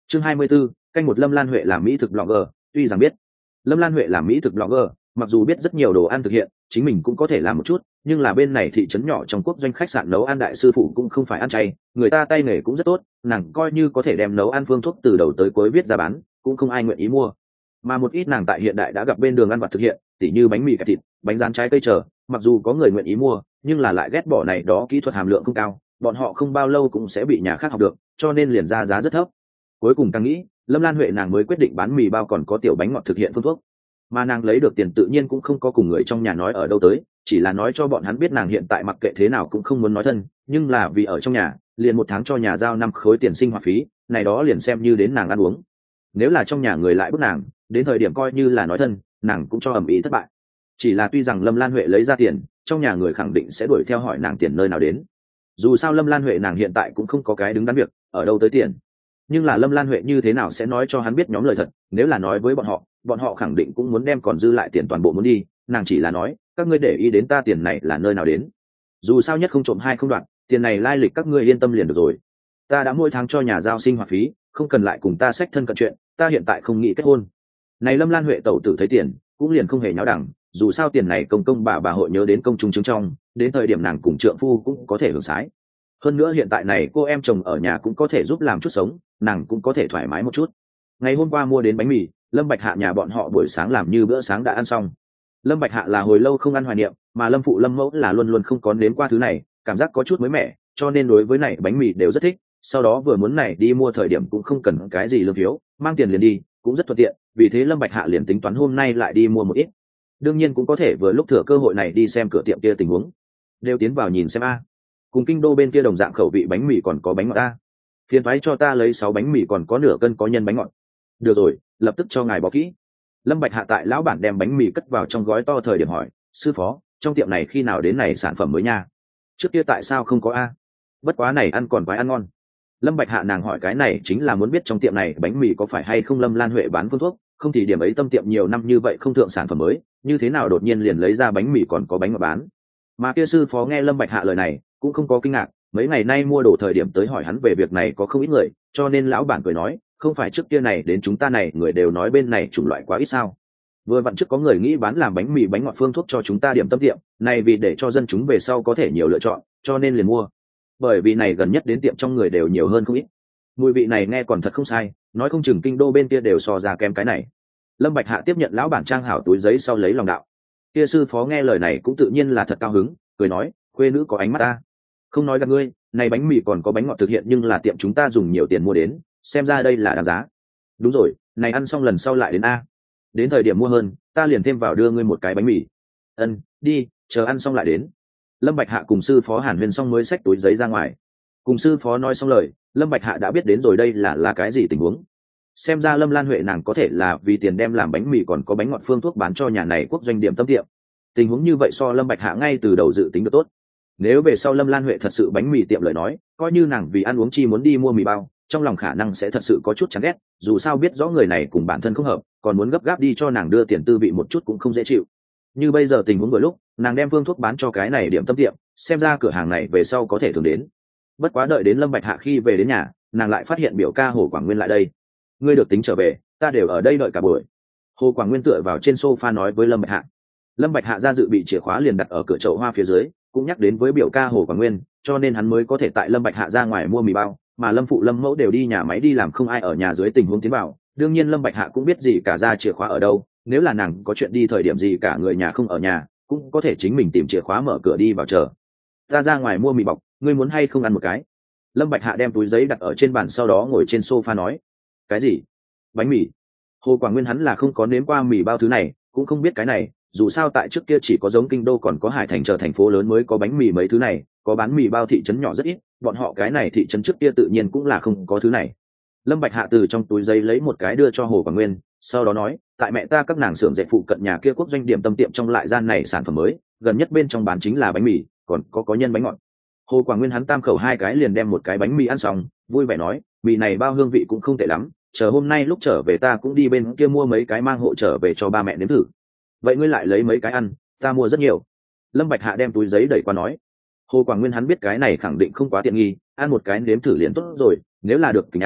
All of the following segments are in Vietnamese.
Chương 24, canh một Lâm Lan Huệ làm mỹ thực blogger. Tuy rằng biết Lâm Lan Huệ làm mỹ thực blogger, mặc dù biết rất nhiều đồ ăn thực hiện, chính mình cũng có thể làm một chút, nhưng là bên này thị trấn nhỏ trong quốc doanh khách sạn nấu ăn đại sư phụ cũng không phải ăn chay, người ta tay nghề cũng rất tốt, nàng coi như có thể đem nấu ăn phương thuốc từ đầu tới cuối viết ra bán, cũng không ai nguyện ý mua. Mà một ít nàng tại hiện đại đã gặp bên đường ăn vặt thực hiện, tỉ như bánh mì kẹp thịt, bánh rán trái cây chờ, mặc dù có người nguyện ý mua, nhưng là lại ghét bỏ này đó kỹ thuật hàm lượng không cao, bọn họ không bao lâu cũng sẽ bị nhà khác học được, cho nên liền ra giá rất thấp. Cuối cùng càng nghĩ, Lâm Lan Huệ nàng mới quyết định bán mì bao còn có tiểu bánh ngọt thực hiện phương thuốc. Mà nàng lấy được tiền tự nhiên cũng không có cùng người trong nhà nói ở đâu tới, chỉ là nói cho bọn hắn biết nàng hiện tại mặc kệ thế nào cũng không muốn nói thân, nhưng là vì ở trong nhà, liền một tháng cho nhà giao 5 khối tiền sinh hoạt phí, này đó liền xem như đến nàng ăn uống. Nếu là trong nhà người lại bức nàng, đến thời điểm coi như là nói thân, nàng cũng cho ầm ĩ thất bại. Chỉ là tuy rằng Lâm Lan Huệ lấy ra tiền, trong nhà người khẳng định sẽ đuổi theo hỏi nàng tiền nơi nào đến. Dù sao Lâm Lan Huệ nàng hiện tại cũng không có cái đứng đắn việc, ở đâu tới tiền. Nhưng là Lâm Lan Huệ như thế nào sẽ nói cho hắn biết nhóm lời thật, nếu là nói với bọn họ khẳng định cũng muốn đem còn dư lại tiền toàn bộ muốn đi, nàng chỉ là nói, các ngươi để ý đến ta tiền này là nơi nào đến. Dù sao nhất không trộm hai không đoạn, tiền này lai lịch các ngươi yên tâm liền được rồi. Ta đã mỗi tháng cho nhà giao sinh hoạt phí, không cần lại cùng ta xách thân cận chuyện, ta hiện tại không nghĩ kết hôn. Này Lâm Lan Huệ tẩu tử thấy tiền, cũng liền không hề nháo đẳng, dù sao tiền này công bà hội nhớ đến công chúng chứng trong, đến thời điểm nàng cùng trượng phu cũng có thể hưởng sái. Hơn nữa hiện tại này cô em chồng ở nhà cũng có thể giúp làm chút sống, nàng cũng có thể thoải mái một chút. Ngày hôm qua mua đến bánh mì, Lâm Bạch Hạ nhà bọn họ buổi sáng làm như bữa sáng đã ăn xong. Lâm Bạch Hạ là hồi lâu không ăn hoài niệm, mà Lâm phụ Lâm mẫu là luôn luôn không có nếm qua thứ này, cảm giác có chút mới mẻ, cho nên đối với này bánh mì đều rất thích. Sau đó vừa muốn này đi mua thời điểm cũng không cần cái gì lương phiếu, mang tiền liền đi, cũng rất thuận tiện, vì thế Lâm Bạch Hạ liền tính toán hôm nay lại đi mua một ít. Đương nhiên cũng có thể vừa lúc thừa cơ hội này đi xem cửa tiệm kia tình huống. Đều tiến vào nhìn xem a. Cùng kinh đô bên kia đồng dạng khẩu vị bánh mì còn có bánh ngọt a. Phiền toái cho ta lấy 6 bánh mì còn có nửa cân có nhân bánh ngọt. Được rồi, lập tức cho ngài bó kỹ. Lâm Bạch Hạ tại lão bản đem bánh mì cất vào trong gói to thời điểm hỏi, sư phó, trong tiệm này khi nào đến này sản phẩm mới nha? Trước kia tại sao không có a? Bất quá này ăn còn quái ăn ngon. Lâm Bạch Hạ nàng hỏi cái này chính là muốn biết trong tiệm này bánh mì có phải hay không Lâm Lan Huệ bán phương thuốc, không thì điểm ấy tâm tiệm nhiều năm như vậy không thượng sản phẩm mới, như thế nào đột nhiên liền lấy ra bánh mì còn có bánh ngọt bán. Mà kia sư phó nghe Lâm Bạch Hạ lời này, cũng không có kinh ngạc, mấy ngày nay mua đồ thời điểm tới hỏi hắn về việc này có không ít người, cho nên lão bản cười nói, không phải trước kia này đến chúng ta này người đều nói bên này chủng loại quá ít sao? Vừa vặn trước có người nghĩ bán làm bánh mì bánh ngọt phương thuốc cho chúng ta điểm tâm tiệm, này vì để cho dân chúng về sau có thể nhiều lựa chọn, cho nên liền mua. Bởi vì này gần nhất đến tiệm trong người đều nhiều hơn không ít. Mùi vị này nghe còn thật không sai, nói không chừng kinh đô bên kia đều so ra kém cái này. Lâm Bạch Hạ tiếp nhận lão bản trang hảo túi giấy sau lấy lòng đạo. Kia sư phó nghe lời này cũng tự nhiên là thật cao hứng, cười nói, khuê nữ có ánh mắt ta. Không nói gạt ngươi, này bánh mì còn có bánh ngọt thực hiện nhưng là tiệm chúng ta dùng nhiều tiền mua đến, xem ra đây là đáng giá. Đúng rồi, này ăn xong lần sau lại đến a. Đến thời điểm mua hơn, ta liền thêm vào đưa ngươi một cái bánh mì. Ân, đi, chờ ăn xong lại đến. Lâm Bạch Hạ cùng sư phó Hàn Huyên xong mới xách túi giấy ra ngoài. Cùng sư phó nói xong lời, Lâm Bạch Hạ đã biết đến rồi đây là cái gì tình huống. Xem ra Lâm Lan Huệ nàng có thể là vì tiền đem làm bánh mì còn có bánh ngọt phương thuốc bán cho nhà này quốc doanh điểm tâm tiệm. Tình huống như vậy so Lâm Bạch Hạ ngay từ đầu dự tính được tốt. Nếu về sau Lâm Lan Huệ thật sự bánh mì tiệm lời nói, coi như nàng vì ăn uống chi muốn đi mua mì bao, trong lòng khả năng sẽ thật sự có chút chán ghét, dù sao biết rõ người này cùng bản thân không hợp, còn muốn gấp gáp đi cho nàng đưa tiền tư vị một chút cũng không dễ chịu. Như bây giờ tình huống vừa lúc, nàng đem phương thuốc bán cho cái này điểm tâm tiệm, xem ra cửa hàng này về sau có thể thường đến. Bất quá đợi đến Lâm Bạch Hạ khi về đến nhà, nàng lại phát hiện biểu ca Hồ Quảng Nguyên lại đây. Ngươi được tính trở về, ta đều ở đây đợi cả buổi. Hồ Quảng Nguyên tựa vào trên sofa nói với Lâm Bạch Hạ. Lâm Bạch Hạ ra dự bị chìa khóa liền đặt ở cửa chậu hoa phía dưới, cũng nhắc đến với biểu ca Hồ Quảng Nguyên, cho nên hắn mới có thể tại Lâm Bạch Hạ ra ngoài mua mì bao, mà Lâm phụ Lâm mẫu đều đi nhà máy đi làm không ai ở nhà dưới tình huống tiến vào. Đương nhiên Lâm Bạch Hạ cũng biết gì cả ra chìa khóa ở đâu, nếu là nàng có chuyện đi thời điểm gì cả người nhà không ở nhà, cũng có thể chính mình tìm chìa khóa mở cửa đi vào chờ. Ta ra ngoài mua mì bọc, ngươi muốn hay không ăn một cái? Lâm Bạch Hạ đem túi giấy đặt ở trên bàn sau đó ngồi trên sofa nói. Cái gì? Bánh mì? Hồ Quảng Nguyên hắn là không có nếm qua mì bao thứ này, cũng không biết cái này, dù sao tại trước kia chỉ có giống kinh đô còn có Hải Thành chờ thành phố lớn mới có bánh mì mấy thứ này, có bán mì bao thị trấn nhỏ rất ít, bọn họ cái này thị trấn trước kia tự nhiên cũng là không có thứ này. Lâm Bạch Hạ từ trong túi giấy lấy một cái đưa cho Hồ Quảng Nguyên, sau đó nói, tại mẹ ta các nàng xưởng dệt phụ cận nhà kia quốc doanh điểm tâm tiệm trong lại gian này sản phẩm mới, gần nhất bên trong bán chính là bánh mì, còn có nhân bánh ngọt. Hồ Quảng Nguyên hắn tam khẩu hai cái liền đem một cái bánh mì ăn xong, vui vẻ nói, mì này bao hương vị cũng không tệ lắm, chờ hôm nay lúc trở về ta cũng đi bên kia mua mấy cái mang hộ trở về cho ba mẹ nếm thử. Vậy ngươi lại lấy mấy cái ăn, ta mua rất nhiều. Lâm Bạch Hạ đem túi giấy đẩy qua nói. Hồ Quảng Nguyên hắn biết cái này khẳng định không quá tiện nghi, ăn một cái nếm thử liền tốt rồi, nếu là được tình ăn,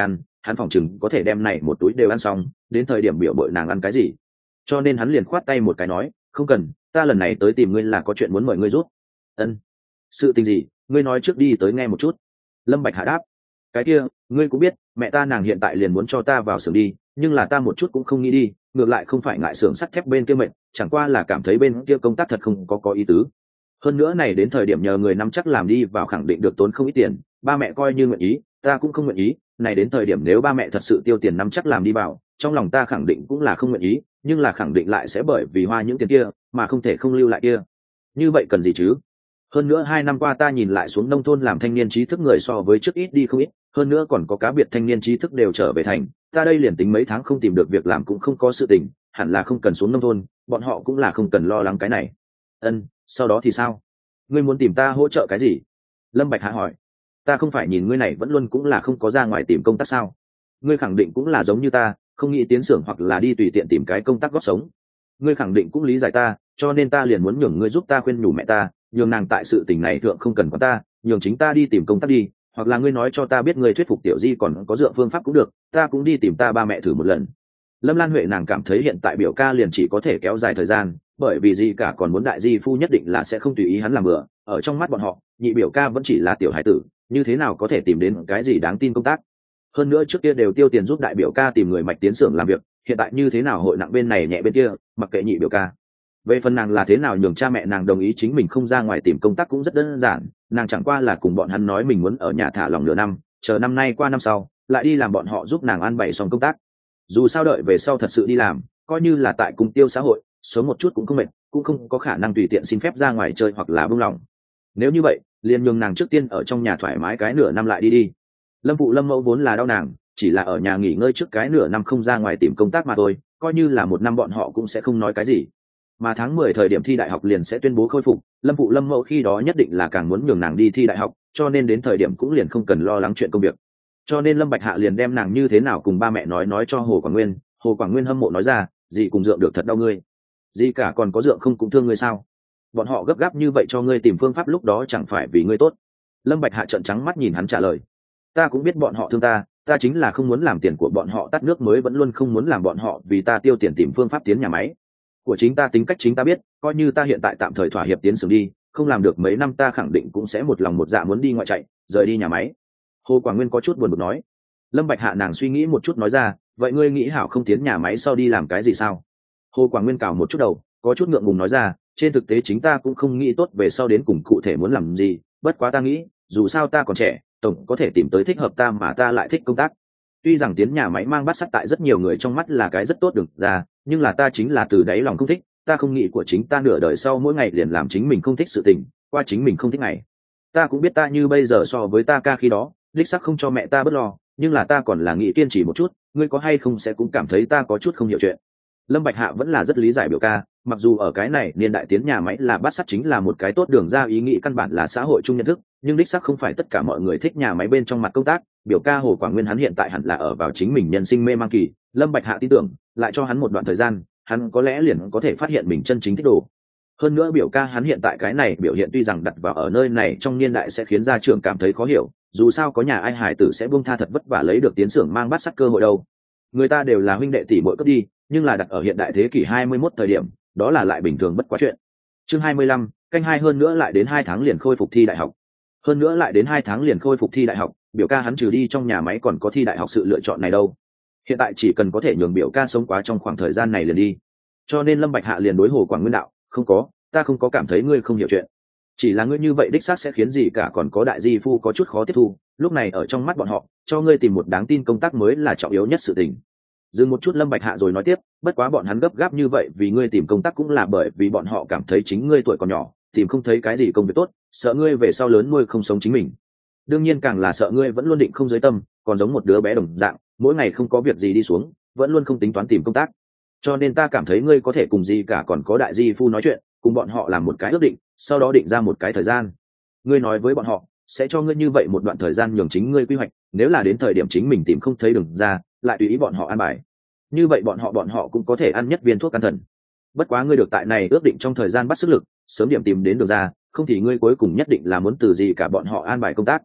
hắn phỏng chừng có thể đem này một túi đều ăn xong, đến thời điểm biểu bội nàng ăn cái gì. Cho nên hắn liền khoát tay một cái nói, không cần, ta lần này tới tìm ngươi là có chuyện muốn mời ngươi giúp. Ân, sự tình gì, ngươi nói trước đi tới nghe một chút. Lâm Bạch Hạ đáp, cái kia ngươi cũng biết mẹ ta nàng hiện tại liền muốn cho ta vào xưởng đi, nhưng là ta một chút cũng không nghĩ đi, ngược lại không phải ngại xưởng sắt thép bên kia mệnh, chẳng qua là cảm thấy bên kia công tác thật không có ý tứ. Hơn nữa này đến thời điểm nhờ người nắm chắc làm đi vào khẳng định được tốn không ít tiền, ba mẹ coi như nguyện ý, ta cũng không nguyện ý, này đến thời điểm nếu ba mẹ thật sự tiêu tiền nắm chắc làm đi vào, trong lòng ta khẳng định cũng là không nguyện ý, nhưng là khẳng định lại sẽ bởi vì hoa những tiền kia mà không thể không lưu lại kia. Như vậy cần gì chứ? Hơn nữa 2 năm qua ta nhìn lại xuống nông thôn làm thanh niên trí thức người so với trước ít đi không ít, hơn nữa còn có cá biệt thanh niên trí thức đều trở về thành, ta đây liền tính mấy tháng không tìm được việc làm cũng không có sự tình, hẳn là không cần xuống nông thôn, bọn họ cũng là không cần lo lắng cái này. Ân, sau đó thì sao? Ngươi muốn tìm ta hỗ trợ cái gì? Lâm Bạch Hạ hỏi. Ta không phải nhìn ngươi này vẫn luôn cũng là không có ra ngoài tìm công tác sao? Ngươi khẳng định cũng là giống như ta, không nghĩ tiến xưởng hoặc là đi tùy tiện tìm cái công tác góp sống. Ngươi khẳng định cũng lý giải ta, cho nên ta liền muốn nhường ngươi giúp ta khuyên nhủ mẹ ta, nhường nàng tại sự tình này thượng không cần quan ta, nhường chính ta đi tìm công tác đi, hoặc là ngươi nói cho ta biết ngươi thuyết phục Tiểu Di còn có dựa phương pháp cũng được, ta cũng đi tìm ta ba mẹ thử một lần. Lâm Lan Huệ nàng cảm thấy hiện tại biểu ca liền chỉ có thể kéo dài thời gian, bởi vì gì cả còn muốn đại di phu nhất định là sẽ không tùy ý hắn làm bừa, ở trong mắt bọn họ, nhị biểu ca vẫn chỉ là tiểu hải tử, như thế nào có thể tìm đến cái gì đáng tin công tác. Hơn nữa trước kia đều tiêu tiền giúp đại biểu ca tìm người mạch tiến xưởng làm việc, hiện tại như thế nào hội nặng bên này nhẹ bên kia, mặc kệ nhị biểu ca. Về phần nàng là thế nào nhường cha mẹ nàng đồng ý chính mình không ra ngoài tìm công tác cũng rất đơn giản, nàng chẳng qua là cùng bọn hắn nói mình muốn ở nhà thả lỏng nửa năm, chờ năm nay qua năm sau lại đi làm, bọn họ giúp nàng an bày xong công tác. Dù sao đợi về sau thật sự đi làm, coi như là tại cùng tiêu xã hội sống một chút cũng không mệt, cũng không có khả năng tùy tiện xin phép ra ngoài chơi hoặc là buông lỏng. Nếu như vậy liền nhường nàng trước tiên ở trong nhà thoải mái cái nửa năm lại đi. Lâm phụ Lâm mẫu vốn là đau nàng, chỉ là ở nhà nghỉ ngơi trước cái nửa năm không ra ngoài tìm công tác mà thôi, coi như là 1 năm bọn họ cũng sẽ không nói cái gì. Mà tháng 10 thời điểm thi đại học liền sẽ tuyên bố khôi phục, Lâm phụ Lâm mẫu khi đó nhất định là càng muốn nhường nàng đi thi đại học, cho nên đến thời điểm cũng liền không cần lo lắng chuyện công việc. Cho nên Lâm Bạch Hạ liền đem nàng như thế nào cùng ba mẹ nói cho Hồ Quảng Nguyên. Hồ Quảng Nguyên hâm mộ nói ra, dì cùng dượng được thật đau ngươi, dì cả còn có dượng không cũng thương ngươi sao? Bọn họ gấp gáp như vậy cho ngươi tìm phương pháp lúc đó chẳng phải vì ngươi tốt? Lâm Bạch Hạ trợn trắng mắt nhìn hắn trả lời, ta cũng biết bọn họ thương ta, ta chính là không muốn làm tiền của bọn họ tắt nước mới vẫn luôn không muốn làm bọn họ vì ta tiêu tiền tìm phương pháp tiến nhà máy của chính ta, tính cách chính ta biết, coi như ta hiện tại tạm thời thỏa hiệp tiến xưởng đi, không làm được mấy năm ta khẳng định cũng sẽ một lòng một dạ muốn đi ngoại chạy, rời đi nhà máy. Hồ Quảng Nguyên có chút buồn bực nói. Lâm Bạch Hạ nàng suy nghĩ một chút nói ra, vậy ngươi nghĩ hảo không tiến nhà máy sau đi làm cái gì sao? Hồ Quảng Nguyên cào một chút đầu, có chút ngượng ngùng nói ra, trên thực tế chính ta cũng không nghĩ tốt về sau đến cùng cụ thể muốn làm gì, bất quá ta nghĩ dù sao ta còn trẻ, tổng có thể tìm tới thích hợp ta mà ta lại thích công tác. Tuy rằng tiến nhà máy mang bát sắt tại rất nhiều người trong mắt là cái rất tốt được ra, nhưng là ta chính là từ đáy lòng không thích, ta không nghĩ của chính ta nửa đời sau mỗi ngày liền làm chính mình không thích sự tình, qua chính mình không thích ngày. Ta cũng biết ta như bây giờ so với ta ca khi đó, đích xác không cho mẹ ta bớt lo, nhưng là ta còn là nghĩ kiên trì một chút, ngươi có hay không sẽ cũng cảm thấy ta có chút không hiểu chuyện. Lâm Bạch Hạ vẫn là rất lý giải biểu ca, mặc dù ở cái này niên đại tiến nhà máy là bát sắt chính là một cái tốt đường ra, ý nghĩ căn bản là xã hội chung nhận thức, nhưng đích xác không phải tất cả mọi người thích nhà máy bên trong mặt công tác. Biểu ca Hồ Quảng Nguyên hắn hiện tại hẳn là ở vào chính mình nhân sinh mê mang kỳ, Lâm Bạch Hạ tin tưởng, lại cho hắn một đoạn thời gian, hắn có lẽ liền có thể phát hiện mình chân chính thích đồ. Hơn nữa biểu ca hắn hiện tại cái này biểu hiện tuy rằng đặt vào ở nơi này trong niên đại sẽ khiến gia trưởng cảm thấy khó hiểu, dù sao có nhà ai hải tử sẽ buông tha thật vất vả lấy được tiến xưởng mang bát sắt cơ hội đâu. Người ta đều là huynh đệ tỷ muội cấp đi, nhưng là đặt ở hiện đại thế kỷ 21 thời điểm, đó là lại bình thường bất quá chuyện. Chương 25, canh 2 hơn nữa lại đến 2 tháng liền khôi phục thi đại học. Hơn nữa lại đến 2 tháng liền khôi phục thi đại học, biểu ca hắn trừ đi trong nhà máy còn có thi đại học sự lựa chọn này đâu. Hiện tại chỉ cần có thể nhường biểu ca sống quá trong khoảng thời gian này liền đi. Cho nên Lâm Bạch Hạ liền đối Hồ Quảng Nguyên đạo, không có, ta không có cảm thấy ngươi không hiểu chuyện. Chỉ là ngươi như vậy đích xác sẽ khiến gì cả còn có đại di phu có chút khó tiếp thu, lúc này ở trong mắt bọn họ, cho ngươi tìm một đáng tin công tác mới là trọng yếu nhất sự tình. Dừng một chút Lâm Bạch Hạ rồi nói tiếp, bất quá bọn hắn gấp gáp như vậy vì ngươi tìm công tác cũng là bởi vì bọn họ cảm thấy chính ngươi tuổi còn nhỏ, tìm không thấy cái gì công việc tốt, sợ ngươi về sau lớn nuôi không sống chính mình. Đương nhiên càng là sợ ngươi vẫn luôn định không giới tâm, còn giống một đứa bé đồng dạng, mỗi ngày không có việc gì đi xuống, vẫn luôn không tính toán tìm công tác. Cho nên ta cảm thấy ngươi có thể cùng gì cả còn có đại di phu nói chuyện, cùng bọn họ làm một cái ước định, sau đó định ra một cái thời gian. Ngươi nói với bọn họ, sẽ cho ngươi như vậy một đoạn thời gian nhường chính ngươi quy hoạch, nếu là đến thời điểm chính mình tìm không thấy đường ra, lại tùy ý bọn họ an bài. Như vậy bọn họ cũng có thể ăn nhất viên thuốc can thần. Bất quá ngươi được tại này ước định trong thời gian bắt sức lực, sớm điểm tìm đến đường ra, không thì ngươi cuối cùng nhất định là muốn từ gì cả bọn họ an bài công tác.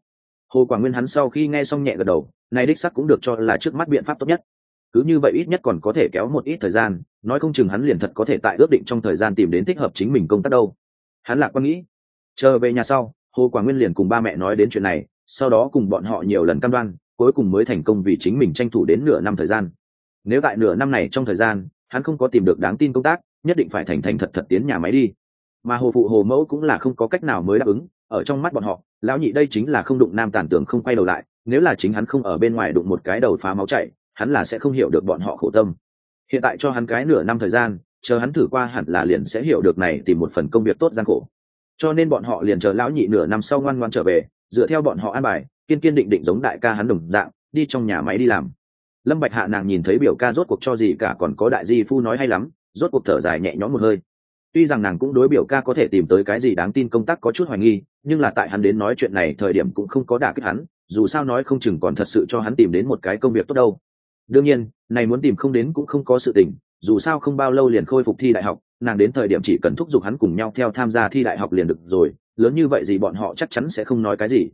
Hồ Quảng Nguyên hắn sau khi nghe xong nhẹ gật đầu, này đích sắc cũng được cho là trước mắt biện pháp tốt nhất. Cứ như vậy ít nhất còn có thể kéo một ít thời gian, nói không chừng hắn liền thật có thể tại ước định trong thời gian tìm đến thích hợp chính mình công tác đâu. Hắn lạc quan nghĩ. Chờ về nhà sau, Hồ Quảng Nguyên liền cùng ba mẹ nói đến chuyện này, sau đó cùng bọn họ nhiều lần cam đoan, cuối cùng mới thành công vì chính mình tranh thủ đến nửa năm thời gian. Nếu tại nửa năm này trong thời gian, hắn không có tìm được đáng tin công tác, nhất định phải thành thành thật thật tiến nhà máy đi. Mà Hồ phụ Hồ mẫu cũng là không có cách nào mới đáp ứng, ở trong mắt bọn họ, lão nhị đây chính là không đụng nam tàn tưởng không quay đầu lại, nếu là chính hắn không ở bên ngoài đụng một cái đầu phá máu chảy, hắn là sẽ không hiểu được bọn họ khổ tâm. Hiện tại cho hắn cái nửa năm thời gian, chờ hắn thử qua hẳn là liền sẽ hiểu được này tìm một phần công việc tốt gian khổ. Cho nên bọn họ liền chờ lão nhị nửa năm sau ngoan ngoan trở về, dựa theo bọn họ an bài, kiên kiên định định giống đại ca hắn đồng dạng, đi trong nhà máy đi làm. Lâm Bạch Hạ nàng nhìn thấy biểu ca rốt cuộc cho gì cả còn có đại di phu nói hay lắm, rốt cuộc thở dài nhẹ nhõm một hơi. Tuy rằng nàng cũng đối biểu ca có thể tìm tới cái gì đáng tin công tác có chút hoài nghi, nhưng là tại hắn đến nói chuyện này thời điểm cũng không có đả kích hắn, dù sao nói không chừng còn thật sự cho hắn tìm đến một cái công việc tốt đâu. Đương nhiên, này muốn tìm không đến cũng không có sự tình, dù sao không bao lâu liền khôi phục thi đại học, nàng đến thời điểm chỉ cần thúc giục hắn cùng nhau theo tham gia thi đại học liền được rồi, lớn như vậy gì bọn họ chắc chắn sẽ không nói cái gì.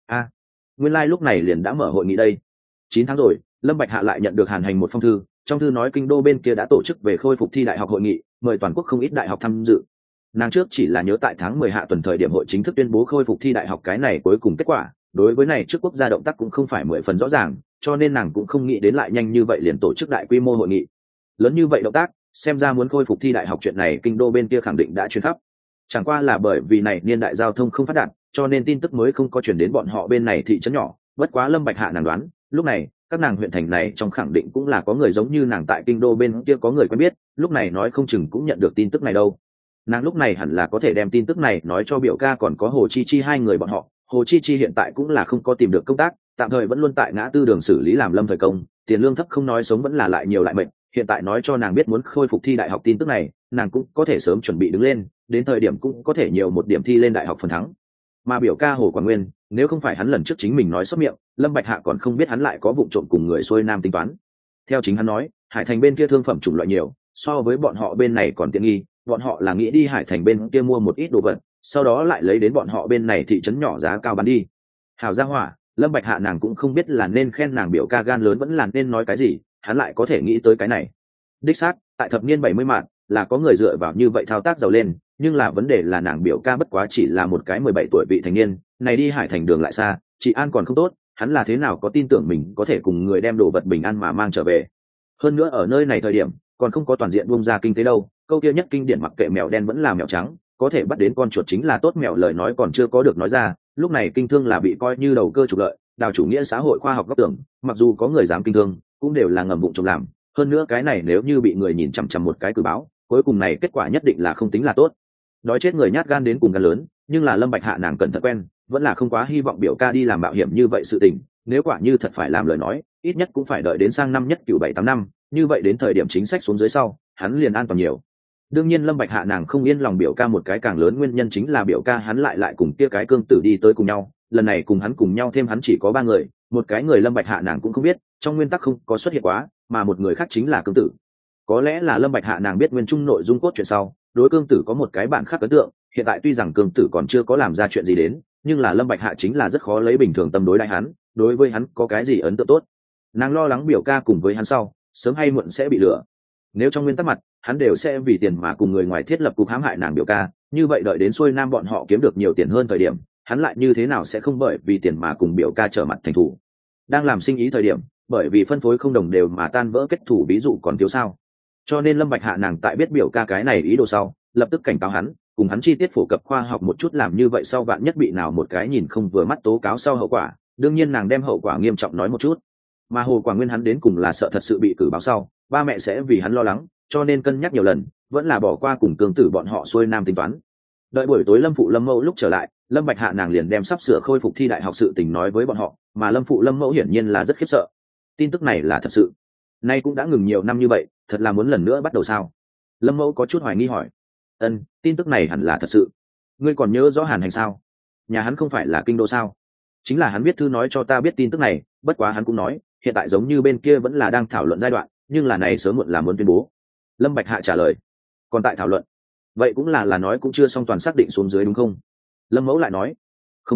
Nguyên lai lúc này liền đã mở hội nghị đây. 9 tháng rồi, Lâm Bạch Hạ lại nhận được Hàn Hành một phong thư, trong thư nói kinh đô bên kia đã tổ chức về khôi phục thi đại học hội nghị, mời toàn quốc không ít đại học tham dự. Nàng trước chỉ là nhớ tại tháng 10 hạ tuần thời điểm hội chính thức tuyên bố khôi phục thi đại học cái này cuối cùng kết quả, đối với này trước quốc gia động tác cũng không phải 10 phần rõ ràng, cho nên nàng cũng không nghĩ đến lại nhanh như vậy liền tổ chức đại quy mô hội nghị. Lớn như vậy động tác, xem ra muốn khôi phục thi đại học chuyện này kinh đô bên kia khẳng định đã truyền khắp. Chẳng qua là bởi vì này niên đại giao thông không phát đạt, cho nên tin tức mới không có truyền đến bọn họ bên này thị trấn nhỏ, bất quá Lâm Bạch Hạ nàng đoán, lúc này các nàng huyện thành này trong khẳng định cũng là có người giống như nàng tại kinh đô bên kia có người quen biết, lúc này nói không chừng cũng nhận được tin tức này đâu. Nàng lúc này hẳn là có thể đem tin tức này nói cho biểu ca còn có Hồ Chi Chi hai người bọn họ. Hồ Chi Chi hiện tại cũng là không có tìm được công tác, tạm thời vẫn luôn tại ngã tư đường xử lý làm lâm thời công, tiền lương thấp không nói sống vẫn là lại nhiều lại mệt, hiện tại nói cho nàng biết muốn khôi phục thi đại học tin tức này, nàng cũng có thể sớm chuẩn bị đứng lên, đến thời điểm cũng có thể nhiều một điểm thi lên đại học phần thắng. Mà biểu ca Hồ Quảng Nguyên, nếu không phải hắn lần trước chính mình nói sót miệng, Lâm Bạch Hạ còn không biết hắn lại có vụ trộm cùng người xuôi nam tính toán. Theo chính hắn nói, Hải Thành bên kia thương phẩm chủng loại nhiều, so với bọn họ bên này còn tiện nghi, bọn họ là nghĩ đi Hải Thành bên kia mua một ít đồ vật, sau đó lại lấy đến bọn họ bên này thị trấn nhỏ giá cao bán đi. Hảo gia hỏa, Lâm Bạch Hạ nàng cũng không biết là nên khen nàng biểu ca gan lớn vẫn là nên nói cái gì, hắn lại có thể nghĩ tới cái này. Đích xác, tại thập niên 70 mạn, là có người dựa vào như vậy thao tác giàu lên, nhưng là vấn đề là nàng biểu ca bất quá chỉ là một cái 17 tuổi vị thành niên, này đi Hải Thành đường lại xa, chị an còn không tốt, hắn là thế nào có tin tưởng mình có thể cùng người đem đồ vật bình an mà mang trở về. Hơn nữa ở nơi này thời điểm, còn không có toàn diện buông ra kinh tế đâu, câu kia nhất kinh điển mặc kệ mèo đen vẫn là mèo trắng, có thể bắt đến con chuột chính là tốt mèo lời nói còn chưa có được nói ra, lúc này kinh thương là bị coi như đầu cơ trục lợi, đào chủ nghĩa xã hội khoa học góc tưởng, mặc dù có người dám kinh thương, cũng đều là ngầm vụng trộm làm, hơn nữa cái này nếu như bị người nhìn chằm chằm một cái cử báo, cuối cùng này kết quả nhất định là không tính là tốt. Đói chết người nhát gan đến cùng gan lớn, nhưng là Lâm Bạch Hạ nàng cẩn thận quen, vẫn là không quá hy vọng biểu ca đi làm mạo hiểm như vậy sự tình, nếu quả như thật phải làm lời nói, ít nhất cũng phải đợi đến sang năm nhất cửu 7-8 năm, như vậy đến thời điểm chính sách xuống dưới sau, hắn liền an toàn nhiều. Đương nhiên Lâm Bạch Hạ nàng không yên lòng biểu ca một cái càng lớn nguyên nhân chính là biểu ca hắn lại cùng kia cái cương tử đi tới cùng nhau, lần này cùng hắn cùng nhau thêm hắn chỉ có 3 người, một cái người Lâm Bạch Hạ nàng cũng không biết, trong nguyên tắc không có xuất hiện quá, mà một người khác chính là cương tử. Có lẽ là Lâm Bạch Hạ nàng biết nguyên trung nội dung cốt truyện sau, đối cương tử có một cái bản khác ấn tượng, hiện tại tuy rằng cương tử còn chưa có làm ra chuyện gì đến, nhưng là Lâm Bạch Hạ chính là rất khó lấy bình thường tâm đối đại hắn, đối với hắn có cái gì ấn tượng tốt. Nàng lo lắng biểu ca cùng với hắn sau, sớm hay muộn sẽ bị lừa. Nếu trong nguyên tắc mặt, hắn đều sẽ vì tiền mà cùng người ngoài thiết lập cục hãm hại nàng biểu ca, như vậy đợi đến xuôi nam bọn họ kiếm được nhiều tiền hơn thời điểm, hắn lại như thế nào sẽ không bởi vì tiền mà cùng biểu ca trở mặt thành thủ. Đang làm sinh ý thời điểm, bởi vì phân phối không đồng đều mà tan vỡ kết thủ ví dụ còn thiếu sao. Cho nên Lâm Bạch Hạ nàng tại biết biểu ca cái này ý đồ sau, lập tức cảnh cáo hắn, cùng hắn chi tiết phổ cập khoa học một chút, làm như vậy sau vạn nhất bị nào một cái nhìn không vừa mắt tố cáo sau hậu quả, đương nhiên nàng đem hậu quả nghiêm trọng nói một chút. Mà Hồ Quảng Nguyên hắn đến cùng là sợ thật sự bị cử báo sau, ba mẹ sẽ vì hắn lo lắng, cho nên cân nhắc nhiều lần, vẫn là bỏ qua cùng cương tử bọn họ xuôi nam tính toán. Đợi buổi tối Lâm phụ Lâm mẫu lúc trở lại, Lâm Bạch Hạ nàng liền đem sắp sửa khôi phục thi đại học sự tình nói với bọn họ, mà Lâm phụ Lâm mẫu hiển nhiên là rất khiếp sợ. Tin tức này là thật sự? Nay cũng đã ngừng nhiều năm như vậy, thật là muốn lần nữa bắt đầu sao? Lâm mẫu có chút hoài nghi hỏi. Tin tức này hẳn là thật sự. Ngươi còn nhớ rõ Hàn Hành sao? Nhà hắn không phải là kinh đô sao? Chính là hắn viết thư nói cho ta biết tin tức này, bất quá hắn cũng nói, hiện tại giống như bên kia vẫn là đang thảo luận giai đoạn, nhưng là này sớm muộn là muốn tuyên bố. Lâm Bạch Hạ trả lời. Còn tại thảo luận? Vậy cũng là nói cũng chưa xong toàn xác định xuống dưới đúng không? Lâm mẫu lại nói. Không có,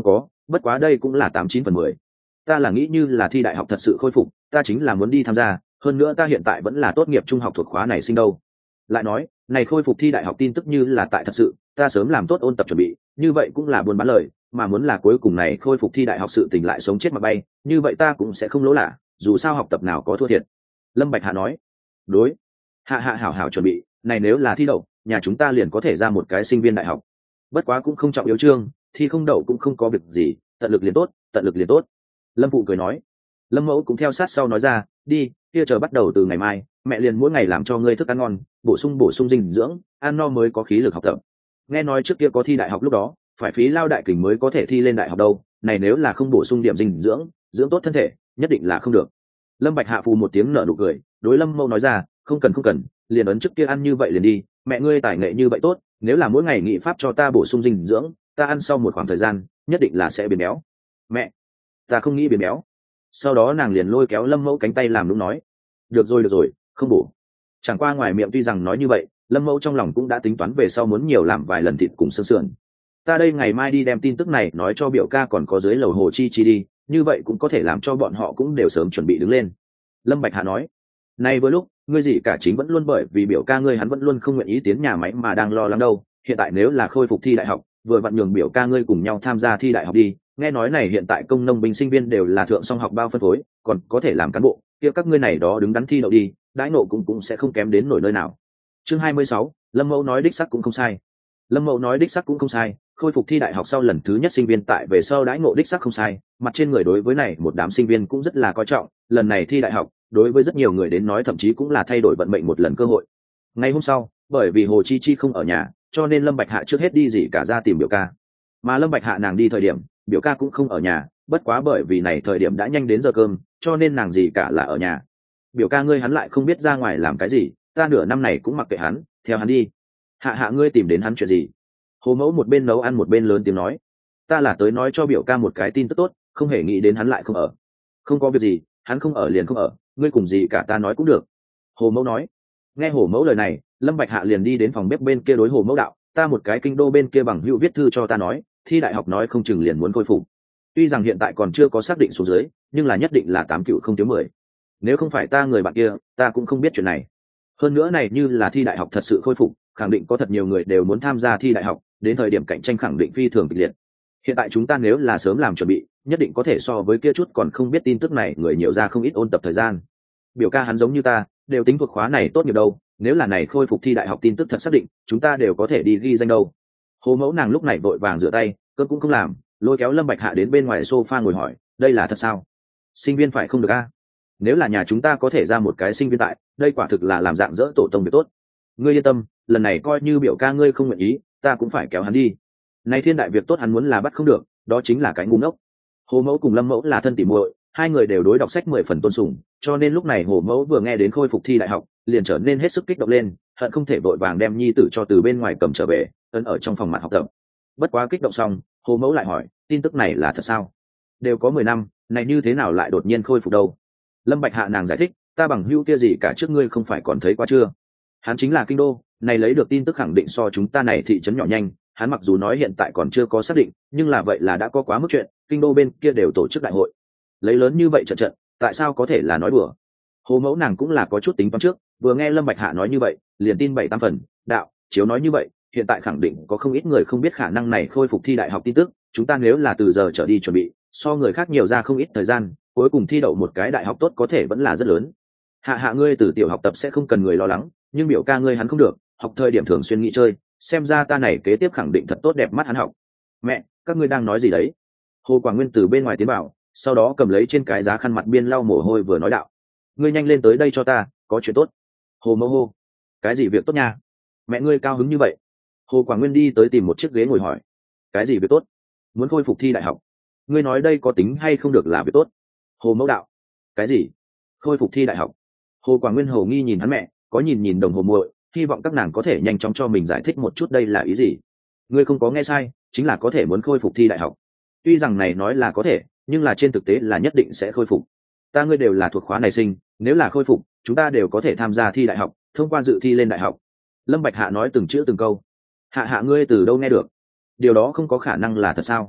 bất quá đây cũng là 89/10. Ta là nghĩ như là thi đại học thật sự khôi phục, ta chính là muốn đi tham gia, hơn nữa ta hiện tại vẫn là tốt nghiệp trung học thuộc khóa này sinh đâu. Lại nói này khôi phục thi đại học tin tức như là tại thật sự, ta sớm làm tốt ôn tập chuẩn bị, như vậy cũng là buôn bán lời, mà muốn là cuối cùng này khôi phục thi đại học sự tình lại sống chết mà bay, như vậy ta cũng sẽ không lỗ lạ, dù sao học tập nào có thua thiệt. Lâm Bạch Hạ nói. Đối, hạ hạ hảo hảo chuẩn bị, này nếu là thi đậu, nhà chúng ta liền có thể ra một cái sinh viên đại học. Bất quá cũng không trọng yếu chương, thi không đậu cũng không có việc gì, tận lực liền tốt, tận lực liền tốt. Lâm Phụ cười nói. Lâm Mẫu cũng theo sát sau nói ra, đi, kia chờ bắt đầu từ ngày mai, mẹ liền mỗi ngày làm cho ngươi thức ăn ngon, bổ sung dinh dưỡng, ăn no mới có khí lực học tập. Nghe nói trước kia có thi đại học lúc đó, phải phí lao đại kình mới có thể thi lên đại học đâu, này nếu là không bổ sung điểm dinh dưỡng, dưỡng tốt thân thể, nhất định là không được. Lâm Bạch Hạ phù một tiếng nở nụ cười, đối Lâm Mẫu nói ra, không cần, liền ấn trước kia ăn như vậy liền đi, mẹ ngươi tài nghệ như vậy tốt, nếu là mỗi ngày nghị pháp cho ta bổ sung dinh dưỡng, ta ăn sau một khoảng thời gian, nhất định là sẽ biến béo. Mẹ, ta không nghĩ biến béo. Sau đó nàng liền lôi kéo Lâm Mẫu cánh tay làm nũng nói, được rồi, không bổ. Chẳng qua ngoài miệng tuy rằng nói như vậy, Lâm Mẫu trong lòng cũng đã tính toán về sau muốn nhiều làm vài lần thịt cùng xương sườn. Ta đây ngày mai đi đem tin tức này nói cho biểu ca còn có dưới lầu Hồ Chi Chi đi, như vậy cũng có thể làm cho bọn họ cũng đều sớm chuẩn bị đứng lên. Lâm Bạch Hạ nói, nay vừa lúc ngươi gì cả chính vẫn luôn bởi vì biểu ca ngươi hắn vẫn luôn không nguyện ý tiến nhà máy mà đang lo lắng đâu, hiện tại nếu là khôi phục thi đại học, vừa vặn nhường biểu ca ngươi cùng nhau tham gia thi đại học đi, nghe nói này hiện tại công nông binh sinh viên đều là thượng song học bao phân phối, còn có thể làm cán bộ, kia các ngươi này đó đứng đắn thi đậu đi, đãi nộ cũng sẽ không kém đến nổi nơi nào. Chương 26, Lâm Mẫu nói đích xác cũng không sai. Lâm Mẫu nói đích xác cũng không sai, khôi phục thi đại học sau lần thứ nhất sinh viên tại về sau đãi ngộ đích xác không sai, mặt trên người đối với này một đám sinh viên cũng rất là coi trọng, lần này thi đại học, đối với rất nhiều người đến nói thậm chí cũng là thay đổi vận mệnh một lần cơ hội. Ngày hôm sau, bởi vì Hồ Chi Chi không ở nhà, cho nên Lâm Bạch Hạ trước hết đi gì cả ra tìm biểu ca. Mà Lâm Bạch Hạ nàng đi thời điểm, biểu ca cũng không ở nhà, bất quá bởi vì này thời điểm đã nhanh đến giờ cơm, cho nên nàng gì cả là ở nhà. Biểu ca ngươi hắn lại không biết ra ngoài làm cái gì, ta nửa năm này cũng mặc kệ hắn, theo hắn đi. Hạ ngươi tìm đến hắn chuyện gì? Hồ Mẫu một bên nấu ăn một bên lớn tiếng nói, ta là tới nói cho biểu ca một cái tin tức tốt, không hề nghĩ đến hắn lại không ở. Không có việc gì, hắn không ở liền không ở, ngươi cùng gì cả ta nói cũng được. Hồ Mẫu nói. Nghe Hồ Mẫu lời này, Lâm Bạch Hạ liền đi đến phòng bếp bên kia đối Hồ Mẫu đạo, ta một cái kinh đô bên kia bằng hữu viết thư cho ta nói, thi đại học nói không chừng liền muốn khôi phục. Tuy rằng hiện tại còn chưa có xác định số dưới, nhưng là nhất định là 8 cựu không thiếu 10. Nếu không phải ta người bạn kia, ta cũng không biết chuyện này. Hơn nữa này như là thi đại học thật sự khôi phục, khẳng định có thật nhiều người đều muốn tham gia thi đại học, đến thời điểm cạnh tranh khẳng định phi thường kịch liệt. Hiện tại chúng ta nếu là sớm làm chuẩn bị, nhất định có thể so với kia chút còn không biết tin tức này người nhiều ra không ít ôn tập thời gian. Biểu ca hắn giống như ta, đều tính thuộc khóa này tốt nghiệp đâu, nếu là này khôi phục thi đại học tin tức thật xác định, chúng ta đều có thể đi ghi danh đâu. Hồ Mẫu nàng lúc này vội vàng rửa tay, cơm cũng không làm, lôi kéo Lâm Bạch Hạ đến bên ngoài sofa ngồi hỏi, đây là thật sao? Sinh viên phải không được a? Nếu là nhà chúng ta có thể ra một cái sinh viên tại, đây quả thực là làm dạng dỡ tổ tông việc tốt. Ngươi yên tâm, lần này coi như biểu ca ngươi không nguyện ý, ta cũng phải kéo hắn đi. Này thiên đại việc tốt hắn muốn là bắt không được, đó chính là cái ngu ngốc. Hồ Mẫu cùng Lâm Mẫu là thân tỉ muội, hai người đều đối đọc sách 10 phần tôn sùng, cho nên lúc này Hồ Mẫu vừa nghe đến khôi phục thi đại học, liền trở nên hết sức kích động lên, hận không thể vội vàng đem nhi tử cho từ bên ngoài cầm trở về, ấn ở trong phòng mặt học tập. Bất quá kích động xong, Hồ Mẫu lại hỏi, tin tức này là thật sao? Đều có 10 năm, này như thế nào lại đột nhiên khôi phục đâu? Lâm Bạch Hạ nàng giải thích, ta bằng hữu kia gì cả trước ngươi không phải còn thấy qua chưa? Hắn chính là kinh đô, này lấy được tin tức khẳng định so chúng ta này thị trấn nhỏ nhanh, hắn mặc dù nói hiện tại còn chưa có xác định, nhưng là vậy là đã có quá mức chuyện, kinh đô bên kia đều tổ chức đại hội. Lấy lớn như vậy trận, tại sao có thể là nói đùa? Hồ Mẫu nàng cũng là có chút tính toán trước, vừa nghe Lâm Bạch Hạ nói như vậy, liền tin 7-8 phần, đạo, chiếu nói như vậy, hiện tại khẳng định có không ít người không biết khả năng này khôi phục thi đại học tin tức, chúng ta nếu là từ giờ trở đi chuẩn bị, so người khác nhiều ra không ít thời gian, cuối cùng thi đậu một cái đại học tốt có thể vẫn là rất lớn. Hạ ngươi từ tiểu học tập sẽ không cần người lo lắng, nhưng biểu ca ngươi hắn không được, học thời điểm thường xuyên nghỉ chơi, xem ra ta này kế tiếp khẳng định thật tốt đẹp mắt hắn học. Mẹ, các ngươi đang nói gì đấy? Hồ Quảng Nguyên từ bên ngoài tiến vào, sau đó cầm lấy trên cái giá khăn mặt biên lau mồ hôi vừa nói đạo, ngươi nhanh lên tới đây cho ta, có chuyện tốt. Hồ Mẫu hô, cái gì việc tốt nha? Mẹ ngươi cao hứng như vậy? Hồ Quảng Nguyên đi tới tìm một chiếc ghế ngồi hỏi, cái gì việc tốt? Muốn khôi phục thi đại học, ngươi nói đây có tính hay không được là việc tốt? Hồ Mẫu đạo, cái gì? Khôi phục thi đại học? Hồ Quảng Nguyên hồ nghi nhìn hắn mẹ, có nhìn đồng hồ muội, hy vọng các nàng có thể nhanh chóng cho mình giải thích một chút đây là ý gì. Ngươi không có nghe sai, chính là có thể muốn khôi phục thi đại học. Tuy rằng này nói là có thể, nhưng là trên thực tế là nhất định sẽ khôi phục. Ta ngươi đều là thuộc khóa này sinh, nếu là khôi phục, chúng ta đều có thể tham gia thi đại học, thông qua dự thi lên đại học. Lâm Bạch Hạ nói từng chữ từng câu. Hạ ngươi từ đâu nghe được? Điều đó không có khả năng là thật sao?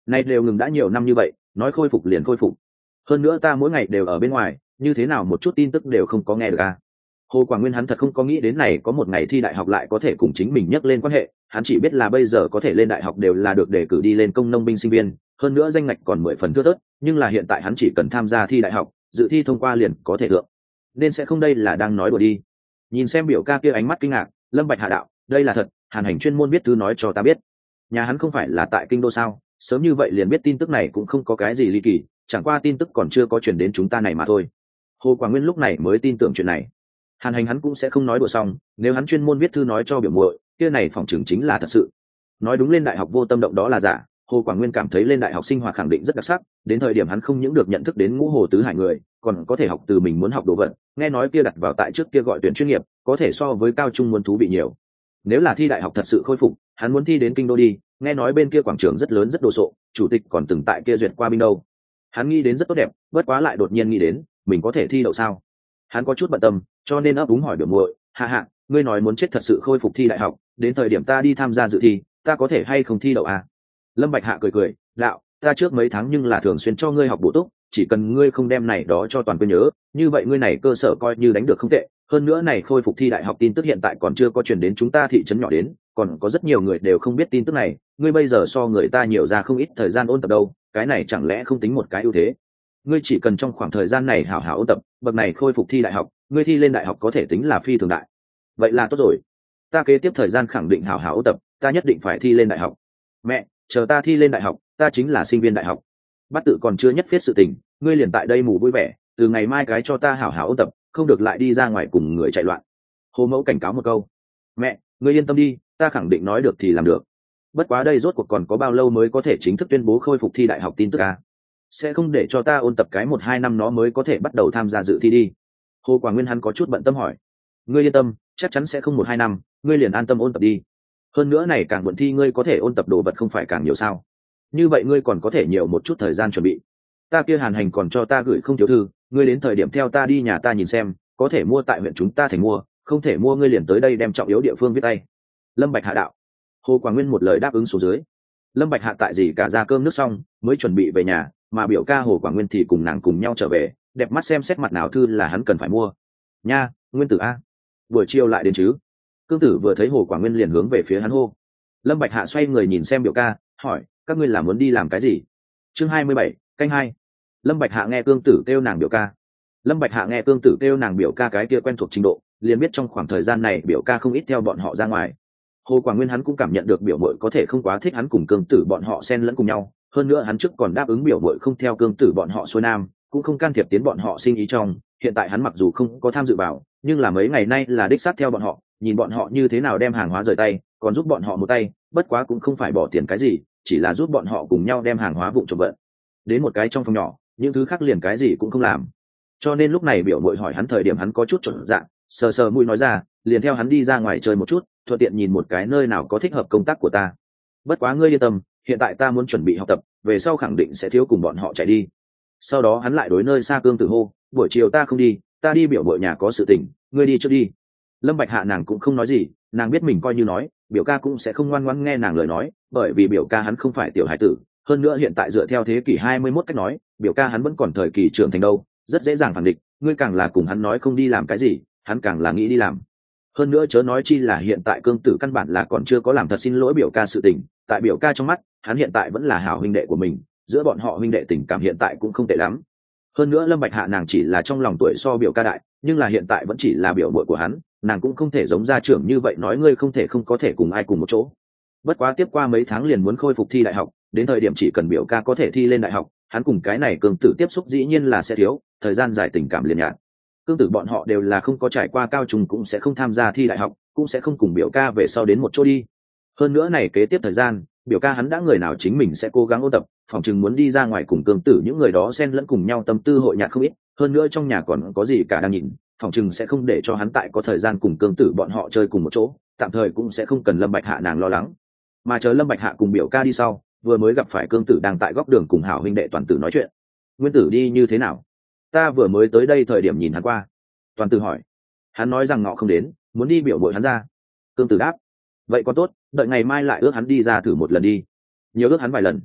Nay đều ngừng đã nhiều năm như vậy, nói khôi phục liền khôi phục. Hơn nữa ta mỗi ngày đều ở bên ngoài, như thế nào một chút tin tức đều không có nghe được à. Hồ Quảng Nguyên hắn thật không có nghĩ đến này có một ngày thi đại học lại có thể cùng chính mình nhắc lên quan hệ, hắn chỉ biết là bây giờ có thể lên đại học đều là được đề cử đi lên công nông binh sinh viên, hơn nữa danh ngạch còn 10 phần thưa thớt, nhưng là hiện tại hắn chỉ cần tham gia thi đại học, dự thi thông qua liền có thể thượng. Nên sẽ không đây là đang nói đùa đi. Nhìn xem biểu ca kia ánh mắt kinh ngạc, Lâm Bạch hạ đạo, đây là thật, Hàn Hành chuyên môn biết thư nói cho ta biết. Nhà hắn không phải là tại kinh đô sao, sớm như vậy liền biết tin tức này cũng không có cái gì ly kỳ, chẳng qua tin tức còn chưa có truyền đến chúng ta này mà thôi. Hồ Quảng Nguyên lúc này mới tin tưởng chuyện này. Hàn Hành hắn cũng sẽ không nói đùa xong, nếu hắn chuyên môn viết thư nói cho biểu muội, kia này phỏng chừng chính là thật sự. Nói đúng lên đại học vô tâm động đó là giả, Hồ Quảng Nguyên cảm thấy lên đại học sinh hoạt khẳng định rất đặc sắc, đến thời điểm hắn không những được nhận thức đến ngũ hồ tứ hải người, còn có thể học từ mình muốn học đồ vật, nghe nói kia đặt vào tại trước kia gọi tuyển chuyên nghiệp, có thể so với cao trung muốn thú vị nhiều. Nếu là thi đại học thật sự khôi phục, hắn muốn thi đến kinh đô đi, nghe nói bên kia quảng trường rất lớn rất đồ sộ, chủ tịch còn từng tại kia duyệt qua binh đâu. Hắn nghĩ đến rất tốt đẹp, bất quá lại đột nhiên nghĩ đến, mình có thể thi đậu sao? Hắn có chút bận tâm, cho nên ấp úng hỏi biểu muội, hạ hạ, ngươi nói muốn chết thật sự khôi phục thi đại học, đến thời điểm ta đi tham gia dự thi, ta có thể hay không thi đậu à? Lâm Bạch Hạ cười, đạo, ta trước mấy tháng nhưng là thường xuyên cho ngươi học bổ túc, chỉ cần ngươi không đem này đó cho toàn quên nhớ, như vậy ngươi này cơ sở coi như đánh được không tệ. Hơn nữa này khôi phục thi đại học tin tức hiện tại còn chưa có truyền đến chúng ta thị trấn nhỏ đến, còn có rất nhiều người đều không biết tin tức này, ngươi bây giờ so người ta nhiều ra không ít thời gian ôn tập đâu, cái này chẳng lẽ không tính một cái ưu thế? Ngươi chỉ cần trong khoảng thời gian này hảo hảo ôn tập, bậc này khôi phục thi đại học, ngươi thi lên đại học có thể tính là phi thường đại. Vậy là tốt rồi, ta kế tiếp thời gian khẳng định hảo hảo ôn tập, ta nhất định phải thi lên đại học. Mẹ, chờ ta thi lên đại học, ta chính là sinh viên đại học. Bắt tự còn chưa nhất viết sự tình, ngươi liền tại đây mù vui vẻ, từ ngày mai cái cho ta hảo hảo ôn tập, không được lại đi ra ngoài cùng người chạy loạn. Hồ mẫu cảnh cáo một câu. Mẹ, ngươi yên tâm đi, ta khẳng định nói được thì làm được. Bất quá đây rốt cuộc còn có bao lâu mới có thể chính thức tuyên bố khôi phục thi đại học tin tức à? Sẽ không để cho ta ôn tập cái 1-2 năm nó mới có thể bắt đầu tham gia dự thi đi. Hồ Quảng Nguyên hắn có chút bận tâm hỏi. Ngươi yên tâm, chắc chắn sẽ không 1-2 năm, ngươi liền an tâm ôn tập đi. Hơn nữa này càng muộn thi ngươi có thể ôn tập đồ vật không phải càng nhiều sao? Như vậy ngươi còn có thể nhiều một chút thời gian chuẩn bị. Ta kia Hàn Hành còn cho ta gửi không thiếu thư, ngươi đến thời điểm theo ta đi nhà ta nhìn xem, có thể mua tại huyện chúng ta thành mua, không thể mua ngươi liền tới đây đem trọng yếu địa phương viết tay. Lâm Bạch Hạ đạo. Hồ Quảng Nguyên một lời đáp ứng xuống dưới. Lâm Bạch Hạ tại gì cả ra cơm nước xong, mới chuẩn bị về nhà, mà biểu ca Hồ Quảng Nguyên thì cùng nàng cùng nhau trở về, đẹp mắt xem xét mặt nào thư là hắn cần phải mua. Nha, Nguyên tử a, buổi chiều lại đến chứ? Cương Tử vừa thấy Hồ Quảng Nguyên liền hướng về phía hắn hô. Lâm Bạch Hạ xoay người nhìn xem biểu ca, hỏi, các ngươi là muốn đi làm cái gì? Chương 27, canh 2. Lâm Bạch Hạ nghe Cương Tử kêu nàng biểu ca. Lâm Bạch Hạ nghe Cương Tử kêu nàng biểu ca cái kia quen thuộc trình độ, liền biết trong khoảng thời gian này biểu ca không ít theo bọn họ ra ngoài. Hồ Quảng Nguyên hắn cũng cảm nhận được biểu muội có thể không quá thích hắn cùng Cương Tử bọn họ xen lẫn cùng nhau, hơn nữa hắn trước còn đáp ứng biểu muội không theo Cương Tử bọn họ xuôi nam, cũng không can thiệp tiến bọn họ sinh ý trong, hiện tại hắn mặc dù không có tham dự vào, nhưng là mấy ngày nay là đích sát theo bọn họ, nhìn bọn họ như thế nào đem hàng hóa rời tay, còn giúp bọn họ một tay, bất quá cũng không phải bỏ tiền cái gì, chỉ là giúp bọn họ cùng nhau đem hàng hóa vụng trộm vận đến một cái trong phòng nhỏ, những thứ khác liền cái gì cũng không làm. Cho nên lúc này biểu muội hỏi hắn thời điểm hắn có chút chột dạ, sờ sờ mũi nói ra, liền theo hắn đi ra ngoài chơi một chút, thuận tiện nhìn một cái nơi nào có thích hợp công tác của ta. Bất quá ngươi yên tâm, hiện tại ta muốn chuẩn bị học tập, về sau khẳng định sẽ thiếu cùng bọn họ chạy đi. Sau đó hắn lại đối nơi xa Cương Tử hô, buổi chiều ta không đi, ta đi biểu muội nhà có sự tình, ngươi đi trước đi. Lâm Bạch Hạ nàng cũng không nói gì, nàng biết mình coi như nói, biểu ca cũng sẽ không ngoan ngoãn nghe nàng lời nói, bởi vì biểu ca hắn không phải tiểu hải tử, hơn nữa hiện tại dựa theo thế kỷ 21 cách nói, biểu ca hắn vẫn còn thời kỳ trưởng thành đâu, rất dễ dàng phản địch, ngươi càng là cùng hắn nói không đi làm cái gì, hắn càng là nghĩ đi làm. Hơn nữa chớ nói chi là hiện tại Cương Tử căn bản là còn chưa có làm thật xin lỗi biểu ca sự tình, tại biểu ca trong mắt, hắn hiện tại vẫn là hảo huynh đệ của mình, giữa bọn họ huynh đệ tình cảm hiện tại cũng không tệ lắm. Hơn nữa Lâm Bạch Hạ nàng chỉ là trong lòng tuổi so biểu ca đại, nhưng là hiện tại vẫn chỉ là biểu muội của hắn, nàng cũng không thể giống gia trưởng như vậy nói ngươi không thể không có thể cùng ai cùng một chỗ. Bất quá tiếp qua mấy tháng liền muốn khôi phục thi đại học, đến thời điểm chỉ cần biểu ca có thể thi lên đại học, hắn cùng cái này Cương Tử tiếp xúc dĩ nhiên là sẽ thiếu, thời gian dài tình cảm liền nhạt. Cương Tử bọn họ đều là không có trải qua cao trung cũng sẽ không tham gia thi đại học, cũng sẽ không cùng biểu ca về sau đến một chỗ đi. Hơn nữa này kế tiếp thời gian, biểu ca hắn đã người nào chính mình sẽ cố gắng ôn tập, phòng chừng muốn đi ra ngoài cùng Cương Tử những người đó xen lẫn cùng nhau tâm tư hội nhạc không ít, hơn nữa trong nhà còn có gì cả đang nhìn, phòng chừng sẽ không để cho hắn tại có thời gian cùng Cương Tử bọn họ chơi cùng một chỗ, tạm thời cũng sẽ không cần Lâm Bạch Hạ nàng lo lắng. Mà chờ Lâm Bạch Hạ cùng biểu ca đi sau, vừa mới gặp phải Cương Tử đang tại góc đường cùng hảo huynh đệ Toàn Tử nói chuyện. Nguyên Tử đi như thế nào? Ta vừa mới tới đây thời điểm nhìn hắn qua. Toàn Tử hỏi. Hắn nói rằng ngọ không đến, muốn đi biểu bội hắn ra. Cương Tử đáp. Vậy có tốt, đợi ngày mai lại ước hắn đi ra thử một lần đi. Nhiều ước hắn vài lần.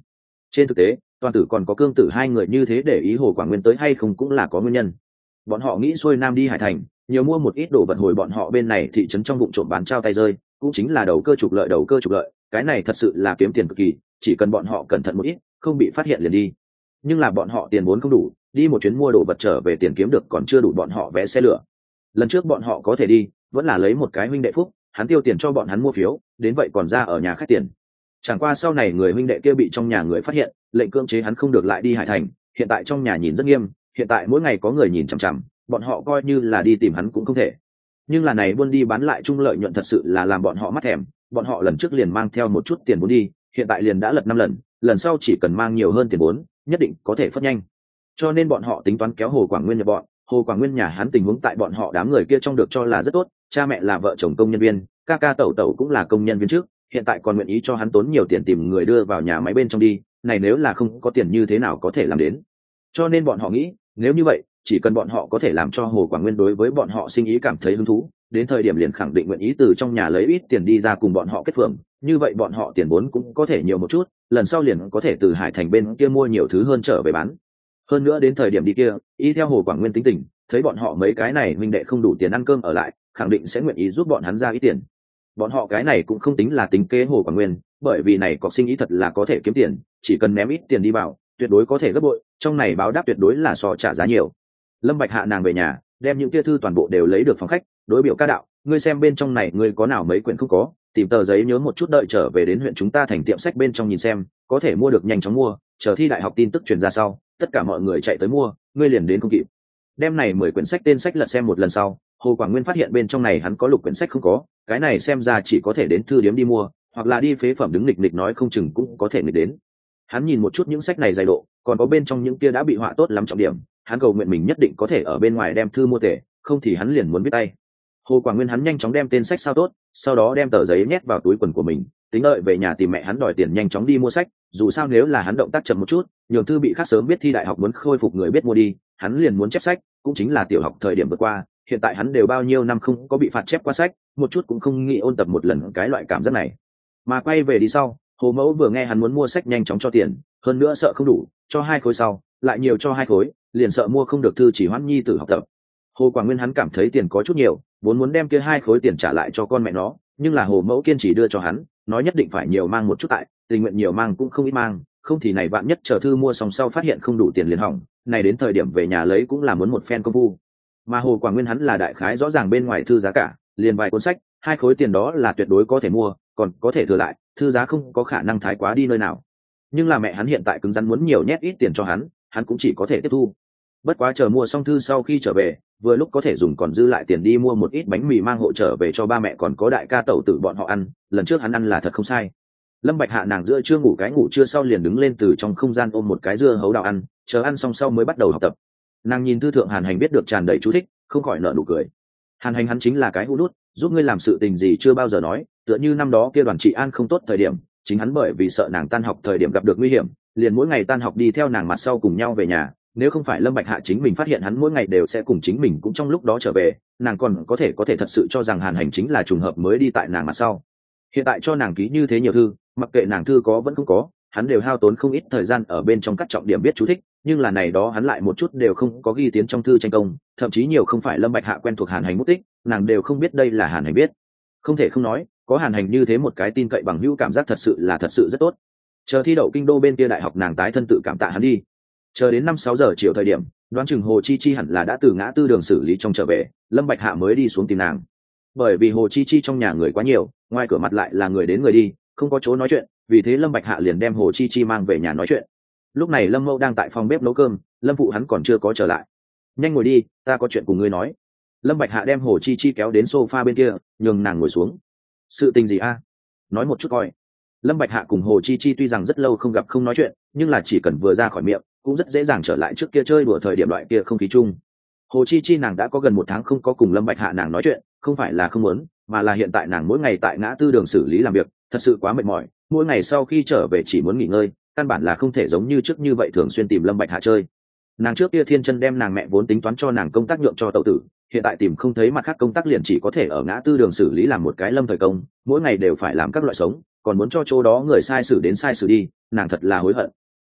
Trên thực tế Toàn Tử còn có Cương Tử hai người như thế để ý Hồ Quảng Nguyên tới hay không cũng là có nguyên nhân. Bọn họ nghĩ xuôi nam đi Hải Thành, nhiều mua một ít đồ vật hồi bọn họ bên này thị trấn trong vụ trộm bán trao tay rơi, cũng chính là đầu cơ trục lợi, cái này thật sự là kiếm tiền cực kỳ, chỉ cần bọn họ cẩn thận một ít, không bị phát hiện liền đi. Nhưng là bọn họ tiền vốn không đủ, đi một chuyến mua đồ vật trở về tiền kiếm được còn chưa đủ bọn họ vé xe lửa. Lần trước bọn họ có thể đi, vẫn là lấy một cái huynh đệ phúc, hắn tiêu tiền cho bọn hắn mua phiếu, đến vậy còn ra ở nhà khách tiền. Chẳng qua sau này người huynh đệ kia bị trong nhà người phát hiện, lệnh cưỡng chế hắn không được lại đi Hải Thành, hiện tại trong nhà nhìn rất nghiêm, hiện tại mỗi ngày có người nhìn chằm chằm, bọn họ coi như là đi tìm hắn cũng không thể. Nhưng là này buôn đi bán lại chung lợi nhuận thật sự là làm bọn họ mắt thèm, bọn họ lần trước liền mang theo một chút tiền vốn đi, hiện tại liền đã lật 5 lần, lần sau chỉ cần mang nhiều hơn tiền vốn, nhất định có thể phất nhanh. Cho nên bọn họ tính toán kéo Hồ Quảng Nguyên nhập bọn. Hồ Quảng Nguyên nhà hắn tình huống tại bọn họ đám người kia trong được cho là rất tốt, cha mẹ là vợ chồng công nhân viên, ca ca tẩu tẩu cũng là công nhân viên trước, hiện tại còn nguyện ý cho hắn tốn nhiều tiền tìm người đưa vào nhà máy bên trong đi, này nếu là không có tiền như thế nào có thể làm đến. Cho nên bọn họ nghĩ, nếu như vậy, chỉ cần bọn họ có thể làm cho Hồ Quảng Nguyên đối với bọn họ sinh ý cảm thấy hứng thú, đến thời điểm liền khẳng định nguyện ý từ trong nhà lấy ít tiền đi ra cùng bọn họ kết phường, như vậy bọn họ tiền vốn cũng có thể nhiều một chút, lần sau liền có thể từ Hải Thành bên kia mua nhiều thứ hơn trở về bán. Hơn nữa đến thời điểm đi kia, y theo Hồ Quảng Nguyên tính tình, thấy bọn họ mấy cái này huynh đệ không đủ tiền ăn cơm ở lại, khẳng định sẽ nguyện ý giúp bọn hắn ra ít tiền. Bọn họ cái này cũng không tính là tính kế Hồ Quảng Nguyên, bởi vì này có sinh ý thật là có thể kiếm tiền, chỉ cần ném ít tiền đi vào, tuyệt đối có thể gấp bội, trong này báo đáp tuyệt đối là so trả giá nhiều. Lâm Bạch Hạ nàng về nhà, đem những kia thư toàn bộ đều lấy được phòng khách, đối biểu ca đạo, ngươi xem bên trong này ngươi có nào mấy quyển không có, tìm tờ giấy nhớ một chút, đợi trở về đến huyện chúng ta thành tiệm sách bên trong nhìn xem, có thể mua được nhanh chóng mua, chờ thi đại học tin tức truyền ra sau, tất cả mọi người chạy tới mua, ngươi liền đến không kịp. Đem này 10 quyển sách tên sách lật xem một lần sau, Hồ Quảng Nguyên phát hiện bên trong này hắn có 6 quyển sách không có, cái này xem ra chỉ có thể đến thư điếm đi mua, hoặc là đi phế phẩm đứng nghịch nghịch nói không chừng cũng có thể nghịch đến. Hắn nhìn một chút những sách này dày độ, còn có bên trong những kia đã bị họa tốt lắm trọng điểm, hắn cầu nguyện mình nhất định có thể ở bên ngoài đem thư mua tể, không thì hắn liền muốn viết tay. Hồ Quảng Nguyên hắn nhanh chóng đem tên sách sao tốt, sau đó đem tờ giấy nhét vào túi quần của mình, tính đợi về nhà tìm mẹ hắn đòi tiền nhanh chóng đi mua sách, dù sao nếu là hắn động tác chậm một chút, nhường thư bị khác sớm biết thi đại học muốn khôi phục người biết mua đi, hắn liền muốn chép sách, cũng chính là tiểu học thời điểm vừa qua, hiện tại hắn đều bao nhiêu năm không có bị phạt chép qua sách, một chút cũng không nghĩ ôn tập một lần cái loại cảm giác này. Mà quay về đi sau, Hồ Mẫu vừa nghe hắn muốn mua sách nhanh chóng cho tiền, hơn nữa sợ không đủ, cho 2 khối sau, lại nhiều cho 2 khối, liền sợ mua không được thư chỉ hoãn nhi tử học tập. Hồ Quảng Nguyên hắn cảm thấy tiền có chút nhiều, vốn muốn đem kia 2 khối tiền trả lại cho con mẹ nó, nhưng là Hồ Mẫu kiên trì đưa cho hắn, nói nhất định phải nhiều mang một chút tại, tình nguyện nhiều mang cũng không ít mang, không thì này vạn nhất chờ thư mua xong sau phát hiện không đủ tiền liền hỏng, này đến thời điểm về nhà lấy cũng là muốn một phen công phu. Mà Hồ Quảng Nguyên hắn là đại khái rõ ràng bên ngoài thư giá cả, liền vài cuốn sách, 2 khối tiền đó là tuyệt đối có thể mua, còn có thể thừa lại, thư giá không có khả năng thái quá đi nơi nào. Nhưng là mẹ hắn hiện tại cứng rắn muốn nhiều nhét ít tiền cho hắn cũng chỉ có thể tiếp thu. Bất quá chờ mua xong thư sau khi trở về, vừa lúc có thể dùng còn dư lại tiền đi mua một ít bánh mì mang hộ trở về cho ba mẹ còn có đại ca tẩu tử bọn họ ăn, lần trước hắn ăn là thật không sai. Lâm Bạch Hạ nàng giữa trưa ngủ trưa sau liền đứng lên từ trong không gian ôm một cái dưa hấu đào ăn, chờ ăn xong sau mới bắt đầu học tập. Nàng nhìn thư thượng Hàn Hành biết được tràn đầy chú thích, không khỏi nở nụ cười. Hàn Hành hắn chính là cái hũ nút, giúp ngươi làm sự tình gì chưa bao giờ nói, tựa như năm đó kia Đoàn Trị An không tốt thời điểm, chính hắn bởi vì sợ nàng tan học thời điểm gặp được nguy hiểm, liền mỗi ngày tan học đi theo nàng mặt sau cùng nhau về nhà, nếu không phải Lâm Bạch Hạ chính mình phát hiện hắn mỗi ngày đều sẽ cùng chính mình cũng trong lúc đó trở về, nàng còn có thể thật sự cho rằng Hàn Hành chính là trùng hợp mới đi tại nàng mặt sau. Hiện tại cho nàng ký như thế nhiều thư, mặc kệ nàng thư có vẫn không có, hắn đều hao tốn không ít thời gian ở bên trong các trọng điểm biết chú thích, nhưng là này đó hắn lại một chút đều không có ghi tiến trong thư tranh công, thậm chí nhiều không phải Lâm Bạch Hạ quen thuộc Hàn Hành bút tích, nàng đều không biết đây là Hàn Hành biết. Không thể không nói, có Hàn Hành như thế một cái tin cậy bằng hữu cảm giác thật sự rất tốt. Chờ thi đậu kinh đô bên kia đại học nàng tái thân tự cảm tạ hắn đi. Chờ đến 5-6 giờ chiều thời điểm, đoán chừng Hồ Chi Chi hẳn là đã từ ngã tư đường xử lý trong trở về, Lâm Bạch Hạ mới đi xuống tìm nàng. Bởi vì Hồ Chi Chi trong nhà người quá nhiều, ngoài cửa mặt lại là người đến người đi, không có chỗ nói chuyện, vì thế Lâm Bạch Hạ liền đem Hồ Chi Chi mang về nhà nói chuyện. Lúc này Lâm Mâu đang tại phòng bếp nấu cơm, Lâm phụ hắn còn chưa có trở lại. Nhanh ngồi đi, ta có chuyện cùng ngươi nói. Lâm Bạch Hạ đem Hồ Chi Chi kéo đến sofa bên kia, nhường nàng ngồi xuống. Sự tình gì a? Nói một chút coi. Lâm Bạch Hạ cùng Hồ Chi Chi tuy rằng rất lâu không gặp không nói chuyện, nhưng là chỉ cần vừa ra khỏi miệng, cũng rất dễ dàng trở lại trước kia chơi đùa thời điểm loại kia không khí chung. Hồ Chi Chi nàng đã có gần 1 tháng không có cùng Lâm Bạch Hạ nàng nói chuyện, không phải là không muốn, mà là hiện tại nàng mỗi ngày tại ngã tư đường xử lý làm việc, thật sự quá mệt mỏi, mỗi ngày sau khi trở về chỉ muốn nghỉ ngơi, căn bản là không thể giống như trước như vậy thường xuyên tìm Lâm Bạch Hạ chơi. Nàng trước kia thiên chân đem nàng mẹ vốn tính toán cho nàng công tác nhượng cho tẩu tử, hiện tại tìm không thấy mặt khác công tác liền chỉ có thể ở ngã tư đường xử lý làm một cái lâm thời công, mỗi ngày đều phải làm các loại sống, còn muốn cho chỗ đó người sai xử đến sai xử đi, nàng thật là hối hận.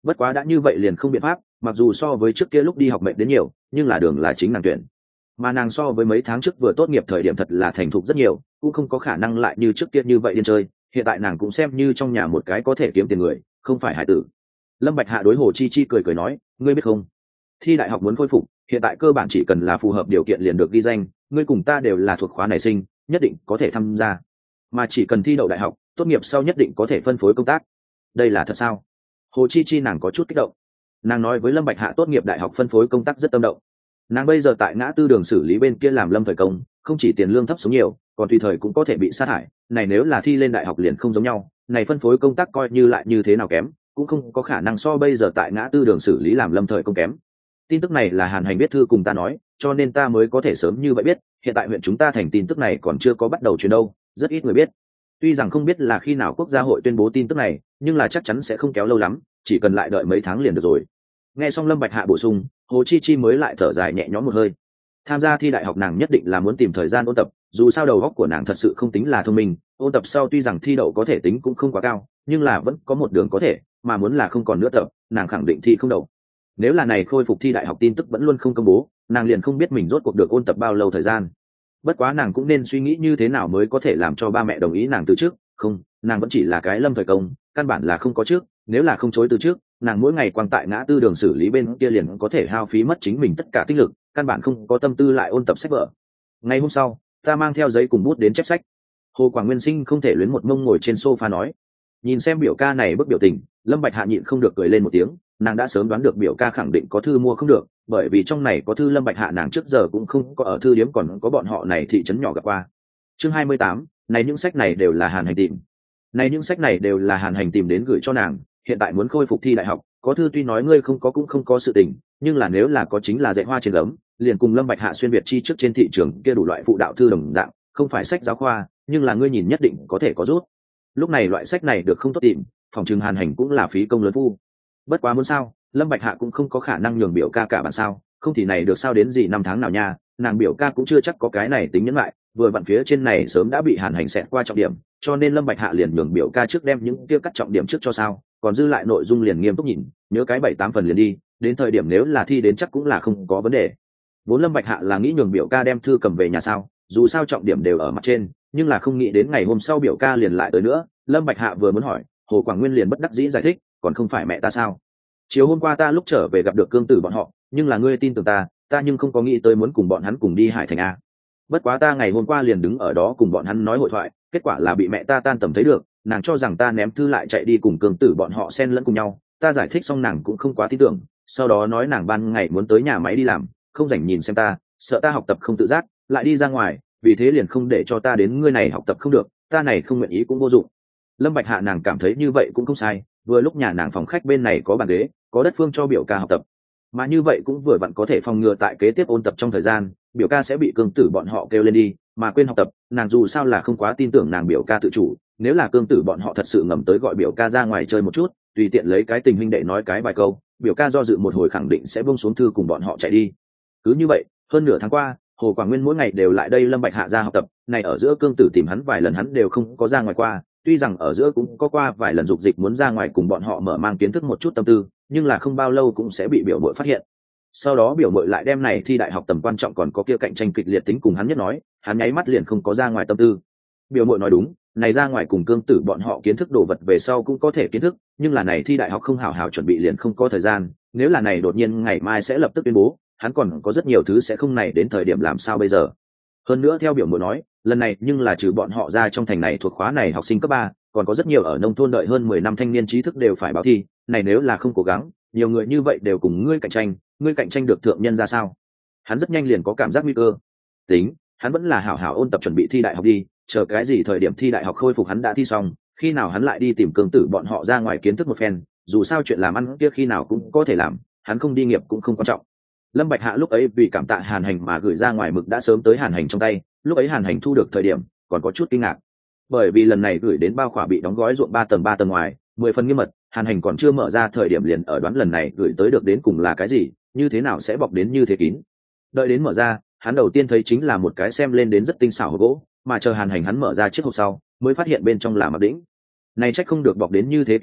bất quá đã như vậy liền không biện pháp, mặc dù so với trước kia lúc đi học mệt đến nhiều, nhưng là đường là chính nàng tuyển, mà nàng so với mấy tháng trước vừa tốt nghiệp thời điểm thật là thành thục rất nhiều, cũng không có khả năng lại như trước kia như vậy điên chơi. Hiện tại nàng cũng xem như trong nhà một cái có thể kiếm tiền người, không phải hải tử. Lâm Bạch Hạ đối Hồ Chi Chi cười cười nói, ngươi biết không, thi đại học muốn khôi phục, hiện tại cơ bản chỉ cần là phù hợp điều kiện liền được ghi danh, ngươi cùng ta đều là thuộc khóa này sinh, nhất định có thể tham gia, mà chỉ cần thi đậu đại học, tốt nghiệp sau nhất định có thể phân phối công tác. Đây là thật sao? Hồ Chi Chi nàng có chút kích động. Nàng nói với Lâm Bạch Hạ tốt nghiệp đại học phân phối công tác rất tâm động. Nàng bây giờ tại ngã tư đường xử lý bên kia làm lâm thời công, không chỉ tiền lương thấp xuống nhiều, còn tùy thời cũng có thể bị sa thải. Này nếu là thi lên đại học liền không giống nhau, này phân phối công tác coi như lại như thế nào kém, cũng không có khả năng so bây giờ tại ngã tư đường xử lý làm lâm thời công kém. Tin tức này là Hàn Hành viết thư cùng ta nói, cho nên ta mới có thể sớm như vậy biết. Hiện tại huyện chúng ta thành tin tức này còn chưa có bắt đầu truyền đâu, rất ít người biết. Tuy rằng không biết là khi nào quốc gia hội tuyên bố tin tức này, nhưng là chắc chắn sẽ không kéo lâu lắm, chỉ cần lại đợi mấy tháng liền được rồi. Nghe xong Lâm Bạch Hạ bổ sung, Hồ Chi Chi mới lại thở dài nhẹ nhõm một hơi. Tham gia thi đại học nàng nhất định là muốn tìm thời gian ôn tập, dù sao đầu óc của nàng thật sự không tính là thông minh, ôn tập sau tuy rằng thi đậu có thể tính cũng không quá cao, nhưng là vẫn có một đường có thể, mà muốn là không còn nữa tập, nàng khẳng định thi không đậu. Nếu là này khôi phục thi đại học tin tức vẫn luôn không công bố, nàng liền không biết mình rốt cuộc được ôn tập bao lâu thời gian. Bất quá nàng cũng nên suy nghĩ như thế nào mới có thể làm cho ba mẹ đồng ý nàng từ trước, không, nàng vẫn chỉ là cái lâm thời công, căn bản là không có trước, nếu là không chối từ trước, nàng mỗi ngày quang tại ngã tư đường xử lý bên kia liền có thể hao phí mất chính mình tất cả tinh lực, căn bản không có tâm tư lại ôn tập sách vở. Ngày hôm sau, ta mang theo giấy cùng bút đến chép sách. Hồ Quảng Nguyên Sinh không thể luyến một mông ngồi trên sofa nói. Nhìn xem biểu ca này bức biểu tình, Lâm Bạch Hạ nhịn không được cười lên một tiếng, nàng đã sớm đoán được biểu ca khẳng định có thư mua không được, bởi vì trong này có thư Lâm Bạch Hạ nàng trước giờ cũng không có ở thư điếm còn có bọn họ này thị trấn nhỏ gặp qua. Chương 28, này những sách này đều là Hàn Hành tìm. Này những sách này đều là Hàn Hành tìm đến gửi cho nàng, hiện tại muốn khôi phục thi đại học, có thư tuy nói ngươi không có cũng không có sự tình, nhưng là nếu là có chính là dạy hoa trên gấm, liền cùng Lâm Bạch Hạ xuyên việt chi trước trên thị trường kia đủ loại phụ đạo thư đồng dạng, không phải sách giáo khoa, nhưng là ngươi nhìn nhất định có thể có rút. Lúc này loại sách này được không tốt tìm, phòng trường Hàn Hành cũng là phí công lớn phu. Bất quá muốn sao, Lâm Bạch Hạ cũng không có khả năng nhường biểu ca cả bản sao, không thì này được sao đến gì năm tháng nào nha, nàng biểu ca cũng chưa chắc có cái này tính nhẫn lại, vừa vặn phía trên này sớm đã bị Hàn Hành xẹt qua trọng điểm, cho nên Lâm Bạch Hạ liền nhường biểu ca trước đem những kia cắt trọng điểm trước cho sao, còn dư lại nội dung liền nghiêm túc nhìn, nhớ cái 7-8 phần liền đi, đến thời điểm nếu là thi đến chắc cũng là không có vấn đề. Vốn Lâm Bạch Hạ là nghĩ nhường biểu ca đem thư cầm về nhà sao, dù sao trọng điểm đều ở mặt trên, nhưng là không nghĩ đến ngày hôm sau biểu ca liền lại tới nữa. Lâm Bạch Hạ vừa muốn hỏi, Hồ Quảng Nguyên liền bất đắc dĩ giải thích, còn không phải mẹ ta sao? Chiều hôm qua ta lúc trở về gặp được Cương Tử bọn họ, nhưng là ngươi tin tưởng ta nhưng không có nghĩ tới muốn cùng bọn hắn cùng đi Hải Thành a. Bất quá ta ngày hôm qua liền đứng ở đó cùng bọn hắn nói hội thoại, kết quả là bị mẹ ta tan tầm thấy được, nàng cho rằng ta ném thư lại chạy đi cùng Cương Tử bọn họ xen lẫn cùng nhau, ta giải thích xong nàng cũng không quá tin tưởng, sau đó nói nàng ban ngày muốn tới nhà máy đi làm, không rảnh nhìn xem ta, sợ ta học tập không tự giác, lại đi ra ngoài, vì thế liền không để cho ta đến ngươi này học tập không được, ta này không nguyện ý cũng vô dụng. Lâm Bạch Hạ nàng cảm thấy như vậy cũng không sai, vừa lúc nhà nàng phòng khách bên này có bàn ghế, có đất phương cho biểu ca học tập, mà như vậy cũng vừa vặn có thể phòng ngừa tại kế tiếp ôn tập trong thời gian, biểu ca sẽ bị Cương Tử bọn họ kêu lên đi, mà quên học tập, nàng dù sao là không quá tin tưởng nàng biểu ca tự chủ, nếu là Cương Tử bọn họ thật sự ngầm tới gọi biểu ca ra ngoài chơi một chút, tùy tiện lấy cái tình huynh đệ nói cái vài câu, biểu ca do dự một hồi khẳng định sẽ buông xuống thư cùng bọn họ chạy đi. Cứ như vậy, hơn nửa tháng qua, Hồ Quảng Nguyên mỗi ngày đều lại đây Lâm Bạch Hạ ra học tập, này ở giữa Cương Tử tìm hắn vài lần hắn đều không có ra ngoài qua, tuy rằng ở giữa cũng có qua vài lần dục dịch muốn ra ngoài cùng bọn họ mở mang kiến thức một chút tâm tư, nhưng là không bao lâu cũng sẽ bị biểu muội phát hiện. Sau đó biểu muội lại đem này thi đại học tầm quan trọng còn có kia cạnh tranh kịch liệt tính cùng hắn nhất nói, hắn nháy mắt liền không có ra ngoài tâm tư. Biểu muội nói đúng, này ra ngoài cùng Cương Tử bọn họ kiến thức đồ vật về sau cũng có thể kiến thức, nhưng là này thi đại học không hảo hảo chuẩn bị liền không có thời gian, nếu là này đột nhiên ngày mai sẽ lập tức tuyên bố, hắn còn có rất nhiều thứ sẽ không này đến thời điểm làm sao bây giờ. Hơn nữa theo biểu muội nói, lần này nhưng là trừ bọn họ ra trong thành này thuộc khóa này học sinh cấp 3, còn có rất nhiều ở nông thôn đợi hơn 10 năm thanh niên trí thức đều phải báo thi, này nếu là không cố gắng, nhiều người như vậy đều cùng ngươi cạnh tranh được thượng nhân ra sao? Hắn rất nhanh liền có cảm giác nguy cơ. Tính, hắn vẫn là hảo hảo ôn tập chuẩn bị thi đại học đi, chờ cái gì thời điểm thi đại học khôi phục hắn đã thi xong, khi nào hắn lại đi tìm Cương Tử bọn họ ra ngoài kiến thức một phen, dù sao chuyện làm ăn kia khi nào cũng có thể làm, hắn không đi nghiệp cũng không quan trọng. Lâm Bạch Hạ lúc ấy vì cảm tạ Hàn Hành mà gửi ra ngoài mực đã sớm tới Hàn Hành trong tay, lúc ấy Hàn Hành thu được thời điểm còn có chút kinh ngạc, bởi vì lần này gửi đến bao khỏa bị đóng gói ruộng 3 tầng ngoài, 10 phần nghiêm mật, Hàn Hành còn chưa mở ra thời điểm liền ở đoán lần này gửi tới được đến cùng là cái gì, như thế nào sẽ bọc đến như thế kín. Đợi đến mở ra, hắn đầu tiên thấy chính là một cái xem lên đến rất tinh xảo hộp gỗ, mà chờ Hàn Hành hắn mở ra chiếc hộp sau, mới phát hiện bên trong là mặc đĩnh. Này trách không được bọc đến như thế kín đâu,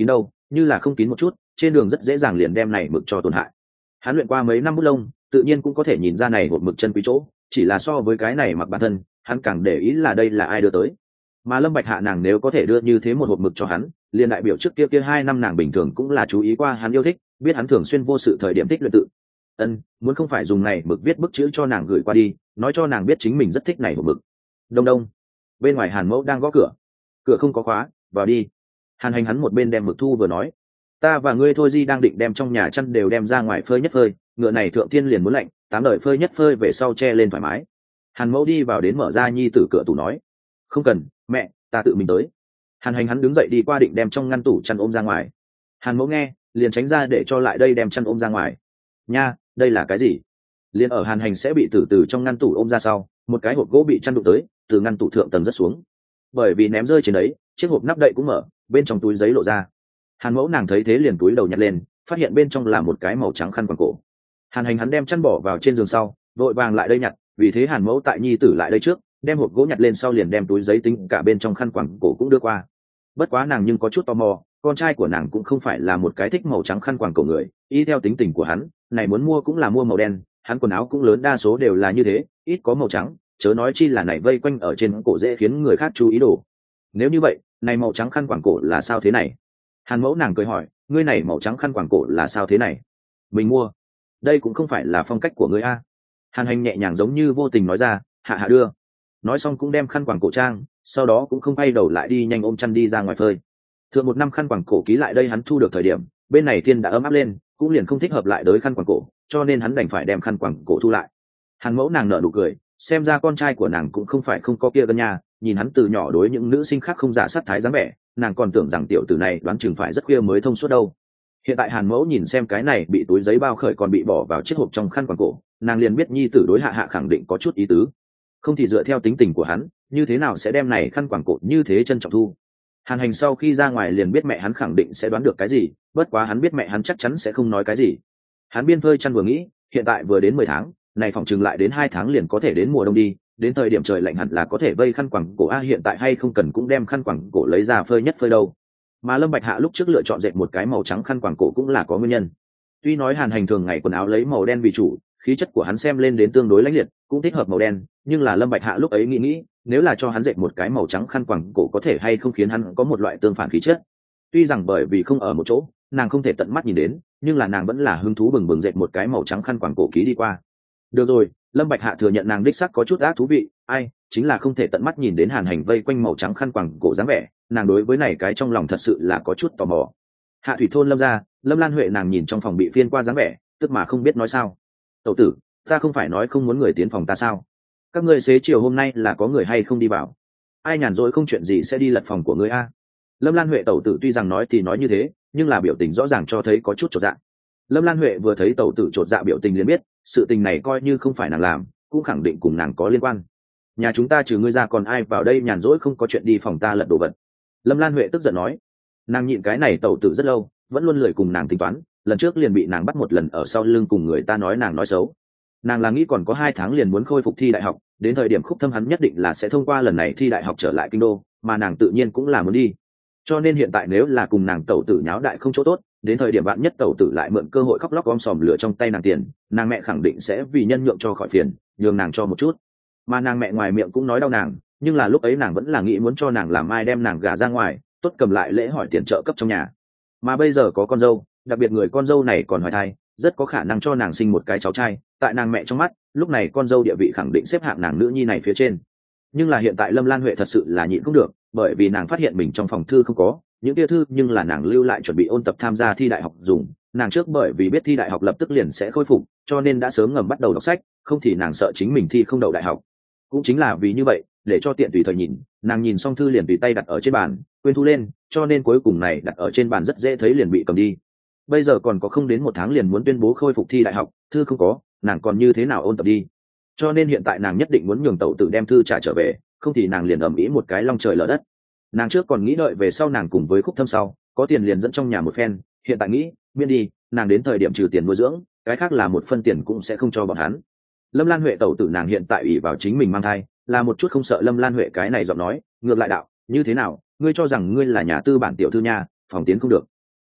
như là không kín một chút, trên đường rất dễ dàng liền đem này mực cho tổn hại. Hắn luyện qua mấy năm bút lông, tự nhiên cũng có thể nhìn ra này hộp mực chân quý chỗ, chỉ là so với cái này mặc bản thân, hắn càng để ý là đây là ai đưa tới. Mà Lâm Bạch Hạ nàng nếu có thể đưa như thế một hộp mực cho hắn, liền đại biểu trước kia 2 năm nàng bình thường cũng là chú ý qua hắn yêu thích, biết hắn thường xuyên vô sự thời điểm thích luyện tự. Muốn không phải dùng này mực viết bức chữ cho nàng gửi qua đi, nói cho nàng biết chính mình rất thích này hộp mực. Đông đông. Bên ngoài Hàn Mẫu đang gõ cửa. Cửa không có khóa, vào đi. Hàn Hành hắn một bên đem mực thu vừa nói, ta và ngươi thôi Di đang định đem trong nhà chăn đều đem ra ngoài phơi nhất phơi, ngựa này thượng thiên liền muốn lạnh, 8 đời phơi nhất phơi về sau che lên thoải mái. Hàn Mẫu đi vào đến mở ra nhi tử cửa tủ nói, không cần, mẹ, ta tự mình tới. Hàn Hành hắn đứng dậy đi qua định đem trong ngăn tủ chăn ôm ra ngoài. Hàn Mẫu nghe, liền tránh ra để cho lại đây đem chăn ôm ra ngoài. Nha, đây là cái gì? Liền ở Hàn Hành sẽ bị từ trong ngăn tủ ôm ra sau, một cái hộp gỗ bị chăn đụng tới, từ ngăn tủ thượng tầng rất xuống. Bởi vì ném rơi trên đấy, chiếc hộp nắp đậy cũng mở, bên trong túi giấy lộ ra. Hàn Mẫu nàng thấy thế liền túi đầu nhặt lên, phát hiện bên trong là một cái màu trắng khăn quàng cổ. Hàn Hành hắn đem chăn bỏ vào trên giường sau, vội vàng lại đây nhặt, vì thế Hàn Mẫu tại nhi tử lại đây trước, đem hộp gỗ nhặt lên sau liền đem túi giấy tính cả bên trong khăn quàng cổ cũng đưa qua. Bất quá nàng nhưng có chút tò mò, con trai của nàng cũng không phải là một cái thích màu trắng khăn quàng cổ người, y theo tính tình của hắn, này muốn mua cũng là mua màu đen, hắn quần áo cũng lớn đa số đều là như thế, ít có màu trắng, chớ nói chi là này vây quanh ở trên cổ dễ khiến người khác chú ý đồ. Nếu như vậy, này màu trắng khăn quàng cổ là sao thế này? Hàn Mẫu nàng cười hỏi, ngươi này màu trắng khăn quàng cổ là sao thế này? Mình mua. Đây cũng không phải là phong cách của ngươi a. Hàn Hành nhẹ nhàng giống như vô tình nói ra, hạ hạ đưa. Nói xong cũng đem khăn quàng cổ trang, sau đó cũng không quay đầu lại đi nhanh ôm chăn đi ra ngoài phơi. Thượng một năm khăn quàng cổ ký lại đây hắn thu được thời điểm, bên này thiên đã ấm áp lên, cũng liền không thích hợp lại đối khăn quàng cổ, cho nên hắn đành phải đem khăn quàng cổ thu lại. Hàn Mẫu nàng nở nụ cười, xem ra con trai của nàng cũng không phải không có kia gân nha, nhìn hắn từ nhỏ đối những nữ sinh khác không giả sát thái dáng vẻ, nàng còn tưởng rằng tiểu tử này đoán chừng phải rất khuya mới thông suốt đâu. Hiện tại Hàn Mẫu nhìn xem cái này bị túi giấy bao khởi còn bị bỏ vào chiếc hộp trong khăn quàng cổ, nàng liền biết nhi tử đối hạ hạ khẳng định có chút ý tứ. Không thì dựa theo tính tình của hắn, như thế nào sẽ đem này khăn quàng cổ như thế trân trọng thu. Hàn Hành sau khi ra ngoài liền biết mẹ hắn khẳng định sẽ đoán được cái gì, bất quá hắn biết mẹ hắn chắc chắn sẽ không nói cái gì. Hắn biên phơi chăn vừa nghĩ, hiện tại vừa đến 10 tháng, này phòng chừng lại đến 2 tháng liền có thể đến mùa đông đi, đến thời điểm trời lạnh hẳn là có thể vây khăn quàng cổ a, hiện tại hay không cần cũng đem khăn quàng cổ lấy ra phơi nhất phơi đâu. Mà Lâm Bạch Hạ lúc trước lựa chọn dệt một cái màu trắng khăn quàng cổ cũng là có nguyên nhân. Tuy nói Hàn Hành thường ngày quần áo lấy màu đen vì chủ, khí chất của hắn xem lên đến tương đối lãnh liệt, cũng thích hợp màu đen, nhưng là Lâm Bạch Hạ lúc ấy nghĩ, nếu là cho hắn dệt một cái màu trắng khăn quàng cổ có thể hay không khiến hắn có một loại tương phản khí chất. Tuy rằng bởi vì không ở một chỗ, nàng không thể tận mắt nhìn đến, nhưng là nàng vẫn là hứng thú bừng bừng dệt một cái màu trắng khăn quàng cổ ký đi qua. Được rồi, Lâm Bạch Hạ thừa nhận nàng đích xác có chút ác thú vị, ai, chính là không thể tận mắt nhìn đến Hàn Hành vây quanh màu trắng khăn quàng cổ dáng vẻ, nàng đối với này cái trong lòng thật sự là có chút tò mò. Hạ thủy thôn Lâm gia, Lâm Lan Huệ nàng nhìn trong phòng bị phiên qua dáng vẻ, tức mà không biết nói sao. Tẩu tử, ta không phải nói không muốn người tiến phòng ta sao? Các ngươi xế chiều hôm nay là có người hay không đi vào? Ai nhàn rỗi không chuyện gì sẽ đi lật phòng của ngươi a? Lâm Lan Huệ tẩu tử tuy rằng nói thì nói như thế, nhưng là biểu tình rõ ràng cho thấy có chút chột dạ. Lâm Lan Huệ vừa thấy tẩu tử chột dạ biểu tình liền biết, sự tình này coi như không phải nàng làm, cũng khẳng định cùng nàng có liên quan. Nhà chúng ta trừ ngươi ra còn ai vào đây nhàn rỗi không có chuyện đi phòng ta lật đồ vật? Lâm Lan Huệ tức giận nói. Nàng nhịn cái này tẩu tử rất lâu, vẫn luôn lười cùng nàng tính toán, lần trước liền bị nàng bắt một lần ở sau lưng cùng người ta nói nàng nói xấu. Nàng là nghĩ còn có 2 tháng liền muốn khôi phục thi đại học, đến thời điểm Khúc Thâm hắn nhất định là sẽ thông qua lần này thi đại học trở lại kinh đô, mà nàng tự nhiên cũng là muốn đi. Cho nên hiện tại nếu là cùng nàng tẩu tử nháo đại không chỗ tốt, đến thời điểm bạn nhất tẩu tử lại mượn cơ hội khóc lóc gom sòm lửa trong tay nàng tiền, nàng mẹ khẳng định sẽ vì nhân nhượng cho khỏi phiền, nhường nàng cho một chút. Mà nàng mẹ ngoài miệng cũng nói đau nàng, nhưng là lúc ấy nàng vẫn là nghĩ muốn cho nàng làm ai đem nàng gả ra ngoài, tốt cầm lại lễ hỏi tiền trợ cấp trong nhà. Mà bây giờ có con dâu, đặc biệt người con dâu này còn hoài thai, rất có khả năng cho nàng sinh một cái cháu trai, tại nàng mẹ trong mắt, lúc này con dâu địa vị khẳng định xếp hạng nàng nữ nhi này phía trên. Nhưng là hiện tại Lâm Lan Huệ thật sự là nhịn không được, bởi vì nàng phát hiện mình trong phòng thư không có những tia thư, nhưng là nàng lưu lại chuẩn bị ôn tập tham gia thi đại học dùng. Nàng trước bởi vì biết thi đại học lập tức liền sẽ khôi phục, cho nên đã sớm ngầm bắt đầu đọc sách, không thì nàng sợ chính mình thi không đậu đại học. Cũng chính là vì như vậy, để cho tiện tùy thời nhìn, nàng nhìn xong thư liền tùy tay đặt ở trên bàn, quên thu lên, cho nên cuối cùng này đặt ở trên bàn rất dễ thấy liền bị cầm đi. Bây giờ còn có không đến 1 tháng liền muốn tuyên bố khôi phục thi đại học, thư không có, nàng còn như thế nào ôn tập đi? Cho nên hiện tại nàng nhất định muốn nhường tẩu tử đem thư trả trở về, không thì nàng liền ầm ĩ một cái long trời lở đất. Nàng trước còn nghĩ đợi về sau nàng cùng với Khúc Thâm sau có tiền liền dẫn trong nhà một phen, hiện tại nghĩ miễn đi, nàng đến thời điểm trừ tiền nuôi dưỡng, cái khác là một phân tiền cũng sẽ không cho bọn hắn. Lâm Lan Huệ tẩu tử nàng hiện tại ủy vào chính mình mang thai, là một chút không sợ Lâm Lan Huệ cái này giọng nói, ngược lại đạo, như thế nào, ngươi cho rằng ngươi là nhà tư bản tiểu thư nha, phòng tiến không được.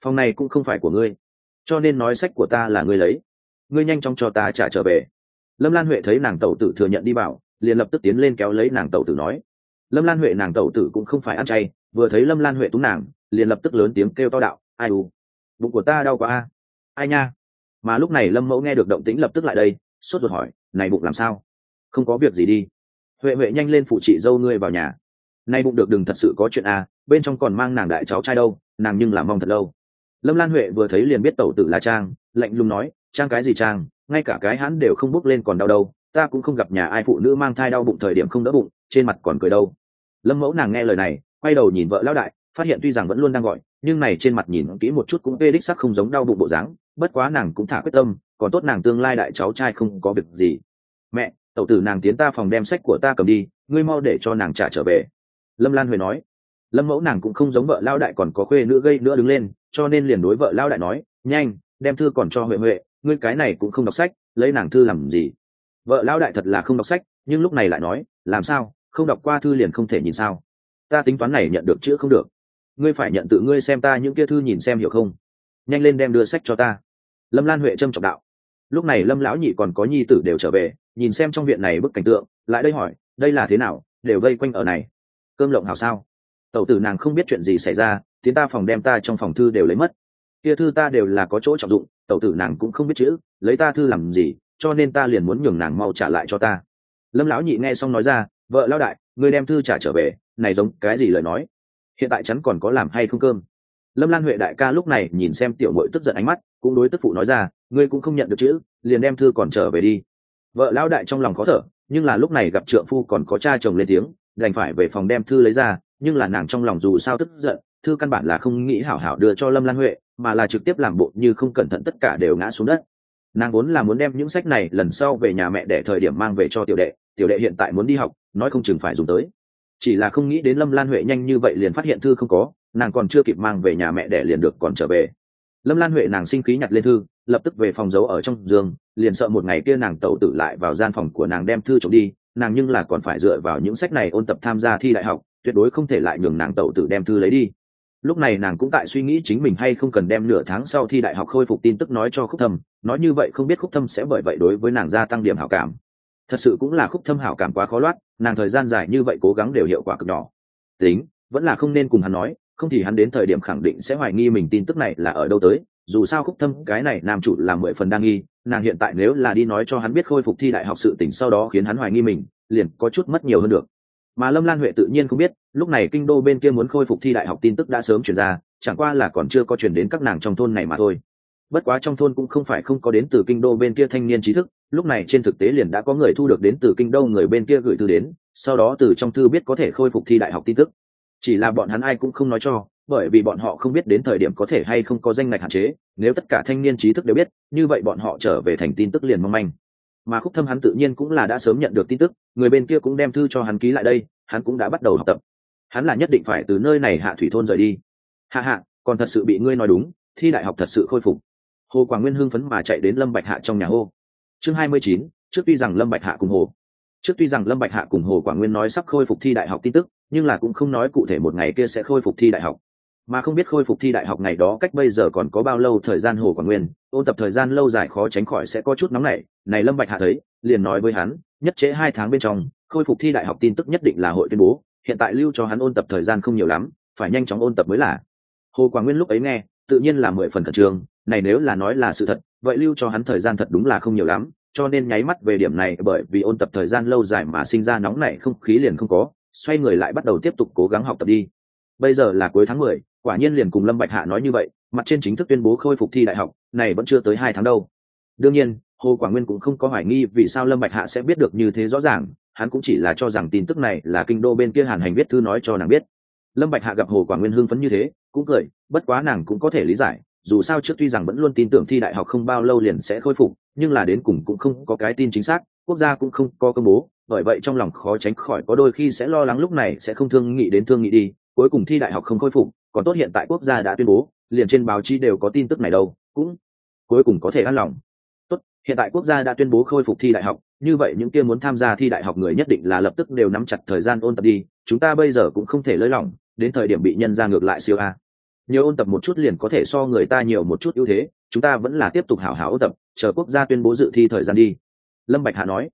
Phòng này cũng không phải của ngươi, cho nên nói sách của ta là ngươi lấy, ngươi nhanh chóng cho ta trả trở về. Lâm Lan Huệ thấy nàng tẩu tử thừa nhận đi bảo, liền lập tức tiến lên kéo lấy nàng tẩu tử nói. Lâm Lan Huệ nàng tẩu tử cũng không phải ăn chay, vừa thấy Lâm Lan Huệ túng nàng, liền lập tức lớn tiếng kêu to đạo, ai u, bụng của ta đau quá a, ai nha. Mà lúc này Lâm Mẫu nghe được động tĩnh lập tức lại đây, sốt ruột hỏi, này bụng làm sao? Không có việc gì đi. Huệ Huệ nhanh lên phụ chị dâu ngươi vào nhà. Nay bụng được đừng thật sự có chuyện à, bên trong còn mang nàng đại cháu trai đâu, nàng nhưng làm mong thật lâu. Lâm Lan Huệ vừa thấy liền biết tẩu tử là Trang, lạnh lùng nói, Trang cái gì Trang, ngay cả cái hắn đều không bốc lên còn đau đâu, ta cũng không gặp nhà ai phụ nữ mang thai đau bụng thời điểm không đỡ bụng, trên mặt còn cười đâu. Lâm Mẫu nàng nghe lời này, quay đầu nhìn vợ lão đại, phát hiện tuy rằng vẫn luôn đang gọi, nhưng này trên mặt nhìn kỹ một chút cũng vê đích sắc không giống đau bụng bộ dáng, bất quá nàng cũng thả quyết tâm, còn tốt nàng tương lai đại cháu trai không có việc gì. Mẹ, tẩu tử nàng tiến ta phòng đem sách của ta cầm đi, ngươi mau để cho nàng trả trở về. Lâm Lan Huệ nói. Lâm Mẫu nàng cũng không giống vợ lão đại còn có khuê nữa gây nữa đứng lên, cho nên liền đối vợ lão đại nói, nhanh đem thư còn cho Huệ Huệ, ngươi cái này cũng không đọc sách, lấy nàng thư làm gì. Vợ lão đại thật là không đọc sách, nhưng lúc này lại nói, làm sao không đọc qua thư liền không thể nhìn sao? Ta tính toán này nhận được chữ không được, ngươi phải nhận tự ngươi xem ta những kia thư nhìn xem hiểu không, nhanh lên đem đưa sách cho ta. Lâm Lan Huệ trâm trọng đạo. Lúc này Lâm lão nhị còn có nhi tử đều trở về, nhìn xem trong viện này bức cảnh tượng, lại đây hỏi, đây là thế nào, đều vây quanh ở này, cơm lộng hảo sao? Tẩu tử nàng không biết chuyện gì xảy ra, tiến ta phòng đem ta trong phòng thư đều lấy mất, kia thư ta đều là có chỗ trọng dụng, tẩu tử nàng cũng không biết chữ, lấy ta thư làm gì, cho nên ta liền muốn nhường nàng mau trả lại cho ta. Lâm lão nhị nghe xong nói ra, vợ lão đại, ngươi đem thư trả trở về, này giống cái gì lời nói, hiện tại chắn còn có làm hay không cơm. Lâm Lan Huệ đại ca lúc này nhìn xem tiểu muội tức giận ánh mắt, cũng đối tức phụ nói ra, ngươi cũng không nhận được chữ, liền đem thư còn trở về đi. Vợ lão đại trong lòng khó thở, nhưng là lúc này gặp trượng phu còn có cha chồng lên tiếng, đành phải về phòng đem thư lấy ra, nhưng là nàng trong lòng dù sao tức giận, thư căn bản là không nghĩ hảo hảo đưa cho Lâm Lan Huệ, mà là trực tiếp làm bộ như không cẩn thận tất cả đều ngã xuống đất. Nàng vốn là muốn đem những sách này lần sau về nhà mẹ để thời điểm mang về cho tiểu đệ hiện tại muốn đi học, nói không chừng phải dùng tới. Chỉ là không nghĩ đến Lâm Lan Huệ nhanh như vậy liền phát hiện thư không có, nàng còn chưa kịp mang về nhà mẹ để liền được còn trở về. Lâm Lan Huệ nàng sinh khí nhặt lên thư, lập tức về phòng giấu ở trong giường, liền sợ một ngày kia nàng tẩu tử lại vào gian phòng của nàng đem thư trộm đi, nàng nhưng là còn phải dựa vào những sách này ôn tập tham gia thi đại học, tuyệt đối không thể lại nhường nàng tẩu tử đem thư lấy đi. Lúc này nàng cũng tại suy nghĩ chính mình hay không cần đem nửa tháng sau thi đại học khôi phục tin tức nói cho Khúc Thâm, nói như vậy không biết Khúc Thâm sẽ bởi vậy đối với nàng gia tăng điểm hảo cảm. Thật sự cũng là Khúc Thâm hảo cảm quá khó loát, nàng thời gian dài như vậy cố gắng đều hiệu quả cực nhỏ. Tính, vẫn là không nên cùng hắn nói, không thì hắn đến thời điểm khẳng định sẽ hoài nghi mình tin tức này là ở đâu tới, dù sao Khúc Thâm cái này nam chủ là 10 phần đang nghi, nàng hiện tại nếu là đi nói cho hắn biết khôi phục thi đại học sự tình sau đó khiến hắn hoài nghi mình, liền có chút mất nhiều hơn được. Mà Lâm Lan Huệ tự nhiên không biết, lúc này kinh đô bên kia muốn khôi phục thi đại học tin tức đã sớm truyền ra, chẳng qua là còn chưa có truyền đến các nàng trong thôn này mà thôi. Bất quá trong thôn cũng không phải không có đến từ kinh đô bên kia thanh niên trí thức, lúc này trên thực tế liền đã có người thu được đến từ kinh đô người bên kia gửi thư đến, sau đó từ trong thư biết có thể khôi phục thi đại học tin tức. Chỉ là bọn hắn ai cũng không nói cho, bởi vì bọn họ không biết đến thời điểm có thể hay không có danh ngạch hạn chế, nếu tất cả thanh niên trí thức đều biết, như vậy bọn họ trở về thành tin tức liền mong manh. Mà Khúc Thâm hắn tự nhiên cũng là đã sớm nhận được tin tức, người bên kia cũng đem thư cho hắn ký lại đây, hắn cũng đã bắt đầu học tập. Hắn là nhất định phải từ nơi này hạ thủy thôn rời đi. Hạ, còn thật sự bị ngươi nói đúng, thi đại học thật sự khôi phục. Hồ Quảng Nguyên hưng phấn mà chạy đến Lâm Bạch Hạ trong nhà hô. Chương 29, trước tuy rằng Lâm Bạch Hạ cùng Hồ Quảng Nguyên nói sắp khôi phục thi đại học tin tức, nhưng là cũng không nói cụ thể một ngày kia sẽ khôi phục thi đại học. Mà không biết khôi phục thi đại học ngày đó cách bây giờ còn có bao lâu thời gian. Hồ Quảng Nguyên ôn tập thời gian lâu dài khó tránh khỏi sẽ có chút nóng nảy, này Lâm Bạch Hạ thấy, liền nói với hắn, nhất trễ 2 tháng bên trong, khôi phục thi đại học tin tức nhất định là hội tuyên bố, hiện tại lưu cho hắn ôn tập thời gian không nhiều lắm, phải nhanh chóng ôn tập mới là. Hồ Quảng Nguyên lúc ấy nghe, tự nhiên là 10 phần khẩn trương, này nếu là nói là sự thật, vậy lưu cho hắn thời gian thật đúng là không nhiều lắm, cho nên nháy mắt về điểm này bởi vì ôn tập thời gian lâu dài mà sinh ra nóng nảy không khí liền không có, xoay người lại bắt đầu tiếp tục cố gắng học tập đi. Bây giờ là cuối tháng 10, quả nhiên liền cùng Lâm Bạch Hạ nói như vậy, mặt trên chính thức tuyên bố khôi phục thi đại học, này vẫn chưa tới 2 tháng đâu. Đương nhiên, Hồ Quảng Nguyên cũng không có hoài nghi vì sao Lâm Bạch Hạ sẽ biết được như thế rõ ràng, hắn cũng chỉ là cho rằng tin tức này là kinh đô bên kia Hàn Hành viết thư nói cho nàng biết. Lâm Bạch Hạ gặp Hồ Quảng Nguyên hưng phấn như thế, cũng cười, bất quá nàng cũng có thể lý giải, dù sao trước tuy rằng vẫn luôn tin tưởng thi đại học không bao lâu liền sẽ khôi phục, nhưng là đến cùng cũng không có cái tin chính xác, quốc gia cũng không có công bố, bởi vậy trong lòng khó tránh khỏi có đôi khi sẽ lo lắng lúc này sẽ không thương nghị đi, cuối cùng thi đại học không khôi phục, còn tốt hiện tại quốc gia đã tuyên bố, liền trên báo chí đều có tin tức này đâu, cũng cuối cùng có thể an lòng. Tốt, hiện tại quốc gia đã tuyên bố khôi phục thi đại học, như vậy những kia muốn tham gia thi đại học người nhất định là lập tức đều nắm chặt thời gian ôn tập đi, chúng ta bây giờ cũng không thể lơi lỏng, đến thời điểm bị nhân ra ngược lại siêu a. nhiều ôn tập một chút liền có thể so người ta nhiều một chút ưu thế, chúng ta vẫn là tiếp tục hảo hảo ôn tập, chờ quốc gia tuyên bố dự thi thời gian đi. Lâm Bạch Hạ nói.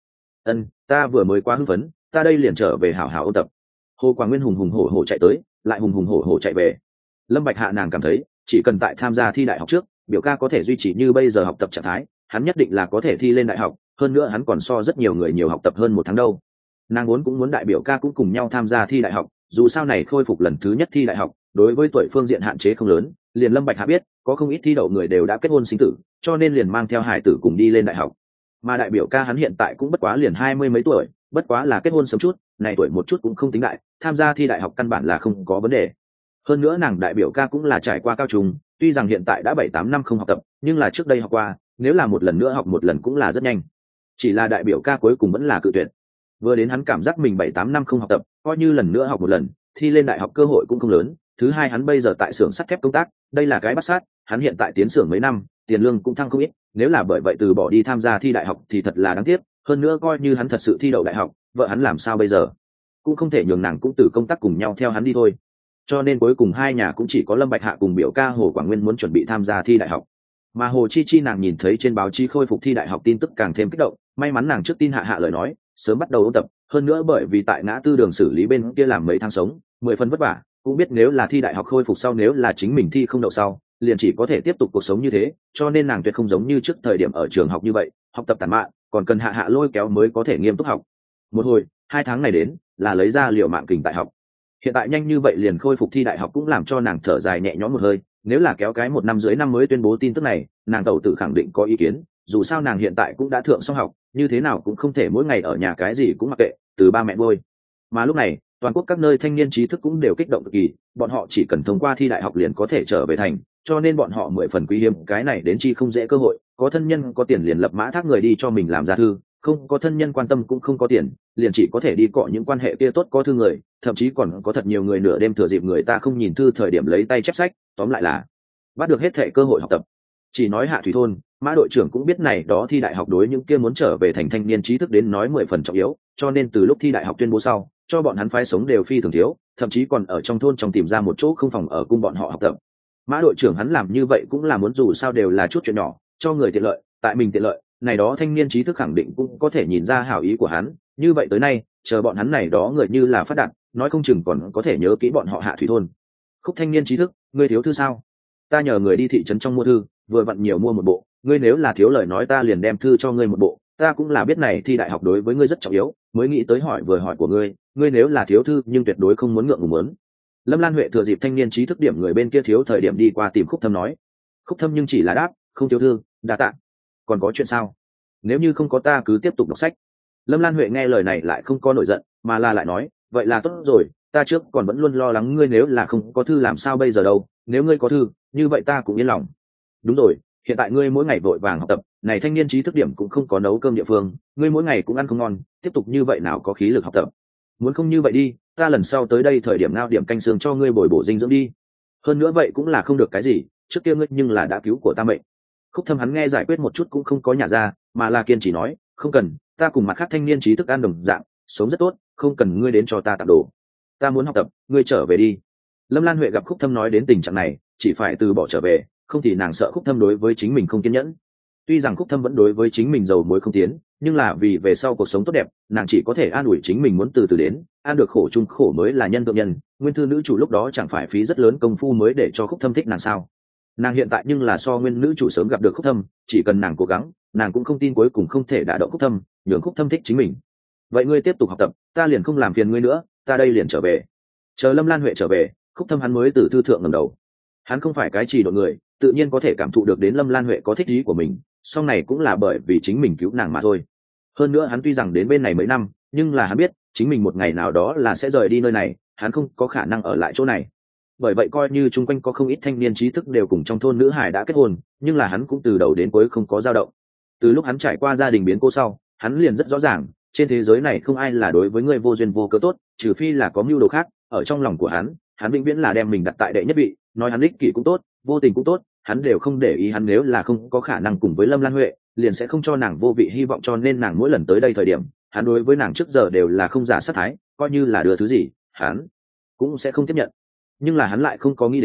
Ta vừa mới quá hưng phấn, ta đây liền trở về hảo hảo ôn tập. Hồ Quảng Nguyên hùng hùng hổ hổ chạy tới, lại hùng hùng hổ hổ chạy về. Lâm Bạch Hạ nàng cảm thấy chỉ cần tại tham gia thi đại học trước, biểu ca có thể duy trì như bây giờ học tập trạng thái, hắn nhất định là có thể thi lên đại học, hơn nữa hắn còn so rất nhiều người nhiều học tập hơn một tháng đâu. Nàng cũng muốn đại biểu ca cũng cùng nhau tham gia thi đại học, dù sao này khôi phục lần thứ nhất thi đại học, đối với tuổi phương diện hạn chế không lớn, liền Lâm Bạch Hạ biết, có không ít thi đậu người đều đã kết hôn sinh tử, cho nên liền mang theo hải tử cùng đi lên đại học. Mà đại biểu ca hắn hiện tại cũng bất quá liền 20 mấy tuổi, bất quá là kết hôn sớm chút, này tuổi một chút cũng không tính đại, tham gia thi đại học căn bản là không có vấn đề. Hơn nữa nàng đại biểu ca cũng là trải qua cao trung, tuy rằng hiện tại đã 7-8 năm không học tập, nhưng là trước đây học qua, nếu là một lần nữa học một lần cũng là rất nhanh. Chỉ là đại biểu ca cuối cùng vẫn là cự tuyệt. Vừa đến hắn cảm giác mình 7-8 năm không học tập, coi như lần nữa học một lần, thi lên đại học cơ hội cũng không lớn. Thứ hai hắn bây giờ tại xưởng sắt thép công tác, đây là cái bắt sát, hắn hiện tại tiến xưởng mấy năm, tiền lương cũng thăng không ít, nếu là bởi vậy từ bỏ đi tham gia thi đại học thì thật là đáng tiếc, hơn nữa coi như hắn thật sự thi đậu đại học, vợ hắn làm sao bây giờ? Cũng không thể nhường nàng cũng từ công tác cùng nhau theo hắn đi thôi. Cho nên cuối cùng hai nhà cũng chỉ có Lâm Bạch Hạ cùng biểu ca Hồ Quảng Nguyên muốn chuẩn bị tham gia thi đại học. Mà Hồ Chi Chi nàng nhìn thấy trên báo chí khôi phục thi đại học tin tức càng thêm kích động, may mắn nàng trước tin hạ lời nói, sớm bắt đầu ôn tập, hơn nữa bởi vì tại ngã tư đường xử lý bên kia làm mấy tháng sống, 10 phần vất vả, cũng biết nếu là thi đại học khôi phục sau nếu là chính mình thi không đậu sau, liền chỉ có thể tiếp tục cuộc sống như thế, cho nên nàng tuyệt không giống như trước thời điểm ở trường học như vậy, học tập tản mạn, còn cần hạ lôi kéo mới có thể nghiêm túc học. Một hồi, 2 tháng này đến, là lấy ra liệu mạng kình tại học. Hiện tại nhanh như vậy liền khôi phục thi đại học cũng làm cho nàng thở dài nhẹ nhõm một hơi, nếu là kéo cái 1 năm rưỡi năm mới tuyên bố tin tức này, nàng tẩu tự khẳng định có ý kiến, dù sao nàng hiện tại cũng đã thượng xong học, như thế nào cũng không thể mỗi ngày ở nhà cái gì cũng mặc kệ, từ ba mẹ nuôi. Mà lúc này, toàn quốc các nơi thanh niên trí thức cũng đều kích động cực kỳ, bọn họ chỉ cần thông qua thi đại học liền có thể trở về thành, cho nên bọn họ 10 phần quý hiếm cái này đến chi không dễ cơ hội, có thân nhân có tiền liền lập mã thác người đi cho mình làm gia thư, không có thân nhân quan tâm cũng không có tiền, liền chỉ có thể đi cọ những quan hệ kia tốt có thư người, thậm chí còn có thật nhiều người nửa đêm thừa dịp người ta không nhìn thư thời điểm lấy tay chép sách, tóm lại là bắt được hết thệ cơ hội học tập. Chỉ nói Hạ Thủy thôn, Mã đội trưởng cũng biết này đó thi đại học đối những kia muốn trở về thành thanh niên trí thức đến nói 10 phần trọng yếu, cho nên từ lúc thi đại học tuyên bố sau, cho bọn hắn phái sống đều phi thường thiếu, thậm chí còn ở trong thôn trong tìm ra một chỗ không phòng ở cung bọn họ học tập. Mã đội trưởng hắn làm như vậy cũng là muốn dù sao đều là chút chuyện nhỏ, cho người tiện lợi, tại mình tiện lợi, này đó thanh niên trí thức khẳng định cũng có thể nhìn ra hảo ý của hắn, như vậy tới nay, chờ bọn hắn này đó người như là phát đạt, nói không chừng còn có thể nhớ kỹ bọn họ Hạ Thủy thôn. Khúc thanh niên trí thức, ngươi thiếu thư sao? Ta nhờ người đi thị trấn trong mua thư, vừa vặn nhiều mua một bộ, ngươi nếu là thiếu lời nói ta liền đem thư cho ngươi một bộ, ta cũng là biết này thi đại học đối với ngươi rất trọng yếu, mới nghĩ tới hỏi vừa hỏi của ngươi, ngươi nếu là thiếu thư nhưng tuyệt đối không muốn ngượng ngùng muốn. Lâm Lan Huệ thừa dịp thanh niên trí thức điểm người bên kia thiếu thời điểm đi qua tìm Khúc Thâm nói. Khúc Thâm nhưng chỉ là đáp, không thiếu thư, đa tạ. Còn có chuyện sao? Nếu như không có ta cứ tiếp tục đọc sách. Lâm Lan Huệ nghe lời này lại không có nổi giận, mà là lại nói, vậy là tốt rồi, ta trước còn vẫn luôn lo lắng ngươi nếu là không có thư làm sao bây giờ đâu, nếu ngươi có thư, như vậy ta cũng yên lòng. Đúng rồi, hiện tại ngươi mỗi ngày vội vàng học tập, này thanh niên trí thức điểm cũng không có nấu cơm địa phương, ngươi mỗi ngày cũng ăn không ngon, tiếp tục như vậy nào có khí lực học tập. Muốn không như vậy đi, ta lần sau tới đây thời điểm ngao điểm canh xương cho ngươi bồi bổ dinh dưỡng đi. Hơn nữa vậy cũng là không được cái gì, trước kia ngươi nhưng là đã cứu của ta mệnh. Khúc Thâm hắn nghe giải quyết một chút cũng không có nhả ra, mà là kiên trì nói, không cần, ta cùng mặt khác thanh niên trí thức ăn đồng dạng, sống rất tốt, không cần ngươi đến cho ta tặng đồ. Ta muốn học tập, ngươi trở về đi. Lâm Lan Huệ gặp Khúc Thâm nói đến tình trạng này, chỉ phải từ bỏ trở về, không thì nàng sợ Khúc Thâm đối với chính mình không kiên nhẫn. Tuy rằng Khúc Thâm vẫn đối với chính mình dầu muối không tiến, nhưng là vì về sau cuộc sống tốt đẹp, nàng chỉ có thể an ủi chính mình muốn từ từ đến, ăn được khổ chung khổ mới là nhân thượng nhân. Nguyên thư nữ chủ lúc đó chẳng phải phí rất lớn công phu mới để cho Khúc Thâm thích nàng sao? Nàng hiện tại nhưng là so nguyên nữ chủ sớm gặp được Khúc Thâm, chỉ cần nàng cố gắng, nàng cũng không tin cuối cùng không thể đả động Khúc Thâm, nhường Khúc Thâm thích chính mình. Vậy ngươi tiếp tục học tập, ta liền không làm phiền ngươi nữa, ta đây liền trở về. Chờ Lâm Lan Huệ trở về, Khúc Thâm hắn mới từ thư thượng ngẩng đầu. Hắn không phải cái chỉ độ người, tự nhiên có thể cảm thụ được đến Lâm Lan Huệ có thích ý của mình, song này cũng là bởi vì chính mình cứu nàng mà thôi. Hơn nữa hắn tuy rằng đến bên này mấy năm, nhưng là hắn biết chính mình một ngày nào đó là sẽ rời đi nơi này, hắn không có khả năng ở lại chỗ này. Bởi vậy coi như chung quanh có không ít thanh niên trí thức đều cùng trong thôn nữ hải đã kết hôn, nhưng là hắn cũng từ đầu đến cuối không có dao động. Từ lúc hắn trải qua gia đình biến cố sau, hắn liền rất rõ ràng, trên thế giới này không ai là đối với người vô duyên vô cớ tốt, trừ phi là có mưu đồ khác. Ở trong lòng của hắn vĩnh viễn là đem mình đặt tại đệ nhất vị, nói hắn ích kỷ cũng tốt, vô tình cũng tốt, hắn đều không để ý. Hắn nếu là không có khả năng cùng với Lâm Lan Huệ, liền sẽ không cho nàng vô vị hy vọng, cho nên nàng mỗi lần tới đây thời điểm, hắn đối với nàng trước giờ đều là không giả sát thái, coi như là đưa thứ gì, hắn cũng sẽ không tiếp nhận. Nhưng là hắn lại không có nghĩ đến,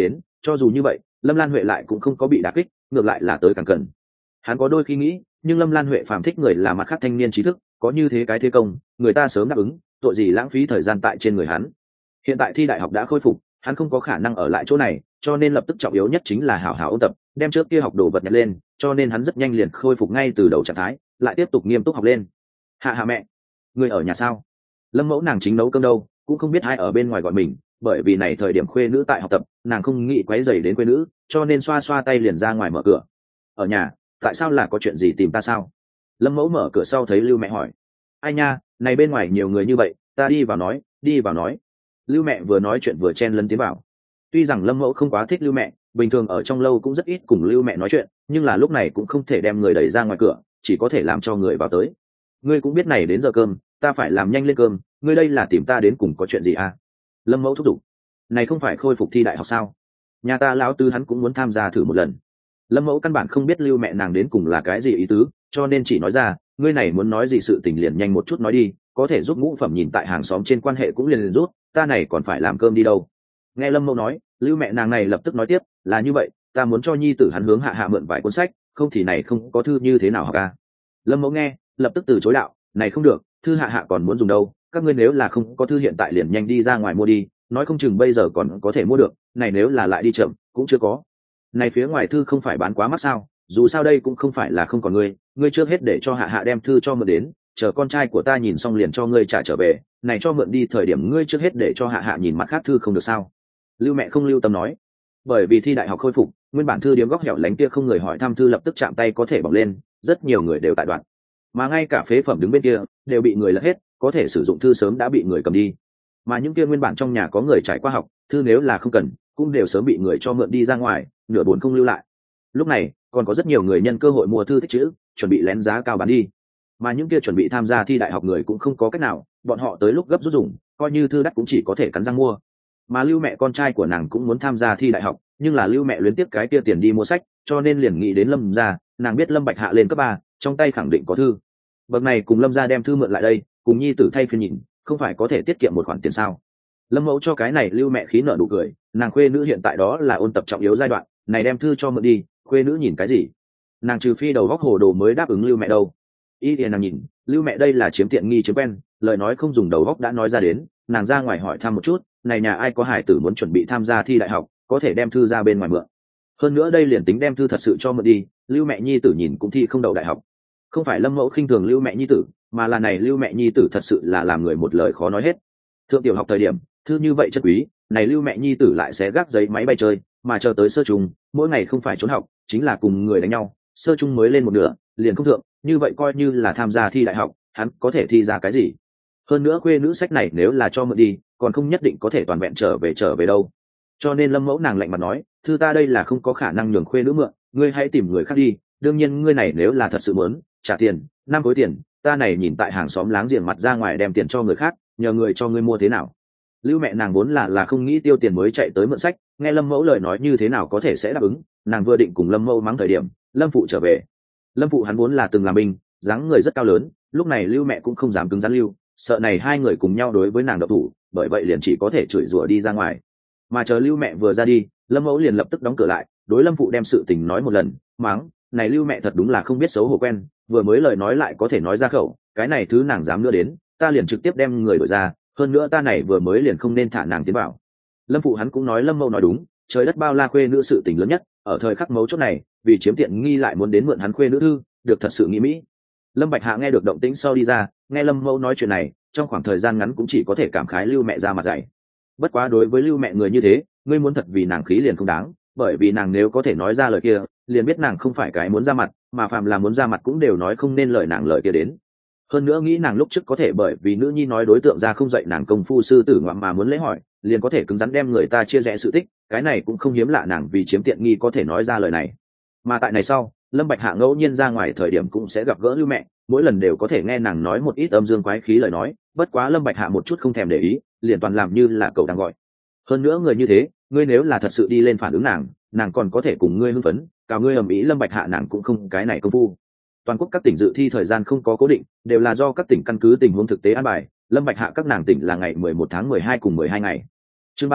cho dù như vậy Lâm Lan Huệ lại cũng không có bị đả kích, ngược lại là tới càng cần. Hắn có đôi khi nghĩ, nhưng Lâm Lan Huệ phàm thích người là mặt khác thanh niên trí thức, có như thế cái thế công, người ta sớm đáp ứng, tội gì lãng phí thời gian tại trên người hắn. Hiện tại thi đại học đã khôi phục, hắn không có khả năng ở lại chỗ này, cho nên lập tức trọng yếu nhất chính là hảo hảo ôn tập, đem trước kia học đồ vật nhặt lên, cho nên hắn rất nhanh liền khôi phục ngay từ đầu trạng thái, lại tiếp tục nghiêm túc học lên. Hạ Hạ mẹ, người ở nhà sao? Lâm Mẫu nàng chính nấu cơm đâu, cũng không biết ai ở bên ngoài gọi mình, bởi vì này thời điểm khuê nữ tại học tập, nàng không nghĩ quấy rầy đến khuê nữ, cho nên xoa xoa tay liền ra ngoài mở cửa. Ở nhà, tại sao là có chuyện gì tìm ta sao? Lâm Mẫu mở cửa sau thấy Lưu mẹ hỏi. Ai nha, này bên ngoài nhiều người như vậy, ta đi vào nói, đi vào nói. Lưu mẹ vừa nói chuyện vừa chen lấn tiến vào. Tuy rằng Lâm Mẫu không quá thích Lưu mẹ, bình thường ở trong lâu cũng rất ít cùng Lưu mẹ nói chuyện, nhưng là lúc này cũng không thể đem người đẩy ra ngoài cửa, chỉ có thể làm cho người vào tới. Ngươi cũng biết này đến giờ cơm, ta phải làm nhanh lên cơm, ngươi đây là tìm ta đến cùng có chuyện gì à? Lâm Mẫu thúc giục. Này không phải khôi phục thi đại học sao? Nhà ta lão tư hắn cũng muốn tham gia thử một lần. Lâm Mẫu căn bản không biết Lưu mẹ nàng đến cùng là cái gì ý tứ, cho nên chỉ nói ra, ngươi này muốn nói gì sự tình liền nhanh một chút nói đi, có thể giúp ngũ phẩm nhìn tại hàng xóm trên quan hệ cũng liền rút, ta này còn phải làm cơm đi đâu. Nghe Lâm Mẫu nói, Lưu mẹ nàng này lập tức nói tiếp, là như vậy, ta muốn cho nhi tử hắn hướng Hạ Hạ mượn vài cuốn sách, không thì này không có thư như thế nào học à. Lâm Mẫu nghe, lập tức từ chối đạo, này không được, thư Hạ Hạ còn muốn dùng đâu, các ngươi nếu là không có thư hiện tại liền nhanh đi ra ngoài mua đi, nói không chừng bây giờ còn có thể mua được, này nếu là lại đi chậm cũng chưa có. Này phía ngoài thư không phải bán quá mắc sao, dù sao đây cũng không phải là không còn ngươi trước hết để cho Hạ Hạ đem thư cho mượn đến, chờ con trai của ta nhìn xong liền cho ngươi trả trở về, này cho mượn đi thời điểm ngươi trước hết để cho Hạ Hạ nhìn mặt khác thư không được sao? Lưu mẹ không lưu tâm nói. Bởi vì thi đại học khôi phục, nguyên bản thư điếm góc hẻo lánh kia không người hỏi thăm thư lập tức chạm tay có thể bỏng lên, rất nhiều người đều tại đoạn. Mà ngay cả phế phẩm đứng bên kia đều bị người lật hết, có thể sử dụng thư sớm đã bị người cầm đi. Mà những kia nguyên bản trong nhà có người trải qua học, thư nếu là không cần, cũng đều sớm bị người cho mượn đi ra ngoài, nửa buồn không lưu lại. Lúc này, còn có rất nhiều người nhân cơ hội mua thư tích trữ, chuẩn bị lén giá cao bán đi. Mà những kia chuẩn bị tham gia thi đại học người cũng không có cách nào, bọn họ tới lúc gấp rút dùng, coi như thư đắt cũng chỉ có thể cắn răng mua. Mà Lưu mẹ con trai của nàng cũng muốn tham gia thi đại học, nhưng là Lưu mẹ luyến tiếc cái kia tiền đi mua sách, cho nên liền nghĩ đến Lâm gia, nàng biết Lâm Bạch Hạ lên cấp 3, trong tay khẳng định có thư. Bậc này cùng Lâm gia đem thư mượn lại đây, cùng nhi tử thay phiên nhìn, không phải có thể tiết kiệm một khoản tiền sao? Lâm Mẫu cho cái này Lưu mẹ khí nợ nụ cười, nàng khuê nữ hiện tại đó là ôn tập trọng yếu giai đoạn, này đem thư cho mượn đi, khuê nữ nhìn cái gì? Nàng trừ phi đầu góc hồ đồ mới đáp ứng Lưu mẹ đâu. Ý thì nàng nhìn, Lưu mẹ đây là chiếm tiện nghi chiếm quen, lời nói không dùng đầu góc đã nói ra đến, nàng ra ngoài hỏi thăm một chút, này nhà ai có hải tử muốn chuẩn bị tham gia thi đại học, có thể đem thư ra bên ngoài mượn. Hơn nữa đây liền tính đem thư thật sự cho mượn đi, Lưu mẹ nhi tử nhìn cũng thi không đậu đại học. Không phải Lâm Mẫu khinh thường Lưu mẹ nhi tử, mà là này Lưu mẹ nhi tử thật sự là làm người một lời khó nói hết. Thượng tiểu học thời điểm, thư như vậy chất quý, này Lưu mẹ nhi tử lại sẽ gác giấy máy bay chơi, mà chờ tới sơ trung, mỗi ngày không phải trốn học, chính là cùng người đánh nhau, sơ trung mới lên một nửa, liền không thượng, như vậy coi như là tham gia thi đại học, hắn có thể thi ra cái gì? Hơn nữa khuê nữ sách này nếu là cho mượn đi, còn không nhất định có thể toàn vẹn trở về đâu. Cho nên Lâm Mẫu nàng lạnh mặt nói, thư ta đây là không có khả năng nhường khuê nữ mượn, ngươi hãy tìm người khác đi, đương nhiên ngươi này nếu là thật sự muốn trả tiền, 5 khối tiền, ta này nhìn tại hàng xóm láng giềng mặt ra ngoài đem tiền cho người khác, nhờ người cho ngươi mua thế nào? Lưu mẹ nàng vốn là không nghĩ tiêu tiền mới chạy tới mượn sách, nghe Lâm Mẫu lời nói như thế nào có thể sẽ đáp ứng, nàng vừa định cùng Lâm Mẫu mắng thời điểm, Lâm phụ trở về. Lâm phụ hắn vốn là từng làm binh, dáng người rất cao lớn, lúc này Lưu mẹ cũng không dám cứng rắn Lưu, sợ này hai người cùng nhau đối với nàng độc thủ, bởi vậy liền chỉ có thể chửi rủa đi ra ngoài. Mà chờ Lưu mẹ vừa ra đi, Lâm Mẫu liền lập tức đóng cửa lại, đối Lâm phụ đem sự tình nói một lần, mắng, này Lưu mẹ thật đúng là không biết xấu hổ quen, vừa mới lời nói lại có thể nói ra khẩu, cái này thứ nàng dám nữa đến, ta liền trực tiếp đem người đổi ra, hơn nữa ta này vừa mới liền không nên thả nàng tiến vào. Lâm phụ hắn cũng nói Lâm Mẫu nói đúng, trời đất bao la khuê nữ sự tình lớn nhất, ở thời khắc mấu chốt này, vì chiếm tiện nghi lại muốn đến mượn hắn khuê nữ thư, được thật sự nghĩ mỹ. Lâm Bạch Hạ nghe được động tĩnh sau đi ra, nghe Lâm Mẫu nói chuyện này, trong khoảng thời gian ngắn cũng chỉ có thể cảm khái Lưu mẹ ra mặt dày. Bất quá đối với Lưu mẹ người như thế, ngươi muốn thật vì nàng khí liền không đáng, bởi vì nàng nếu có thể nói ra lời kia, liền biết nàng không phải cái muốn ra mặt, mà phàm là muốn ra mặt cũng đều nói không nên lời nàng lời kia đến. Hơn nữa nghĩ nàng lúc trước có thể bởi vì nữ nhi nói đối tượng ra không dạy nàng công phu sư tử ngoạm mà muốn lễ hỏi, liền có thể cứng rắn đem người ta chia rẽ sự tích, cái này cũng không hiếm lạ nàng vì chiếm tiện nghi có thể nói ra lời này. Mà tại này sau, Lâm Bạch Hạ ngẫu nhiên ra ngoài thời điểm cũng sẽ gặp gỡ Lưu mẹ, mỗi lần đều có thể nghe nàng nói một ít âm dương quái khí lời nói, bất quá Lâm Bạch Hạ một chút không thèm để ý, liền toàn làm như là cậu đang gọi. Hơn nữa người như thế, ngươi nếu là thật sự đi lên phản ứng nàng còn có thể cùng ngươi hưng phấn, cào ngươi ầm ĩ Lâm Bạch Hạ nàng cũng không cái này công phu. Toàn quốc các tỉnh dự thi thời gian không có cố định, đều là do các tỉnh căn cứ tình huống thực tế an bài, Lâm Bạch Hạ các nàng tỉnh là ngày 11 tháng 12 cùng 12 ngày. Chương 30,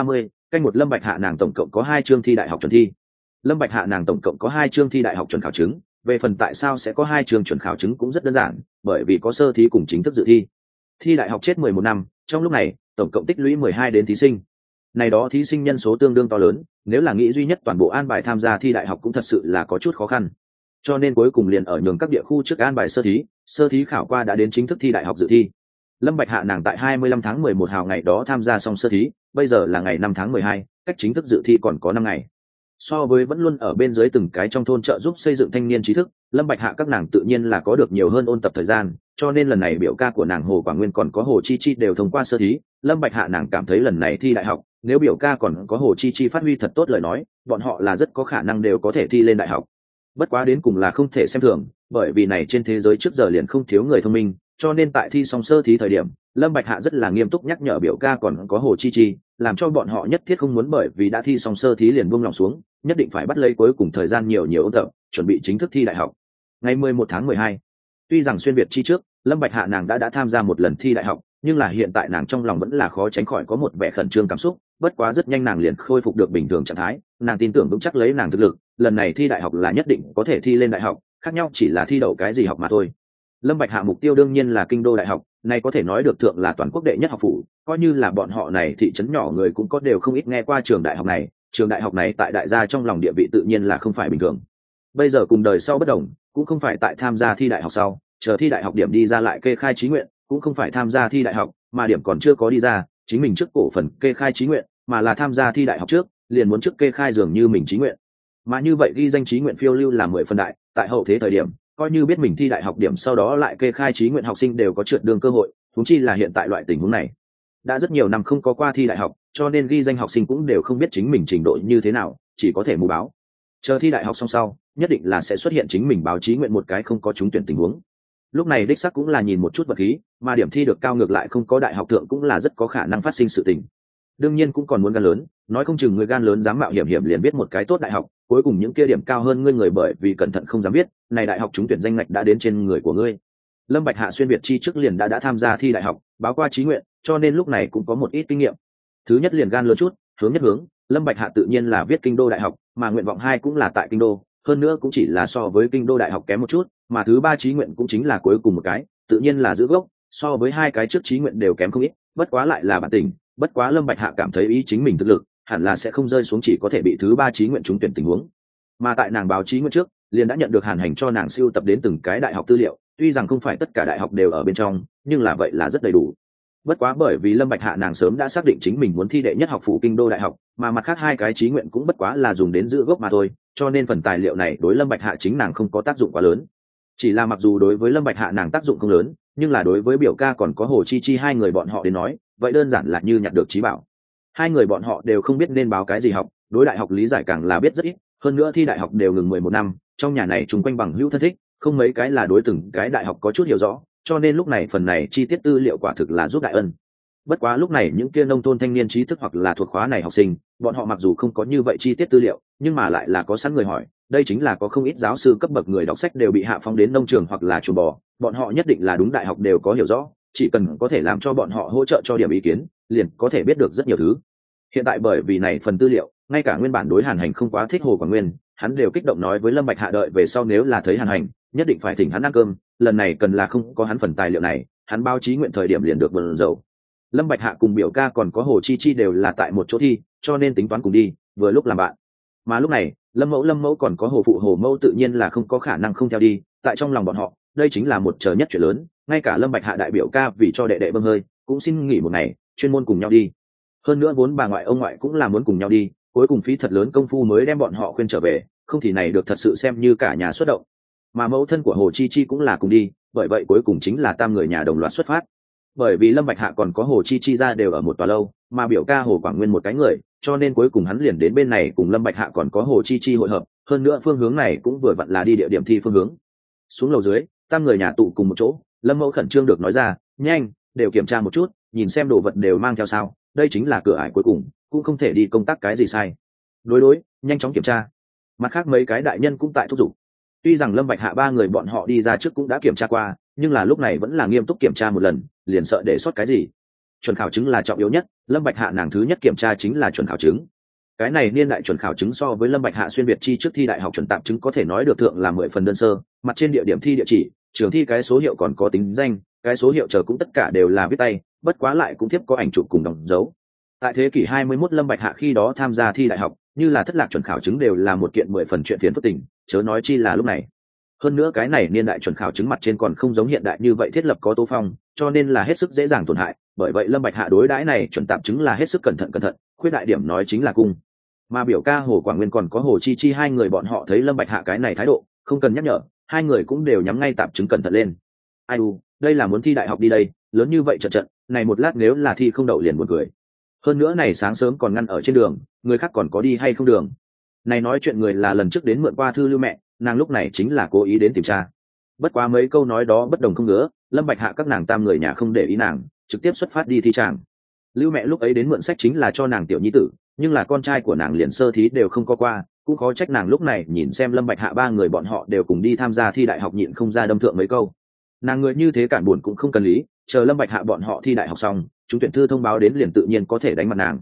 Canh một Lâm Bạch Hạ nàng tổng cộng có 2 chương thi đại học chuẩn thi. Lâm Bạch Hạ nàng tổng cộng có 2 chương thi đại học chuẩn khảo chứng, về phần tại sao sẽ có 2 chương chuẩn khảo chứng cũng rất đơn giản, bởi vì có sơ thí cùng chính thức dự thi. Thi đại học chết 11 năm, trong lúc này, tổng cộng tích lũy 12 đến thí sinh. Này đó thí sinh nhân số tương đương to lớn, nếu là nghĩ duy nhất toàn bộ an bài tham gia thi đại học cũng thật sự là có chút khó khăn. Cho nên cuối cùng liền ở nhường các địa khu trước an bài sơ thí khảo qua đã đến chính thức thi đại học dự thi. Lâm Bạch Hạ nàng tại 25 tháng 11 hào ngày đó tham gia xong sơ thí, bây giờ là ngày 5 tháng 12, cách chính thức dự thi còn có 5 ngày. So với vẫn luôn ở bên dưới từng cái trong thôn trợ giúp xây dựng thanh niên trí thức, Lâm Bạch Hạ các nàng tự nhiên là có được nhiều hơn ôn tập thời gian, cho nên lần này biểu ca của nàng Hồ Quảng Nguyên còn có Hồ Chi Chi đều thông qua sơ thí. Lâm Bạch Hạ nàng cảm thấy lần này thi đại học, nếu biểu ca còn có Hồ Chi Chi phát huy thật tốt lời nói, bọn họ là rất có khả năng đều có thể thi lên đại học. Bất quá đến cùng là không thể xem thường, bởi vì này trên thế giới trước giờ liền không thiếu người thông minh, cho nên tại thi xong sơ thí thời điểm, Lâm Bạch Hạ rất là nghiêm túc nhắc nhở biểu ca còn có Hồ Chi Chi, làm cho bọn họ nhất thiết không muốn bởi vì đã thi xong sơ thí liền buông lòng xuống, nhất định phải bắt lấy cuối cùng thời gian nhiều ôn tập, chuẩn bị chính thức thi đại học. Ngày 11 tháng 12, tuy rằng xuyên việt chi trước, Lâm Bạch Hạ nàng đã tham gia một lần thi đại học, nhưng là hiện tại nàng trong lòng vẫn là khó tránh khỏi có một vẻ khẩn trương cảm xúc, bất quá rất nhanh nàng liền khôi phục được bình thường trạng thái, nàng tin tưởng vững chắc lấy nàng thực lực, lần này thi đại học là nhất định có thể thi lên đại học, khác nhau chỉ là thi đậu cái gì học mà thôi. Lâm Bạch Hạ mục tiêu đương nhiên là kinh đô đại học, này có thể nói được thượng là toàn quốc đệ nhất học phủ, coi như là bọn họ này thị trấn nhỏ người cũng có đều không ít nghe qua trường đại học này tại đại gia trong lòng địa vị tự nhiên là không phải bình thường. Bây giờ cùng đời sau bất đồng, cũng không phải tại tham gia thi đại học sau, chờ thi đại học điểm đi ra lại kê khai chí nguyện, cũng không phải tham gia thi đại học, mà điểm còn chưa có đi ra, chính mình trước cổ phần kê khai chí nguyện, mà là tham gia thi đại học trước, liền muốn trước kê khai dường như mình chí nguyện. Mà như vậy ghi danh chí nguyện phiêu lưu là 10 phân đại, tại hậu thế thời điểm, coi như biết mình thi đại học điểm sau đó lại kê khai chí nguyện học sinh đều có trượt đường cơ hội, huống chi là hiện tại loại tình huống này. Đã rất nhiều năm không có qua thi đại học, cho nên ghi danh học sinh cũng đều không biết chính mình trình độ như thế nào, chỉ có thể mù báo. Chờ thi đại học xong sau, nhất định là sẽ xuất hiện chính mình báo chí nguyện một cái không có trúng tuyển tình huống. Lúc này đích xác cũng là nhìn một chút vật khí, mà điểm thi được cao ngược lại không có đại học thượng cũng là rất có khả năng phát sinh sự tình. Đương nhiên cũng còn muốn gan lớn, nói không chừng người gan lớn dám mạo hiểm liền biết một cái tốt đại học, cuối cùng những kia điểm cao hơn ngươi người bởi vì cẩn thận không dám biết, này đại học trúng tuyển danh ngạch đã đến trên người của ngươi. Lâm Bạch Hạ xuyên việt chi trước liền đã tham gia thi đại học, báo qua chí nguyện, cho nên lúc này cũng có một ít kinh nghiệm. Thứ nhất liền gan lớn chút, hướng, Lâm Bạch Hạ tự nhiên là viết kinh đô đại học, mà nguyện vọng 2 cũng là tại kinh đô, hơn nữa cũng chỉ là so với kinh đô đại học kém một chút, mà thứ 3 chí nguyện cũng chính là cuối cùng một cái, tự nhiên là giữ gốc, so với 2 cái trước chí nguyện đều kém không ít, bất quá lại là bản tình, bất quá Lâm Bạch Hạ cảm thấy ý chính mình thực lực, hẳn là sẽ không rơi xuống chỉ có thể bị thứ 3 chí nguyện trúng tuyển tình huống. Mà tại nàng báo chí nguyện trước, liền đã nhận được Hàn Hành cho nàng siêu tập đến từng cái đại học tư liệu, tuy rằng không phải tất cả đại học đều ở bên trong, nhưng là vậy là rất đầy đủ. Bất quá bởi vì Lâm Bạch Hạ nàng sớm đã xác định chính mình muốn thi đệ nhất học phủ kinh đô đại học, mà mặt khác 2 cái chí nguyện cũng bất quá là dùng đến giữ gốc mà thôi, cho nên phần tài liệu này đối Lâm Bạch Hạ chính nàng không có tác dụng quá lớn. Chỉ là mặc dù đối với Lâm Bạch Hạ nàng tác dụng không lớn, nhưng là đối với biểu ca còn có Hồ Chi Chi hai người bọn họ đến nói, vậy đơn giản là như nhặt được trí bảo. Hai người bọn họ đều không biết nên báo cái gì học, đối đại học lý giải càng là biết rất ít, hơn nữa thi đại học đều ngừng 11 năm, trong nhà này chung quanh bằng hữu thân thích, không mấy cái là đối từng cái đại học có chút hiểu rõ, cho nên lúc này phần này chi tiết tư liệu quả thực là giúp đại ân. Bất quá lúc này những kia nông thôn thanh niên trí thức hoặc là thuộc khóa này học sinh, bọn họ mặc dù không có như vậy chi tiết tư liệu, nhưng mà lại là có sẵn người hỏi, đây chính là có không ít giáo sư cấp bậc người đọc sách đều bị hạ phóng đến nông trường hoặc là chuồng bò, bọn họ nhất định là đúng đại học đều có hiểu rõ, chỉ cần có thể làm cho bọn họ hỗ trợ cho điểm ý kiến, liền có thể biết được rất nhiều thứ. Hiện tại bởi vì này phần tư liệu, ngay cả nguyên bản đối Hàn Hành không quá thích Hồ Quảng Nguyên, hắn đều kích động nói với Lâm Bạch Hạ đợi về sau nếu là thấy Hàn Hành, nhất định phải thỉnh hắn ăn cơm, lần này cần là không có hắn phần tài liệu này, hắn báo chí nguyện thời điểm liền được bần dầu. Lâm Bạch Hạ cùng biểu ca còn có Hồ Chi Chi đều là tại một chỗ thi, cho nên tính toán cùng đi, vừa lúc làm bạn. Mà lúc này, Lâm Mẫu còn có Hồ Phụ Hồ Mẫu tự nhiên là không có khả năng không theo đi, tại trong lòng bọn họ, đây chính là một chờ nhất chuyện lớn, ngay cả Lâm Bạch Hạ đại biểu ca vì cho đệ đệ bơm hơi, cũng xin nghỉ một ngày, chuyên môn cùng nhau đi. Hơn nữa vốn bà ngoại ông ngoại cũng là muốn cùng nhau đi, cuối cùng phí thật lớn công phu mới đem bọn họ khuyên trở về, không thì này được thật sự xem như cả nhà xuất động. Mà mẫu thân của Hồ Chi Chi cũng là cùng đi, bởi vậy cuối cùng chính là tam người nhà đồng loạt xuất phát. Bởi vì Lâm Bạch Hạ còn có Hồ Chi Chi ra đều ở một tòa lâu, mà biểu ca Hồ Quảng Nguyên một cái người, cho nên cuối cùng hắn liền đến bên này cùng Lâm Bạch Hạ còn có Hồ Chi Chi hội hợp, hơn nữa phương hướng này cũng vừa vặn là đi địa điểm thi phương hướng. Xuống lầu dưới, tam người nhà tụ cùng một chỗ, Lâm Mẫu khẩn trương được nói ra, nhanh, đều kiểm tra một chút, nhìn xem đồ vật đều mang theo sao, đây chính là cửa ải cuối cùng, cũng không thể đi công tác cái gì sai. Đối, nhanh chóng kiểm tra. Mặt khác mấy cái đại nhân cũng tại thúc giục. Tuy rằng Lâm Bạch Hạ ba người bọn họ đi ra trước cũng đã kiểm tra qua, nhưng là lúc này vẫn là nghiêm túc kiểm tra một lần, liền sợ để sót cái gì. chuẩn khảo chứng là trọng yếu nhất. Lâm Bạch Hạ nàng thứ nhất kiểm tra chính là chuẩn khảo chứng. Cái này niên đại chuẩn khảo chứng so với Lâm Bạch Hạ xuyên việt chi trước thi đại học chuẩn tạm chứng có thể nói được thượng là 10 phần đơn sơ, mặt trên địa điểm thi địa chỉ, trường thi cái số hiệu còn có tính danh, cái số hiệu chờ cũng tất cả đều là viết tay, bất quá lại cũng tiếp có ảnh chụp cùng đóng dấu. Tại thế kỷ 21 Lâm Bạch Hạ khi đó tham gia thi đại học, như là thất lạc chuẩn khảo chứng đều là một kiện 10 phần chuyện phiền phức tình, chớ nói chi là lúc này. Hơn nữa cái này niên đại chuẩn khảo chứng mặt trên còn không giống hiện đại như vậy thiết lập có tố phong, cho nên là hết sức dễ dàng tổn hại, bởi vậy Lâm Bạch Hạ đối đãi này chuẩn tạm chứng là hết sức cẩn thận, khuyết đại điểm nói chính là cung. Mà biểu ca Hồ Quảng Nguyên còn có Hồ Chi Chi hai người bọn họ thấy Lâm Bạch Hạ cái này thái độ, không cần nhắc nhở, hai người cũng đều nhắm ngay tạm chứng cẩn thận lên. Ai u, đây là muốn thi đại học đi đây, lớn như vậy trận, này một lát nếu là thi không đậu liền buồn cười. Hơn nữa này sáng sớm còn ngăn ở trên đường, người khác còn có đi hay không đường. Này nói chuyện người là lần trước đến mượn qua thư Lưu mẹ, nàng lúc này chính là cố ý đến tìm tra. Bất quá mấy câu nói đó bất đồng không ngứa, Lâm Bạch Hạ các nàng tam người nhà không để ý nàng, trực tiếp xuất phát đi thi tràng. Lưu mẹ lúc ấy đến mượn sách chính là cho nàng tiểu nhi tử, nhưng là con trai của nàng liền sơ thí đều không có qua, cũng khó trách nàng lúc này nhìn xem Lâm Bạch Hạ ba người bọn họ đều cùng đi tham gia thi đại học nhịn không ra đâm thượng mấy câu. Nàng người như thế cản buồn cũng không cần lý, chờ Lâm Bạch Hạ bọn họ thi đại học xong, chúng tuyển thư thông báo đến liền tự nhiên có thể đánh mặt nàng.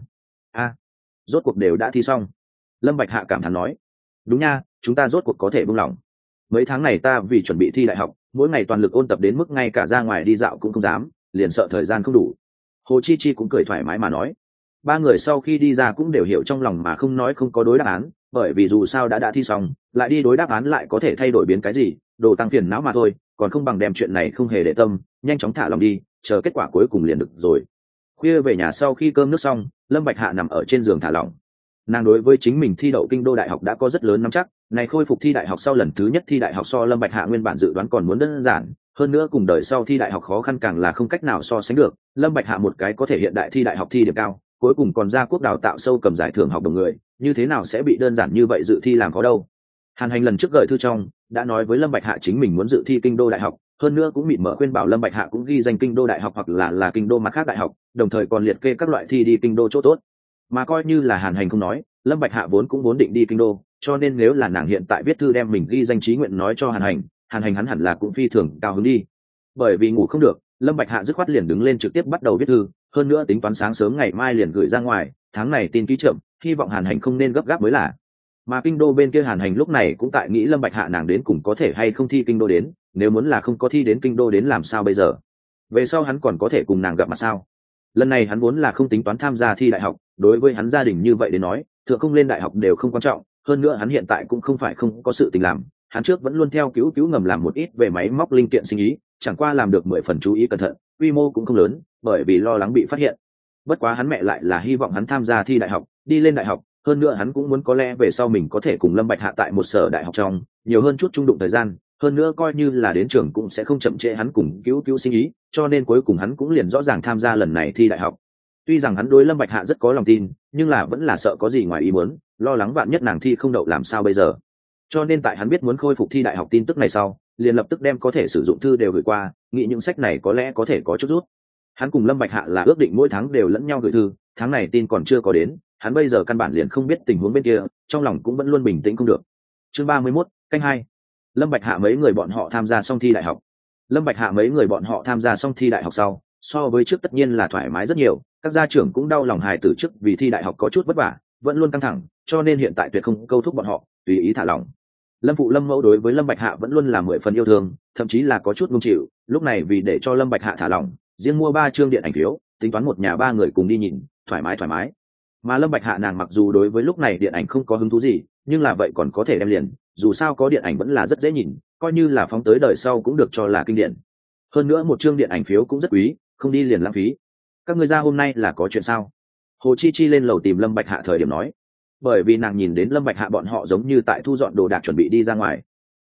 Rốt cuộc đều đã thi xong. Lâm Bạch Hạ cảm thán nói, đúng nha, chúng ta rốt cuộc có thể buông lỏng. Mấy tháng này ta vì chuẩn bị thi đại học, mỗi ngày toàn lực ôn tập đến mức ngay cả ra ngoài đi dạo cũng không dám, liền sợ thời gian không đủ. Hồ Chi Chi cũng cười thoải mái mà nói. Ba người sau khi đi ra cũng đều hiểu trong lòng mà không nói không có đối đáp án, bởi vì dù sao đã thi xong, lại đi đối đáp án lại có thể thay đổi biến cái gì, đồ tăng phiền não mà thôi, còn không bằng đem chuyện này không hề để tâm, nhanh chóng thả lòng đi, chờ kết quả cuối cùng liền được rồi. Khuya về nhà sau khi cơm nước xong, Lâm Bạch Hạ nằm ở trên giường thả lỏng. Nàng đối với chính mình thi đậu kinh đô đại học đã có rất lớn nắm chắc, này khôi phục thi đại học sau lần thứ nhất thi đại học so Lâm Bạch Hạ nguyên bản dự đoán còn muốn đơn giản, hơn nữa cùng đời sau thi đại học khó khăn càng là không cách nào so sánh được. Lâm Bạch Hạ một cái có thể hiện đại thi đại học thi điểm cao, cuối cùng còn ra quốc đào tạo sâu cầm giải thưởng học đồng người, như thế nào sẽ bị đơn giản như vậy dự thi làm khó đâu. Hàn Hành lần trước gửi thư trong đã nói với Lâm Bạch Hạ chính mình muốn dự thi kinh đô đại học, hơn nữa cũng mịt mở khuyên bảo Lâm Bạch Hạ cũng ghi danh kinh đô đại học hoặc là kinh đô mặt khác đại học, đồng thời còn liệt kê các loại thi đi kinh đô chỗ tốt. Mà coi như là Hàn Hành không nói, Lâm Bạch Hạ vốn cũng vốn định đi kinh đô, cho nên nếu là nàng hiện tại viết thư đem mình ghi danh chí nguyện nói cho Hàn Hành hắn hẳn là cũng phi thường cao hứng đi. Bởi vì ngủ không được, Lâm Bạch Hạ dứt khoát liền đứng lên trực tiếp bắt đầu viết thư, hơn nữa tính toán sáng sớm ngày mai liền gửi ra ngoài, tháng này tin ký chậm, hy vọng Hàn Hành không nên gấp gáp mới là. Mà kinh đô bên kia Hàn Hành lúc này cũng tại nghĩ Lâm Bạch Hạ nàng đến cùng có thể hay không thi kinh đô đến, nếu muốn là không có thi đến kinh đô đến làm sao bây giờ? Về sau hắn còn có thể cùng nàng gặp mặt sao? Lần này hắn vốn là không tính toán tham gia thi đại học, đối với hắn gia đình như vậy đến nói, thượng không lên đại học đều không quan trọng, hơn nữa hắn hiện tại cũng không phải không có sự tình làm, hắn trước vẫn luôn theo cứu ngầm làm một ít về máy móc linh kiện sinh ý, chẳng qua làm được 10 phần chú ý cẩn thận, quy mô cũng không lớn, bởi vì lo lắng bị phát hiện. Bất quá hắn mẹ lại là hy vọng hắn tham gia thi đại học, đi lên đại học, hơn nữa hắn cũng muốn có lẽ về sau mình có thể cùng Lâm Bạch Hạ tại một sở đại học trong, nhiều hơn chút trung đụng thời gian, hơn nữa coi như là đến trường cũng sẽ không chậm trễ hắn cùng cứu sinh ý, cho nên cuối cùng hắn cũng liền rõ ràng tham gia lần này thi đại học. Tuy rằng hắn đối Lâm Bạch Hạ rất có lòng tin, nhưng là vẫn là sợ có gì ngoài ý muốn, lo lắng vạn nhất nàng thi không đậu làm sao bây giờ. Cho nên tại hắn biết muốn khôi phục thi đại học tin tức này sau, liền lập tức đem có thể sử dụng thư đều gửi qua, nghĩ những sách này có lẽ có thể có chút rút. Hắn cùng Lâm Bạch Hạ là ước định mỗi tháng đều lẫn nhau gửi thư, tháng này tin còn chưa có đến, hắn bây giờ căn bản liền không biết tình huống bên kia, trong lòng cũng vẫn luôn bình tĩnh không được. Chương 31, canh 2. Lâm Bạch Hạ mấy người bọn họ tham gia xong thi đại học. Lâm Bạch Hạ mấy người bọn họ tham gia xong thi đại học sau, so với trước tất nhiên là thoải mái rất nhiều, các gia trưởng cũng đau lòng hài tử trước vì thi đại học có chút vất vả, vẫn luôn căng thẳng, cho nên hiện tại tuyệt không câu thúc bọn họ, tùy ý thả lỏng. Lâm phụ Lâm mẫu đối với Lâm Bạch Hạ vẫn luôn là 10 phần yêu thương, thậm chí là có chút nung chịu, lúc này vì để cho Lâm Bạch Hạ thả lỏng, riêng mua 3 chương điện ảnh phiếu, tính toán một nhà 3 người cùng đi nhìn, thoải mái. Mà Lâm Bạch Hạ nàng mặc dù đối với lúc này điện ảnh không có hứng thú gì, nhưng là vậy còn có thể đem liền, dù sao có điện ảnh vẫn là rất dễ nhìn, coi như là phóng tới đời sau cũng được cho là kinh điển. Hơn nữa một chương điện ảnh phiếu cũng rất quý, không đi liền lãng phí. Các ngươi ra hôm nay là có chuyện sao? Hồ Chi Chi lên lầu tìm Lâm Bạch Hạ thời điểm nói, bởi vì nàng nhìn đến Lâm Bạch Hạ bọn họ giống như tại thu dọn đồ đạc chuẩn bị đi ra ngoài.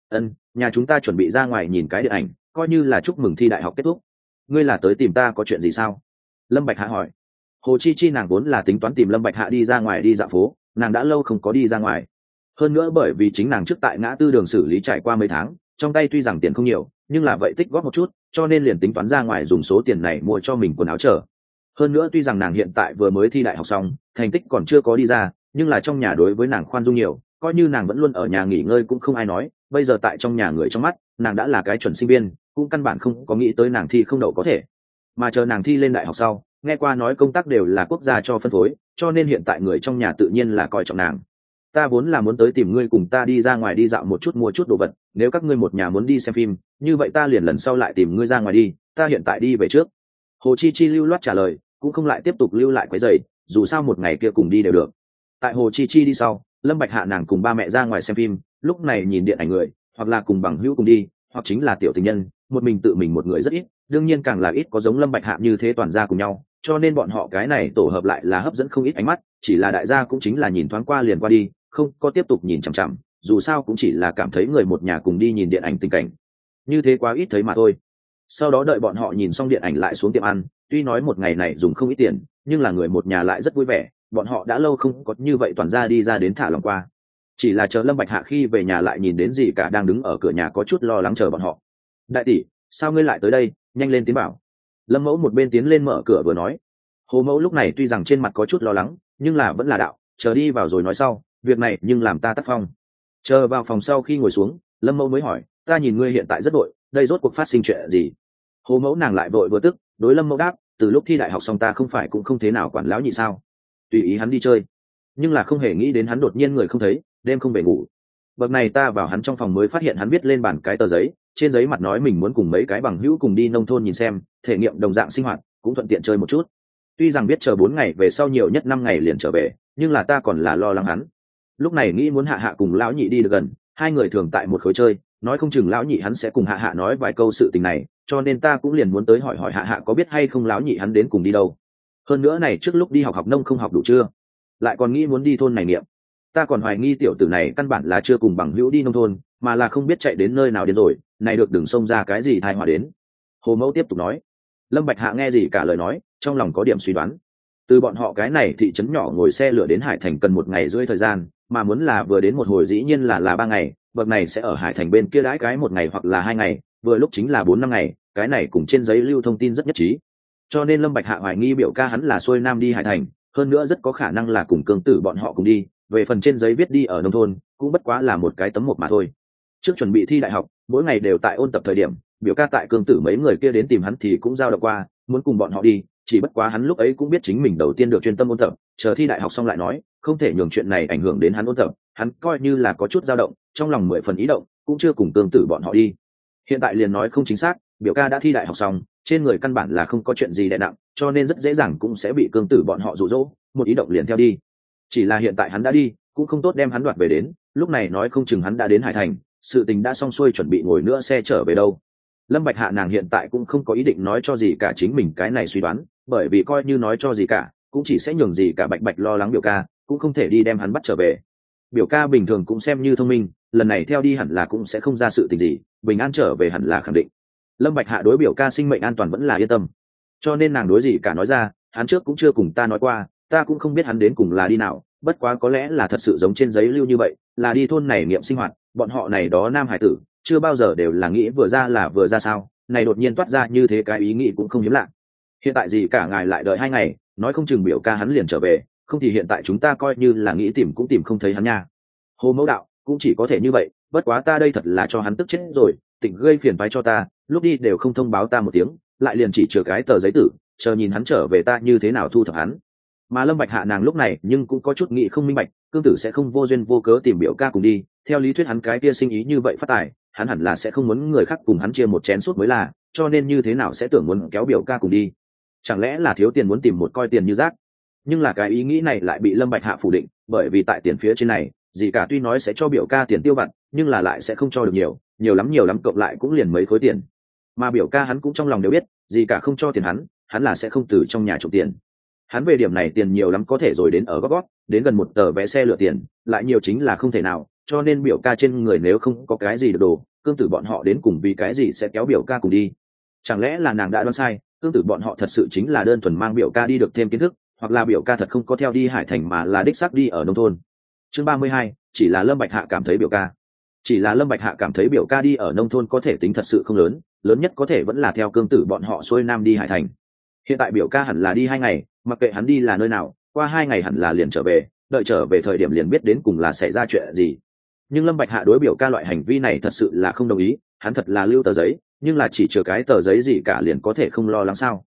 Nhà chúng ta chuẩn bị ra ngoài nhìn cái điện ảnh, coi như là chúc mừng thi đại học kết thúc. Ngươi là tới tìm ta có chuyện gì sao? Lâm Bạch Hạ hỏi. Hồ Chi Chi nàng vốn là tính toán tìm Lâm Bạch Hạ đi ra ngoài đi dạo phố, nàng đã lâu không có đi ra ngoài. Hơn nữa bởi vì chính nàng trước tại ngã tư đường xử lý trải qua mấy tháng, trong tay tuy rằng tiền không nhiều, nhưng là vậy tích góp một chút, cho nên liền tính toán ra ngoài dùng số tiền này mua cho mình quần áo chờ. Hơn nữa tuy rằng nàng hiện tại vừa mới thi đại học xong, thành tích còn chưa có đi ra, nhưng là trong nhà đối với nàng khoan dung nhiều, coi như nàng vẫn luôn ở nhà nghỉ ngơi cũng không ai nói, bây giờ tại trong nhà người trong mắt, nàng đã là cái chuẩn sinh viên, cũng căn bản không có nghĩ tới nàng thi không đậu có thể. Mà chờ nàng thi lên đại học sau, nghe qua nói công tác đều là quốc gia cho phân phối, cho nên hiện tại người trong nhà tự nhiên là coi trọng nàng. Ta vốn là muốn tới tìm ngươi cùng ta đi ra ngoài đi dạo một chút, mua chút đồ vật, nếu các ngươi một nhà muốn đi xem phim như vậy ta liền lần sau lại tìm ngươi ra ngoài đi, ta hiện tại đi về trước. Hồ Chi Chi lưu loát trả lời, cũng không lại tiếp tục lưu lại quấy rầy, dù sao một ngày kia cùng đi đều được. Tại Hồ Chi Chi đi sau, Lâm Bạch Hạ nàng cùng ba mẹ ra ngoài xem phim, lúc này nhìn điện ảnh người hoặc là cùng bằng hữu cùng đi, hoặc chính là tiểu tình nhân, một mình tự mình một người rất ít, đương nhiên càng là ít có giống Lâm Bạch Hạ như thế toàn ra cùng nhau, cho nên bọn họ cái này tổ hợp lại là hấp dẫn không ít ánh mắt, chỉ là đại gia cũng chính là nhìn thoáng qua liền qua đi, không có tiếp tục nhìn chằm chằm, dù sao cũng chỉ là cảm thấy người một nhà cùng đi nhìn điện ảnh tình cảnh như thế quá ít thấy mà thôi. Sau đó đợi bọn họ nhìn xong điện ảnh lại xuống tiệm ăn, tuy nói một ngày này dùng không ít tiền, nhưng là người một nhà lại rất vui vẻ, bọn họ đã lâu không có như vậy toàn ra đi ra đến thả lòng qua. Chỉ là chờ Lâm Bạch Hạ khi về nhà lại nhìn đến gì cả đang đứng ở cửa nhà có chút lo lắng chờ bọn họ. Đại tỷ, sao ngươi lại tới đây, nhanh lên tiến bảo. Lâm Mẫu một bên tiến lên mở cửa vừa nói. Hồ Mẫu lúc này tuy rằng trên mặt có chút lo lắng, nhưng là vẫn là đạo, chờ đi vào rồi nói sau, việc này nhưng làm ta tác phong. Chờ vào phòng sau khi ngồi xuống, Lâm Mẫu mới hỏi, ta nhìn ngươi hiện tại rất vội, đây rốt cuộc phát sinh chuyện gì? Hồ Mẫu nàng lại vội vừa tức, đối Lâm Mẫu đáp, từ lúc thi đại học xong ta không phải cũng không thế nào quản lão nhị sao? Tùy ý hắn đi chơi, nhưng là không hề nghĩ đến hắn đột nhiên người không thấy, đêm không về ngủ. Bậc này ta vào hắn trong phòng mới phát hiện hắn viết lên bàn cái tờ giấy, trên giấy mặt nói mình muốn cùng mấy cái bằng hữu cùng đi nông thôn nhìn xem, thể nghiệm đồng dạng sinh hoạt, cũng thuận tiện chơi một chút. Tuy rằng biết chờ 4 ngày về sau nhiều nhất 5 ngày liền trở về, nhưng là ta còn là lo lắng hắn. Lúc này nghĩ muốn Hạ Hạ cùng lão nhị đi được gần, hai người thường tại một khối chơi, nói không chừng lão nhị hắn sẽ cùng Hạ Hạ nói vài câu sự tình này, cho nên ta cũng liền muốn tới hỏi hỏi Hạ Hạ có biết hay không lão nhị hắn đến cùng đi đâu. Hơn nữa này trước lúc đi học nông không học đủ chưa, lại còn nghĩ muốn đi thôn này nghiệm. Ta còn hoài nghi tiểu tử này căn bản là chưa cùng bằng hữu đi nông thôn, mà là không biết chạy đến nơi nào đến rồi, này được đừng xông ra cái gì tai họa đến. Hồ Mẫu tiếp tục nói. Lâm Bạch Hạ nghe gì cả lời nói, trong lòng có điểm suy đoán. Từ bọn họ cái này thị trấn nhỏ ngồi xe lửa đến Hải Thành cần 1 ngày rưỡi thời gian, mà muốn là vừa đến một hồi dĩ nhiên là 3 ngày, bậc này sẽ ở Hải Thành bên kia đãi cái 1 ngày hoặc là 2 ngày, vừa lúc chính là 4-5 ngày, cái này cùng trên giấy lưu thông tin rất nhất trí. Cho nên Lâm Bạch Hạ hoài nghi biểu ca hắn là xuôi nam đi Hải Thành, hơn nữa rất có khả năng là cùng Cương Tử bọn họ cùng đi, về phần trên giấy viết đi ở nông thôn, cũng bất quá là một cái tấm một mà thôi. Trước chuẩn bị thi đại học, mỗi ngày đều tại ôn tập thời điểm, biểu ca tại Cương Tử mấy người kia đến tìm hắn thì cũng giao động qua, muốn cùng bọn họ đi, chỉ bất quá hắn lúc ấy cũng biết chính mình đầu tiên được chuyên tâm ôn tập, chờ thi đại học xong lại nói, không thể nhường chuyện này ảnh hưởng đến hắn ôn tập, hắn coi như là có chút dao động, trong lòng 10 phần ý động, cũng chưa cùng Cương Tử bọn họ đi. Hiện tại liền nói không chính xác, biểu ca đã thi đại học xong, trên người căn bản là không có chuyện gì đè nặng, cho nên rất dễ dàng cũng sẽ bị Cương Tử bọn họ dụ dỗ, một ý động liền theo đi. Chỉ là hiện tại hắn đã đi, cũng không tốt đem hắn đoạt về đến, lúc này nói không chừng hắn đã đến Hải Thành, sự tình đã xong xuôi chuẩn bị ngồi nữa xe trở về đâu. Lâm Bạch Hạ nàng hiện tại cũng không có ý định nói cho gì cả chính mình cái này suy đoán, bởi vì coi như nói cho gì cả, cũng chỉ sẽ nhường gì cả Bạch lo lắng biểu ca, cũng không thể đi đem hắn bắt trở về. Biểu ca bình thường cũng xem như thông minh, lần này theo đi hẳn là cũng sẽ không ra sự tình gì, bình an trở về hẳn là khẳng định. Lâm Bạch Hạ đối biểu ca sinh mệnh an toàn vẫn là yên tâm, cho nên nàng đối gì cả nói ra, hắn trước cũng chưa cùng ta nói qua, ta cũng không biết hắn đến cùng là đi nào, bất quá có lẽ là thật sự giống trên giấy lưu như vậy, là đi thôn này nghiệm sinh hoạt, bọn họ này đó nam hải tử, chưa bao giờ đều là nghĩ vừa ra là vừa ra sao, này đột nhiên toát ra như thế cái ý nghĩ cũng không hiếm lạ. Hiện tại gì cả ngài lại đợi 2 ngày, nói không chừng biểu ca hắn liền trở về, không thì hiện tại chúng ta coi như là nghĩ tìm cũng tìm không thấy hắn nha. Hồ Mẫu đạo, cũng chỉ có thể như vậy, bất quá ta đây thật là cho hắn tức chết rồi, tỉnh gây phiền phái cho ta, lúc đi đều không thông báo ta một tiếng, lại liền chỉ chừa cái tờ giấy tử, chờ nhìn hắn trở về ta như thế nào thu thập hắn. Mà Lâm Bạch Hạ nàng lúc này nhưng cũng có chút nghĩ không minh bạch, Cương Tử sẽ không vô duyên vô cớ tìm biểu ca cùng đi, theo lý thuyết hắn cái kia sinh ý như vậy phát tài, hắn hẳn là sẽ không muốn người khác cùng hắn chia một chén suốt mới là, cho nên như thế nào sẽ tưởng muốn kéo biểu ca cùng đi? Chẳng lẽ là thiếu tiền muốn tìm một coi tiền như rác? Nhưng là cái ý nghĩ này lại bị Lâm Bạch Hạ phủ định, bởi vì tại tiền phía trên này, gì cả tuy nói sẽ cho biểu ca tiền tiêu vặt, nhưng là lại sẽ không cho được nhiều, nhiều lắm cộng lại cũng liền mấy khối tiền. Mà biểu ca hắn cũng trong lòng đều biết, gì cả không cho tiền hắn là sẽ không từ trong nhà trộm tiền. Hắn về điểm này tiền nhiều lắm có thể rồi đến ở gót, đến gần 1 tờ vé xe lựa tiền, lại nhiều chính là không thể nào, cho nên biểu ca trên người nếu không có cái gì được đồ, Cương Tử bọn họ đến cùng vì cái gì sẽ kéo biểu ca cùng đi? Chẳng lẽ là nàng đã đoán sai, Cương Tử bọn họ thật sự chính là đơn thuần mang biểu ca đi được thêm kiến thức, hoặc là biểu ca thật không có theo đi Hải Thành mà là đích xác đi ở nông thôn. Chương 32, chỉ là Lâm Bạch Hạ cảm thấy biểu ca đi ở nông thôn có thể tính thật sự không lớn, lớn nhất có thể vẫn là theo Cương Tử bọn họ xuôi nam đi Hải Thành. Hiện tại biểu ca hẳn là đi 2 ngày, mặc kệ hắn đi là nơi nào, qua 2 ngày hẳn là liền trở về, đợi trở về thời điểm liền biết đến cùng là xảy ra chuyện gì. Nhưng Lâm Bạch Hạ đối biểu ca loại hành vi này thật sự là không đồng ý, hắn thật là lưu tờ giấy, nhưng là chỉ chừa cái tờ giấy gì cả liền có thể không lo lắng sao?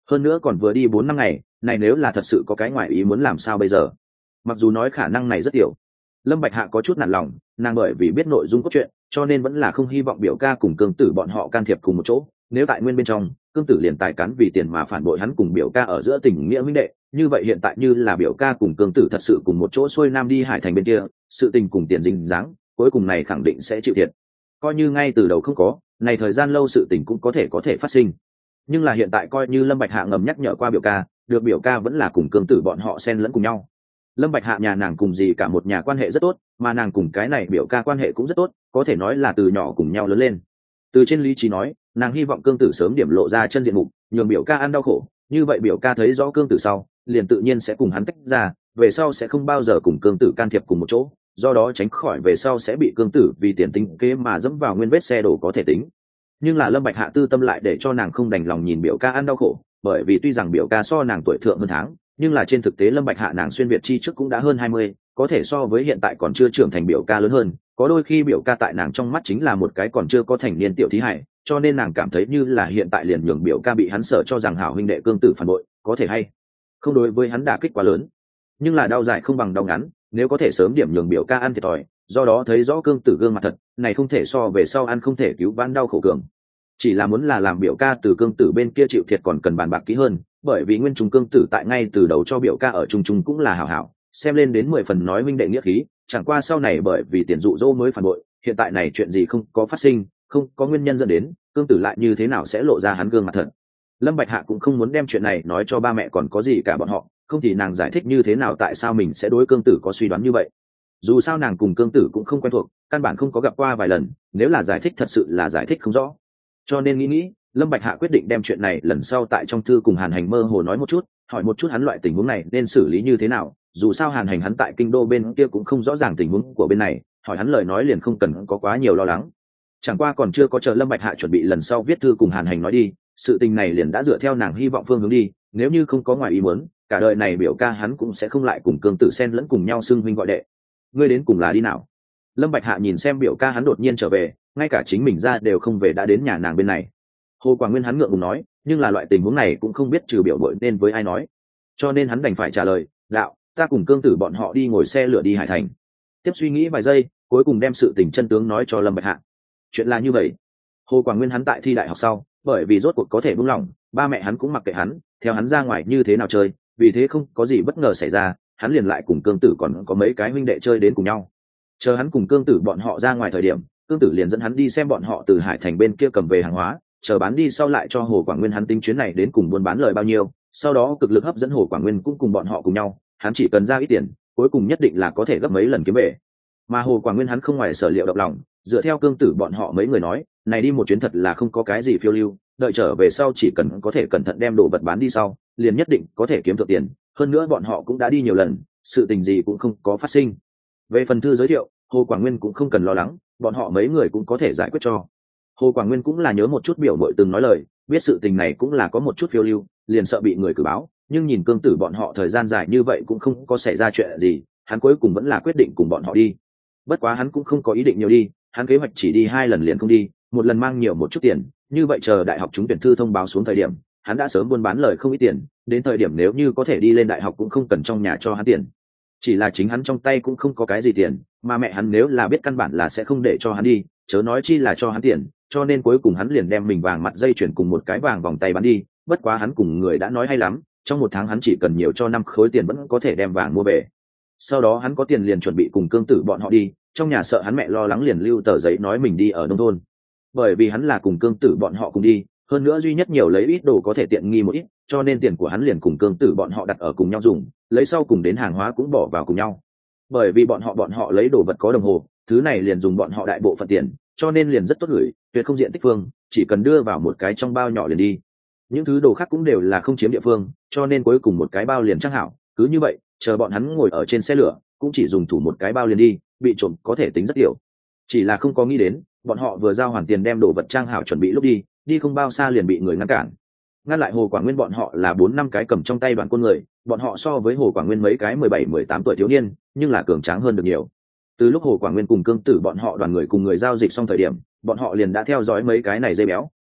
hơn nữa còn vừa đi 4 5 ngày, này nếu là thật sự có cái ngoại ý muốn làm sao bây giờ? Mặc dù nói khả năng này rất tiểu, Lâm Bạch Hạ có chút nản lòng, nàng bởi vì biết nội dung cốt truyện, cho nên vẫn là không hy vọng biểu ca cùng cương tử bọn họ can thiệp cùng một chỗ. Nếu tại nguyên bên trong, cương tử liền tài cán vì tiền mà phản bội hắn cùng biểu ca ở giữa tình nghĩa huynh đệ, như vậy hiện tại như là biểu ca cùng cương tử thật sự cùng một chỗ xuôi nam đi Hải Thành bên kia, sự tình cùng tiền dính dáng, cuối cùng này khẳng định sẽ chịu thiệt. Coi như ngay từ đầu không có, này thời gian lâu sự tình cũng có thể phát sinh. Nhưng là hiện tại coi như Lâm Bạch Hạ ngầm nhắc nhở qua biểu ca, được biểu ca vẫn là cùng cương tử bọn họ xen lẫn cùng nhau. Lâm Bạch Hạ nhà nàng cùng gì cả một nhà quan hệ rất tốt, mà nàng cùng cái này biểu ca quan hệ cũng rất tốt, có thể nói là từ nhỏ cùng nhau lớn lên. Từ trên lý trí nói, nàng hy vọng cương tử sớm điểm lộ ra chân diện mục, nhường biểu ca ăn đau khổ, như vậy biểu ca thấy rõ cương tử sau, liền tự nhiên sẽ cùng hắn tách ra, về sau sẽ không bao giờ cùng cương tử can thiệp cùng một chỗ, do đó tránh khỏi về sau sẽ bị cương tử vì tiền tính kế mà dẫm vào nguyên vết xe đổ có thể tính. Nhưng là Lâm Bạch Hạ tư tâm lại để cho nàng không đành lòng nhìn biểu ca ăn đau khổ, bởi vì tuy rằng biểu ca so nàng tuổi thượng hơn tháng, nhưng là trên thực tế Lâm Bạch Hạ nàng xuyên việt chi trước cũng đã hơn 20, có thể so với hiện tại còn chưa trưởng thành biểu ca lớn hơn, có đôi khi biểu ca tại nàng trong mắt chính là một cái còn chưa có thành niên tiểu thí hài, cho nên nàng cảm thấy như là hiện tại liền nhường biểu ca bị hắn sợ cho rằng hảo huynh đệ cương tử phản bội, có thể hay không đối với hắn đả kích quá lớn. Nhưng là đau dài không bằng đau ngắn, nếu có thể sớm điểm nhường biểu ca ăn thiệt thòi, do đó thấy rõ cương tử gương mặt thật, này không thể so về sau ăn không thể cứu vãn đau khổ cường. Chỉ là muốn là làm biểu ca từ cương tử bên kia chịu thiệt còn cần bàn bạc kỹ hơn, bởi vì nguyên trùng cương tử tại ngay từ đầu cho biểu ca ở trung trung cũng là hảo hảo, xem lên đến 10 phần nói minh đệ nghĩa khí, chẳng qua sau này bởi vì tiền dụ dỗ mới phản bội, hiện tại này chuyện gì không có phát sinh, không có nguyên nhân dẫn đến, cương tử lại như thế nào sẽ lộ ra hắn gương mặt thật. Lâm Bạch Hạ cũng không muốn đem chuyện này nói cho ba mẹ còn có gì cả bọn họ, không thì nàng giải thích như thế nào tại sao mình sẽ đối cương tử có suy đoán như vậy. Dù sao nàng cùng cương tử cũng không quen thuộc, căn bản không có gặp qua vài lần, nếu là giải thích thật sự là giải thích không rõ. Cho nên nghĩ, Lâm Bạch Hạ quyết định đem chuyện này lần sau tại trong thư cùng Hàn Hành mơ hồ nói một chút, hỏi một chút hắn loại tình huống này nên xử lý như thế nào, dù sao Hàn Hành hắn tại kinh đô bên kia cũng không rõ ràng tình huống của bên này, hỏi hắn lời nói liền không cần có quá nhiều lo lắng. Chẳng qua còn chưa có chờ Lâm Bạch Hạ chuẩn bị lần sau viết thư cùng Hàn Hành nói đi, sự tình này liền đã dựa theo nàng hy vọng phương hướng đi, nếu như không có ngoài ý muốn, cả đời này biểu ca hắn cũng sẽ không lại cùng cương tử xen lẫn cùng nhau xưng huynh gọi đệ. Ngươi đến cùng là đi nào? Lâm Bạch Hạ nhìn xem biểu ca hắn đột nhiên trở về, ngay cả chính mình ra đều không về đã đến nhà nàng bên này. Hồ Quảng Nguyên hắn ngượng ngùng nói, nhưng là loại tình huống này cũng không biết trừ biểu bội nên với ai nói, cho nên hắn đành phải trả lời, đạo, ta cùng cương tử bọn họ đi ngồi xe lửa đi Hải Thành. Tiếp suy nghĩ vài giây, cuối cùng đem sự tình chân tướng nói cho Lâm Bạch Hạ. Chuyện là như vậy, Hồ Quảng Nguyên hắn tại thi đại học sau, bởi vì rốt cuộc có thể buông lỏng, ba mẹ hắn cũng mặc kệ hắn, theo hắn ra ngoài như thế nào chơi, vì thế không có gì bất ngờ xảy ra, hắn liền lại cùng cương tử còn có mấy cái huynh đệ chơi đến cùng nhau. Chờ hắn cùng cương tử bọn họ ra ngoài thời điểm, cương tử liền dẫn hắn đi xem bọn họ từ Hải Thành bên kia cầm về hàng hóa, chờ bán đi sau lại cho Hồ Quảng Nguyên hắn tính chuyến này đến cùng buôn bán lời bao nhiêu, sau đó cực lực hấp dẫn Hồ Quảng Nguyên cũng cùng bọn họ cùng nhau, hắn chỉ cần ra ít tiền, cuối cùng nhất định là có thể gấp mấy lần kiếm về. Mà Hồ Quảng Nguyên hắn không ngoài sở liệu động lòng, dựa theo cương tử bọn họ mấy người nói, này đi một chuyến thật là không có cái gì phiêu lưu, đợi trở về sau chỉ cần có thể cẩn thận đem đồ vật bán đi sau, liền nhất định có thể kiếm được tiền, hơn nữa bọn họ cũng đã đi nhiều lần, sự tình gì cũng không có phát sinh. Về phần thư giới thiệu, Hồ Quảng Nguyên cũng không cần lo lắng, bọn họ mấy người cũng có thể giải quyết cho. Hồ Quảng Nguyên cũng là nhớ một chút biểu bội từng nói lời, biết sự tình này cũng là có một chút phiêu lưu, liền sợ bị người cử báo, nhưng nhìn cương tử bọn họ thời gian dài như vậy cũng không có xảy ra chuyện gì, hắn cuối cùng vẫn là quyết định cùng bọn họ đi. Bất quá hắn cũng không có ý định nhiều đi, hắn kế hoạch chỉ đi 2 lần liền không đi, một lần mang nhiều một chút tiền, như vậy chờ đại học trúng tuyển thư thông báo xuống thời điểm, hắn đã sớm buôn bán lời không ít tiền, đến thời điểm nếu như có thể đi lên đại học cũng không cần trong nhà cho hắn tiền. Chỉ là chính hắn trong tay cũng không có cái gì tiền, mà mẹ hắn nếu là biết căn bản là sẽ không để cho hắn đi, chớ nói chi là cho hắn tiền, cho nên cuối cùng hắn liền đem mình vàng mặt dây chuyển cùng một cái vàng vòng tay bán đi. Bất quá hắn cùng người đã nói hay lắm, trong 1 tháng hắn chỉ cần nhiều cho 5 khối tiền vẫn có thể đem vàng mua về. Sau đó hắn có tiền liền chuẩn bị cùng cương tử bọn họ đi, trong nhà sợ hắn mẹ lo lắng liền lưu tờ giấy nói mình đi ở nông thôn. Bởi vì hắn là cùng cương tử bọn họ cùng đi, hơn nữa duy nhất nhiều lấy ít đồ có thể tiện nghi một ít, cho nên tiền của hắn liền cùng cương tử bọn họ đặt ở cùng nhau dùng, lấy sau cùng đến hàng hóa cũng bỏ vào cùng nhau. Bởi vì bọn họ lấy đồ vật có đồng hồ, thứ này liền dùng bọn họ đại bộ phận tiền, cho nên liền rất tốt gửi, tuyệt không diện tích phương, chỉ cần đưa vào một cái trong bao nhỏ liền đi. Những thứ đồ khác cũng đều là không chiếm địa phương, cho nên cuối cùng một cái bao liền trang hảo, cứ như vậy, chờ bọn hắn ngồi ở trên xe lửa, cũng chỉ dùng thủ một cái bao liền đi, bị trộm có thể tính rất tiểu. Chỉ là không có nghĩ đến, bọn họ vừa giao hoàn tiền đem đồ vật trang hảo chuẩn bị lúc đi không bao xa liền bị người ngăn cản. Ngăn lại Hồ Quảng Nguyên bọn họ là 4-5 cái cầm trong tay đoàn quân người, bọn họ so với Hồ Quảng Nguyên mấy cái 17-18 tuổi thiếu niên, nhưng là cường tráng hơn được nhiều. Từ lúc Hồ Quảng Nguyên cùng cương tử bọn họ đoàn người cùng người giao dịch xong thời điểm, bọn họ liền đã theo dõi mấy cái này dây béo,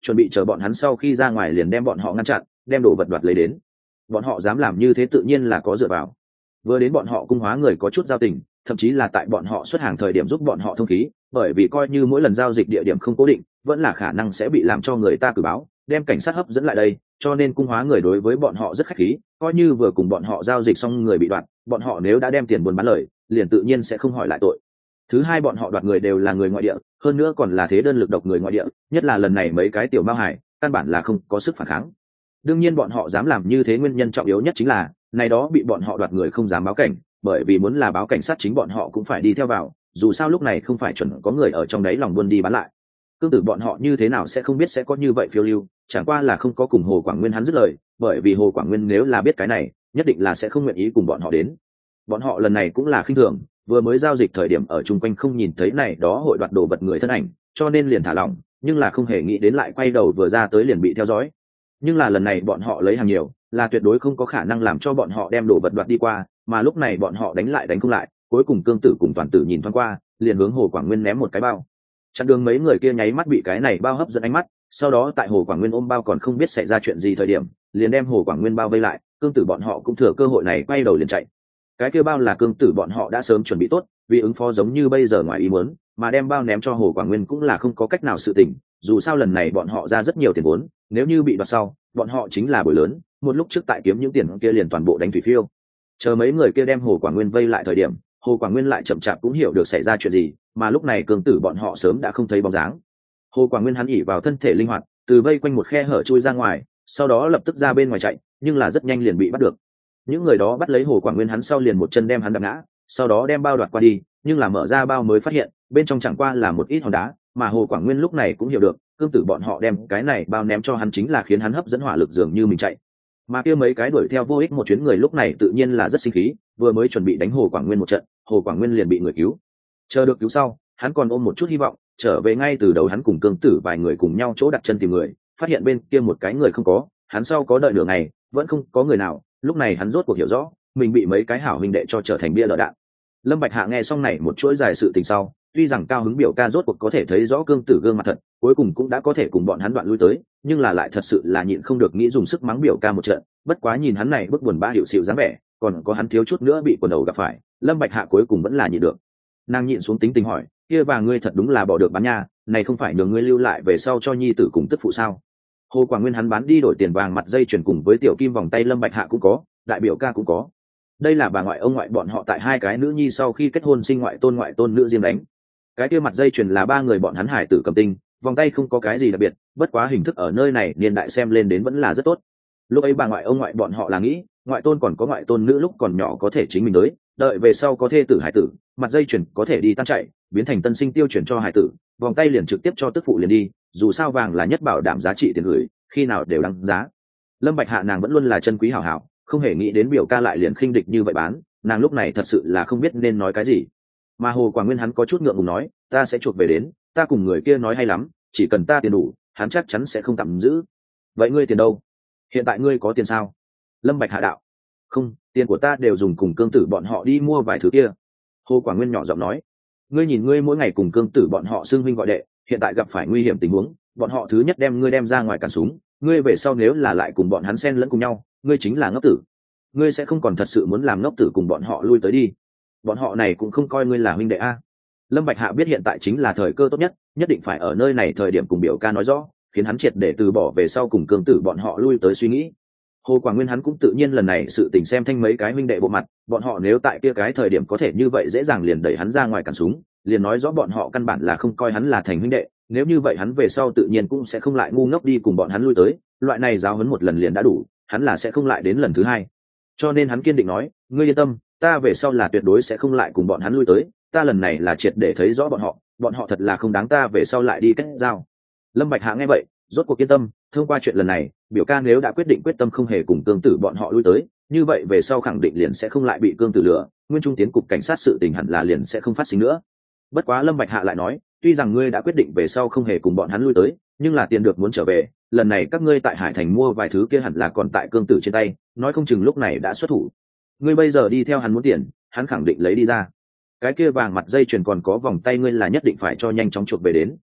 chuẩn bị chờ bọn hắn sau khi ra ngoài liền đem bọn họ ngăn chặn, đem đồ vật đoạt lấy đến. Bọn họ dám làm như thế tự nhiên là có dựa vào. Vừa đến bọn họ cung hóa người có chút giao tình, thậm chí là tại bọn họ xuất hàng thời điểm giúp bọn họ thông khí, bởi vì coi như mỗi lần giao dịch địa điểm không cố định, vẫn là khả năng sẽ bị làm cho người ta cử báo, đem cảnh sát hấp dẫn lại đây, cho nên cung hóa người đối với bọn họ rất khách khí, coi như vừa cùng bọn họ giao dịch xong người bị đoạt, bọn họ nếu đã đem tiền buôn bán lời, liền tự nhiên sẽ không hỏi lại tội. Thứ hai, bọn họ đoạt người đều là người ngoại địa, hơn nữa còn là thế đơn lực độc người ngoại địa, nhất là lần này mấy cái tiểu mao hải, căn bản là không có sức phản kháng. Đương nhiên bọn họ dám làm như thế nguyên nhân trọng yếu nhất chính là này đó bị bọn họ đoạt người không dám báo cảnh, bởi vì muốn là báo cảnh sát chính bọn họ cũng phải đi theo vào, dù sao lúc này không phải chuẩn có người ở trong đấy lòng buôn đi bán lại. Cương tử bọn họ như thế nào sẽ không biết sẽ có như vậy phiêu lưu, chẳng qua là không có cùng Hồ Quảng Nguyên hắn dứt lời, bởi vì Hồ Quảng Nguyên nếu là biết cái này, nhất định là sẽ không nguyện ý cùng bọn họ đến. Bọn họ lần này cũng là khinh thường, vừa mới giao dịch thời điểm ở chung quanh không nhìn thấy này đó hội đoạt đồ vật người thân ảnh, cho nên liền thả lỏng, nhưng là không hề nghĩ đến lại quay đầu vừa ra tới liền bị theo dõi. Nhưng là lần này bọn họ lấy hàng nhiều, là tuyệt đối không có khả năng làm cho bọn họ đem đồ vật đoạt đi qua, mà lúc này bọn họ đánh lại đánh không lại, cuối cùng Cương tử cùng Toàn tử nhìn thoáng qua, liền hướng Hồ Quảng Nguyên ném một cái bao. Chặn đường mấy người kia nháy mắt bị cái này bao hấp dẫn ánh mắt, sau đó tại Hồ Quảng Nguyên ôm bao còn không biết xảy ra chuyện gì thời điểm, liền đem Hồ Quảng Nguyên bao vây lại, Cương tử bọn họ cũng thừa cơ hội này quay đầu liền chạy. Cái kia bao là Cương tử bọn họ đã sớm chuẩn bị tốt, vì ứng phó giống như bây giờ ngoài ý muốn, mà đem bao ném cho Hồ Quảng Nguyên cũng là không có cách nào sự tình, dù sao lần này bọn họ ra rất nhiều tiền vốn, nếu như bị đoạt sau, bọn họ chính là bồi lớn, một lúc trước tại kiếm những tiền kia liền toàn bộ đánh thủy phiêu. Chờ mấy người kia đem Hồ Quảng Nguyên vây lại thời điểm, Hồ Quảng Nguyên lại chậm chạp cũng hiểu được xảy ra chuyện gì, mà lúc này Cương tử bọn họ sớm đã không thấy bóng dáng. Hồ Quảng Nguyên hắn ỉ vào thân thể linh hoạt, từ vây quanh một khe hở chui ra ngoài, sau đó lập tức ra bên ngoài chạy, nhưng là rất nhanh liền bị bắt được. Những người đó bắt lấy Hồ Quảng Nguyên hắn sau liền một chân đem hắn đập ngã, sau đó đem bao đoạt qua đi, nhưng là mở ra bao mới phát hiện bên trong chẳng qua là một ít hòn đá, mà Hồ Quảng Nguyên lúc này cũng hiểu được, Cương tử bọn họ đem cái này bao ném cho hắn chính là khiến hắn hấp dẫn hỏa lực dường như mình chạy. Mà kia mấy cái đuổi theo vô ích một chuyến người lúc này tự nhiên là rất sinh khí, vừa mới chuẩn bị đánh Hồ Quảng Nguyên một trận, Hồ Quảng Nguyên liền bị người cứu. Chờ được cứu sau, hắn còn ôm một chút hy vọng, trở về ngay từ đầu hắn cùng Cương tử vài người cùng nhau chỗ đặt chân tìm người, phát hiện bên kia một cái người không có, hắn sau có đợi nửa ngày, vẫn không có người nào, lúc này hắn rốt cuộc hiểu rõ, mình bị mấy cái hảo huynh đệ cho trở thành bia lỡ đạn. Lâm Bạch Hạ nghe xong này một chuỗi dài sự tình sau, tuy rằng cao hứng biểu ca rốt cuộc có thể thấy rõ Cương tử gương mặt thật, cuối cùng cũng đã có thể cùng bọn hắn đoạn lui tới, nhưng là lại thật sự là nhịn không được nghĩ dùng sức mắng biểu ca một trận, bất quá nhìn hắn này bức buồn bã hiệu xịu dáng vẻ, còn có hắn thiếu chút nữa bị quần đầu gặp phải, Lâm Bạch Hạ cuối cùng vẫn là nhịn được. Nàng nhịn xuống tính tình hỏi, kia và ngươi thật đúng là bỏ được bán nha, này không phải nhường ngươi lưu lại về sau cho nhi tử cùng tức phụ sao? Hồ Quảng Nguyên hắn bán đi đổi tiền vàng mặt dây chuyền cùng với tiểu kim vòng tay Lâm Bạch Hạ cũng có, đại biểu ca cũng có. Đây là bà ngoại ông ngoại bọn họ tại hai cái nữ nhi sau khi kết hôn sinh ngoại tôn nữ riêng đánh. Cái kia mặt dây chuyền là ba người bọn hắn hải tử cầm tinh, vòng tay không có cái gì đặc biệt, bất quá hình thức ở nơi này niên đại xem lên đến vẫn là rất tốt. Lúc ấy bà ngoại ông ngoại bọn họ là nghĩ, ngoại tôn còn có ngoại tôn nữ lúc còn nhỏ có thể chính mình tới, đợi về sau có thê tử hải tử, mặt dây chuyền có thể đi tan chạy, biến thành tân sinh tiêu chuyển cho hải tử, vòng tay liền trực tiếp cho tức phụ liền đi, dù sao vàng là nhất bảo đảm giá trị tiền gửi, khi nào đều đăng giá. Lâm Bạch Hạ nàng vẫn luôn là chân quý hảo hảo, không hề nghĩ đến biểu ca lại liền khinh địch như vậy bán, nàng lúc này thật sự là không biết nên nói cái gì. Mà Hồ Quảng Nguyên hắn có chút ngượng ngùng nói, ta sẽ chuộc về đến, ta cùng người kia nói hay lắm, chỉ cần ta tiền đủ, hắn chắc chắn sẽ không tạm giữ. Vậy ngươi tiền đâu? Hiện tại ngươi có tiền sao? Lâm Bạch Hạ đạo, không, tiền của ta đều dùng cùng Cương tử bọn họ đi mua vài thứ kia. Hồ Quảng Nguyên nhỏ giọng nói, ngươi nhìn ngươi mỗi ngày cùng Cương tử bọn họ xưng huynh gọi đệ, hiện tại gặp phải nguy hiểm tình huống, bọn họ thứ nhất đem ngươi đem ra ngoài cản súng, ngươi về sau nếu là lại cùng bọn hắn xen lẫn cùng nhau, ngươi chính là ngốc tử. Ngươi sẽ không còn thật sự muốn làm ngốc tử cùng bọn họ lui tới đi. Bọn họ này cũng không coi ngươi là huynh đệ a. Lâm Bạch Hạ biết hiện tại chính là thời cơ tốt nhất, nhất định phải ở nơi này thời điểm cùng biểu ca nói rõ, khiến hắn triệt để từ bỏ về sau cùng Cương tử bọn họ lui tới suy nghĩ. Hồ Quảng Nguyên hắn cũng tự nhiên lần này sự tình xem thanh mấy cái huynh đệ bộ mặt, bọn họ nếu tại kia cái thời điểm có thể như vậy dễ dàng liền đẩy hắn ra ngoài cản súng, liền nói rõ bọn họ căn bản là không coi hắn là thành huynh đệ, nếu như vậy hắn về sau tự nhiên cũng sẽ không lại ngu ngốc đi cùng bọn hắn lui tới, loại này giáo huấn một lần liền đã đủ, hắn là sẽ không lại đến lần thứ hai. Cho nên hắn kiên định nói, ngươi yên tâm, ta về sau là tuyệt đối sẽ không lại cùng bọn hắn lui tới, ta lần này là triệt để thấy rõ bọn họ thật là không đáng ta về sau lại đi kết giao. Lâm Bạch Hạ nghe vậy, rốt cuộc yên tâm, thông qua chuyện lần này, biểu ca nếu đã quyết định quyết tâm không hề cùng Cương tử bọn họ lui tới, như vậy về sau khẳng định liền sẽ không lại bị Cương tử lừa, nguyên trung tiến cục cảnh sát sự tình hẳn là liền sẽ không phát sinh nữa. Bất quá Lâm Bạch Hạ lại nói, tuy rằng ngươi đã quyết định về sau không hề cùng bọn hắn lui tới, nhưng là tiền được muốn trở về, lần này các ngươi tại Hải Thành mua vài thứ kia hẳn là còn tại Cương tử trên tay, nói không chừng lúc này đã xuất thủ. Ngươi bây giờ đi theo hắn muốn tiền, hắn khẳng định lấy đi ra. Cái kia vàng mặt dây chuyền còn có vòng tay ngươi là nhất định phải cho nhanh chóng chuộc về đến,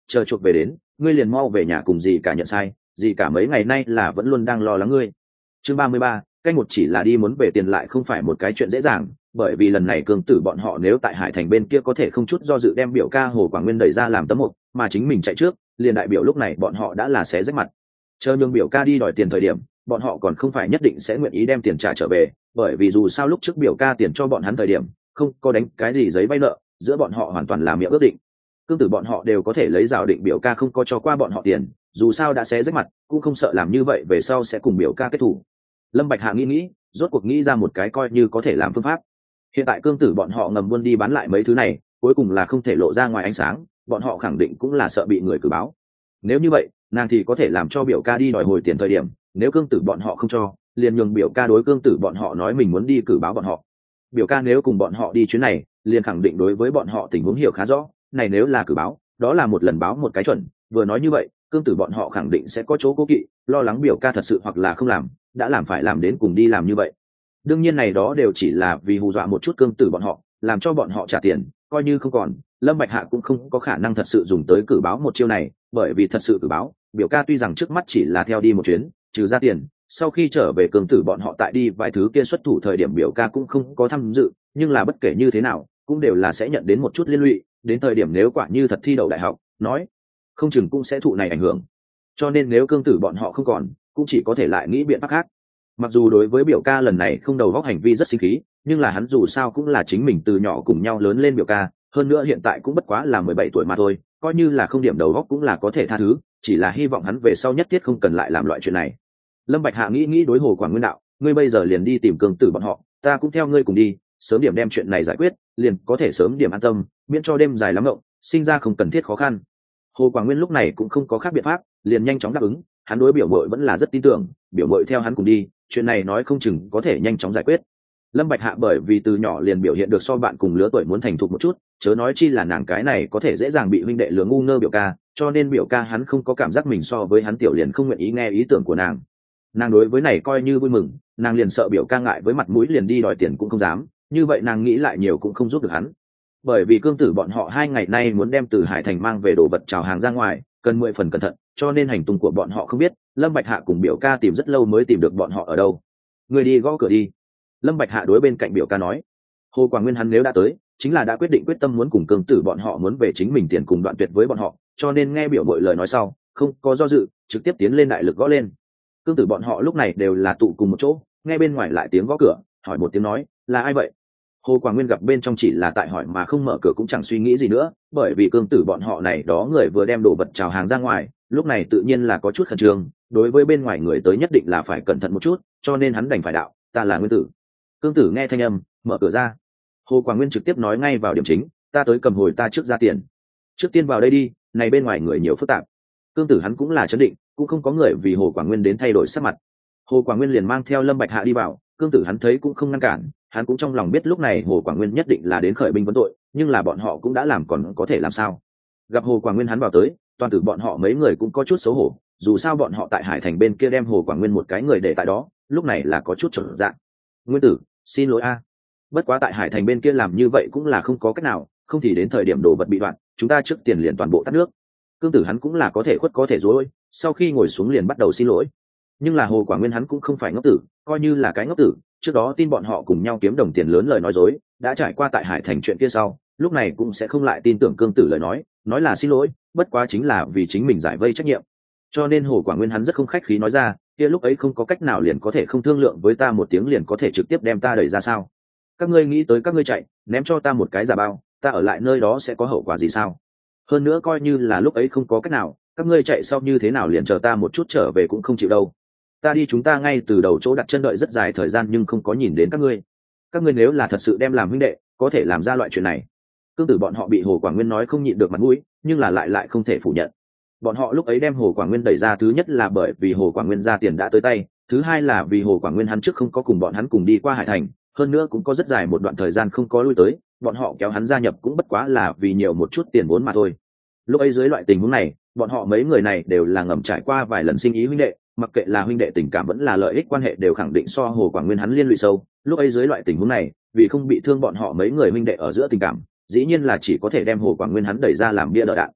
chờ chuộc về đến ngươi liền mau về nhà cùng dì cả nhận sai, dì cả mấy ngày nay là vẫn luôn đang lo lắng ngươi. Chương 33, canh một chỉ là đi muốn về tiền lại không phải một cái chuyện dễ dàng, bởi vì lần này Cương Tử bọn họ nếu tại Hải Thành bên kia có thể không chút do dự đem biểu ca Hồ Quảng Nguyên đẩy ra làm tấm mục, mà chính mình chạy trước, liền đại biểu lúc này bọn họ đã là xé rách mặt. Chờ nhường biểu ca đi đòi tiền thời điểm, bọn họ còn không phải nhất định sẽ nguyện ý đem tiền trả trở về, bởi vì dù sao lúc trước biểu ca tiền cho bọn hắn thời điểm, không có đánh cái gì giấy vay nợ, giữa bọn họ hoàn toàn là miệng ước định. Cương Tử bọn họ đều có thể lấy rào định biểu ca không có cho qua bọn họ tiền, dù sao đã xé rách mặt, cũng không sợ làm như vậy về sau sẽ cùng biểu ca kết thủ. Lâm Bạch Hạ nghĩ, rốt cuộc nghĩ ra một cái coi như có thể làm phương pháp. Hiện tại Cương Tử bọn họ ngầm buôn đi bán lại mấy thứ này, cuối cùng là không thể lộ ra ngoài ánh sáng, bọn họ khẳng định cũng là sợ bị người cử báo. Nếu như vậy, nàng thì có thể làm cho biểu ca đi đòi hồi tiền thời điểm, nếu Cương Tử bọn họ không cho, liền nhường biểu ca đối Cương Tử bọn họ nói mình muốn đi cử báo bọn họ. Biểu ca nếu cùng bọn họ đi chuyến này, liền khẳng định đối với bọn họ tình huống hiểu khá rõ, này nếu là cử báo, đó là một lần báo một cái chuẩn, vừa nói như vậy, Cương Tử bọn họ khẳng định sẽ có chỗ cố kỵ, lo lắng biểu ca thật sự hoặc là không làm, đã làm phải làm đến cùng đi làm như vậy. Đương nhiên này đó đều chỉ là vì hù dọa một chút Cương Tử bọn họ, làm cho bọn họ trả tiền, coi như không còn, Lâm Bạch Hạ cũng không có khả năng thật sự dùng tới cử báo một chiêu này, bởi vì thật sự cử báo, biểu ca tuy rằng trước mắt chỉ là theo đi một chuyến, trừ ra tiền, sau khi trở về Cương Tử bọn họ tại đi vài thứ kia xuất thủ thời điểm biểu ca cũng không có tham dự, nhưng là bất kể như thế nào, cũng đều là sẽ nhận đến một chút liên lụy, đến thời điểm nếu quả như thật thi đậu đại học, nói không chừng cũng sẽ thụ này ảnh hưởng. Cho nên nếu Cương Tử bọn họ không còn, cũng chỉ có thể lại nghĩ biện pháp khác. Mặc dù đối với biểu ca lần này không đầu góc hành vi rất sinh khí, nhưng là hắn dù sao cũng là chính mình từ nhỏ cùng nhau lớn lên biểu ca, hơn nữa hiện tại cũng bất quá là 17 tuổi mà thôi, coi như là không điểm đầu góc cũng là có thể tha thứ, chỉ là hy vọng hắn về sau nhất thiết không cần lại làm loại chuyện này. Lâm Bạch Hạ nghĩ đối Hồ Quảng Nguyên đạo, ngươi bây giờ liền đi tìm Cương Tử bọn họ, ta cũng theo ngươi cùng đi, sớm điểm đem chuyện này giải quyết, liền có thể sớm điểm an tâm, miễn cho đêm dài lắm ngộng, sinh ra không cần thiết khó khăn. Hồ Quảng Nguyên lúc này cũng không có khác biện pháp, liền nhanh chóng đáp ứng, hắn đối biểu muội vẫn là rất tin tưởng, biểu muội theo hắn cùng đi, chuyện này nói không chừng có thể nhanh chóng giải quyết. Lâm Bạch Hạ bởi vì từ nhỏ liền biểu hiện được so bạn cùng lứa tuổi muốn thành thục một chút, chớ nói chi là nàng cái này có thể dễ dàng bị huynh đệ lừa ngu ngơ biểu ca, cho nên biểu ca hắn không có cảm giác mình so với hắn tiểu, liền không nguyện ý nghe ý tưởng của nàng. Nàng đối với này coi như vui mừng, nàng liền sợ biểu ca ngại với mặt mũi liền đi đòi tiền cũng không dám, như vậy nàng nghĩ lại nhiều cũng không giúp được hắn. Bởi vì Cương Tử bọn họ 2 ngày nay muốn đem từ Hải Thành mang về đồ vật chào hàng ra ngoài, cần 10 phần cẩn thận, cho nên hành tung của bọn họ không biết. Lâm Bạch Hạ cùng biểu ca tìm rất lâu mới tìm được bọn họ ở đâu. Người đi gõ cửa đi. Lâm Bạch Hạ đối bên cạnh biểu ca nói. Hồ Quảng Nguyên hắn nếu đã tới, chính là đã quyết định quyết tâm muốn cùng Cương Tử bọn họ muốn về chính mình tiền cùng đoạn tuyệt với bọn họ, cho nên nghe biểu muội lời nói sau, không có do dự, trực tiếp tiến lên đại lực gõ lên. Cương Tử bọn họ lúc này đều là tụ cùng một chỗ, nghe bên ngoài lại tiếng gõ cửa, hỏi một tiếng nói, là ai vậy? Hồ Quảng Nguyên gặp bên trong chỉ là tại hỏi mà không mở cửa cũng chẳng suy nghĩ gì nữa, bởi vì Cương Tử bọn họ này đó người vừa đem đồ vật chào hàng ra ngoài, lúc này tự nhiên là có chút khẩn trương, đối với bên ngoài người tới nhất định là phải cẩn thận một chút, cho nên hắn đành phải đạo, ta là Nguyên Tử. Cương Tử nghe thanh âm, mở cửa ra. Hồ Quảng Nguyên trực tiếp nói ngay vào điểm chính, ta tới cầm hồi ta trước ra tiền. Trước tiên vào đây đi, này bên ngoài người nhiều phức tạp. Cương Tử hắn cũng là trấn định, cũng không có người vì Hồ Quảng Nguyên đến thay đổi sắc mặt. Hồ Quảng Nguyên liền mang theo Lâm Bạch Hạ đi vào, Cương Tử hắn thấy cũng không ngăn cản, hắn cũng trong lòng biết lúc này Hồ Quảng Nguyên nhất định là đến khởi binh vấn tội, nhưng là bọn họ cũng đã làm còn có thể làm sao. Gặp Hồ Quảng Nguyên hắn vào tới, toàn tử bọn họ mấy người cũng có chút xấu hổ, dù sao bọn họ tại Hải Thành bên kia đem Hồ Quảng Nguyên một cái người để tại đó, lúc này là có chút trở dạng. Nguyên Tử, xin lỗi a. Bất quá tại Hải Thành bên kia làm như vậy cũng là không có cách nào, không thì đến thời điểm đồ vật bị đoạn, chúng ta trước tiền liền toàn bộ tắt nước. Cương Tử hắn cũng là có thể khuất có thể dối, sau khi ngồi xuống liền bắt đầu xin lỗi. Nhưng là Hồ Quảng Nguyên hắn cũng không phải ngốc tử, coi như là cái ngốc tử, trước đó tin bọn họ cùng nhau kiếm đồng tiền lớn lời nói dối, đã trải qua tại Hải Thành chuyện kia sau, lúc này cũng sẽ không lại tin tưởng Cương Tử lời nói là xin lỗi, bất quá chính là vì chính mình giải vây trách nhiệm. Cho nên Hồ Quảng Nguyên hắn rất không khách khí nói ra, kia lúc ấy không có cách nào liền có thể không thương lượng với ta một tiếng liền có thể trực tiếp đem ta đẩy ra sao? Các ngươi nghĩ tới các ngươi chạy, ném cho ta một cái giả bao, ta ở lại nơi đó sẽ có hậu quả gì sao? Hơn nữa coi như là lúc ấy không có cách nào, các ngươi chạy sau như thế nào liền chờ ta một chút trở về cũng không chịu đâu. Ta đi chúng ta ngay từ đầu chỗ đặt chân đợi rất dài thời gian nhưng không có nhìn đến các ngươi. Các ngươi nếu là thật sự đem làm huynh đệ, có thể làm ra loại chuyện này. Cương Tử bọn họ bị Hồ Quảng Nguyên nói không nhịn được mặt mũi, nhưng là lại không thể phủ nhận. Bọn họ lúc ấy đem Hồ Quảng Nguyên đẩy ra, thứ nhất là bởi vì Hồ Quảng Nguyên ra tiền đã tới tay, thứ hai là vì Hồ Quảng Nguyên hắn trước không có cùng bọn hắn cùng đi qua Hải Thành, hơn nữa cũng có rất dài một đoạn thời gian không có lui tới, bọn họ kéo hắn gia nhập cũng bất quá là vì nhiều một chút tiền vốn mà thôi. Lúc ấy dưới loại tình huống này, bọn họ mấy người này đều là ngầm trải qua vài lần sinh ý huynh đệ, mặc kệ là huynh đệ tình cảm vẫn là lợi ích quan hệ đều khẳng định so Hồ Quảng Nguyên hắn liên lụy sâu. Lúc ấy dưới loại tình huống này, vì không bị thương bọn họ mấy người huynh đệ ở giữa tình cảm, dĩ nhiên là chỉ có thể đem Hồ Quảng Nguyên hắn đẩy ra làm bia đỡ đạn.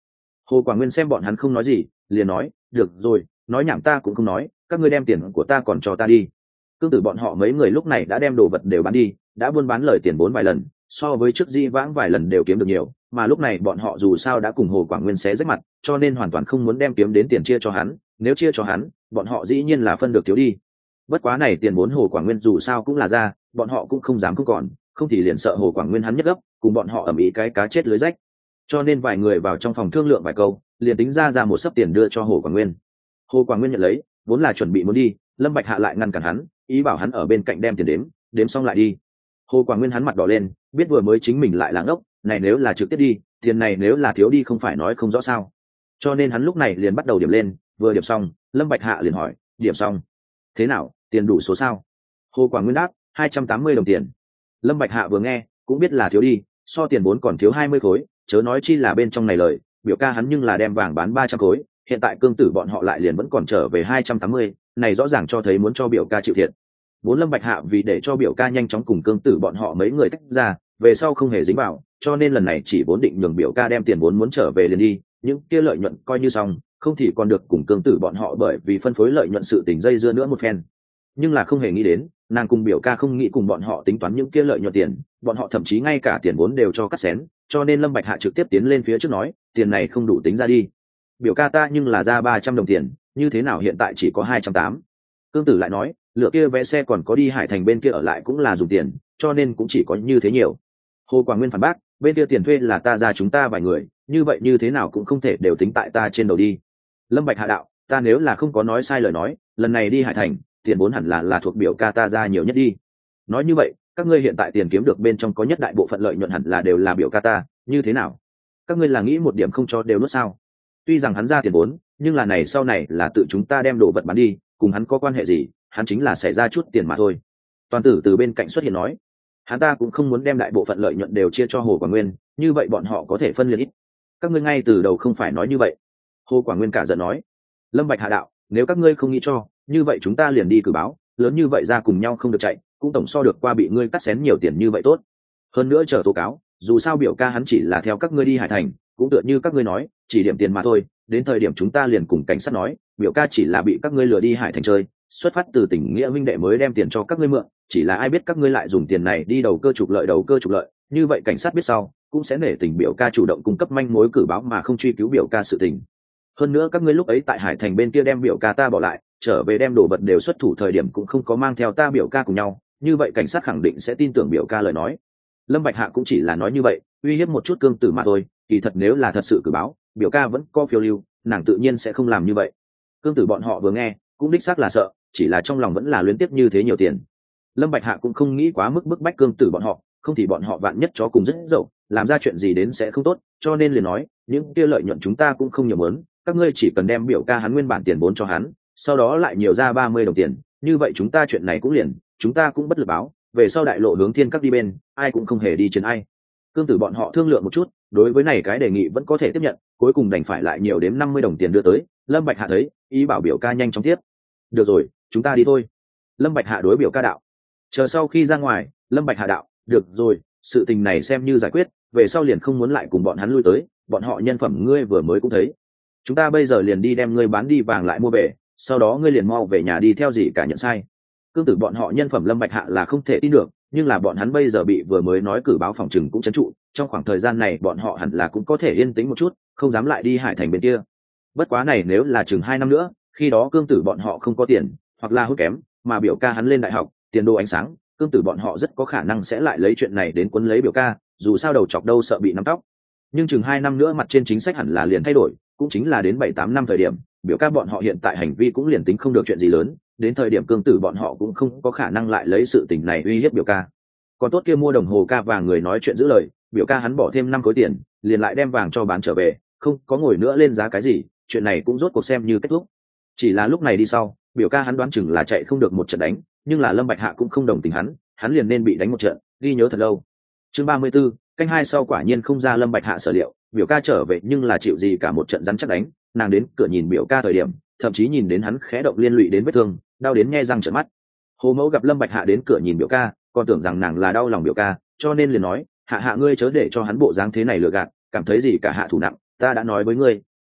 Hồ Quảng Nguyên xem bọn hắn không nói gì, liền nói, được rồi, nói nhảm ta cũng không nói, các ngươi đem tiền của ta còn cho ta đi. Cương Tử bọn họ mấy người lúc này đã đem đồ vật đều bán đi, đã buôn bán lời tiền 4 vài lần, so với trước di vãng vài lần đều kiếm được nhiều, mà lúc này bọn họ dù sao đã cùng Hồ Quảng Nguyên xé rách mặt, cho nên hoàn toàn không muốn đem kiếm đến tiền chia cho hắn, nếu chia cho hắn, bọn họ dĩ nhiên là phân được thiếu đi. Bất quá này tiền vốn Hồ Quảng Nguyên dù sao cũng là ra, bọn họ cũng không dám không còn, không thì liền sợ Hồ Quảng Nguyên hắn nhất gấp, cùng bọn họ ầm ĩ cái cá chết lưới rách. Cho nên vài người vào trong phòng thương lượng vài câu, liền tính ra một sấp tiền đưa cho Hồ Quảng Nguyên. Hồ Quảng Nguyên nhận lấy, vốn là chuẩn bị muốn đi, Lâm Bạch Hạ lại ngăn cản hắn, ý bảo hắn ở bên cạnh đem tiền đếm xong lại đi. Hồ Quảng Nguyên hắn mặt đỏ lên, biết vừa mới chính mình lại là ngốc, này nếu là trực tiếp đi, tiền này nếu là thiếu đi không phải nói không rõ sao. Cho nên hắn lúc này liền bắt đầu điểm lên, vừa điểm xong, Lâm Bạch Hạ liền hỏi, điểm xong, thế nào, tiền đủ số sao? Hồ Quảng Nguyên đáp, 280 đồng tiền. Lâm Bạch Hạ vừa nghe, cũng biết là thiếu đi, so tiền vốn còn thiếu 20 khối, chớ nói chi là bên trong này lời, biểu ca hắn nhưng là đem vàng bán 300 khối, hiện tại Cương Tử bọn họ lại liền vẫn còn trở về 280, này rõ ràng cho thấy muốn cho biểu ca chịu thiệt. Vốn Lâm Bạch Hạ vì để cho biểu ca nhanh chóng cùng Cương Tử bọn họ mấy người tách ra, về sau không hề dính vào, cho nên lần này chỉ vốn định nhường biểu ca đem tiền vốn muốn trở về liền đi, những kia lợi nhuận coi như xong, không thì còn được cùng Cương Tử bọn họ bởi vì phân phối lợi nhuận sự tình dây dưa nữa một phen. Nhưng là không hề nghĩ đến, nàng cùng biểu ca không nghĩ cùng bọn họ tính toán những kia lợi nhuận tiền, bọn họ thậm chí ngay cả tiền vốn đều cho cắt xén, cho nên Lâm Bạch Hạ trực tiếp tiến lên phía trước nói, tiền này không đủ tính ra đi. Biểu ca ta nhưng là ra 300 đồng tiền, như thế nào hiện tại chỉ có 280. Cương Tử lại nói, lựa kia vé xe còn có đi Hải Thành bên kia ở lại cũng là dùng tiền, cho nên cũng chỉ có như thế nhiều. Hồ Quảng Nguyên phản bác, bên kia tiền thuê là ta ra chúng ta vài người, như vậy như thế nào cũng không thể đều tính tại ta trên đầu đi. Lâm Bạch Hạ đạo, ta nếu là không có nói sai lời nói, lần này đi Hải Thành, tiền vốn hẳn là thuộc biểu ca ta ra nhiều nhất đi. Nói như vậy, các ngươi hiện tại tiền kiếm được bên trong có nhất đại bộ phận lợi nhuận hẳn là đều là biểu ca ta, như thế nào? Các ngươi là nghĩ một điểm không cho đều nuốt sao? Tuy rằng hắn ra tiền vốn, nhưng là này sau này là tự chúng ta đem đồ vật bán đi, cùng hắn có quan hệ gì, hắn chính là xảy ra chút tiền mà thôi. Toàn Tử từ bên cạnh xuất hiện nói, hắn ta cũng không muốn đem đại bộ phận lợi nhuận đều chia cho Hồ Quảng Nguyên, như vậy bọn họ có thể phân liệt ít. Các ngươi ngay từ đầu không phải nói như vậy. Hồ Quảng Nguyên cả giận nói, Lâm Bạch Hạ đạo, nếu các ngươi không nghĩ cho, như vậy chúng ta liền đi cử báo, lớn như vậy ra cùng nhau không được chạy, cũng tổng so được qua bị ngươi cắt xén nhiều tiền như vậy tốt. Hơn nữa chờ tố cáo, dù sao biểu ca hắn chỉ là theo các ngươi đi Hải Thành, cũng tựa như các ngươi nói, chỉ điểm tiền mà thôi, đến thời điểm chúng ta liền cùng cảnh sát nói, biểu ca chỉ là bị các ngươi lừa đi Hải Thành chơi, xuất phát từ tình nghĩa huynh đệ mới đem tiền cho các ngươi mượn, chỉ là ai biết các ngươi lại dùng tiền này đi đầu cơ trục lợi, như vậy cảnh sát biết sau, cũng sẽ nể tình biểu ca chủ động cung cấp manh mối cử báo mà không truy cứu biểu ca sự tình. Hơn nữa các ngươi lúc ấy tại Hải Thành bên kia đem biểu ca ta bỏ lại, trở về đem đồ vật đều xuất thủ thời điểm cũng không có mang theo ta biểu ca cùng nhau, như vậy cảnh sát khẳng định sẽ tin tưởng biểu ca lời nói. Lâm Bạch Hạ cũng chỉ là nói như vậy, uy hiếp một chút Cương Tử mà thôi, kỳ thật nếu là thật sự cử báo, biểu ca vẫn có phiêu lưu, nàng tự nhiên sẽ không làm như vậy. Cương Tử bọn họ vừa nghe, cũng đích xác là sợ, chỉ là trong lòng vẫn là luyến tiếc như thế nhiều tiền. Lâm Bạch Hạ cũng không nghĩ quá mức bức bách Cương Tử bọn họ, không thì bọn họ vạn nhất chó cùng rất dậu, làm ra chuyện gì đến sẽ không tốt, cho nên liền nói, những kia lợi nhuận chúng ta cũng không nhiều muốn, các ngươi chỉ cần đem biểu ca hắn nguyên bản tiền vốn cho hắn, sau đó lại nhiều ra 30 đồng tiền, như vậy chúng ta chuyện này cũng liền, chúng ta cũng bất lực báo, về sau đại lộ hướng thiên các đi bên, ai cũng không hề đi chiến ai. Cương Tử bọn họ thương lượng một chút, đối với này cái đề nghị vẫn có thể tiếp nhận, cuối cùng đành phải lại nhiều đến 50 đồng tiền đưa tới. Lâm Bạch Hạ thấy, ý bảo biểu ca nhanh chóng tiếp. Được rồi, chúng ta đi thôi. Lâm Bạch Hạ đối biểu ca đạo. Chờ sau khi ra ngoài, Lâm Bạch Hạ đạo, được rồi, sự tình này xem như giải quyết, về sau liền không muốn lại cùng bọn hắn lui tới, bọn họ nhân phẩm ngươi vừa mới cũng thấy. Chúng ta bây giờ liền đi đem ngươi bán đi vàng lại mua về, sau đó ngươi liền mau về nhà đi theo gì cả nhận sai. Cương Tử bọn họ nhân phẩm Lâm Bạch Hạ là không thể tin được, nhưng là bọn hắn bây giờ bị vừa mới nói cử báo phòng trừng cũng trấn trụ, trong khoảng thời gian này bọn họ hẳn là cũng có thể yên tĩnh một chút, không dám lại đi Hải Thành bên kia. Bất quá này nếu là chừng 2 năm nữa, khi đó Cương Tử bọn họ không có tiền, hoặc là hút kém, mà biểu ca hắn lên đại học, tiền đồ ánh sáng, Cương Tử bọn họ rất có khả năng sẽ lại lấy chuyện này đến quấn lấy biểu ca, dù sao đầu chọc đâu sợ bị nắm tóc. Nhưng chừng 2 năm nữa mặt trên chính sách hẳn là liền thay đổi, cũng chính là đến 7-8 năm thời điểm, biểu ca bọn họ hiện tại hành vi cũng liền tính không được chuyện gì lớn, đến thời điểm Cương Tử bọn họ cũng không có khả năng lại lấy sự tình này uy hiếp biểu ca. Còn tốt kia mua đồng hồ ca vàng người nói chuyện giữ lời, biểu ca hắn bỏ thêm 5 khối tiền, liền lại đem vàng cho bán trở về, không có ngồi nữa lên giá cái gì, chuyện này cũng rốt cuộc xem như kết thúc. Chỉ là lúc này đi sau, biểu ca hắn đoán chừng là chạy không được một trận đánh, nhưng là Lâm Bạch Hạ cũng không đồng tình hắn liền nên bị đánh một trận, ghi nhớ thật lâu. Chương 34, canh 2 sau quả nhiên không ra Lâm Bạch Hạ sở liệu, biểu ca trở về nhưng là chịu gì cả một trận rắn chắc đánh, nàng đến cửa nhìn biểu ca thời điểm, thậm chí nhìn đến hắn khẽ động liên lụy đến vết thương, đau đến nhe răng trợn mắt. Hồ Mẫu gặp Lâm Bạch Hạ đến cửa nhìn biểu ca, còn tưởng rằng nàng là đau lòng biểu ca, cho nên liền nói, hạ hạ ngươi chớ để cho hắn bộ dáng thế này lừa gạt, cảm thấy gì cả hạ thủ nặng, ta đã nói với ngươi,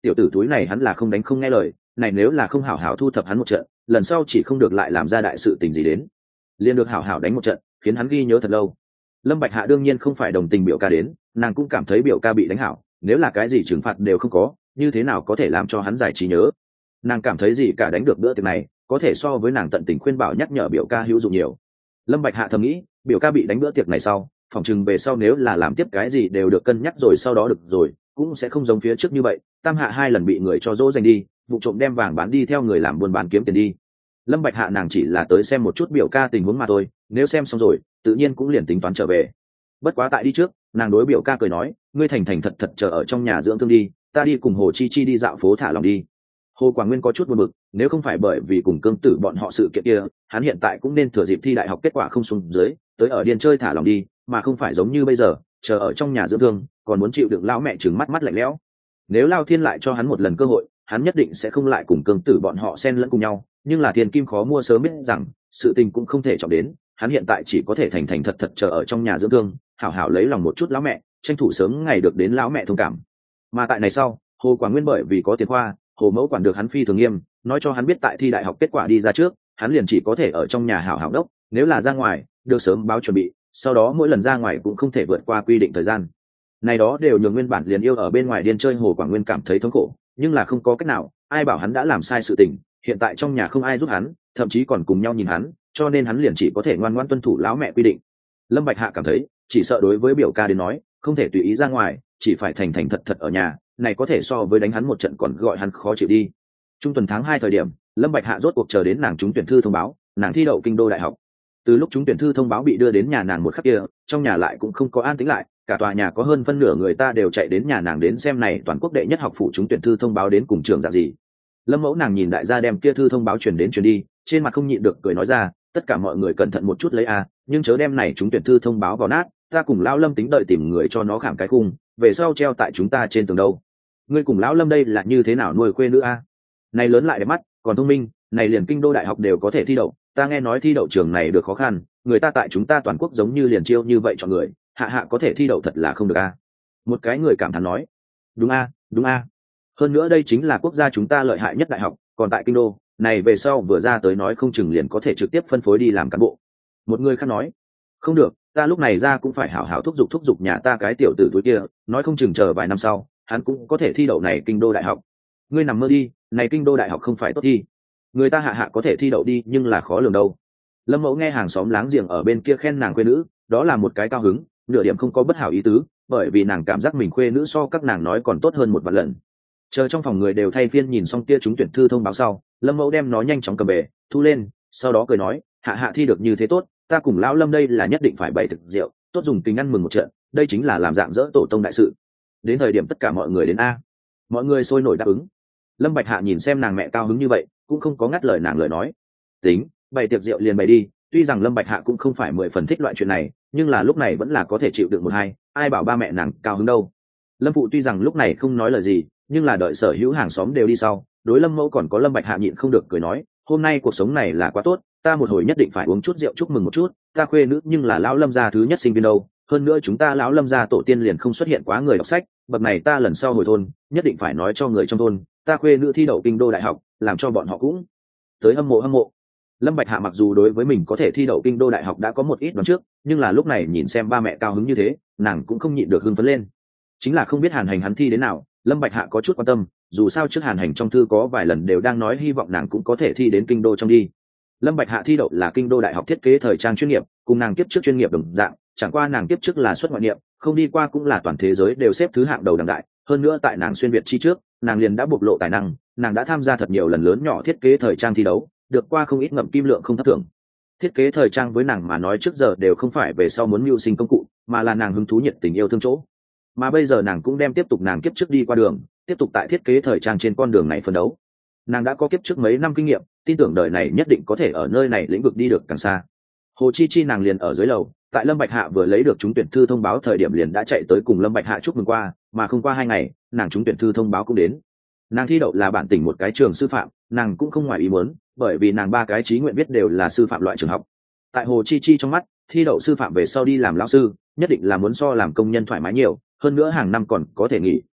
tiểu tử túi này hắn là không đánh không nghe lời, này nếu là không hảo hảo thu thập hắn một trận, lần sau chỉ không được lại làm ra đại sự tình gì đến. Liền được hảo hảo đánh một trận, khiến hắn ghi nhớ thật lâu. Lâm Bạch Hạ đương nhiên không phải đồng tình biểu ca đến, nàng cũng cảm thấy biểu ca bị đánh hảo, nếu là cái gì trừng phạt đều không có, như thế nào có thể làm cho hắn giải trí nhớ. Nàng cảm thấy gì cả đánh được bữa tiệc này, có thể so với nàng tận tình khuyên bảo nhắc nhở biểu ca hữu dụng nhiều. Lâm Bạch Hạ thầm nghĩ, biểu ca bị đánh bữa tiệc này sau, phỏng chừng về sau nếu là làm tiếp cái gì đều được cân nhắc rồi sau đó được rồi, cũng sẽ không giống phía trước như vậy, tam hạ 2 lần bị người cho dỗ dành đi, vụ trộm đem vàng bán đi theo người làm buôn bán kiếm tiền đi. Lâm Bạch Hạ nàng chỉ là tới xem một chút biểu ca tình huống mà thôi, nếu xem xong rồi, tự nhiên cũng liền tính toán trở về. Bất quá tại đi trước, nàng đối biểu ca cười nói, ngươi thành thành thật thật chờ ở trong nhà dưỡng thương đi, ta đi cùng Hồ Chi Chi đi dạo phố thả lòng đi. Hồ Quảng Nguyên có chút buồn bực, nếu không phải bởi vì cùng cương tử bọn họ sự kiện kia, hắn hiện tại cũng nên thừa dịp thi đại học kết quả không xuống dưới, tới ở điên chơi thả lòng đi, mà không phải giống như bây giờ, chờ ở trong nhà dưỡng thương, còn muốn chịu đựng lão mẹ trừng mắt mắt lạnh lẽo. Nếu Lao Thiên lại cho hắn một lần cơ hội, hắn nhất định sẽ không lại cùng cương tử bọn họ xen lẫn cùng nhau, nhưng là tiền kim khó mua sớm biết rằng, sự tình cũng không thể chọc đến, hắn hiện tại chỉ có thể thành thành thật thật chờ ở trong nhà dưỡng thương, hảo hảo lấy lòng một chút lão mẹ, tranh thủ sớm ngày được đến lão mẹ thông cảm. Mà tại này sau, Hồ Quảng Nguyên bởi vì có tiền khoa, Hồ mẫu quản được hắn phi thường nghiêm, nói cho hắn biết tại thi đại học kết quả đi ra trước, hắn liền chỉ có thể ở trong nhà hảo hảo đốc, nếu là ra ngoài, được sớm báo chuẩn bị, sau đó mỗi lần ra ngoài cũng không thể vượt qua quy định thời gian. Này đó đều nhường nguyên bản liền yêu ở bên ngoài điên chơi Hồ Quảng Nguyên cảm thấy thống khổ, nhưng là không có cách nào, ai bảo hắn đã làm sai sự tình, hiện tại trong nhà không ai giúp hắn, thậm chí còn cùng nhau nhìn hắn, cho nên hắn liền chỉ có thể ngoan ngoãn tuân thủ lão mẹ quy định. Lâm Bạch Hạ cảm thấy, chỉ sợ đối với biểu ca đến nói, không thể tùy ý ra ngoài, chỉ phải thành thành thật thật ở nhà, này có thể so với đánh hắn một trận còn gọi hắn khó chịu đi. Trung tuần tháng 2 thời điểm, Lâm Bạch Hạ rốt cuộc chờ đến nàng trúng tuyển thư thông báo, nàng thi đậu kinh đô đại học. Từ lúc trúng tuyển thư thông báo bị đưa đến nhà nàng một khắc kia, trong nhà lại cũng không có an tĩnh lại, cả tòa nhà có hơn phân nửa người ta đều chạy đến nhà nàng đến xem này toàn quốc đệ nhất học phủ trúng tuyển thư thông báo đến cùng trường dạng gì. Lâm mẫu nàng nhìn đại gia đem kia thư thông báo truyền đến truyền đi, trên mặt không nhịn được cười nói ra, tất cả mọi người cẩn thận một chút lấy a, nhưng chớ đem này trúng tuyển thư thông báo vào nát, ta cùng lão Lâm tính đợi tìm người cho nó khảm cái khung, về sau treo tại chúng ta trên tường đâu. Ngươi cùng lão Lâm đây là như thế nào nuôi quê nữ a? Này lớn lại đẹp mắt, còn thông minh, này liền kinh đô đại học đều có thể thi đậu, ta nghe nói thi đậu trường này được khó khăn, người ta tại chúng ta toàn quốc giống như liền chiêu như vậy chọn người, hạ hạ có thể thi đậu thật là không được a. Một cái người cảm thán nói, đúng a, đúng a. Hơn nữa đây chính là quốc gia chúng ta lợi hại nhất đại học, còn tại kinh đô, này về sau vừa ra tới nói không chừng liền có thể trực tiếp phân phối đi làm cán bộ. Một người khác nói, không được, ta lúc này ra cũng phải hảo hảo thúc giục nhà ta cái tiểu tử túi kia, nói không chừng chờ vài năm sau, hắn cũng có thể thi đậu này kinh đô đại học. Ngươi nằm mơ đi, này kinh đô đại học không phải tốt thi. Người ta hạ hạ có thể thi đậu đi nhưng là khó lường đâu. Lâm mẫu nghe hàng xóm láng giềng ở bên kia khen nàng quê nữ, đó là một cái cao hứng, nửa điểm không có bất hảo ý tứ, bởi vì nàng cảm giác mình khuê nữ so các nàng nói còn tốt hơn một vạn lần. Chờ trong phòng người đều thay phiên nhìn xong kia trúng tuyển thư thông báo sau, Lâm mẫu đem nó nhanh chóng cầm về, thu lên, sau đó cười nói, hạ hạ thi được như thế tốt, ta cùng lão Lâm đây là nhất định phải bày thực rượu, tốt dùng kính ăn mừng một trận, đây chính là làm dạng dỡ tổ tông đại sự. Đến thời điểm tất cả mọi người đến a. Mọi người sôi nổi đáp ứng. Lâm Bạch Hạ nhìn xem nàng mẹ cao hứng như vậy, cũng không có ngắt lời nàng lời nói. Tính, bày tiệc rượu liền bày đi, tuy rằng Lâm Bạch Hạ cũng không phải 10 phần thích loại chuyện này, nhưng là lúc này vẫn là có thể chịu đựng một hai, ai bảo ba mẹ nàng cao hứng đâu. Lâm phụ tuy rằng lúc này không nói lời gì, nhưng là đợi sở hữu hàng xóm đều đi sau, đối Lâm mẫu còn có Lâm Bạch Hạ nhịn không được cười nói, hôm nay cuộc sống này là quá tốt, ta một hồi nhất định phải uống chút rượu chúc mừng một chút, ta khuê nữ nhưng là lão Lâm gia thứ nhất sinh viên đâu, hơn nữa chúng ta lão Lâm gia tổ tiên liền không xuất hiện quá người đọc sách, bậc này ta lần sau hồi thôn, nhất định phải nói cho người trong thôn, ta khuê nữ thi đậu kinh đô đại học, làm cho bọn họ cũng tới hâm mộ. Lâm Bạch Hạ mặc dù đối với mình có thể thi đậu kinh đô đại học đã có một ít đoán trước, nhưng là lúc này nhìn xem ba mẹ cao hứng như thế, nàng cũng không nhịn được hưng phấn lên. Chính là không biết Hàn Hành hắn thi đến nào, Lâm Bạch Hạ có chút quan tâm, dù sao trước Hàn Hành trong thư có vài lần đều đang nói hy vọng nàng cũng có thể thi đến kinh đô trong đi. Lâm Bạch Hạ thi đậu là kinh đô đại học thiết kế thời trang chuyên nghiệp, cùng nàng tiếp trước chuyên nghiệp đồng dạng, chẳng qua nàng tiếp trước là xuất ngoại niệm, không đi qua cũng là toàn thế giới đều xếp thứ hạng đầu đẳng đại, hơn nữa tại nàng xuyên việt chi trước, nàng liền đã bộc lộ tài năng, nàng đã tham gia thật nhiều lần lớn nhỏ thiết kế thời trang thi đấu, được qua không ít ngậm kim lượng không thất thường. Thiết kế thời trang với nàng mà nói trước giờ đều không phải về sau muốn mưu sinh công cụ, mà là nàng hứng thú nhiệt tình yêu thương chỗ. Mà bây giờ nàng cũng đem tiếp tục nàng kiếp trước đi qua đường, tiếp tục tại thiết kế thời trang trên con đường này phấn đấu. Nàng đã có kiếp trước mấy năm kinh nghiệm, tin tưởng đời này nhất định có thể ở nơi này lĩnh vực đi được càng xa. Hồ Chi Chi nàng liền ở dưới lầu, tại Lâm Bạch Hạ vừa lấy được trúng tuyển thư thông báo thời điểm liền đã chạy tới cùng Lâm Bạch Hạ chúc mừng qua, mà không qua 2 ngày, nàng trúng tuyển thư thông báo cũng đến. Nàng thi đậu là bản tỉnh một cái trường sư phạm, nàng cũng không ngoài ý muốn, bởi vì nàng 3 cái chí nguyện viết đều là sư phạm loại trường học. Tại Hồ Chi Chi trong mắt, thi đậu sư phạm về sau đi làm lão sư, nhất định là muốn so làm công nhân thoải mái nhiều, hơn nữa hàng năm còn có thể nghỉ,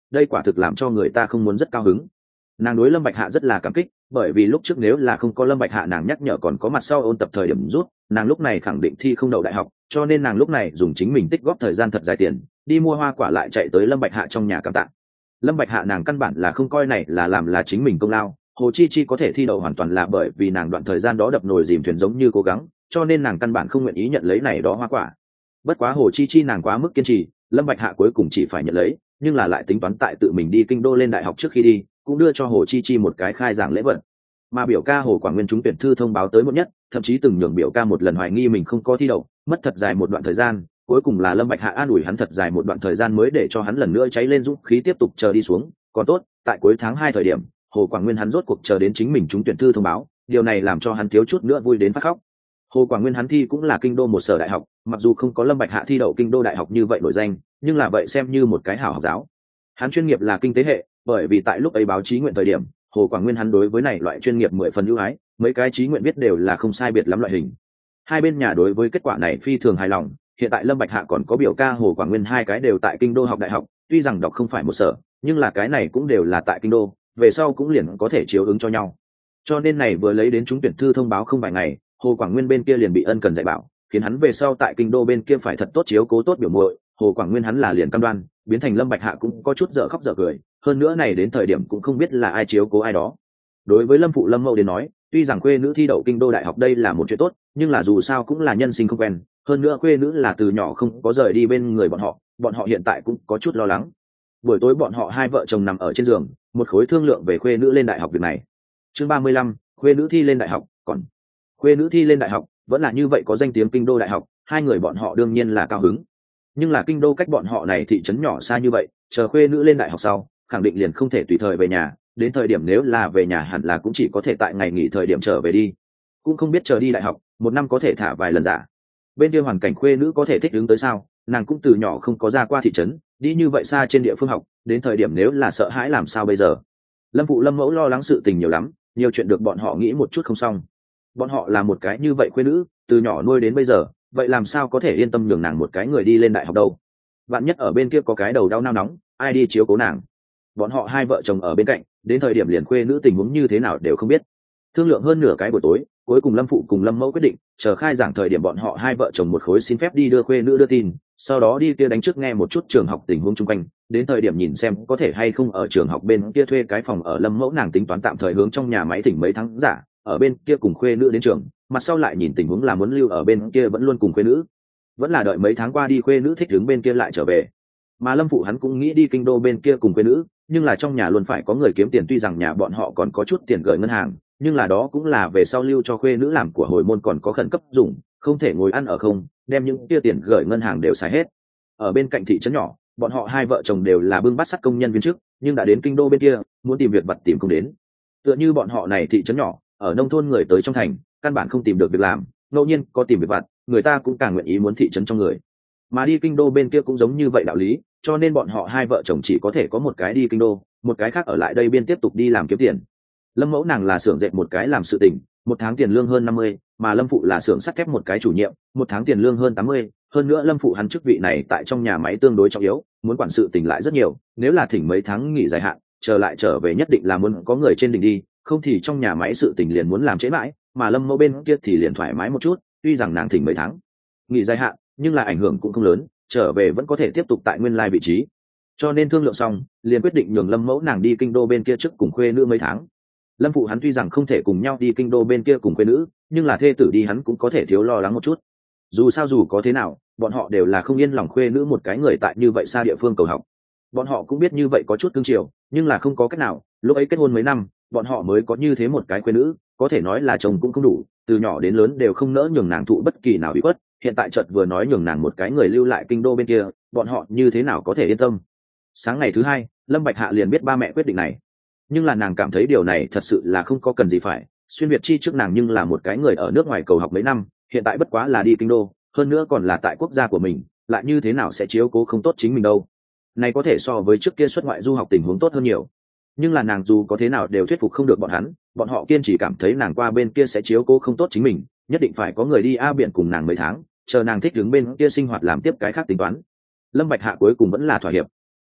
đây quả thực làm cho người ta không muốn rất cao hứng. Nàng đối Lâm Bạch Hạ rất là cảm kích, bởi vì lúc trước nếu là không có Lâm Bạch Hạ nàng nhắc nhở còn có mặt sau ôn tập thời điểm rút, nàng lúc này khẳng định thi không đậu đại học, cho nên nàng lúc này dùng chính mình tích góp thời gian thật dài tiền đi mua hoa quả lại chạy tới Lâm Bạch Hạ trong nhà cảm tạ. Lâm Bạch Hạ nàng căn bản là không coi này là làm là chính mình công lao, Hồ Chi Chi có thể thi đậu hoàn toàn là bởi vì nàng đoạn thời gian đó đập nồi dìm thuyền giống như cố gắng, cho nên nàng căn bản không nguyện ý nhận lấy này đó hoa quả. Bất quá Hồ Chi Chi nàng quá mức kiên trì, Lâm Bạch Hạ cuối cùng chỉ phải nhận lấy, nhưng là lại tính toán tại tự mình đi kinh đô lên đại học trước khi đi, cũng đưa cho Hồ Chi Chi một cái khai giảng lễ vật. Mà biểu ca Hồ Quảng Nguyên trúng tuyển thư thông báo tới muộn nhất, thậm chí từng nhường biểu ca một lần hoài nghi mình không có thi đậu, mất thật dài một đoạn thời gian, cuối cùng là Lâm Bạch Hạ an ủi hắn thật dài một đoạn thời gian mới để cho hắn lần nữa cháy lên dũng khí tiếp tục chờ đi xuống. Còn tốt, tại cuối tháng 2 thời điểm, Hồ Quảng Nguyên hắn rốt cuộc chờ đến chính mình trúng tuyển thư thông báo, điều này làm cho hắn thiếu chút nữa vui đến phát khóc. Hồ Quảng Nguyên hắn thi cũng là kinh đô một sở đại học, mặc dù không có Lâm Bạch Hạ thi đậu kinh đô đại học như vậy nổi danh, nhưng là vậy xem như một cái hảo học giáo. Hắn chuyên nghiệp là kinh tế hệ, bởi vì tại lúc ấy báo chí nguyện thời điểm, Hồ Quảng Nguyên hắn đối với này loại chuyên nghiệp 10 phần ưu ái, mấy cái chí nguyện viết đều là không sai biệt lắm loại hình. Hai bên nhà đối với kết quả này phi thường hài lòng, hiện tại Lâm Bạch Hạ còn có biểu ca Hồ Quảng Nguyên hai cái đều tại kinh đô học đại học, tuy rằng đọc không phải một sở, nhưng là cái này cũng đều là tại kinh đô, về sau cũng liền có thể chiếu ứng cho nhau. Cho nên này vừa lấy đến trúng tuyển thư thông báo không vài ngày, Hồ Quảng Nguyên bên kia liền bị ân cần dạy bảo, khiến hắn về sau tại kinh đô bên kia phải thật tốt chiếu cố tốt biểu muội. Hồ Quảng Nguyên hắn là liền cam đoan, biến thành Lâm Bạch Hạ cũng có chút dở khóc dở cười, hơn nữa này đến thời điểm cũng không biết là ai chiếu cố ai đó. Đối với Lâm phụ Lâm mẫu đến nói, tuy rằng khuê nữ thi đậu kinh đô đại học đây là một chuyện tốt, nhưng là dù sao cũng là nhân sinh không quen, hơn nữa khuê nữ là từ nhỏ không có rời đi bên người bọn họ hiện tại cũng có chút lo lắng. Buổi tối bọn họ hai vợ chồng nằm ở trên giường, một khối thương lượng về khuê nữ lên đại học việc này. Chương 35, khuê nữ thi lên đại học, còn khuê nữ thi lên đại học vẫn là như vậy có danh tiếng kinh đô đại học, hai người bọn họ đương nhiên là cao hứng. Nhưng là kinh đô cách bọn họ này thị trấn nhỏ xa như vậy, chờ khuê nữ lên đại học sau, khẳng định liền không thể tùy thời về nhà, đến thời điểm nếu là về nhà hẳn là cũng chỉ có thể tại ngày nghỉ thời điểm trở về đi, cũng không biết chờ đi đại học một năm có thể thả vài lần giả. Bên kia hoàn cảnh khuê nữ có thể thích ứng tới sao, nàng cũng từ nhỏ không có ra qua thị trấn, đi như vậy xa trên địa phương học, đến thời điểm nếu là sợ hãi làm sao bây giờ. Lâm phụ Lâm mẫu lo lắng sự tình nhiều lắm, nhiều chuyện được bọn họ nghĩ một chút không xong. Bọn họ là một cái như vậy khuê nữ, từ nhỏ nuôi đến bây giờ, vậy làm sao có thể yên tâm nhường nàng một cái người đi lên đại học đâu. Vạn nhất ở bên kia có cái đầu đau nao nóng, ai đi chiếu cố nàng. Bọn họ hai vợ chồng ở bên cạnh, đến thời điểm liền khuê nữ tình huống như thế nào đều không biết. Thương lượng hơn nửa cái buổi tối, cuối cùng Lâm phụ cùng Lâm mẫu quyết định chờ khai giảng thời điểm bọn họ hai vợ chồng một khối xin phép đi đưa khuê nữ đưa tin, sau đó đi kia đánh trước nghe một chút trường học tình huống chung quanh, đến thời điểm nhìn xem có thể hay không ở trường học bên kia thuê cái phòng ở. Lâm mẫu nàng tính toán tạm thời hướng trong nhà máy thỉnh mấy tháng giả ở bên kia cùng khuê nữ đến trường, mặt sau lại nhìn tình huống là muốn lưu ở bên kia vẫn luôn cùng khuê nữ, vẫn là đợi mấy tháng qua đi khuê nữ thích đứng bên kia lại trở về. Mà Lâm phụ hắn cũng nghĩ đi kinh đô bên kia cùng khuê nữ, nhưng là trong nhà luôn phải có người kiếm tiền, tuy rằng nhà bọn họ còn có chút tiền gửi ngân hàng, nhưng là đó cũng là về sau lưu cho khuê nữ làm của hồi môn còn có khẩn cấp dùng, không thể ngồi ăn ở không, đem những kia tiền gửi ngân hàng đều xài hết. Ở bên cạnh thị trấn nhỏ, bọn họ hai vợ chồng đều là bưng bát sắt công nhân viên chức, nhưng đã đến kinh đô bên kia, muốn tìm việc vặt tìm không đến. Tựa như bọn họ này thị trấn nhỏ, ở nông thôn người tới trong thành, căn bản không tìm được việc làm, ngẫu nhiên có tìm việc vặt, người ta cũng càng nguyện ý muốn thị trấn trong người. Mà đi kinh đô bên kia cũng giống như vậy đạo lý, cho nên bọn họ hai vợ chồng chỉ có thể có một cái đi kinh đô, một cái khác ở lại đây biên tiếp tục đi làm kiếm tiền. Lâm mẫu nàng là xưởng dệt một cái làm sự tình, một tháng tiền lương hơn 50, mà Lâm phụ là xưởng sắt thép một cái chủ nhiệm, một tháng tiền lương hơn 80, hơn nữa Lâm phụ hắn chức vị này tại trong nhà máy tương đối trọng yếu, muốn quản sự tình lại rất nhiều, nếu là thỉnh mấy tháng nghỉ dài hạn, trở về nhất định là muốn có người trên đỉnh đi, không thì trong nhà máy sự tình liền muốn làm trễ mãi, mà Lâm mẫu bên kia thì liền thoải mái một chút, tuy rằng nàng thỉnh mấy tháng nghỉ dài hạn, nhưng là ảnh hưởng cũng không lớn, trở về vẫn có thể tiếp tục tại nguyên lai vị trí. Cho nên thương lượng xong, liền quyết định nhường Lâm mẫu nàng đi kinh đô bên kia trước cùng khuê nữ mấy tháng. Lâm phụ hắn tuy rằng không thể cùng nhau đi kinh đô bên kia cùng khuê nữ, nhưng là thê tử đi hắn cũng có thể thiếu lo lắng một chút. Dù sao dù có thế nào, bọn họ đều là không yên lòng khuê nữ một cái người tại như vậy xa địa phương cầu học. Bọn họ cũng biết như vậy có chút cương triều, nhưng là không có cách nào, lúc ấy kết hôn mấy năm, bọn họ mới có như thế một cái khuê nữ, có thể nói là chồng cũng không đủ, từ nhỏ đến lớn đều không nỡ nhường nàng thụ bất kỳ nào bị khuất, hiện tại chợt vừa nói nhường nàng một cái người lưu lại kinh đô bên kia, bọn họ như thế nào có thể yên tâm. Sáng ngày thứ hai, Lâm Bạch Hạ liền biết ba mẹ quyết định này, nhưng là nàng cảm thấy điều này thật sự là không có cần gì phải. Xuyên Việt chi trước nàng nhưng là một cái người ở nước ngoài cầu học mấy năm, hiện tại bất quá là đi kinh đô, hơn nữa còn là tại quốc gia của mình, lại như thế nào sẽ chiếu cố không tốt chính mình đâu. Này có thể so với trước kia xuất ngoại du học tình huống tốt hơn nhiều. Nhưng là nàng dù có thế nào đều thuyết phục không được bọn hắn, bọn họ kiên trì cảm thấy nàng qua bên kia sẽ chiếu cố không tốt chính mình, nhất định phải có người đi biển cùng nàng mấy tháng, chờ nàng thích đứng bên kia sinh hoạt làm tiếp cái khác tính toán. Lâm Bạch Hạ cuối cùng vẫn là thỏa hiệp.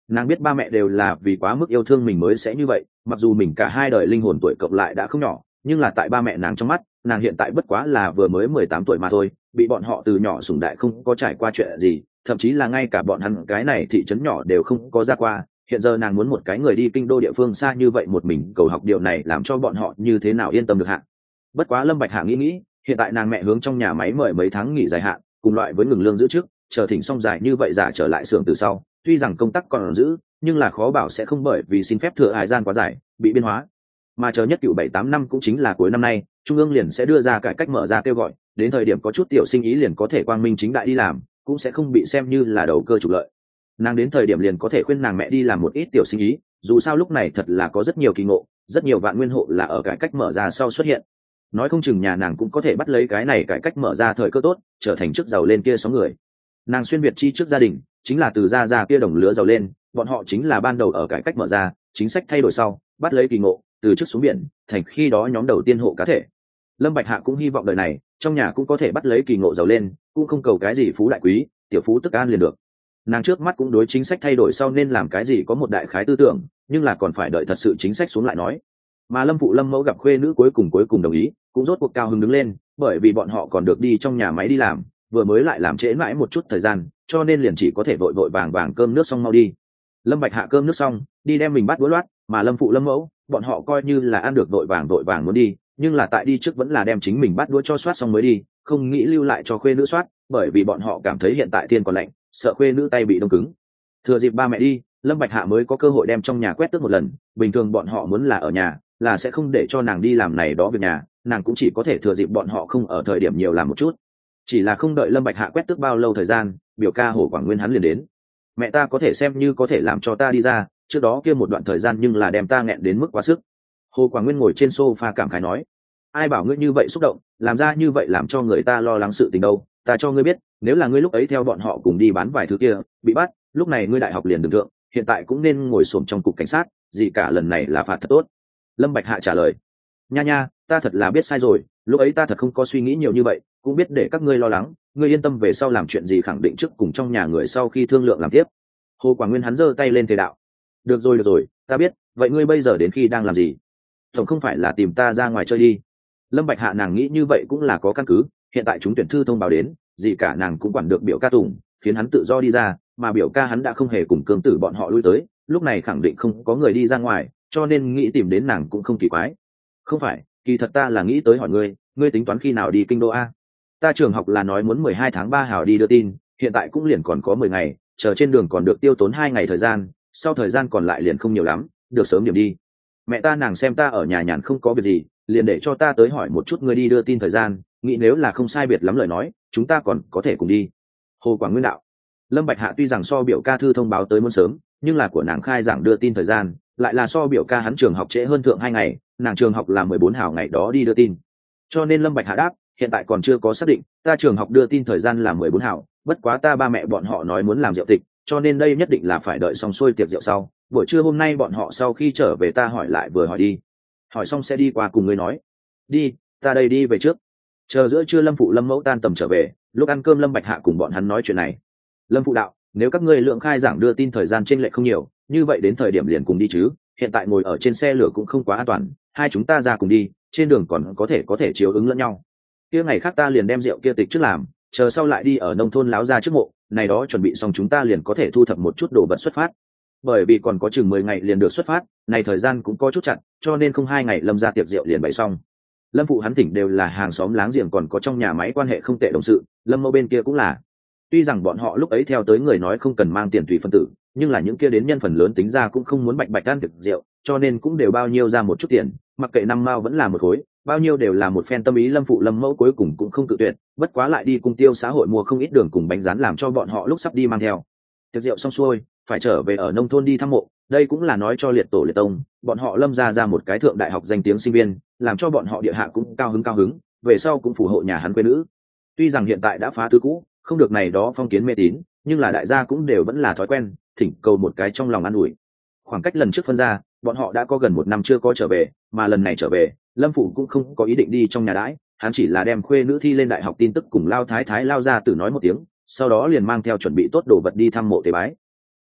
Nàng biết ba mẹ đều là vì quá mức yêu thương mình mới sẽ như vậy, mặc dù mình cả hai đời linh hồn tuổi cộng lại đã không nhỏ, nhưng là tại ba mẹ nàng trong mắt, nàng hiện tại bất quá là vừa mới 18 tuổi mà thôi, bị bọn họ từ nhỏ sủng đại không có trải qua chuyện gì, thậm chí là ngay cả bọn hắn cái này thị trấn nhỏ đều không có ra qua. Hiện giờ nàng muốn một cái người đi kinh đô địa phương xa như vậy một mình cầu học, điều này làm cho bọn họ như thế nào yên tâm được hạng. Bất quá Lâm Bạch Hạ nghĩ, hiện tại nàng mẹ hướng trong nhà máy mời mấy tháng nghỉ dài hạn, cùng loại với ngừng lương giữ trước, chờ thỉnh xong dài như vậy giả trở lại xưởng từ sau, tuy rằng công tác còn giữ, nhưng là khó bảo sẽ không bởi vì xin phép thừa hải gian quá dài bị biên hóa. Mà chờ nhất cựu 7-8 năm cũng chính là cuối năm nay, trung ương liền sẽ đưa ra cải cách mở ra kêu gọi, đến thời điểm có chút tiểu sinh ý liền có thể quang minh chính đại đi làm, cũng sẽ không bị xem như là đầu cơ trục lợi. Nàng đến thời điểm liền có thể khuyên nàng mẹ đi làm một ít tiểu sinh ý, dù sao lúc này thật là có rất nhiều kỳ ngộ, rất nhiều vạn nguyên hộ là ở cải cách mở ra sau xuất hiện. Nói không chừng nhà nàng cũng có thể bắt lấy cái này cải cách mở ra thời cơ tốt, trở thành chức giàu lên kia số người. Nàng xuyên việt chi trước gia đình chính là từ gia kia đồng lứa giàu lên, bọn họ chính là ban đầu ở cải cách mở ra, chính sách thay đổi sau bắt lấy kỳ ngộ, từ trước xuống biển thành khi đó nhóm đầu tiên hộ cá thể. Lâm Bạch Hạ cũng hy vọng đời này trong nhà cũng có thể bắt lấy kỳ ngộ giàu lên, cũng không cầu cái gì phú đại quý, tiểu phú tức an liền được. Nàng trước mắt cũng đối chính sách thay đổi sau nên làm cái gì có một đại khái tư tưởng, nhưng là còn phải đợi thật sự chính sách xuống lại nói. Mà Lâm phụ Lâm mẫu gặp khuê nữ cuối cùng đồng ý, cũng rốt cuộc cao hứng đứng lên, bởi vì bọn họ còn được đi trong nhà máy đi làm, vừa mới lại làm trễ mãi một chút thời gian, cho nên liền chỉ có thể vội vàng cơm nước xong mau đi. Lâm Bạch Hạ cơm nước xong đi đem mình bắt đũa loát, mà Lâm phụ Lâm mẫu bọn họ coi như là ăn được vội vàng muốn đi, nhưng là tại đi trước vẫn là đem chính mình bắt đũa cho soát xong mới đi, không nghĩ lưu lại cho khuê nữ soát, bởi vì bọn họ cảm thấy hiện tại thiên còn lạnh, sợ khuê nữ tay bị đông cứng. Thừa dịp ba mẹ đi, Lâm Bạch Hạ mới có cơ hội đem trong nhà quét tước một lần, bình thường bọn họ muốn là ở nhà là sẽ không để cho nàng đi làm này đó việc nhà, nàng cũng chỉ có thể thừa dịp bọn họ không ở thời điểm nhiều làm một chút. Chỉ là không đợi Lâm Bạch Hạ quét tước bao lâu thời gian, biểu ca Hồ Quảng Nguyên hắn liền đến. Mẹ ta có thể xem như có thể làm cho ta đi ra, trước đó kia một đoạn thời gian nhưng là đem ta nghẹn đến mức quá sức. Hồ Quảng Nguyên ngồi trên sofa cảm khái nói, ai bảo ngươi như vậy xúc động, làm ra như vậy làm cho người ta lo lắng sự tình đâu, ta cho ngươi biết, nếu là ngươi lúc ấy theo bọn họ cùng đi bán vài thứ kia, bị bắt, lúc này ngươi đại học liền đừng thượng, hiện tại cũng nên ngồi xổm trong cục cảnh sát, gì cả lần này là phạt thật tốt. Lâm Bạch Hạ trả lời, nha, ta thật là biết sai rồi, lúc ấy ta thật không có suy nghĩ nhiều như vậy, cũng biết để các ngươi lo lắng, ngươi yên tâm về sau làm chuyện gì khẳng định trước cùng trong nhà người sau khi thương lượng làm tiếp. Hồ Quảng Nguyên hắn giơ tay lên thề đạo, được rồi, ta biết, vậy ngươi bây giờ đến khi đang làm gì? Tổng không phải là tìm ta ra ngoài chơi đi. Lâm Bạch Hạ nàng nghĩ như vậy cũng là có căn cứ, hiện tại chúng tuyển thư thông báo đến, gì cả nàng cũng quản được biểu ca Tùng, khiến hắn tự do đi ra, mà biểu ca hắn đã không hề cùng cương tử bọn họ lui tới, lúc này khẳng định không có người đi ra ngoài, cho nên nghĩ tìm đến nàng cũng không kỳ quái. Không phải, kỳ thật ta là nghĩ tới hỏi ngươi tính toán khi nào đi kinh đô a? Ta trường học là nói muốn 12 tháng 3 hào đi đưa tin, hiện tại cũng liền còn có 10 ngày, chờ trên đường còn được tiêu tốn 2 ngày thời gian, sau thời gian còn lại liền không nhiều lắm, được sớm điểm đi. Mẹ ta nàng xem ta ở nhà nhàn không có việc gì, liền để cho ta tới hỏi một chút ngươi đi đưa tin thời gian, nghĩ nếu là không sai biệt lắm lời nói, chúng ta còn có thể cùng đi. Hồ Quảng Nguyên đạo. Lâm Bạch Hạ tuy rằng so biểu ca thư thông báo tới muốn sớm, nhưng là của nàng khai giảng đưa tin thời gian lại là so biểu ca hắn trường học trễ hơn thượng 2 ngày, nàng trường học là 14 hào ngày đó đi đưa tin. Cho nên Lâm Bạch Hạ đáp, hiện tại còn chưa có xác định, ta trường học đưa tin thời gian là 14 hào, bất quá ta ba mẹ bọn họ nói muốn làm rượu tịch, cho nên đây nhất định là phải đợi xong xuôi tiệc rượu sau, buổi trưa hôm nay bọn họ sau khi trở về ta hỏi lại vừa hỏi đi. Hỏi xong sẽ đi qua cùng ngươi nói. Đi, ta đây đi về trước. Chờ giữa trưa Lâm phụ Lâm mẫu tan tầm trở về, lúc ăn cơm Lâm Bạch Hạ cùng bọn hắn nói chuyện này. Lâm phụ đạo, nếu các ngươi lượng khai giảng đưa tin thời gian trên lệch không nhiều, như vậy đến thời điểm liền cùng đi chứ, hiện tại ngồi ở trên xe lửa cũng không quá an toàn, hai chúng ta ra cùng đi, trên đường còn có thể chiếu ứng lẫn nhau. Kia ngày khác ta liền đem rượu kia tịch trước làm, chờ sau lại đi ở nông thôn láo ra trước mộ, này đó chuẩn bị xong chúng ta liền có thể thu thập một chút đồ vật xuất phát. Bởi vì còn có chừng 10 ngày liền được xuất phát, này thời gian cũng có chút chặt, cho nên không 2 ngày Lâm ra tiệc rượu liền bày xong. Lâm phụ hắn thỉnh đều là hàng xóm láng giềng, còn có trong nhà máy quan hệ không tệ đồng sự, Lâm mẫu bên kia cũng là. Tuy rằng bọn họ lúc ấy theo tới người nói không cần mang tiền tùy phân tử, nhưng là những kia đến nhân phần lớn tính ra cũng không muốn bạch ăn tiệc rượu, cho nên cũng đều bao nhiêu ra một chút tiền, mặc kệ 5 mao vẫn là một khối, bao nhiêu đều là một phen tâm ý. Lâm phụ Lâm mẫu cuối cùng cũng không tự tuyệt, bất quá lại đi cung tiêu xã hội mua không ít đường cùng bánh rán làm cho bọn họ lúc sắp đi mang theo. Tiệc rượu xong xuôi, phải trở về ở nông thôn đi thăm mộ, đây cũng là nói cho liệt tổ liệt tông, bọn họ Lâm ra một cái thượng đại học danh tiếng sinh viên, làm cho bọn họ địa hạ cũng cao hứng, về sau cũng phù hộ nhà hắn quê nữ. Tuy rằng hiện tại đã phá tứ cũ, không được này đó phong kiến mê tín, nhưng là đại gia cũng đều vẫn là thói quen, thỉnh cầu một cái trong lòng an ủi. Khoảng cách lần trước phân ra, bọn họ đã có gần 1 năm chưa có trở về, mà lần này trở về, Lâm phụ cũng không có ý định đi trong nhà đãi, hắn chỉ là đem khuê nữ thi lên đại học tin tức cùng Lao Thái Thái Lao ra tử nói một tiếng, sau đó liền mang theo chuẩn bị tốt đồ vật đi thăm mộ tế bái.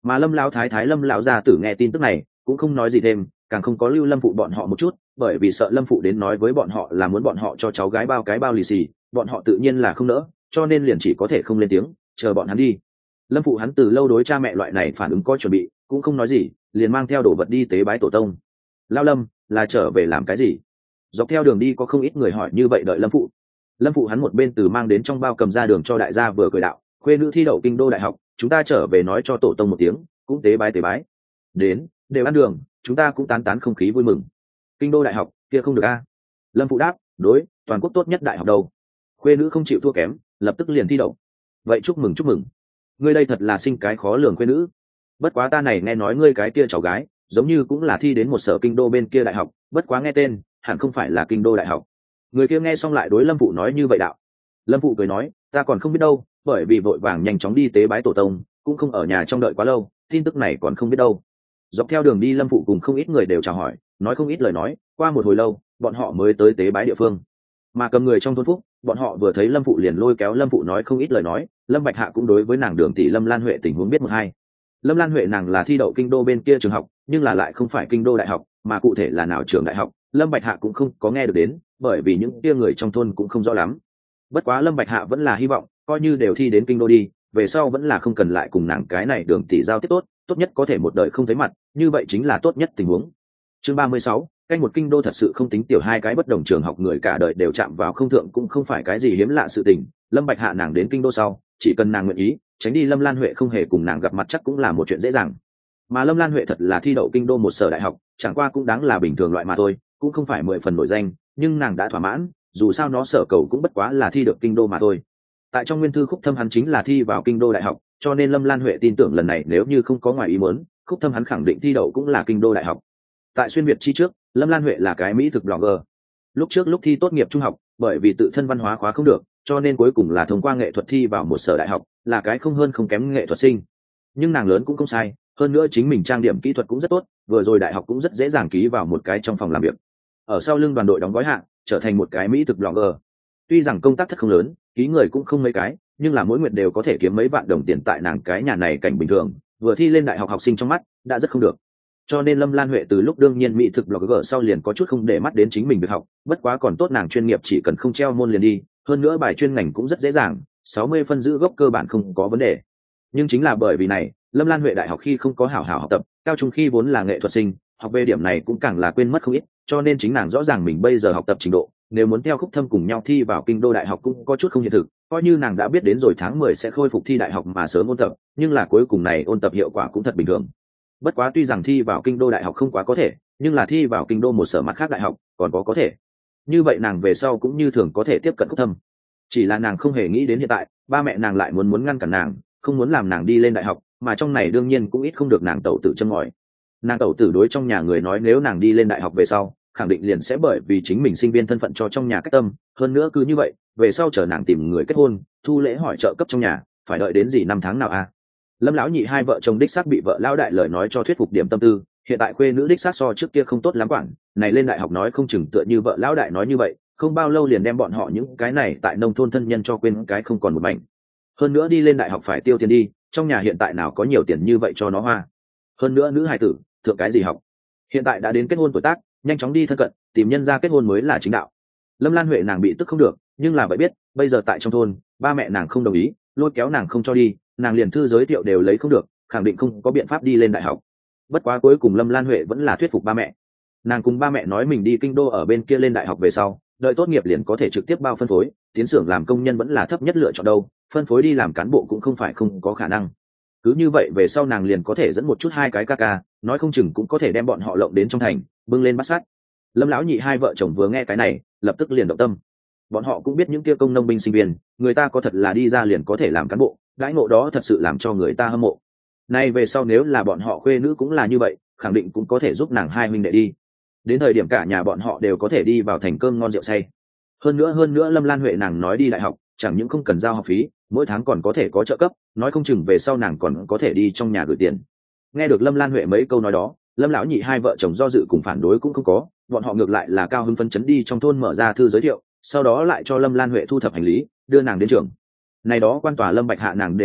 Mà Lâm lão thái thái Lâm lão gia tử nghe tin tức này cũng không nói gì thêm, càng không có lưu Lâm phụ bọn họ một chút, bởi vì sợ Lâm phụ đến nói với bọn họ là muốn bọn họ cho cháu gái bao cái bao lì xì, bọn họ tự nhiên là không nỡ, cho nên liền chỉ có thể không lên tiếng, chờ bọn hắn đi. Lâm phụ hắn từ lâu đối cha mẹ loại này phản ứng có chuẩn bị, cũng không nói gì, liền mang theo đồ vật đi tế bái tổ tông. Lao Lâm là trở về làm cái gì? Dọc theo đường đi có không ít người hỏi như vậy đợi Lâm phụ hắn một bên từ mang đến trong bao cầm ra đường cho đại gia vừa cười đạo, khuê nữ thi đậu kinh đô đại học, chúng ta trở về nói cho tổ tông một tiếng, cũng tế bái đến đều ăn đường, chúng ta cũng tán tán không khí vui mừng. Kinh đô đại học kia không được a. Lâm phụ đáp, đối, toàn quốc tốt nhất đại học đâu. Khuê nữ không chịu thua kém, lập tức liền thi đậu. Vậy chúc mừng. Ngươi đây thật là sinh cái khó lường khuê nữ. Bất quá ta này nghe nói ngươi cái kia cháu gái giống như cũng là thi đến một sở kinh đô bên kia đại học, bất quá nghe tên hẳn không phải là kinh đô đại học. Người kia nghe xong lại đối Lâm phụ nói như vậy đạo. Lâm phụ cười nói, ta còn không biết đâu, bởi vì vội vàng nhanh chóng đi tế bái tổ tông, cũng không ở nhà trong đợi quá lâu, tin tức này còn không biết đâu. Dọc theo đường đi Lâm phụ cùng không ít người đều chào hỏi, nói không ít lời nói, qua một hồi lâu bọn họ mới tới tế bái địa phương. Mà cầm người trong thôn Phúc, bọn họ vừa thấy Lâm phụ liền lôi kéo Lâm phụ nói không ít lời nói. Lâm Bạch Hạ cũng đối với nàng Đường tỷ Lâm Lan Huệ tình huống biết một hai. Lâm Lan Huệ nàng là thi đậu kinh đô bên kia trường học, nhưng là lại không phải kinh đô đại học, mà cụ thể là nào trường đại học Lâm Bạch Hạ cũng không có nghe được đến, bởi vì những kia người trong thôn cũng không rõ lắm. Bất quá Lâm Bạch Hạ vẫn là hy vọng, coi như đều thi đến kinh đô đi, về sau vẫn là không cần lại cùng nàng cái này Đường tỷ giao tiếp tốt nhất có thể một đời không thấy mặt, như vậy chính là tốt nhất tình huống. Chương 36, canh một kinh đô thật sự không tính tiểu, hai cái bất đồng trường học người cả đời đều chạm vào không thượng cũng không phải cái gì hiếm lạ sự tình. Lâm Bạch Hạ nàng đến kinh đô sau, chỉ cần nàng nguyện ý, tránh đi Lâm Lan Huệ không hề cùng nàng gặp mặt chắc cũng là một chuyện dễ dàng. Mà Lâm Lan Huệ thật là thi đậu kinh đô một sở đại học, chẳng qua cũng đáng là bình thường loại mà thôi, cũng không phải 10 phần nổi danh, nhưng nàng đã thỏa mãn, dù sao nó sở cầu cũng bất quá là thi được kinh đô mà thôi. Tại trong nguyên thư Khúc Thâm hắn chính là thi vào kinh đô đại học, cho nên Lâm Lan Huệ tin tưởng lần này nếu như không có ngoài ý muốn, Khúc Thâm hắn khẳng định thi đậu cũng là kinh đô đại học. Tại xuyên Việt chi trước, Lâm Lan Huệ là cái mỹ thực blogger. Lúc thi tốt nghiệp trung học, bởi vì tự thân văn hóa khóa không được, cho nên cuối cùng là thông qua nghệ thuật thi vào một sở đại học, là cái không hơn không kém nghệ thuật sinh. Nhưng nàng lớn cũng không sai, hơn nữa chính mình trang điểm kỹ thuật cũng rất tốt, vừa rồi đại học cũng rất dễ dàng ký vào một cái trong phòng làm việc. Ở sau lưng đoàn đội đóng gói hạng, trở thành một cái mỹ thực blogger. Tuy rằng công tác thật không lớn, ký người cũng không mấy cái, nhưng là mỗi nguyện đều có thể kiếm mấy vạn đồng tiền tại nàng cái nhà này cảnh bình thường, vừa thi lên đại học học sinh trong mắt, đã rất không được. Cho nên Lâm Lan Huệ từ lúc đương nhiên mỹ thực blogger sau liền có chút không để mắt đến chính mình việc học, bất quá còn tốt nàng chuyên nghiệp chỉ cần không treo môn liền đi, hơn nữa bài chuyên ngành cũng rất dễ dàng, 60 phân giữ gốc cơ bản không có vấn đề. Nhưng chính là bởi vì này, Lâm Lan Huệ đại học khi không có hảo hảo học tập, cao trung khi vốn là nghệ thuật sinh, học về điểm này cũng càng là quên mất không ít, cho nên chính nàng rõ ràng mình bây giờ học tập trình độ, nếu muốn theo Khúc Thâm cùng nhau thi vào kinh đô đại học cũng có chút không hiện thực, coi như nàng đã biết đến rồi tháng 10 sẽ khôi phục thi đại học mà sớm ôn tập, nhưng là cuối cùng này ôn tập hiệu quả cũng thật bình thường. Bất quá tuy rằng thi vào kinh đô đại học không quá có thể, nhưng là thi vào kinh đô một sở mặt khác đại học còn có thể. Như vậy nàng về sau cũng như thường có thể tiếp cận Khúc Thâm. Chỉ là nàng không hề nghĩ đến hiện tại, ba mẹ nàng lại muốn ngăn cản nàng, không muốn làm nàng đi lên đại học, mà trong này đương nhiên cũng ít không được nàng tẩu tử châm ngòi. Nàng tẩu tử đối trong nhà người nói nếu nàng đi lên đại học về sau, khẳng định liền sẽ bởi vì chính mình sinh viên thân phận cho trong nhà cách tâm, hơn nữa cứ như vậy, về sau chờ nàng tìm người kết hôn, thu lễ hỏi trợ cấp trong nhà, phải đợi đến gì năm tháng nào a? Lâm lão nhị hai vợ chồng đích xác bị vợ lão đại lời nói cho thuyết phục điểm tâm tư, hiện tại khuê nữ đích xác so trước kia không tốt lắm quản, này lên đại học nói không chừng tựa như vợ lão đại nói như vậy, không bao lâu liền đem bọn họ những cái này tại nông thôn thân nhân cho quên cái không còn một mảnh. Hơn nữa đi lên đại học phải tiêu tiền đi, trong nhà hiện tại nào có nhiều tiền như vậy cho nó hoa. Hơn nữa nữ hài tử, thượng cái gì học? Hiện tại đã đến kết hôn tuổi tác, nhanh chóng đi thân cận, tìm nhân ra kết hôn mới là chính đạo. Lâm Lan Huệ nàng bị tức không được, nhưng là vậy biết, bây giờ tại trong thôn, ba mẹ nàng không đồng ý, lôi kéo nàng không cho đi, nàng liền thư giới thiệu đều lấy không được, khẳng định không có biện pháp đi lên đại học. Bất quá cuối cùng Lâm Lan Huệ vẫn là thuyết phục ba mẹ. Nàng cùng ba mẹ nói mình đi kinh đô ở bên kia lên đại học về sau, đợi tốt nghiệp liền có thể trực tiếp bao phân phối, tiến xưởng làm công nhân vẫn là thấp nhất lựa chọn đâu, phân phối đi làm cán bộ cũng không phải không có khả năng. Cứ như vậy về sau nàng liền có thể dẫn một chút hai cái ca ca, nói không chừng cũng có thể đem bọn họ lộng đến trong thành, bưng lên bắt sát. Lâm lão nhị hai vợ chồng vừa nghe cái này, lập tức liền động tâm. Bọn họ cũng biết những kia công nông binh sinh viên, người ta có thật là đi ra liền có thể làm cán bộ, đãi ngộ đó thật sự làm cho người ta hâm mộ. Nay về sau nếu là bọn họ khuê nữ cũng là như vậy, khẳng định cũng có thể giúp nàng hai huynh đệ đi. Đến thời điểm cả nhà bọn họ đều có thể đi vào thành cơm ngon rượu say. Hơn nữa Lâm Lan Huệ nàng nói đi đại học, chẳng những không cần giao học phí, mỗi tháng còn có thể có trợ cấp, nói không chừng về sau nàng còn có thể đi trong nhà gửi tiền. Nghe được Lâm Lan Huệ mấy câu nói đó, Lâm lão nhị hai vợ chồng do dự cùng phản đối cũng không có, bọn họ ngược lại là cao hứng phấn chấn đi trong thôn mở ra thư giới thiệu, sau đó lại cho Lâm Lan Huệ thu thập hành lý, đưa nàng đến trường. Này đó quan tòa Lâm Bạch Hạ nàng đều không biết,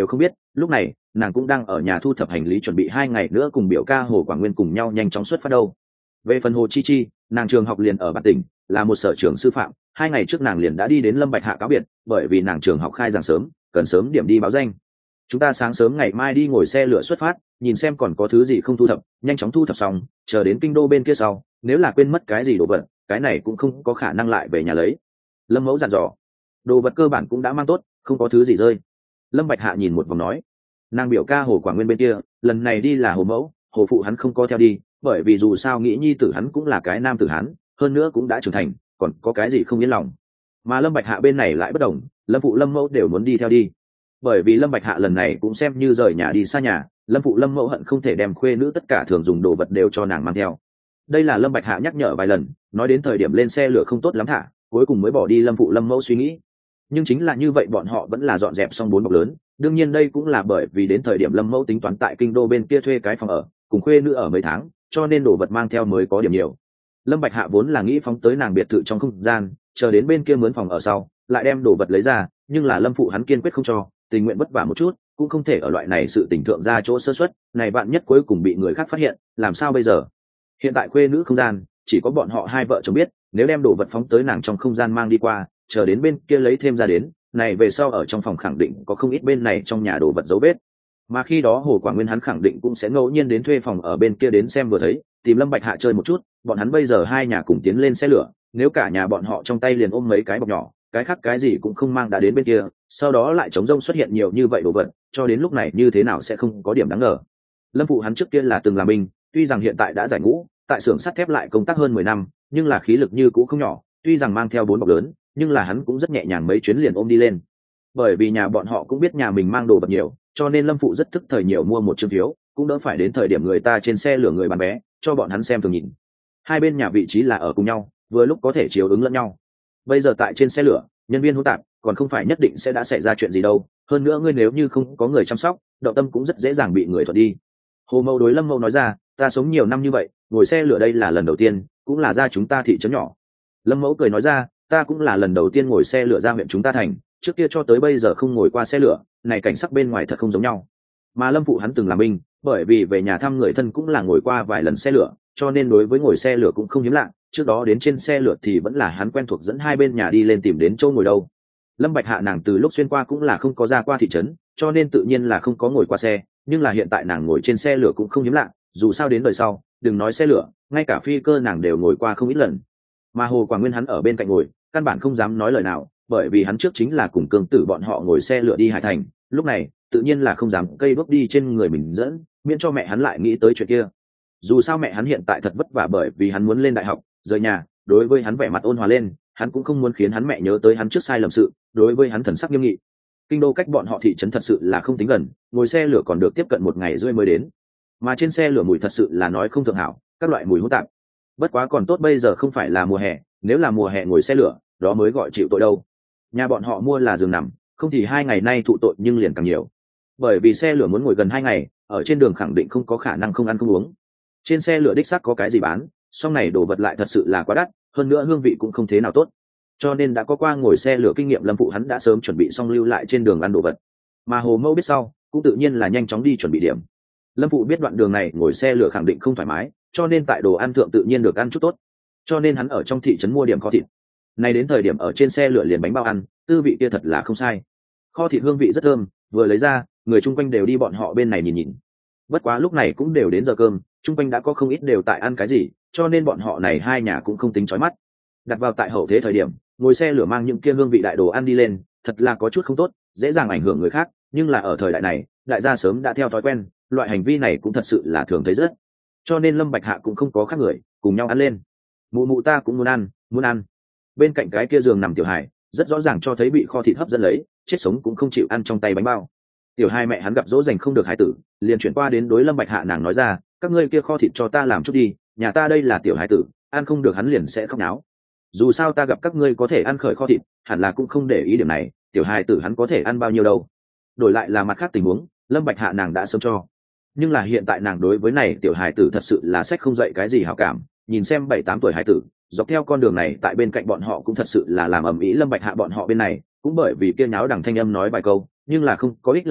lúc này nàng cũng đang ở nhà thu thập hành lý chuẩn bị 2 ngày nữa cùng biểu ca Hồ Quảng Nguyên cùng nhau nhanh chóng xuất phát đâu. Về phần Hồ Chi Chi, nàng trường học liền ở bản tỉnh, là một sở trường sư phạm. 2 ngày trước nàng liền đã đi đến Lâm Bạch Hạ cáo biệt, bởi vì nàng trường học khai giảng sớm, cần sớm điểm đi báo danh. Chúng ta sáng sớm ngày mai đi ngồi xe lửa xuất phát, nhìn xem còn có thứ gì không thu thập, nhanh chóng thu thập xong, chờ đến kinh đô bên kia sau, nếu là quên mất cái gì đồ vật, cái này cũng không có khả năng lại về nhà lấy. Lâm Mẫu dặn dò. Đồ vật cơ bản cũng đã mang tốt, không có thứ gì rơi. Lâm Bạch Hạ nhìn một vòng nói. Nàng biểu ca Hồ Quảng Nguyên bên kia, lần này đi là Hồ Mẫu, Hồ phụ hắn không có theo đi, bởi vì dù sao nghĩ nhi tử hắn cũng là cái nam tử hắn, hơn nữa cũng đã trưởng thành, còn có cái gì không yên lòng. Mà Lâm Bạch Hạ bên này lại bất đồng, Lâm phụ Lâm Mẫu đều muốn đi theo đi. Bởi vì Lâm Bạch Hạ lần này cũng xem như rời nhà đi xa nhà, Lâm phụ Lâm Mẫu hận không thể đem khuê nữ tất cả thường dùng đồ vật đều cho nàng mang theo. Đây là Lâm Bạch Hạ nhắc nhở vài lần, nói đến thời điểm lên xe lửa không tốt lắm thả, cuối cùng mới bỏ đi Lâm phụ Lâm Mẫu suy nghĩ. Nhưng chính là như vậy bọn họ vẫn là dọn dẹp xong 4 bọc lớn, đương nhiên đây cũng là bởi vì đến thời điểm Lâm Mẫu tính toán tại kinh đô bên kia thuê cái phòng ở, cùng khuê nữ ở mấy tháng, cho nên đồ vật mang theo mới có điểm nhiều. Lâm Bạch Hạ vốn là nghĩ phóng tới nàng biệt thự trong không gian, chờ đến bên kia mướn phòng ở sau, lại đem đồ vật lấy ra, nhưng là Lâm phụ hắn kiên quyết không cho, tình nguyện vất vả một chút, cũng không thể ở loại này sự tình thượng ra chỗ sơ suất, này bạn nhất cuối cùng bị người khác phát hiện, làm sao bây giờ? Hiện tại khuê nữ không gian, chỉ có bọn họ hai vợ chồng biết, nếu đem đồ vật phóng tới nàng trong không gian mang đi qua, chờ đến bên kia lấy thêm ra đến, này về sau ở trong phòng khẳng định có không ít bên này trong nhà đồ vật dấu vết. Mà khi đó Hồ Quảng Nguyên hắn khẳng định cũng sẽ ngẫu nhiên đến thuê phòng ở bên kia đến xem vừa thấy, tìm Lâm Bạch Hạ chơi một chút, bọn hắn bây giờ hai nhà cùng tiến lên xe lửa, nếu cả nhà bọn họ trong tay liền ôm mấy cái bọc nhỏ, cái khác cái gì cũng không mang đã đến bên kia, sau đó lại trống rông xuất hiện nhiều như vậy đồ vật, cho đến lúc này như thế nào sẽ không có điểm đáng ngờ. Lâm phụ hắn trước kia là từng làm binh, tuy rằng hiện tại đã giải ngũ, tại xưởng sắt thép lại công tác hơn 10 năm, nhưng là khí lực như cũ không nhỏ, tuy rằng mang theo 4 bọc lớn, nhưng là hắn cũng rất nhẹ nhàng mấy chuyến liền ôm đi lên. Bởi vì nhà bọn họ cũng biết nhà mình mang đồ vật nhiều, cho nên Lâm phụ rất thức thời nhiều mua một chương phiếu, cũng đỡ phải đến thời điểm người ta trên xe lửa người bán vé, cho bọn hắn xem thường nhìn. Hai bên nhà vị trí là ở cùng nhau, vừa lúc có thể chiếu ứng lẫn nhau. Bây giờ tại trên xe lửa, nhân viên hỗn tạp, còn không phải nhất định sẽ đã xảy ra chuyện gì đâu, hơn nữa ngươi nếu như không có người chăm sóc, động tâm cũng rất dễ dàng bị người thuận đi. Hồ Mâu đối Lâm Mâu nói ra, ta sống nhiều năm như vậy, ngồi xe lửa đây là lần đầu tiên, cũng là ra chúng ta thị trấn nhỏ. Lâm Mẫu cười nói ra, ta cũng là lần đầu tiên ngồi xe lửa ra huyện chúng ta thành, trước kia cho tới bây giờ không ngồi qua xe lửa, này cảnh sắc bên ngoài thật không giống nhau. Mà Lâm phụ hắn từng làm binh, bởi vì về nhà thăm người thân cũng là ngồi qua vài lần xe lửa, cho nên đối với ngồi xe lửa cũng không hiếm lạ, trước đó đến trên xe lửa thì vẫn là hắn quen thuộc dẫn hai bên nhà đi lên tìm đến chỗ ngồi đâu. Lâm Bạch Hạ nàng từ lúc xuyên qua cũng là không có ra qua thị trấn, cho nên tự nhiên là không có ngồi qua xe, nhưng là hiện tại nàng ngồi trên xe lửa cũng không hiếm lạ, dù sao đến đời sau, đừng nói xe lửa, ngay cả phi cơ nàng đều ngồi qua không ít lần. Mà Hồ Quảng Nguyên hắn ở bên cạnh ngồi, căn bản không dám nói lời nào, bởi vì hắn trước chính là cùng Cương Tử bọn họ ngồi xe lửa đi Hải Thành, lúc này tự nhiên là không dám cây bước đi trên người mình dẫn, miễn cho mẹ hắn lại nghĩ tới chuyện kia. Dù sao mẹ hắn hiện tại thật vất vả bởi vì hắn muốn lên đại học, rời nhà, đối với hắn vẻ mặt ôn hòa lên, hắn cũng không muốn khiến hắn mẹ nhớ tới hắn trước sai lầm sự, đối với hắn thần sắc nghiêm nghị. Kinh đô cách bọn họ thị trấn thật sự là không tính gần, ngồi xe lửa còn được tiếp cận 1 ngày rưỡi mới đến. Mà trên xe lửa mùi thật sự là nói không thượng hảo, các loại mùi hỗn tạp. Bất quá còn tốt bây giờ không phải là mùa hè, nếu là mùa hè ngồi xe lửa, đó mới gọi chịu tội đâu. Nhà bọn họ mua là giường nằm, không thì 2 ngày nay thụ tội nhưng liền càng nhiều. Bởi vì xe lửa muốn ngồi gần 2 ngày, ở trên đường khẳng định không có khả năng không ăn không uống. Trên xe lửa đích xác có cái gì bán, song này đồ vật lại thật sự là quá đắt, hơn nữa hương vị cũng không thế nào tốt. Cho nên đã có qua ngồi xe lửa kinh nghiệm Lâm phụ hắn đã sớm chuẩn bị xong lưu lại trên đường ăn đồ vật. Mà Hồ Mâu biết sau, cũng tự nhiên là nhanh chóng đi chuẩn bị điểm. Lâm phụ biết đoạn đường này ngồi xe lửa khẳng định không thoải mái, cho nên tại đồ ăn thượng tự nhiên được ăn chút tốt. Cho nên hắn ở trong thị trấn mua điểm kho thịt. Nay đến thời điểm ở trên xe lửa liền bánh bao ăn, tư vị kia thật là không sai. Kho thịt hương vị rất thơm, vừa lấy ra, người chung quanh đều đi bọn họ bên này nhìn nhìn. Bất quá lúc này cũng đều đến giờ cơm, chung quanh đã có không ít đều tại ăn cái gì, cho nên bọn họ này hai nhà cũng không tính chói mắt. Đặt vào tại hậu thế thời điểm, ngồi xe lửa mang những kia hương vị đại đồ ăn đi lên, thật là có chút không tốt, dễ dàng ảnh hưởng người khác, nhưng là ở thời đại này, đại gia sớm đã theo thói quen, loại hành vi này cũng thật sự là thường thấy rất. Cho nên Lâm Bạch Hạ cũng không có khác người, cùng nhau ăn lên. Mụ mụ ta cũng muốn ăn, muốn ăn. Bên cạnh cái kia giường nằm Tiểu Hải, rất rõ ràng cho thấy bị kho thịt hấp dẫn lấy, chết sống cũng không chịu ăn trong tay bánh bao. Tiểu Hai mẹ hắn gặp dỗ dành không được hải tử, liền chuyển qua đến đối Lâm Bạch Hạ nàng nói ra, các ngươi kia kho thịt cho ta làm chút đi, nhà ta đây là tiểu hải tử, ăn không được hắn liền sẽ khóc náo. Dù sao ta gặp các ngươi có thể ăn khởi kho thịt, hẳn là cũng không để ý điểm này, tiểu hải tử hắn có thể ăn bao nhiêu đâu. Đổi lại là mặt khác tình huống, Lâm Bạch Hạ nàng đã sớm cho. Nhưng là hiện tại nàng đối với này tiểu hải tử thật sự là sách không dậy cái gì hảo cảm, nhìn xem 7-8 tuổi hải tử, dọc theo con đường này tại bên cạnh bọn họ cũng thật sự là làm ầm ĩ. Lâm Bạch Hạ bọn họ bên này, cũng bởi vì kia nháo đằng thanh âm nói vài câu, nhưng là không có ích lợi gì,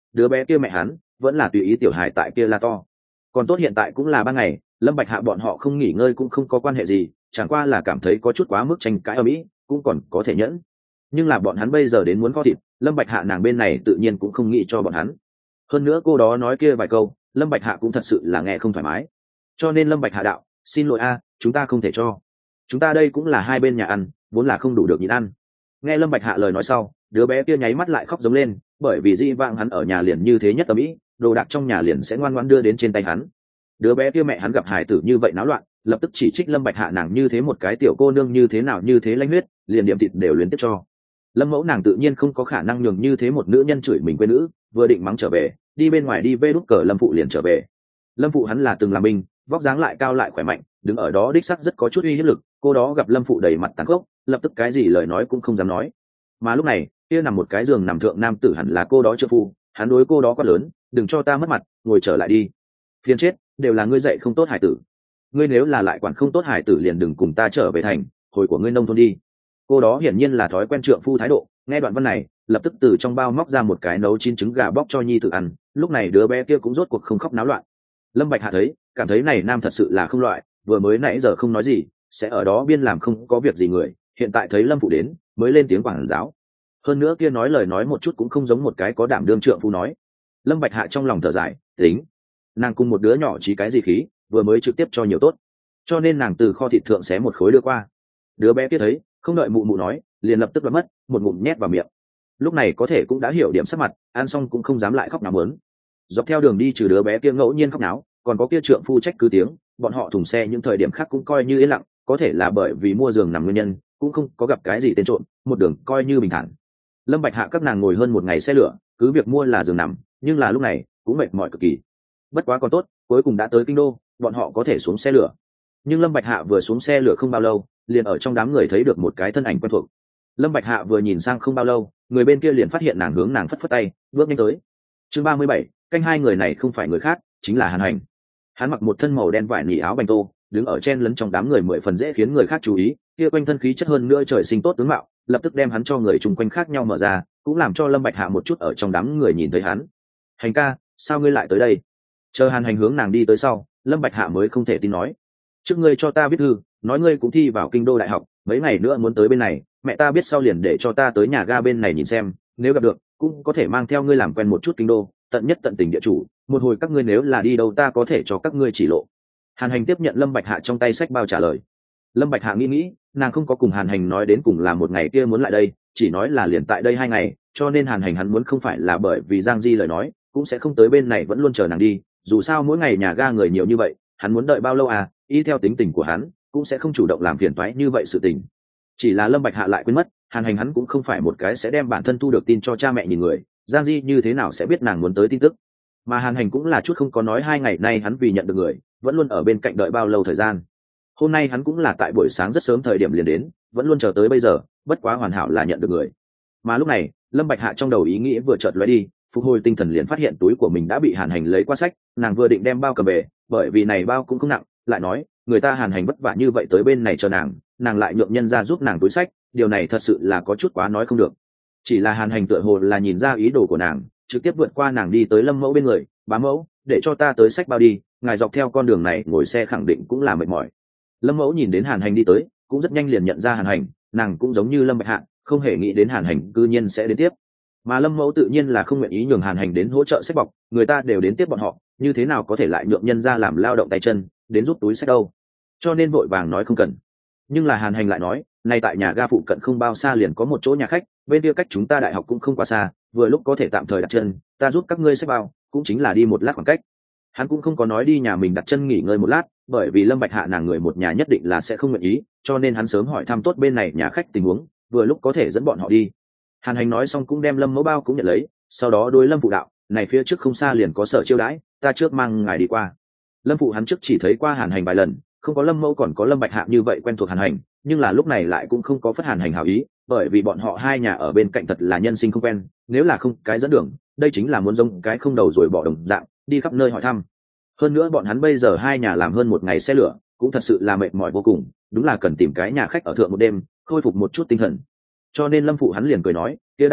đứa bé kia mẹ hắn vẫn là tùy ý tiểu hài tại kia la to. Còn tốt hiện tại cũng là ban ngày, Lâm Bạch Hạ bọn họ không nghỉ ngơi cũng không có quan hệ gì, chẳng qua là cảm thấy có chút quá mức tranh cãi ở mỹ, cũng còn có thể nhẫn. Nhưng là bọn hắn bây giờ đến muốn kho thịt, Lâm Bạch Hạ nàng bên này tự nhiên cũng không nghĩ cho bọn hắn. Hơn nữa cô đó nói kia vài câu, Lâm Bạch Hạ cũng thật sự là nghe không thoải mái. Cho nên Lâm Bạch Hạ đạo, xin lỗi a, chúng ta không thể cho. Chúng ta đây cũng là hai bên nhà ăn, vốn là không đủ được nhịn ăn. Nghe Lâm Bạch Hạ lời nói sau, đứa bé kia nháy mắt lại khóc giống lên, bởi vì dị vãng hắn ở nhà liền như thế nhất tầm ý, đồ đạc trong nhà liền sẽ ngoan ngoãn đưa đến trên tay hắn. Đứa bé kia mẹ hắn gặp hài tử như vậy náo loạn, lập tức chỉ trích Lâm Bạch Hạ nàng như thế một cái tiểu cô nương như thế nào như thế lanh huyết, liền điểm thịt đều liên tiếp cho. Lâm mẫu nàng tự nhiên không có khả năng nhường như thế một nữ nhân chửi mình quê nữ, vừa định mắng trở về, đi bên ngoài đi vê đút cờ Lâm phụ liền trở về. Lâm phụ hắn là từng làm binh, vóc dáng lại cao lại khỏe mạnh, đứng ở đó đích sắc rất có chút uy hiếp lực. Cô đó gặp Lâm phụ đầy mặt tàn khốc, lập tức cái gì lời nói cũng không dám nói. Mà lúc này kia nằm một cái giường nằm thượng nam tử hẳn là cô đó trượng phu, hắn đối cô đó quát lớn, đừng cho ta mất mặt, ngồi trở lại đi. Phiền chết, đều là ngươi dạy không tốt hải tử, ngươi nếu là lại quản không tốt hải tử liền đừng cùng ta trở về thành, hồi của ngươi nông thôn đi. Cô đó hiển nhiên là thói quen trượng phu thái độ, nghe đoạn văn này lập tức từ trong bao móc ra một cái nấu chín trứng gà bóc cho nhi tự ăn. Lúc này đứa bé kia cũng rốt cuộc không khóc náo loạn. Lâm Bạch Hạ thấy, cảm thấy này nam thật sự là không loại, vừa mới nãy giờ không nói gì, sẽ ở đó biên làm không có việc gì người, hiện tại thấy Lâm phụ đến mới lên tiếng quảng giáo. Hơn nữa kia nói lời nói một chút cũng không giống một cái có đảm đương trượng phu nói. Lâm Bạch Hạ trong lòng thở dài, tính nàng cùng một đứa nhỏ chí cái gì khí, vừa mới trực tiếp cho nhiều tốt, cho nên nàng từ kho thịt thượng xé một khối đưa qua. Đứa bé kia thấy, không đợi mụ mụ nói, liền lập tức đoạt mất, một ngụm nhét vào miệng. Lúc này có thể cũng đã hiểu điểm sắc mặt, ăn xong cũng không dám lại khóc náo mớn. Dọc theo đường đi trừ đứa bé kia ngẫu nhiên khóc náo, còn có kia trượng phu trách cứ tiếng, bọn họ thùng xe những thời điểm khác cũng coi như yên lặng, có thể là bởi vì mua giường nằm nguyên nhân, cũng không có gặp cái gì tên trộm, một đường coi như bình thản. Lâm Bạch Hạ các nàng ngồi hơn một ngày xe lửa, cứ việc mua là giường nằm, nhưng là lúc này cũng mệt mỏi cực kỳ. Bất quá còn tốt, cuối cùng đã tới kinh đô, bọn họ có thể xuống xe lửa. Nhưng Lâm Bạch Hạ vừa xuống xe lửa không bao lâu, liền ở trong đám người thấy được một cái thân ảnh quen thuộc. Lâm Bạch Hạ vừa nhìn sang không bao lâu, người bên kia liền phát hiện nàng hướng nàng phất phất tay, bước nhanh tới. Chương 37, canh hai người này không phải người khác, chính là Hàn Hành. Hắn mặc một thân màu đen vải nỉ áo bành tô, đứng ở chen lấn trong đám người mười phần dễ khiến người khác chú ý, kia quanh thân khí chất hơn nữa trời sinh tốt tướng mạo, lập tức đem hắn cho người chung quanh khác nhau mở ra, cũng làm cho Lâm Bạch Hạ một chút ở trong đám người nhìn thấy hắn. Hành ca, sao ngươi lại tới đây? Chờ Hàn Hành hướng nàng đi tới sau, Lâm Bạch Hạ mới không thể tin nói, trước ngươi cho ta viết thư, nói ngươi cũng thi vào kinh đô đại học, mấy ngày nữa muốn tới bên này, mẹ ta biết sau liền để cho ta tới nhà ga bên này nhìn xem, nếu gặp được cũng có thể mang theo ngươi làm quen một chút kinh đô, tận nhất tận tình địa chủ, một hồi các ngươi nếu là đi đâu ta có thể cho các ngươi chỉ lộ. Hàn Hành tiếp nhận Lâm Bạch Hạ trong tay sách bao trả lời. Lâm Bạch Hạ nghĩ, nàng không có cùng Hàn Hành nói đến cùng là một ngày kia muốn lại đây, chỉ nói là liền tại đây 2 ngày, cho nên Hàn Hành hắn muốn không phải là bởi vì Giang Di lời nói, cũng sẽ không tới bên này vẫn luôn chờ nàng đi, dù sao mỗi ngày nhà ga người nhiều như vậy, hắn muốn đợi bao lâu à, y theo tính tình của hắn, cũng sẽ không chủ động làm phiền toái như vậy sự tình. Chỉ là Lâm Bạch Hạ lại quên mất, Hàn Hành hắn cũng không phải một cái sẽ đem bản thân thu được tin cho cha mẹ nhìn người, Giang Di như thế nào sẽ biết nàng muốn tới tin tức. Mà Hàn Hành cũng là chút không có nói 2 ngày nay hắn vì nhận được người, vẫn luôn ở bên cạnh đợi bao lâu thời gian. Hôm nay hắn cũng là tại buổi sáng rất sớm thời điểm liền đến, vẫn luôn chờ tới bây giờ, bất quá hoàn hảo là nhận được người. Mà lúc này, Lâm Bạch Hạ trong đầu ý nghĩ vừa chợt lóe đi, phục hồi tinh thần liền phát hiện túi của mình đã bị Hàn Hành lấy qua sách, nàng vừa định đem bao cầm về, bởi vì này bao cũng không nặng, lại nói, người ta Hàn Hành vất vả như vậy tới bên này chờ nàng lại nhượng nhân ra giúp nàng túi sách, điều này thật sự là có chút quá nói không được. Chỉ là Hàn Hành tựa hồ là nhìn ra ý đồ của nàng, trực tiếp vượt qua nàng đi tới Lâm mẫu bên người, bá mẫu, để cho ta tới sách bao đi, ngài dọc theo con đường này ngồi xe khẳng định cũng là mệt mỏi. Lâm mẫu nhìn đến Hàn Hành đi tới, cũng rất nhanh liền nhận ra Hàn Hành, nàng cũng giống như Lâm Bạch Hạ, không hề nghĩ đến Hàn Hành cư nhiên sẽ đến tiếp. Mà Lâm mẫu tự nhiên là không nguyện ý nhường Hàn Hành đến hỗ trợ sách bọc, người ta đều đến tiếp bọn họ, như thế nào có thể lại nhượng nhân ra làm lao động tay chân, đến giúp túi sách đâu. Cho nên vội vàng nói không cần. Nhưng là Hàn Hành lại nói, nay tại nhà ga phụ cận không bao xa liền có một chỗ nhà khách, bên kia cách chúng ta đại học cũng không quá xa, vừa lúc có thể tạm thời đặt chân, ta giúp các ngươi sách bao, cũng chính là đi một lát khoảng cách. Hắn cũng không có nói đi nhà mình đặt chân nghỉ ngơi một lát, bởi vì Lâm Bạch Hạ nàng người một nhà nhất định là sẽ không nguyện ý, cho nên hắn sớm hỏi thăm tốt bên này nhà khách tình huống, vừa lúc có thể dẫn bọn họ đi. Hàn Hành nói xong cũng đem Lâm mẫu bao cũng nhận lấy, sau đó đối Lâm phụ đạo, này phía trước không xa liền có sở chiêu đãi, ta trước mang ngài đi qua. Lâm phụ hắn trước chỉ thấy qua Hàn Hành vài lần, không có Lâm mẫu còn có Lâm Bạch Hạ như vậy quen thuộc Hàn Hành, nhưng là lúc này lại cũng không có phất Hàn Hành hảo ý, bởi vì bọn họ hai nhà ở bên cạnh thật là nhân sinh không quen, nếu là không cái dẫn đường, đây chính là muốn giống cái không đầu rồi bỏ đồng dạng, đi khắp nơi hỏi thăm. Hơn nữa bọn hắn bây giờ hai nhà làm hơn một ngày xe lửa, cũng thật sự là mệt mỏi vô cùng, đúng là cần tìm cái nhà khách ở thượng một đêm, khôi phục một chút tinh thần. Cho nên Lâm phụ hắn liền cười nói, kia đa tạ,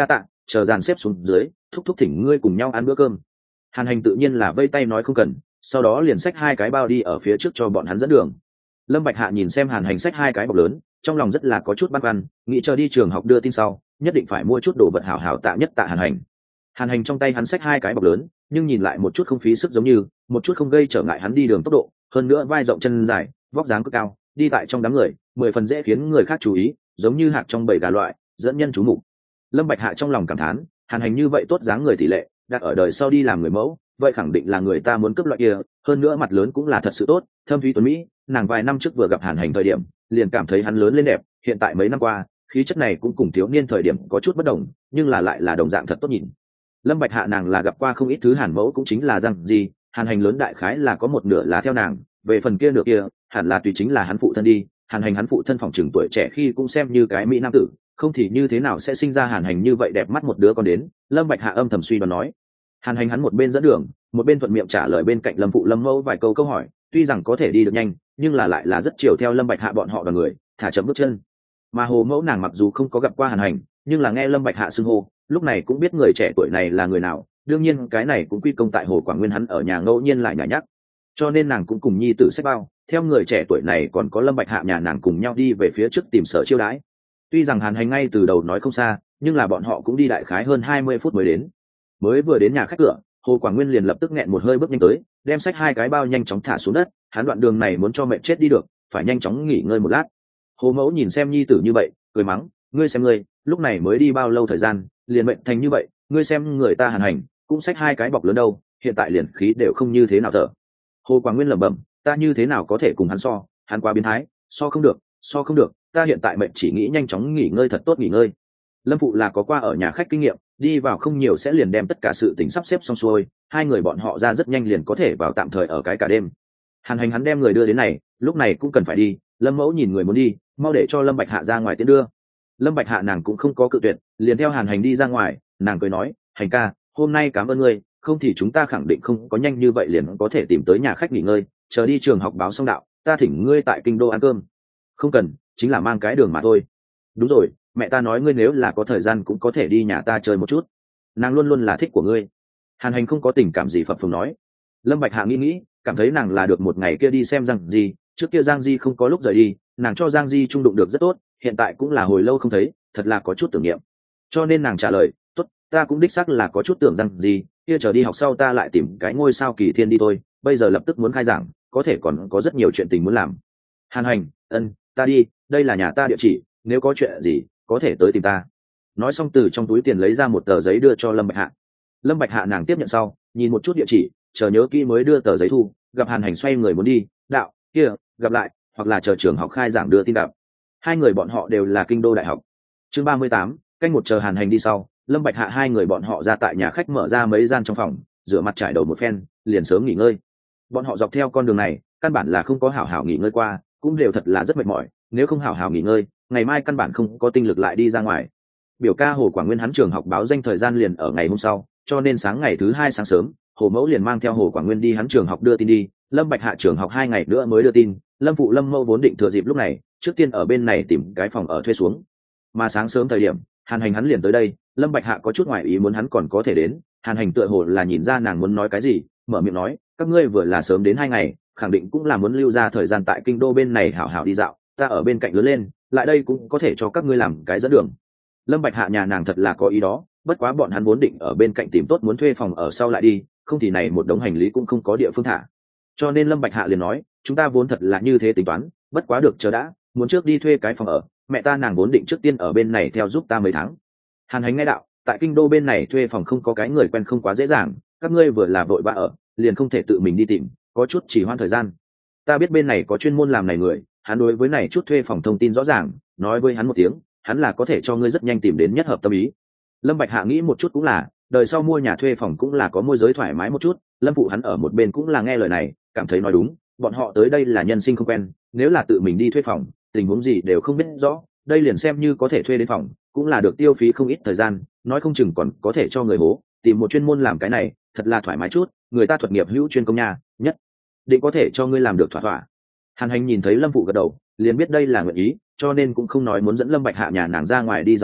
chờ dàn xếp xuống dưới thúc thúc thỉnh ngươi cùng nhau ăn bữa cơm. Hàn Hành tự nhiên là vây tay nói không cần, sau đó liền xách hai cái bao đi ở phía trước cho bọn hắn dẫn đường. Lâm Bạch Hạ nhìn xem Hàn Hành xách hai cái bọc lớn, trong lòng rất là có chút băn khoăn, nghĩ chờ đi trường học đưa tin sau nhất định phải mua chút đồ vật hảo hảo tạ nhất tạ Hàn Hành. Hàn Hành trong tay hắn xách hai cái bọc lớn, nhưng nhìn lại một chút không phí sức, giống như một chút không gây trở ngại hắn đi đường tốc độ, hơn nữa vai rộng chân dài, vóc dáng cực cao, đi tại trong đám người 10 phần dễ khiến người khác chú ý, giống như hạc trong bầy gà loại, dẫn nhân chú mục. Lâm Bạch Hạ trong lòng cảm thán, Hàn Hành như vậy tốt dáng người tỷ lệ, đặt ở đời sau đi làm người mẫu, vậy khẳng định là người ta muốn cướp loại kia, hơn nữa mặt lớn cũng là thật sự tốt, thâm thúy tuấn mỹ. Nàng vài năm trước vừa gặp Hàn Hành thời điểm, liền cảm thấy hắn lớn lên đẹp, hiện tại mấy năm qua, khí chất này cũng cùng thiếu niên thời điểm có chút bất đồng, nhưng là lại là đồng dạng thật tốt nhìn. Lâm Bạch Hạ nàng là gặp qua không ít thứ Hàn mẫu cũng chính là rằng gì, Hàn Hành lớn đại khái là có một nửa là theo nàng, về phần kia nửa kia, hẳn là tùy chính là hắn phụ thân đi. Hàn Hành hắn phụ thân phòng trường tuổi trẻ khi cũng xem như cái mỹ nam tử, không thì như thế nào sẽ sinh ra Hàn Hành như vậy đẹp mắt một đứa con đến. Lâm Bạch Hạ âm thầm suy đoán nói. Hàn Hành hắn một bên dẫn đường, một bên thuận miệng trả lời bên cạnh Lâm phụ Lâm mẫu vài câu hỏi, tuy rằng có thể đi được nhanh, nhưng là lại là rất chiều theo Lâm Bạch Hạ bọn họ đoàn người, thả chậm bước chân. Mà Hồ mẫu nàng mặc dù không có gặp qua Hàn Hành, nhưng là nghe Lâm Bạch Hạ xưng hô, lúc này cũng biết người trẻ tuổi này là người nào, đương nhiên cái này cũng quy công tại Hồ Quảng Nguyên hắn ở nhà ngẫu nhiên lại nhả nhắc, cho nên nàng cũng cùng nhi tử xếp bao theo người trẻ tuổi này còn có Lâm Bạch Hạ nhà nàng cùng nhau đi về phía trước tìm Sở Chiêu đãi. Tuy rằng Hàn Hành ngay từ đầu nói không xa, nhưng là bọn họ cũng đi đại khái hơn 20 phút mới đến. Mới vừa đến nhà khách cửa, Hồ Quảng Nguyên liền lập tức nghẹn một hơi bước nhanh tới, đem xách hai cái bao nhanh chóng thả xuống đất, hắn đoạn đường này muốn cho mệt chết đi được, phải nhanh chóng nghỉ ngơi một lát. Hồ mẫu nhìn xem nhi tử như vậy, cười mắng, ngươi xem ngươi, lúc này mới đi bao lâu thời gian, liền mệnh thành như vậy, ngươi xem người ta Hàn Hành, cũng xách hai cái bọc lớn đâu, hiện tại liền khí đều không như thế nào thở. Hồ Quảng Nguyên lẩm bẩm, ta như thế nào có thể cùng hắn so, hắn quá biến thái, so không được, ta hiện tại mệnh chỉ nghĩ nhanh chóng nghỉ ngơi thật tốt nghỉ ngơi. Lâm phụ là có qua ở nhà khách kinh nghiệm, đi vào không nhiều sẽ liền đem tất cả sự tình sắp xếp xong xuôi, hai người bọn họ ra rất nhanh liền có thể vào tạm thời ở cái cả đêm. Hàn Hành hắn đem người đưa đến này, lúc này cũng cần phải đi, Lâm mẫu nhìn người muốn đi, mau để cho Lâm Bạch Hạ ra ngoài tiến đưa. Lâm Bạch Hạ nàng cũng không có cự tuyệt, liền theo Hàn Hành đi ra ngoài, nàng cười nói, Hành ca, hôm nay cảm ơn ngươi, không thì chúng ta khẳng định không có nhanh như vậy liền có thể tìm tới nhà khách nghỉ ngơi, chờ đi trường học báo xong đạo, ta thỉnh ngươi tại kinh đô ăn cơm. Không cần, chính là mang cái đường mà thôi. Đúng rồi, mẹ ta nói ngươi nếu là có thời gian cũng có thể đi nhà ta chơi một chút, nàng luôn luôn là thích của ngươi. Hàn Hành không có tình cảm gì phập phồng nói. Lâm Bạch Hạ nghĩ, cảm thấy nàng là được một ngày kia đi xem Giang Di, trước kia Giang Di không có lúc rời đi, nàng cho Giang Di trung đụng được rất tốt, hiện tại cũng là hồi lâu không thấy, thật là có chút tưởng niệm. Cho nên nàng trả lời, tốt, ta cũng đích xác là có chút tưởng Giang Di, kia chờ đi học sau ta lại tìm cái ngôi sao kỳ thiên đi thôi, bây giờ lập tức muốn khai giảng, có thể còn có rất nhiều chuyện tình muốn làm. Hàn Hành, ta đi, đây là nhà ta địa chỉ, nếu có chuyện gì có thể tới tìm ta. Nói xong từ trong túi tiền lấy ra một tờ giấy đưa cho Lâm Bạch Hạ. Lâm Bạch Hạ nàng tiếp nhận sau, nhìn một chút địa chỉ, chờ nhớ kỹ mới đưa tờ giấy thu. Gặp Hàn Hành xoay người muốn đi, đạo kia gặp lại, hoặc là chờ trường học khai giảng đưa tin đạp. Hai người bọn họ đều là kinh đô đại học. Chương 38, canh một chờ Hàn Hành đi sau, Lâm Bạch Hạ hai người bọn họ ra tại nhà khách mở ra mấy gian trong phòng, rửa mặt trải đầu một phen, liền sớm nghỉ ngơi. Bọn họ dọc theo con đường này, căn bản là không có hảo hảo nghỉ ngơi qua, cũng đều thật là rất mệt mỏi, nếu không hảo hảo nghỉ ngơi, ngày mai căn bản không có tinh lực lại đi ra ngoài. Biểu ca Hồ Quảng Nguyên hắn trường học báo danh thời gian liền ở ngày hôm sau, cho nên sáng ngày thứ hai sáng sớm, Hồ mẫu liền mang theo Hồ Quảng Nguyên đi hắn trường học đưa tin đi. Lâm Bạch Hạ trường học 2 ngày nữa mới đưa tin, Lâm phụ Lâm mẫu vốn định thừa dịp lúc này, trước tiên ở bên này tìm cái phòng ở thuê xuống. Mà sáng sớm thời điểm, Hàn Hành hắn liền tới đây, Lâm Bạch Hạ có chút ngoài ý muốn hắn còn có thể đến, Hàn Hành tựa hồ là nhìn ra nàng muốn nói cái gì, mở miệng nói, các ngươi vừa là sớm đến 2 ngày, khẳng định cũng là muốn lưu ra thời gian tại kinh đô bên này hảo hảo đi dạo, ta ở bên cạnh lớn lên, lại đây cũng có thể cho các ngươi làm cái dẫn đường. Lâm Bạch Hạ nhà nàng thật là có ý đó, bất quá bọn hắn vốn định ở bên cạnh tìm tốt muốn thuê phòng ở sau lại đi, không thì này một đống hành lý cũng không có địa phương thả. Cho nên Lâm Bạch Hạ liền nói, chúng ta vốn thật là như thế tính toán, bất quá được chờ đã, muốn trước đi thuê cái phòng ở, mẹ ta nàng vốn định trước tiên ở bên này theo giúp ta mấy tháng. Hàn Hành nghe đạo, tại kinh đô bên này thuê phòng không có cái người quen không quá dễ dàng, các ngươi vừa là vội vã ở, liền không thể tự mình đi tìm, có chút chỉ hoãn thời gian. Ta biết bên này có chuyên môn làm này người, hắn đối với này chút thuê phòng thông tin rõ ràng, nói với hắn một tiếng, hắn là có thể cho ngươi rất nhanh tìm đến nhất hợp tâm ý. Lâm Bạch Hạ nghĩ một chút cũng là, đời sau mua nhà thuê phòng cũng là có môi giới thoải mái một chút, Lâm phụ hắn ở một bên cũng là nghe lời này, cảm thấy nói đúng, bọn họ tới đây là nhân sinh không quen, nếu là tự mình đi thuê phòng, tình huống gì đều không biết rõ, đây liền xem như có thể thuê đến phòng, cũng là được tiêu phí không ít thời gian, nói không chừng còn có thể cho người hố, tìm một chuyên môn làm cái này, thật là thoải mái chút, người ta thuật nghiệp hữu chuyên công nhà, nhất định có thể cho ngươi làm được thỏa thỏa. Hàn Hành nhìn thấy Lâm phụ gật đầu, liền biết đây là nguyện ý, cho nên cũng không nói muốn dẫn Lâm Bạch Hạ nhà nàng ra ngoài đi dạo chuyện,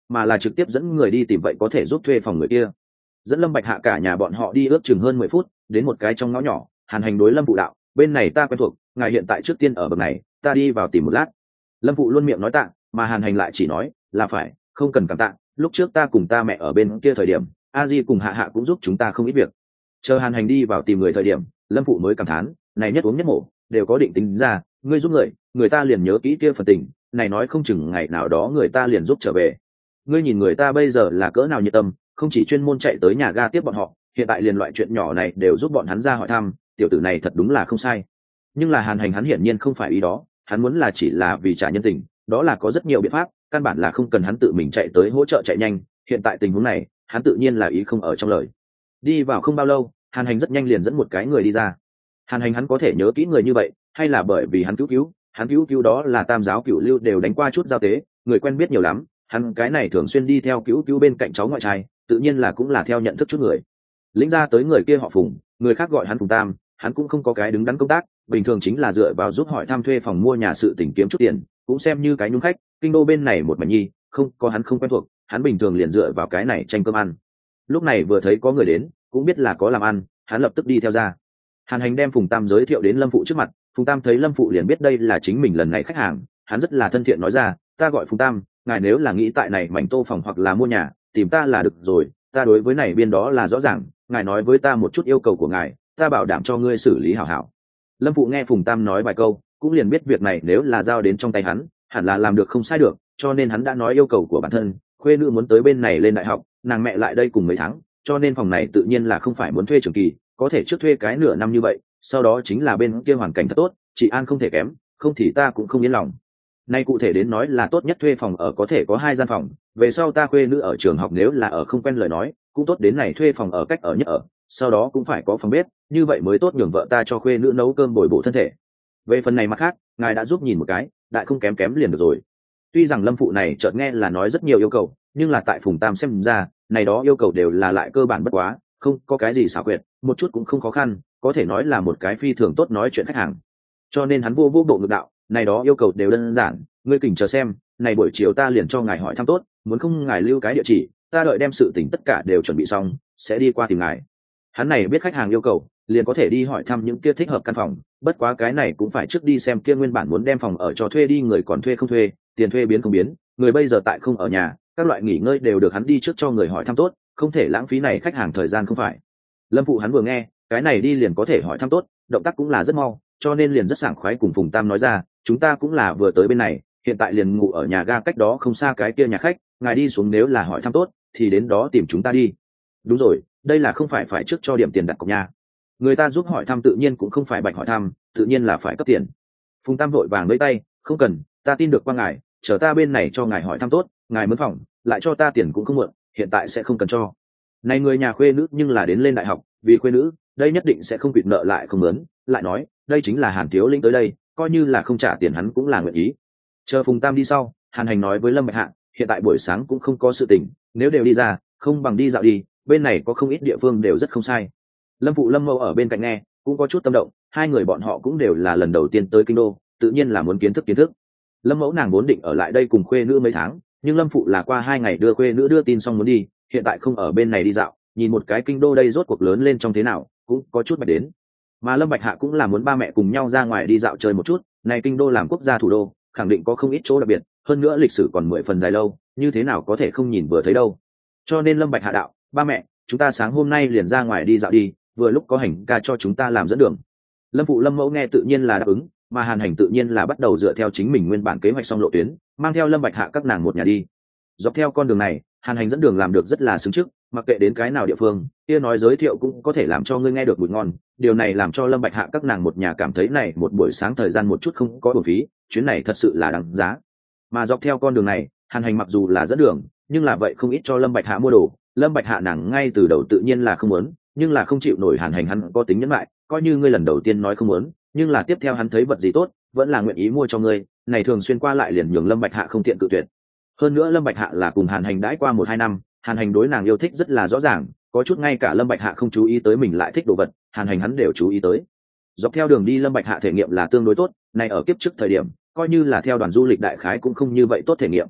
mà là trực tiếp dẫn người đi tìm vậy có thể giúp thuê phòng người kia. Dẫn Lâm Bạch Hạ cả nhà bọn họ đi ước chừng hơn 10 phút, đến một cái trong ngõ nhỏ, Hàn Hành đối Lâm Phụ đạo, bên này ta quen thuộc, ngài hiện tại trước tiên ở bậc này, ta đi vào tìm một lát. Lâm Phụ luôn miệng nói tạ, mà Hàn Hành lại chỉ nói là phải, không cần cảm tạ, lúc trước ta cùng ta mẹ ở bên kia thời điểm, a di cùng hạ hạ cũng giúp chúng ta không ít việc. Chờ Hàn Hành đi vào tìm người thời điểm, Lâm Phụ mới cảm thán, này nhất uống nhất mổ đều có định tính ra, ngươi giúp người, người ta liền nhớ kỹ kia phần tình, này nói không chừng ngày nào đó người ta liền giúp trở về. Ngươi nhìn người ta bây giờ là cỡ nào nhiệt tâm, không chỉ chuyên môn chạy tới nhà ga tiếp bọn họ, hiện tại liền loại chuyện nhỏ này đều giúp bọn hắn ra hỏi thăm, tiểu tử này thật đúng là không sai. Nhưng là Hàn Hành hắn hiển nhiên không phải ý đó, hắn muốn là chỉ là vì trả nhân tình, đó là có rất nhiều biện pháp, căn bản là không cần hắn tự mình chạy tới hỗ trợ chạy nhanh. Hiện tại tình huống này, hắn tự nhiên là ý không ở trong lời. Đi vào không bao lâu, Hàn Hành rất nhanh liền dẫn một cái người đi ra. Hàn Hành hắn có thể nhớ kỹ người như vậy, hay là bởi vì hắn cứu đó là Tam giáo Cửu Lưu đều đánh qua chút giao tế, người quen biết nhiều lắm. Hắn cái này thường xuyên đi theo cứu bên cạnh cháu ngoại trai, tự nhiên là cũng là theo nhận thức chút người. Lĩnh ra tới người kia họ Phùng, người khác gọi hắn Phùng Tam, hắn cũng không có cái đứng đắn công tác, bình thường chính là dựa vào giúp hỏi thăm thuê phòng mua nhà sự tình kiếm chút tiền, cũng xem như cái nhung khách. Kinh đô bên này một mảnh nhi, không có hắn không quen thuộc, hắn bình thường liền dựa vào cái này tranh cơm ăn. Lúc này vừa thấy có người đến, cũng biết là có làm ăn, hắn lập tức đi theo ra. Hàn Hành đem Phùng Tam giới thiệu đến Lâm Phụ trước mặt, Phùng Tam thấy Lâm Phụ liền biết đây là chính mình lần này khách hàng, hắn rất là thân thiện nói ra, ta gọi Phùng Tam, ngài nếu là nghĩ tại này mảnh tô phòng hoặc là mua nhà, tìm ta là được rồi, ta đối với này biên đó là rõ ràng, ngài nói với ta một chút yêu cầu của ngài, ta bảo đảm cho ngươi xử lý hảo hảo. Lâm Phụ nghe Phùng Tam nói vài câu, cũng liền biết việc này nếu là giao đến trong tay hắn, hẳn là làm được không sai được, cho nên hắn đã nói yêu cầu của bản thân, khuê nữ muốn tới bên này lên đại học, nàng mẹ lại đây cùng mấy tháng, cho nên phòng này tự nhiên là không phải muốn thuê trường kỳ, có thể trước thuê cái nửa năm như vậy, sau đó chính là bên kia hoàn cảnh thật tốt, chị an không thể kém, không thì ta cũng không yên lòng. Nay cụ thể đến nói là tốt nhất thuê phòng ở có thể có 2 gian phòng, về sau ta khuê nữ ở trường học nếu là ở không quen lời nói, cũng tốt đến này thuê phòng ở cách ở nhất ở, sau đó cũng phải có phòng bếp, như vậy mới tốt nhường vợ ta cho khuê nữ nấu cơm bồi bổ thân thể. Về phần này mặt khác, ngài đã giúp nhìn một cái, đại không kém kém liền được rồi. Tuy rằng Lâm Phụ này chợt nghe là nói rất nhiều yêu cầu, nhưng là tại Phùng Tam xem ra, này đó yêu cầu đều là lại cơ bản bất quá, không có cái gì xảo quyệt, một chút cũng không khó khăn, có thể nói là một cái phi thường tốt nói chuyện khách hàng. Cho nên hắn vô bộ ngực đạo, này đó yêu cầu đều đơn giản, ngươi kỉnh chờ xem, này buổi chiều ta liền cho ngài hỏi thăm tốt, muốn không ngài lưu cái địa chỉ, ta đợi đem sự tình tất cả đều chuẩn bị xong, sẽ đi qua tìm ngài. Hắn này biết khách hàng yêu cầu, liền có thể đi hỏi thăm những kia thích hợp căn phòng, bất quá cái này cũng phải trước đi xem kia nguyên bản muốn đem phòng ở cho thuê đi người còn thuê không thuê, tiền thuê biến không biến, người bây giờ tại không ở nhà, các loại nghỉ ngơi đều được hắn đi trước cho người hỏi thăm tốt, không thể lãng phí này khách hàng thời gian không phải. Lâm Phụ hắn vừa nghe, cái này đi liền có thể hỏi thăm tốt, động tác cũng là rất mau, cho nên liền rất sảng khoái cùng Phùng Tam nói ra, chúng ta cũng là vừa tới bên này, hiện tại liền ngủ ở nhà ga cách đó không xa cái kia nhà khách, ngài đi xuống nếu là hỏi thăm tốt thì đến đó tìm chúng ta đi. Đúng rồi, đây là không phải trước cho điểm tiền đặt cọc nhà, người ta giúp hỏi thăm tự nhiên cũng không phải bạch hỏi thăm, tự nhiên là phải cấp tiền. Phùng Tam vội vàng lấy tay, không cần, ta tin được qua ngài, chờ ta bên này cho ngài hỏi thăm tốt, ngài mướn phòng lại cho ta tiền cũng không muộn, hiện tại sẽ không cần cho. Này người nhà khuê nữ nhưng là đến lên đại học, vì khuê nữ đây nhất định sẽ không quỵt nợ lại không mướn, lại nói đây chính là Hàn Thiếu Lĩnh tới đây, coi như là không trả tiền hắn cũng là nguyện ý. Chờ Phùng Tam đi sau, Hàn Hành nói với Lâm Bạch Hạ, hiện tại buổi sáng cũng không có sự tình, nếu đều đi ra, không bằng đi dạo đi, bên này có không ít địa phương đều rất không sai. Lâm Phụ Lâm Mâu ở bên cạnh nghe, cũng có chút tâm động, hai người bọn họ cũng đều là lần đầu tiên tới kinh đô, tự nhiên là muốn kiến thức. Lâm Mẫu nàng vốn định ở lại đây cùng khuê nữ mấy tháng, nhưng Lâm Phụ là qua 2 ngày đưa khuê nữ đưa tin xong muốn đi, hiện tại không ở bên này đi dạo, nhìn một cái kinh đô đây rốt cuộc lớn lên trong thế nào, cũng có chút bạch đến. Mà Lâm Bạch Hạ cũng là muốn ba mẹ cùng nhau ra ngoài đi dạo chơi một chút, này kinh đô làm quốc gia thủ đô, khẳng định có không ít chỗ đặc biệt, hơn nữa lịch sử còn 10 phần dài lâu, như thế nào có thể không nhìn vừa thấy đâu. Cho nên Lâm Bạch Hạ đạo, ba mẹ, chúng ta sáng hôm nay liền ra ngoài đi dạo đi, vừa lúc có Hành ca cho chúng ta làm dẫn đường. Lâm Phụ Lâm Mẫu nghe tự nhiên là đáp ứng, mà Hàn Hành tự nhiên là bắt đầu dựa theo chính mình nguyên bản kế hoạch xong lộ tuyến, mang theo Lâm Bạch Hạ các nàng một nhà đi. Dọc theo con đường này, Hàn Hành dẫn đường làm được rất là xứng trước, mặc kệ đến cái nào địa phương, kia nói giới thiệu cũng có thể làm cho ngươi nghe được mùi ngon, điều này làm cho Lâm Bạch Hạ các nàng một nhà cảm thấy này một buổi sáng thời gian một chút không có uổng phí, chuyến này thật sự là đáng giá. Mà dọc theo con đường này, Hàn Hành mặc dù là dẫn đường, nhưng là vậy không ít cho Lâm Bạch Hạ mua đồ, Lâm Bạch Hạ nàng ngay từ đầu tự nhiên là không muốn, nhưng là không chịu nổi Hàn Hành hắn có tính nhẫn lại, coi như ngươi lần đầu tiên nói không muốn, nhưng là tiếp theo hắn thấy vật gì tốt, vẫn là nguyện ý mua cho ngươi, này thường xuyên qua lại liền nhường Lâm Bạch Hạ không tiện cự tuyệt. Hơn nữa Lâm Bạch Hạ là cùng Hàn Hành đãi qua 1-2 năm, Hàn Hành đối nàng yêu thích rất là rõ ràng, có chút ngay cả Lâm Bạch Hạ không chú ý tới mình lại thích đồ vật, Hàn Hành hắn đều chú ý tới. Dọc theo đường đi Lâm Bạch Hạ thể nghiệm là tương đối tốt, này ở kiếp trước thời điểm, coi như là theo đoàn du lịch đại khái cũng không như vậy tốt thể nghiệm.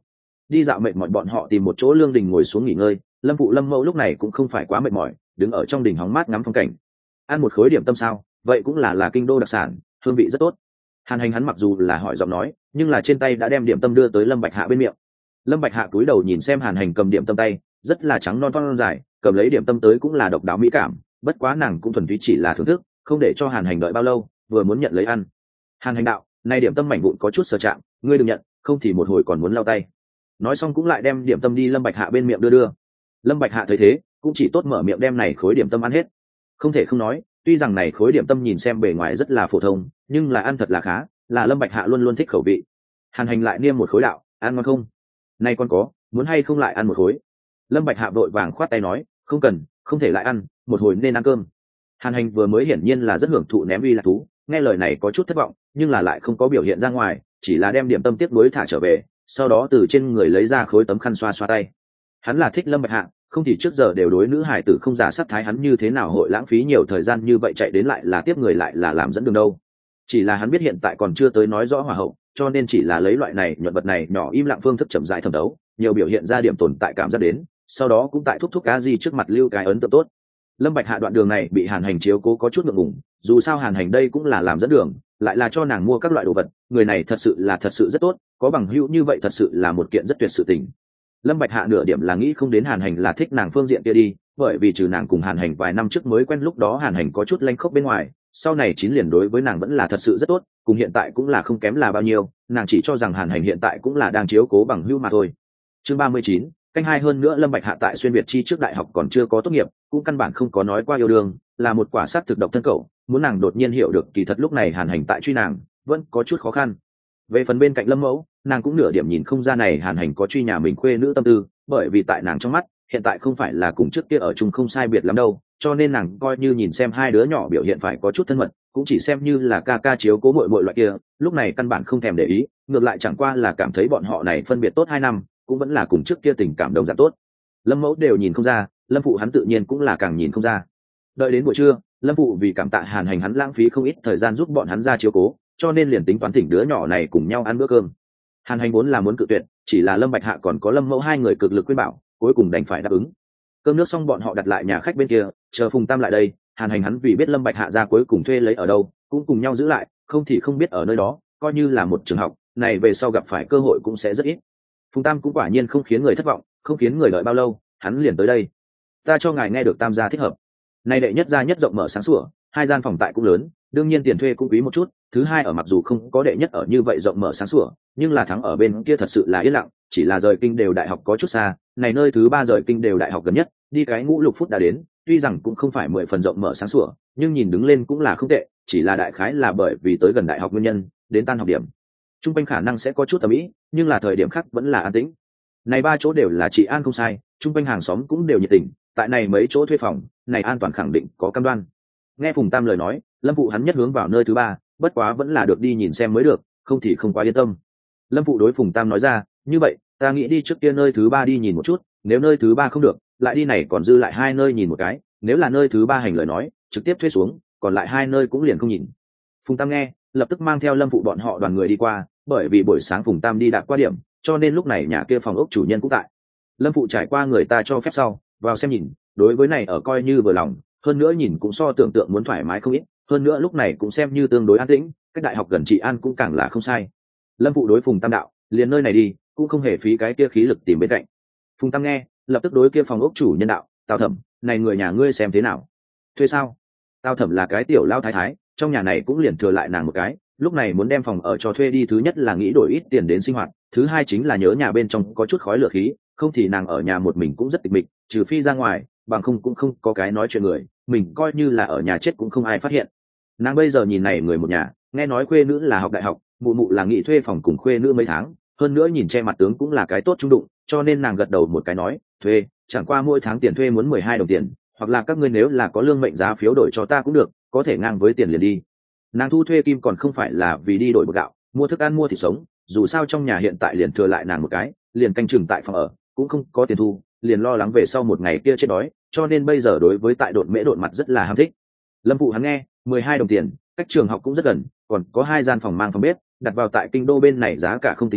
đi dạo mệt mỏi bọn họ tìm một chỗ lương đình ngồi xuống nghỉ ngơi. Lâm phụ Lâm mẫu lúc này cũng không phải quá mệt mỏi, đứng ở trong đình hóng mát ngắm phong cảnh. Ăn một khối điểm tâm sao? Vậy cũng là kinh đô đặc sản, hương vị rất tốt. Hàn Hành hắn mặc dù là hỏi giọng nói, nhưng là trên tay đã đem điểm tâm đưa tới Lâm Bạch Hạ bên miệng. Lâm Bạch Hạ cúi đầu nhìn xem Hàn Hành cầm điểm tâm tay, rất là trắng non thon dài, cầm lấy điểm tâm tới cũng là độc đáo mỹ cảm, bất quá nàng cũng thuần túy chỉ là thưởng thức, không để cho Hàn Hành đợi bao lâu, vừa muốn nhận lấy ăn. Hàn Hành đạo, này điểm tâm mảnh vụn có chút sờ chạm, ngươi đừng nhận, không thì một hồi còn muốn lau tay. Nói xong cũng lại đem điểm tâm đi Lâm Bạch Hạ bên miệng đưa. Lâm Bạch Hạ thấy thế, cũng chỉ tốt mở miệng đem này khối điểm tâm ăn hết. Không thể không nói, tuy rằng này khối điểm tâm nhìn xem bề ngoài rất là phổ thông, nhưng là ăn thật là khá, là Lâm Bạch Hạ luôn luôn thích khẩu vị. Hàn Hành lại niêm một khối đạo, ăn ngon không? Này con có, muốn hay không lại ăn một khối? Lâm Bạch Hạ vội vàng khoát tay nói, không cần, không thể lại ăn, một hồi nên ăn cơm. Hàn Hành vừa mới hiển nhiên là rất hưởng thụ ném uy lạc thú, nghe lời này có chút thất vọng, nhưng là lại không có biểu hiện ra ngoài, chỉ là đem điểm tâm tiếp nối thả trở về, sau đó từ trên người lấy ra khối tấm khăn xoa xoa tay. Hắn là thích Lâm Bạch Hạ, không thì trước giờ đều đối nữ hải tử không giả sát thái, hắn như thế nào hội lãng phí nhiều thời gian như vậy chạy đến lại là tiếp người lại là làm dẫn đường đâu. Chỉ là hắn biết hiện tại còn chưa tới nói rõ hòa hậu, cho nên chỉ là lấy loại này nhuận vật này nhỏ im lặng phương thức chậm rãi thẩm đấu, nhiều biểu hiện ra điểm tồn tại cảm giác đến, sau đó cũng tại thúc thúc cá gì trước mặt lưu cái ấn tượng tốt. Lâm Bạch Hạ đoạn đường này bị Hàn Hành chiếu cố có chút ngượng ngùng, dù sao Hàn Hành đây cũng là làm dẫn đường, lại là cho nàng mua các loại đồ vật, người này thật sự rất tốt, có bằng hữu như vậy thật sự là một kiện rất tuyệt sự tình. Lâm Bạch Hạ nửa điểm là nghĩ không đến Hàn Hành là thích nàng phương diện kia đi, bởi vì trừ nàng cùng Hàn Hành vài năm trước mới quen, lúc đó Hàn Hành có chút lanh khốc bên ngoài, sau này chín liền đối với nàng vẫn là thật sự rất tốt, cùng hiện tại cũng là không kém là bao nhiêu, nàng chỉ cho rằng Hàn Hành hiện tại cũng là đang chiếu cố bằng hữu mà thôi. Chương 39, canh hai hơn nữa Lâm Bạch Hạ tại xuyên Việt chi trước đại học còn chưa có tốt nghiệp, cũng căn bản không có nói qua yêu đương, là một quả sát thực độc thân cậu, muốn nàng đột nhiên hiểu được kỳ thật lúc này Hàn Hành tại truy nàng, vẫn có chút khó khăn. Về phần bên cạnh Lâm Mẫu, nàng cũng nửa điểm nhìn không ra này Hàn Hành có truy nhà mình khuê nữ tâm tư, bởi vì tại nàng trong mắt, hiện tại không phải là cùng trước kia ở chung không sai biệt lắm đâu, cho nên nàng coi như nhìn xem hai đứa nhỏ biểu hiện phải có chút thân mật, cũng chỉ xem như là ca ca chiếu cố muội muội loại kia, lúc này căn bản không thèm để ý, ngược lại chẳng qua là cảm thấy bọn họ này phân biệt tốt 2 năm, cũng vẫn là cùng trước kia tình cảm đồng dạng tốt. Lâm Mẫu đều nhìn không ra, Lâm phụ hắn tự nhiên cũng là càng nhìn không ra. Đợi đến buổi trưa, Lâm phụ vì cảm tạ Hàn Hành hắn lãng phí không ít thời gian giúp bọn hắn ra chiếu cố, cho nên liền tính toán thỉnh đứa nhỏ này cùng nhau ăn bữa cơm. Hàn Hành vốn là muốn cự tuyệt, chỉ là Lâm Bạch Hạ còn có Lâm Mẫu hai người cực lực khuyên bảo, cuối cùng đành phải đáp ứng. Cơm nước xong bọn họ đặt lại nhà khách bên kia, chờ Phùng Tam lại đây, Hàn Hành hắn vì biết Lâm Bạch Hạ ra cuối cùng thuê lấy ở đâu, cũng cùng nhau giữ lại, không thì không biết ở nơi đó, coi như là một trường học, này về sau gặp phải cơ hội cũng sẽ rất ít. Phùng Tam cũng quả nhiên không khiến người thất vọng, không khiến người đợi bao lâu, hắn liền tới đây. Ta cho ngài nghe được Tam gia thích hợp. Này đệ nhất gia nhất rộng mở sáng sủa, 2 gian phòng tại cũng lớn, đương nhiên tiền thuê cũng quý một chút, thứ hai ở mặc dù không có đệ nhất ở như vậy rộng mở sáng sủa, nhưng là thắng ở bên kia thật sự là yên lặng, chỉ là rời kinh đều đại học có chút xa, này nơi thứ 3 rời kinh đều đại học gần nhất, đi cái ngũ lục phút đã đến, tuy rằng cũng không phải 10 phần rộng mở sáng sủa, nhưng nhìn đứng lên cũng là không tệ, chỉ là đại khái là bởi vì tới gần đại học nguyên nhân, đến tan học điểm trung quanh khả năng sẽ có chút ầm ĩ, nhưng là thời điểm khác vẫn là an tĩnh. Này 3 chỗ đều là trị an không sai, trung quanh hàng xóm cũng đều nhiệt tình, tại này mấy chỗ thuê phòng, này an toàn khẳng định có cam đoan. Nghe Phùng Tam lời nói, Lâm phụ hắn nhất hướng vào nơi thứ 3, bất quá vẫn là được đi nhìn xem mới được, không thì không quá yên tâm. Lâm phụ đối Phùng Tam nói ra, như vậy, ta nghĩ đi trước kia nơi thứ 3 đi nhìn một chút, nếu nơi thứ 3 không được, lại đi này còn dư lại 2 nơi nhìn một cái, nếu là nơi thứ 3 hành lời nói, trực tiếp thuê xuống, còn lại 2 nơi cũng liền không nhìn. Phùng Tam nghe, lập tức mang theo Lâm phụ bọn họ đoàn người đi qua, bởi vì buổi sáng Phùng Tam đi đạp qua điểm, cho nên lúc này nhà kia phòng ốc chủ nhân cũng tại. Lâm phụ trải qua người ta cho phép sau, vào xem nhìn, đối với này ở coi như vừa lòng, hơn nữa nhìn cũng so tưởng tượng muốn thoải mái không ít, hơn nữa lúc này cũng xem như tương đối an tĩnh, cách đại học gần trị an cũng càng là không sai. Lâm phụ đối Phùng Tam đạo, liền nơi này đi, cũng không hề phí cái kia khí lực tìm bên cạnh. Phùng Tam nghe, lập tức đối kia phòng ốc chủ nhân đạo, Tào Thẩm, này người nhà ngươi xem thế nào? Thuê sao? Tào Thẩm là cái tiểu lao thái thái, trong nhà này cũng liền thừa lại nàng một cái, lúc này muốn đem phòng ở cho thuê đi, thứ nhất là nghĩ đổi ít tiền đến sinh hoạt, thứ hai chính là nhớ nhà bên trong có chút khói lửa khí, không thì nàng ở nhà một mình cũng rất tịch mịch, trừ phi ra ngoài, bằng không cũng không có cái nói chuyện người, mình coi như là ở nhà chết cũng không ai phát hiện. Nàng bây giờ nhìn này người một nhà, nghe nói khuê nữ là học đại học, mụ mụ là nghị thuê phòng cùng khuê nữ mấy tháng, hơn nữa nhìn che mặt tướng cũng là cái tốt trung đụng, cho nên nàng gật đầu một cái nói, thuê, chẳng qua mỗi tháng tiền thuê muốn 12 đồng tiền, hoặc là các ngươi nếu là có lương mệnh giá phiếu đổi cho ta cũng được, có thể ngang với tiền liền đi. Nàng thu thuê kim còn không phải là vì đi đổi bột gạo, mua thức ăn mua thịt sống, dù sao trong nhà hiện tại liền thừa lại nàng một cái, liền canh chừng tại phòng ở, cũng không có tiền thu, liền lo lắng về sau một ngày kia chết đói, cho nên bây giờ đối với tại độn mễ độn mặt rất là ham thích. Lâm phụ hắn nghe, 12 đồng tiền, cách trường học cũng rất gần, còn có 2 gian phòng mang phòng bếp, đặt vào tại kinh đô bên này giá cả không tính quý,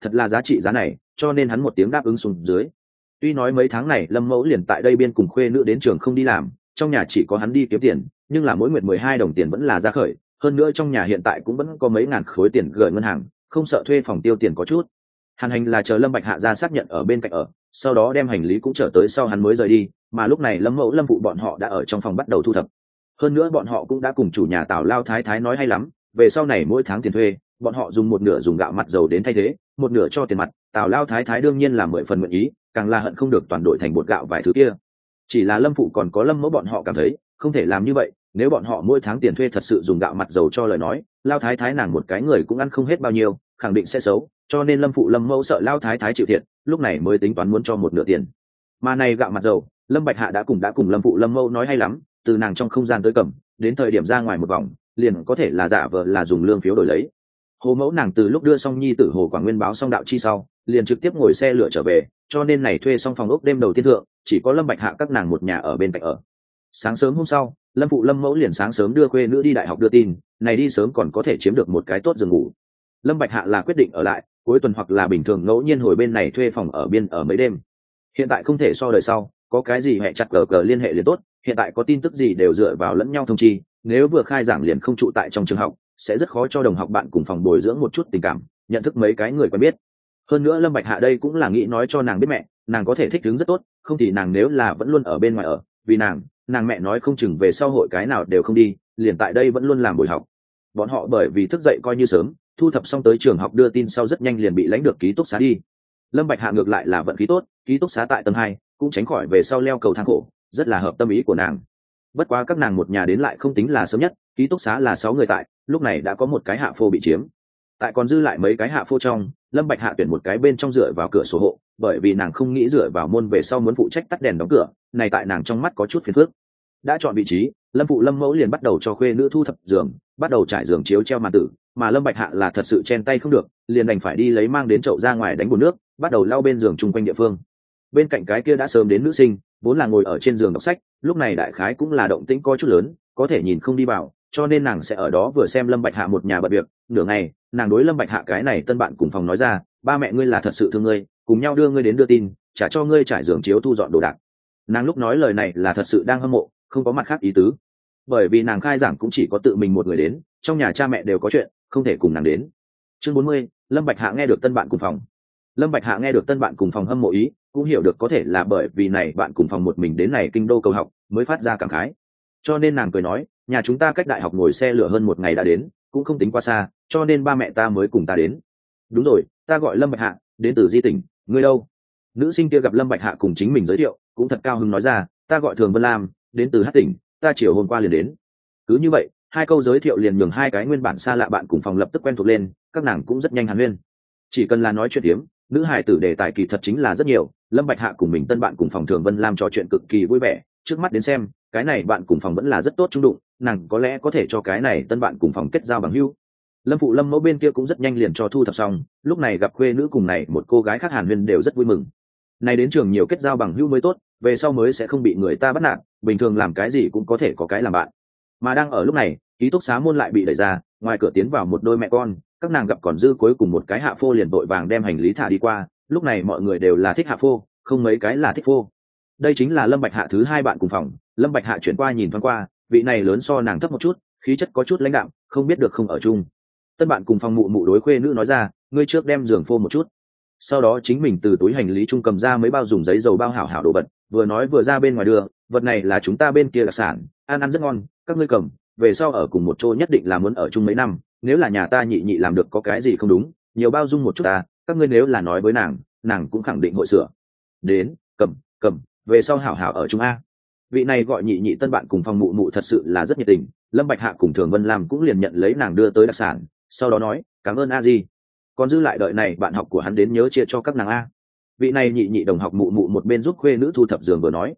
thật là giá trị giá này, cho nên hắn một tiếng đáp ứng xuống dưới. Tuy nói mấy tháng này Lâm Mẫu liền tại đây biên cùng khuê nữ đến trường không đi làm, trong nhà chỉ có hắn đi kiếm tiền, nhưng là mỗi nguyệt 12 đồng tiền vẫn là ra khởi, hơn nữa trong nhà hiện tại cũng vẫn có mấy ngàn khối tiền gửi ngân hàng, không sợ thuê phòng tiêu tiền có chút. Hàn Hành là chờ Lâm Bạch Hạ ra xác nhận ở bên cạnh ở, sau đó đem hành lý cũng trở tới sau hắn mới rời đi, mà lúc này Lâm Mẫu Lâm phụ bọn họ đã ở trong phòng bắt đầu thu thập. Hơn nữa bọn họ cũng đã cùng chủ nhà Tào Lao Thái Thái nói hay lắm, về sau này mỗi tháng tiền thuê, bọn họ dùng một nửa dùng gạo mặt dầu đến thay thế, một nửa cho tiền mặt. Tào Lao Thái Thái đương nhiên là 10 phần nguyện ý, càng là hận không được toàn đổi thành bột gạo vài thứ kia. Chỉ là Lâm phụ còn có Lâm Mẫu bọn họ cảm thấy không thể làm như vậy, nếu bọn họ mỗi tháng tiền thuê thật sự dùng gạo mặt dầu cho lời nói, Lao Thái Thái nàng một cái người cũng ăn không hết bao nhiêu, khẳng định sẽ xấu, cho nên Lâm phụ Lâm Mẫu sợ Lao Thái Thái chịu thiệt, lúc này mới tính toán muốn cho một nửa tiền. Mà này gạo mặt dầu, Lâm Bạch Hạ đã cùng Lâm phụ Lâm Mẫu nói hay lắm, từ nàng trong không gian tới cầm, đến thời điểm ra ngoài một vòng, liền có thể là giả vờ là dùng lương phiếu đổi lấy. Hồ Mẫu nàng từ lúc đưa xong nhi tử Hồ Quảng Nguyên báo xong đạo chi sau, liền trực tiếp ngồi xe lửa trở về, cho nên này thuê xong phòng ốc đêm đầu tiên thượng, chỉ có Lâm Bạch Hạ các nàng một nhà ở bên cạnh ở. Sáng sớm hôm sau, Lâm phụ Lâm Mẫu liền sáng sớm đưa khuê nữ đi đại học đưa tin, này đi sớm còn có thể chiếm được một cái tốt giường ngủ. Lâm Bạch Hạ là quyết định ở lại, cuối tuần hoặc là bình thường ngẫu nhiên hồi bên này thuê phòng ở biên ở mấy đêm. Hiện tại không thể so đời sau, có cái gì hẹ chặt cờ liên hệ liền tốt, hiện tại có tin tức gì đều dựa vào lẫn nhau thông chi, nếu vừa khai giảng liền không trụ tại trong trường học, sẽ rất khó cho đồng học bạn cùng phòng bồi dưỡng một chút tình cảm, nhận thức mấy cái người quen biết. Hơn nữa Lâm Bạch Hạ đây cũng là nghĩ nói cho nàng biết mẹ, nàng có thể thích ứng rất tốt, không thì nàng nếu là vẫn luôn ở bên ngoài ở, vì nàng mẹ nói không chừng về sau hội cái nào đều không đi, liền tại đây vẫn luôn làm buổi học. Bọn họ bởi vì thức dậy coi như sớm, thu thập xong tới trường học đưa tin sau rất nhanh liền bị lãnh được ký túc xá đi. Lâm Bạch Hạ ngược lại là vận khí tốt, ký túc xá tại tầng 2, cũng tránh khỏi về sau leo cầu thang khổ, rất là hợp tâm ý của nàng. Bất quá các nàng một nhà đến lại không tính là sớm nhất, ký túc xá là 6 người tại, lúc này đã có một cái hạ phô bị chiếm. Tại còn dư lại mấy cái hạ phô trong, Lâm Bạch Hạ tuyển một cái bên trong dựa vào cửa sổ hộ, bởi vì nàng không nghĩ dựa vào môn về sau muốn phụ trách tắt đèn đóng cửa, này tại nàng trong mắt có chút phiền phức. Đã chọn vị trí, Lâm phụ Lâm Mẫu liền bắt đầu cho khuê nữ thu thập giường, bắt đầu trải giường chiếu treo màn tử, mà Lâm Bạch Hạ là thật sự chen tay không được, liền đành phải đi lấy mang đến chậu ra ngoài đánh bồn nước, bắt đầu lau bên giường chung quanh địa phương. Bên cạnh cái kia đã sớm đến nữ sinh, vốn là ngồi ở trên giường đọc sách, lúc này đại khái cũng là động tĩnh có chút lớn, có thể nhìn không đi vào, cho nên nàng sẽ ở đó vừa xem Lâm Bạch Hạ một nhà bận việc. Nửa ngày, nàng đối Lâm Bạch Hạ cái này tân bạn cùng phòng nói ra, ba mẹ ngươi là thật sự thương ngươi, cùng nhau đưa ngươi đến đưa tin, trả cho ngươi trải giường chiếu thu dọn đồ đạc. Nàng lúc nói lời này là thật sự đang hâm mộ, không có mặt khác ý tứ, bởi vì nàng khai giảng cũng chỉ có tự mình một người đến, trong nhà cha mẹ đều có chuyện, không thể cùng nàng đến. Chương 40, Lâm Bạch Hạ nghe được tân bạn cùng phòng. Lâm Bạch Hạ nghe được tân bạn cùng phòng hâm mộ ý, cũng hiểu được có thể là bởi vì này bạn cùng phòng một mình đến này kinh đô cầu học, mới phát ra cảm khái. Cho nên nàng cười nói, nhà chúng ta cách đại học ngồi xe lửa hơn một ngày đã đến, cũng không tính quá xa, cho nên ba mẹ ta mới cùng ta đến. Đúng rồi, ta gọi Lâm Bạch Hạ, đến từ Di Tỉnh, ngươi đâu? Nữ sinh kia gặp Lâm Bạch Hạ cùng chính mình giới thiệu, cũng thật cao hứng nói ra, ta gọi Thường Vân Lam, đến từ Hát Tỉnh, ta chiều hôm qua liền đến. Cứ như vậy, hai câu giới thiệu liền nhường hai cái nguyên bản xa lạ bạn cùng phòng lập tức quen thuộc lên, các nàng cũng rất nhanh hàn huyên. Chỉ cần là nói chuyện tiếm, nữ hài tử đề tài kỳ thật chính là rất nhiều. Lâm Bạch Hạ cùng mình tân bạn cùng phòng Thường Vân Lam trò chuyện cực kỳ vui vẻ, trước mắt đến xem, cái này bạn cùng phòng vẫn là rất tốt trung đụng, nàng có lẽ có thể cho cái này tân bạn cùng phòng kết giao bằng hữu. Lâm phụ Lâm Mẫu bên kia cũng rất nhanh liền cho thu thập xong, lúc này gặp khuê nữ cùng này một cô gái khác hàn huyên đều rất vui mừng. Này đến trường nhiều kết giao bằng hữu mới tốt, về sau mới sẽ không bị người ta bắt nạt, bình thường làm cái gì cũng có thể có cái làm bạn. Mà đang ở lúc này, ký túc xá môn lại bị đẩy ra, ngoài cửa tiến vào một đôi mẹ con, các nàng gặp còn dư cuối cùng một cái hạ phô liền vội vàng đem hành lý thả đi qua. Lúc này mọi người đều là thích hạ phô, không mấy cái là thích phô. Đây chính là Lâm Bạch Hạ thứ hai bạn cùng phòng. Lâm Bạch Hạ chuyển qua nhìn thoáng qua, vị này lớn so nàng thấp một chút, khí chất có chút lãnh đạm, không biết được không ở chung. Tân bạn cùng phòng mụ mụ đối khuê nữ nói ra, ngươi trước đem giường phô một chút. Sau đó chính mình từ túi hành lý trung cầm ra mấy bao dùng giấy dầu bao hảo hảo đồ vật, vừa nói vừa ra bên ngoài đưa, vật này là chúng ta bên kia đặc sản, ăn rất ngon, các ngươi cầm, về sau ở cùng một chỗ nhất định là muốn ở chung mấy năm, nếu là nhà ta nhị nhị làm được có cái gì không đúng, nhiều bao dung một chút ta, các ngươi nếu là nói với nàng cũng khẳng định hội sửa. Đến, cầm, về sau hảo hảo ở chung a. Vị này gọi nhị nhị tân bạn cùng phòng mụ mụ thật sự là rất nhiệt tình, Lâm Bạch Hạ cùng Thường Vân Lam cũng liền nhận lấy nàng đưa tới đặc sản, sau đó nói, cảm ơn a di. Còn dư lại đợi này bạn học của hắn đến nhớ chia cho các nàng a. Vị này nhị nhị đồng học mụ mụ một bên giúp khuê nữ thu thập giường vừa nói,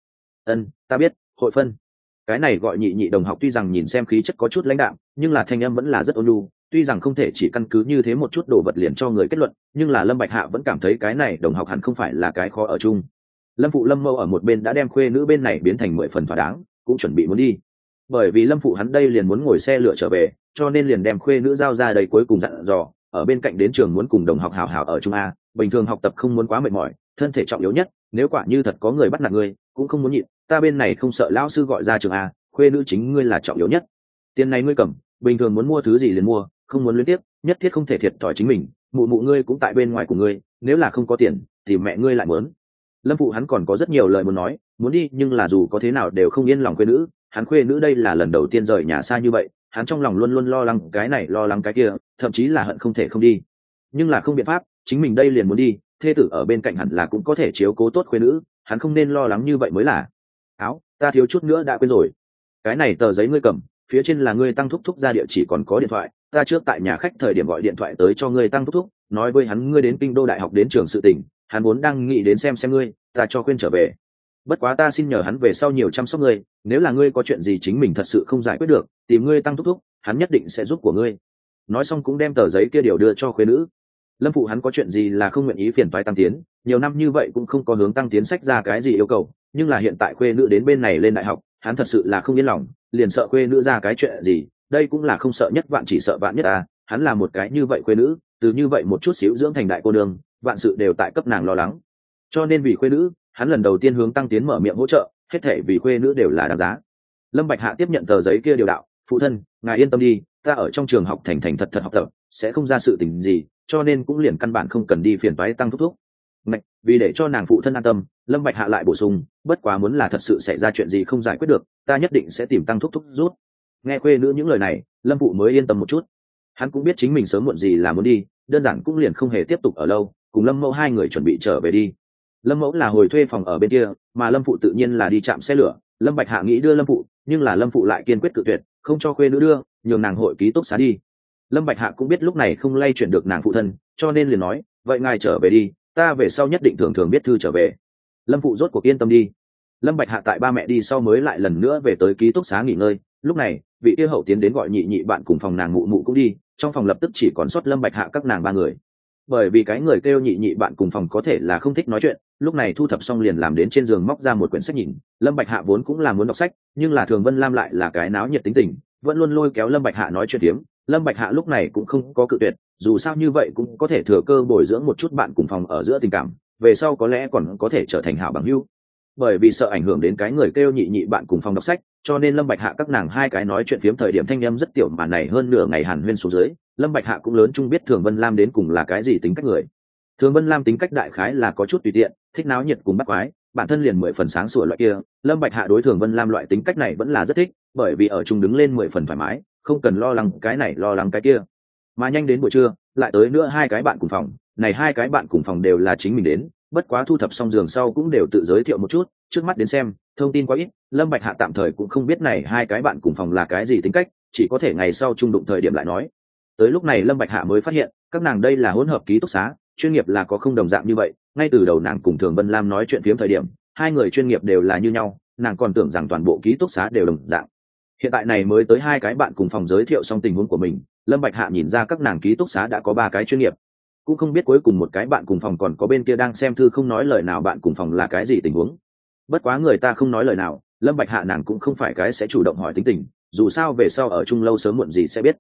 ta biết, hội phân. Cái này gọi nhị nhị đồng học tuy rằng nhìn xem khí chất có chút lãnh đạm, nhưng là thanh âm vẫn là rất ôn nhu, tuy rằng không thể chỉ căn cứ như thế một chút đồ vật liền cho người kết luận, nhưng là Lâm Bạch Hạ vẫn cảm thấy cái này đồng học hẳn không phải là cái khó ở chung. Lâm phụ Lâm Mẫu ở một bên đã đem khuê nữ bên này biến thành 10 phần thỏa đáng, cũng chuẩn bị muốn đi. Bởi vì Lâm phụ hắn đây liền muốn ngồi xe lửa trở về, cho nên liền đem khuê nữ giao ra đây cuối cùng dặn dò, ở bên cạnh đến trường muốn cùng đồng học hào hào ở chung a, bình thường học tập không muốn quá mệt mỏi, thân thể trọng yếu nhất, nếu quả như thật có người bắt nạt ngươi cũng không muốn nhịn, ta bên này không sợ lão sư gọi ra trường a, khuê nữ chính ngươi là trọng yếu nhất. Tiền này ngươi cầm, bình thường muốn mua thứ gì liền mua, không muốn liên tiếp, nhất thiết không thể thiệt thòi chính mình, mụ mụ ngươi cũng tại bên ngoài của ngươi, nếu là không có tiền thì mẹ ngươi lại muốn. Lâm phụ hắn còn có rất nhiều lời muốn nói, muốn đi nhưng là dù có thế nào đều không yên lòng khuê nữ, hắn khuê nữ đây là lần đầu tiên rời nhà xa như vậy, hắn trong lòng luôn luôn lo lắng cái này lo lắng cái kia, thậm chí là hận không thể không đi. Nhưng là không biện pháp, chính mình đây liền muốn đi, thê tử ở bên cạnh hẳn là cũng có thể chiếu cố tốt khuê nữ, hắn không nên lo lắng như vậy mới là. Áo, ta thiếu chút nữa đã quên rồi. Cái này tờ giấy ngươi cầm, phía trên là ngươi tăng thúc thúc ra địa chỉ còn có điện thoại, ta trước tại nhà khách thời điểm gọi điện thoại tới cho ngươi tăng thúc thúc, nói với hắn ngươi đến kinh đô đại học đến trường sự tình, hắn vốn đang nghĩ đến xem ngươi, ta cho khuyên trở về. Bất quá ta xin nhờ hắn về sau nhiều chăm sóc ngươi, nếu là ngươi có chuyện gì chính mình thật sự không giải quyết được, tìm ngươi tăng thúc thúc, hắn nhất định sẽ giúp của ngươi. Nói xong cũng đem tờ giấy kia điều đưa cho khuê nữ. Lâm phụ hắn có chuyện gì là không nguyện ý phiền toái tăng tiến, nhiều năm như vậy cũng không có hướng tăng tiến sách ra cái gì yêu cầu, nhưng là hiện tại khuê nữ đến bên này lên đại học, hắn thật sự là không yên lòng, liền sợ khuê nữ ra cái chuyện gì, đây cũng là không sợ nhất vạn chỉ sợ vạn nhất à, hắn là một cái như vậy khuê nữ, từ như vậy một chút xíu dưỡng thành đại cô nương, vạn sự đều tại cấp nàng lo lắng. Cho nên vì khuê nữ, hắn lần đầu tiên hướng tăng tiến mở miệng hỗ trợ, hết thảy vì khuê nữ đều là đáng giá. Lâm Bạch Hạ tiếp nhận tờ giấy kia điều đạo, phụ thân, ngài yên tâm đi, ta ở trong trường học thành thành thật thật học tập, sẽ không ra sự tình gì, cho nên cũng liền căn bản không cần đi phiền toái tăng thúc thúc. Ngạch, vì để cho nàng phụ thân an tâm, Lâm Bạch Hạ lại bổ sung, bất quá muốn là thật sự xảy ra chuyện gì không giải quyết được, ta nhất định sẽ tìm tăng thúc thúc rút. Nghe khuê nữ những lời này, Lâm phụ mới yên tâm một chút. Hắn cũng biết chính mình sớm muộn gì là muốn đi, đơn giản cũng liền không hề tiếp tục ở lâu, cùng Lâm Mẫu hai người chuẩn bị trở về đi. Lâm Mẫu là hồi thuê phòng ở bên kia, mà Lâm phụ tự nhiên là đi trạm xe lửa. Lâm Bạch Hạ nghĩ đưa Lâm phụ, nhưng là Lâm phụ lại kiên quyết cự tuyệt, không cho khuê nữ đưa, nhường nàng hội ký túc xá đi. Lâm Bạch Hạ cũng biết lúc này không lay chuyển được nàng phụ thân, cho nên liền nói, vậy ngài trở về đi, ta về sau nhất định thường thường biết thư trở về. Lâm phụ rốt cuộc yên tâm đi. Lâm Bạch Hạ tại ba mẹ đi sau mới lại lần nữa về tới ký túc xá nghỉ ngơi. Lúc này vị kia hậu tiến đến gọi nhị nhị bạn cùng phòng nàng mụ mụ cũng đi, trong phòng lập tức chỉ còn sót Lâm Bạch Hạ các nàng ba người. Bởi vì cái người kêu nhị nhị bạn cùng phòng có thể là không thích nói chuyện, lúc này thu thập xong liền làm đến trên giường móc ra một quyển sách nhìn. Lâm Bạch Hạ vốn cũng là muốn đọc sách, nhưng là Thường Vân Lam lại là cái náo nhiệt tính tình, vẫn luôn lôi kéo Lâm Bạch Hạ nói chuyện tiếm. Lâm Bạch Hạ lúc này cũng không có cự tuyệt, dù sao như vậy cũng có thể thừa cơ bồi dưỡng một chút bạn cùng phòng ở giữa tình cảm, về sau có lẽ còn có thể trở thành hảo bằng hữu. Bởi vì sợ ảnh hưởng đến cái người kêu nhị nhị bạn cùng phòng đọc sách, cho nên Lâm Bạch Hạ các nàng hai cái nói chuyện phiếm thời điểm thanh âm rất tiểu, mà này hơn nửa ngày hàn huyên xuống dưới, Lâm Bạch Hạ cũng lớn chung biết Thường Vân Lam đến cùng là cái gì tính cách người. Thường Vân Lam tính cách đại khái là có chút tùy tiện, thích náo nhiệt cùng bắt quái, bản thân liền 10 phần sáng sủa loại kia. Lâm Bạch Hạ đối Thường Vân Lam loại tính cách này vẫn là rất thích, bởi vì ở chung đứng lên 10 phần thoải mái, không cần lo lắng cái này lo lắng cái kia. Mà nhanh đến buổi trưa, lại tới nữa hai cái bạn cùng phòng, này hai cái bạn cùng phòng đều là chính mình đến, bất quá thu thập xong giường sau cũng đều tự giới thiệu một chút, trước mắt đến xem, thông tin quá ít, Lâm Bạch Hạ tạm thời cũng không biết này hai cái bạn cùng phòng là cái gì tính cách, chỉ có thể ngày sau chung đụng thời điểm lại nói. Tới lúc này Lâm Bạch Hạ mới phát hiện, các nàng đây là hỗn hợp ký túc xá, chuyên nghiệp là có không đồng dạng như vậy, ngay từ đầu nàng cùng Thường Vân Lam nói chuyện phiếm thời điểm, hai người chuyên nghiệp đều là như nhau, nàng còn tưởng rằng toàn bộ ký túc xá đều đồng dạng. Hiện tại này mới tới hai cái bạn cùng phòng giới thiệu xong tình huống của mình, Lâm Bạch Hạ nhìn ra các nàng ký túc xá đã có ba cái chuyên nghiệp, cũng không biết cuối cùng một cái bạn cùng phòng còn có bên kia đang xem thư không nói lời nào bạn cùng phòng là cái gì tình huống. Bất quá người ta không nói lời nào, Lâm Bạch Hạ nàng cũng không phải cái sẽ chủ động hỏi tính tình, dù sao về sau ở chung lâu sớm muộn gì sẽ biết.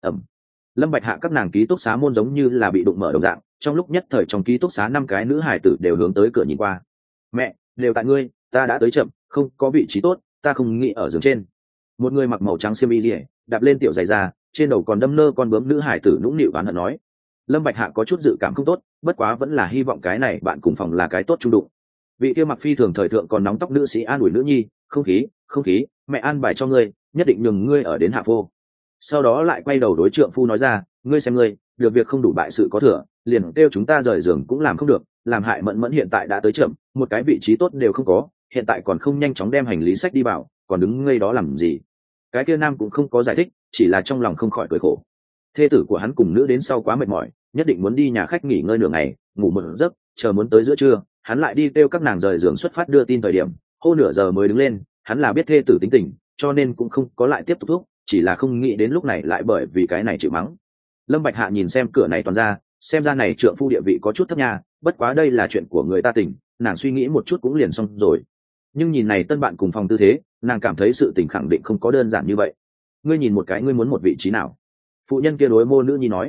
Lâm Bạch Hạ các nàng ký túc xá môn giống như là bị đụng mở đồng dạng, trong lúc nhất thời trong ký túc xá năm cái nữ hài tử đều hướng tới cửa nhìn qua. Mẹ, đều tại ngươi, ta đã tới chậm, không có vị trí tốt, ta không nghĩ ở giường trên. Một người mặc màu trắng xiêm y liễu, đạp lên tiểu giày da, trên đầu còn đâm nơ con bướm nữ hài tử nũng nịu oán hận nói. Lâm Bạch Hạ có chút dự cảm không tốt, bất quá vẫn là hy vọng cái này bạn cùng phòng là cái tốt trung đụng. Vị kia mặc phi thường thời thượng còn nóng tóc nữ sĩ an ủi nữ nhi, không khí, mẹ an bài cho ngươi, nhất định nhường ngươi ở đến hạ phô. Sau đó lại quay đầu đối trượng phu nói ra, ngươi xem ngươi, được việc không đủ bại sự có thừa, liền kêu chúng ta rời giường cũng làm không được, làm hại Mẫn Mẫn hiện tại đã tới chậm, một cái vị trí tốt đều không có, hiện tại còn không nhanh chóng đem hành lý sách đi vào, còn đứng ngây đó làm gì. Cái kia nam cũng không có giải thích, chỉ là trong lòng không khỏi cười khổ. Thê tử của hắn cùng nữ đến sau quá mệt mỏi, nhất định muốn đi nhà khách nghỉ ngơi nửa ngày, ngủ một giấc, chờ muốn tới giữa trưa, hắn lại đi kêu các nàng rời giường xuất phát đưa tin thời điểm, hô nửa giờ mới đứng lên, hắn là biết thê tử tính tình, cho nên cũng không có lại tiếp tục thúc, chỉ là không nghĩ đến lúc này lại bởi vì cái này chịu mắng. Lâm Bạch Hạ nhìn xem cửa này toàn ra, xem ra này trượng phu địa vị có chút thấp nha, bất quá đây là chuyện của người ta tỉnh, nàng suy nghĩ một chút cũng liền xong rồi. Nhưng nhìn này tân bạn cùng phòng tư thế, nàng cảm thấy sự tình khẳng định không có đơn giản như vậy. Ngươi nhìn một cái, ngươi muốn một vị trí nào? Phụ nhân kia đối mô nữ nhi nói.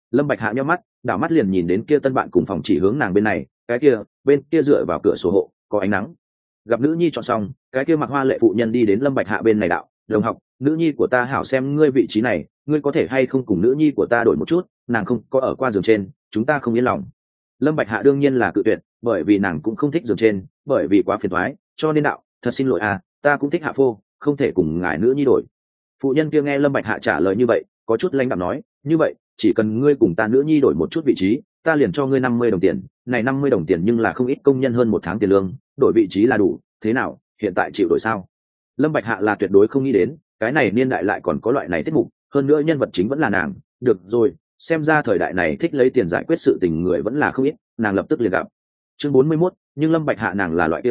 Lâm Bạch Hạ nhíu mắt, đảo mắt liền nhìn đến kia tân bạn cùng phòng chỉ hướng nàng bên này, cái kia bên kia dựa vào cửa sổ hộ có ánh nắng. Gặp nữ nhi chọn xong, cái kia mặc hoa lệ phụ nhân đi đến Lâm Bạch Hạ bên này đạo, đồng học, nữ nhi của ta hảo xem ngươi vị trí này, ngươi có thể hay không cùng nữ nhi của ta đổi một chút, nàng không có ở qua giường trên, chúng ta không yên lòng. Lâm Bạch Hạ đương nhiên là cự tuyệt, bởi vì nàng cũng không thích giường trên, bởi vì quá phiền toái, cho nên đạo, thật xin lỗi à, ta cũng thích hạ phô, không thể cùng ngài nữ nhi đổi. Phụ nhân kia nghe Lâm Bạch Hạ trả lời như vậy, có chút lãnh đạm nói, như vậy, chỉ cần ngươi cùng ta nữ nhi đổi một chút vị trí, ta liền cho ngươi 50 đồng tiền, này 50 đồng tiền nhưng là không ít công nhân hơn một tháng tiền lương, đổi vị trí là đủ, thế nào, hiện tại chịu đổi sao? Lâm Bạch Hạ là tuyệt đối không nghĩ đến, cái này niên đại lại còn có loại này tiết mục, hơn nữa nhân vật chính vẫn là nàng, được rồi, xem ra thời đại này thích lấy tiền giải quyết sự tình người vẫn là không ít, nàng lập tức liền gặp. Chương 41, nhưng Lâm Bạch Hạ nàng là loại kia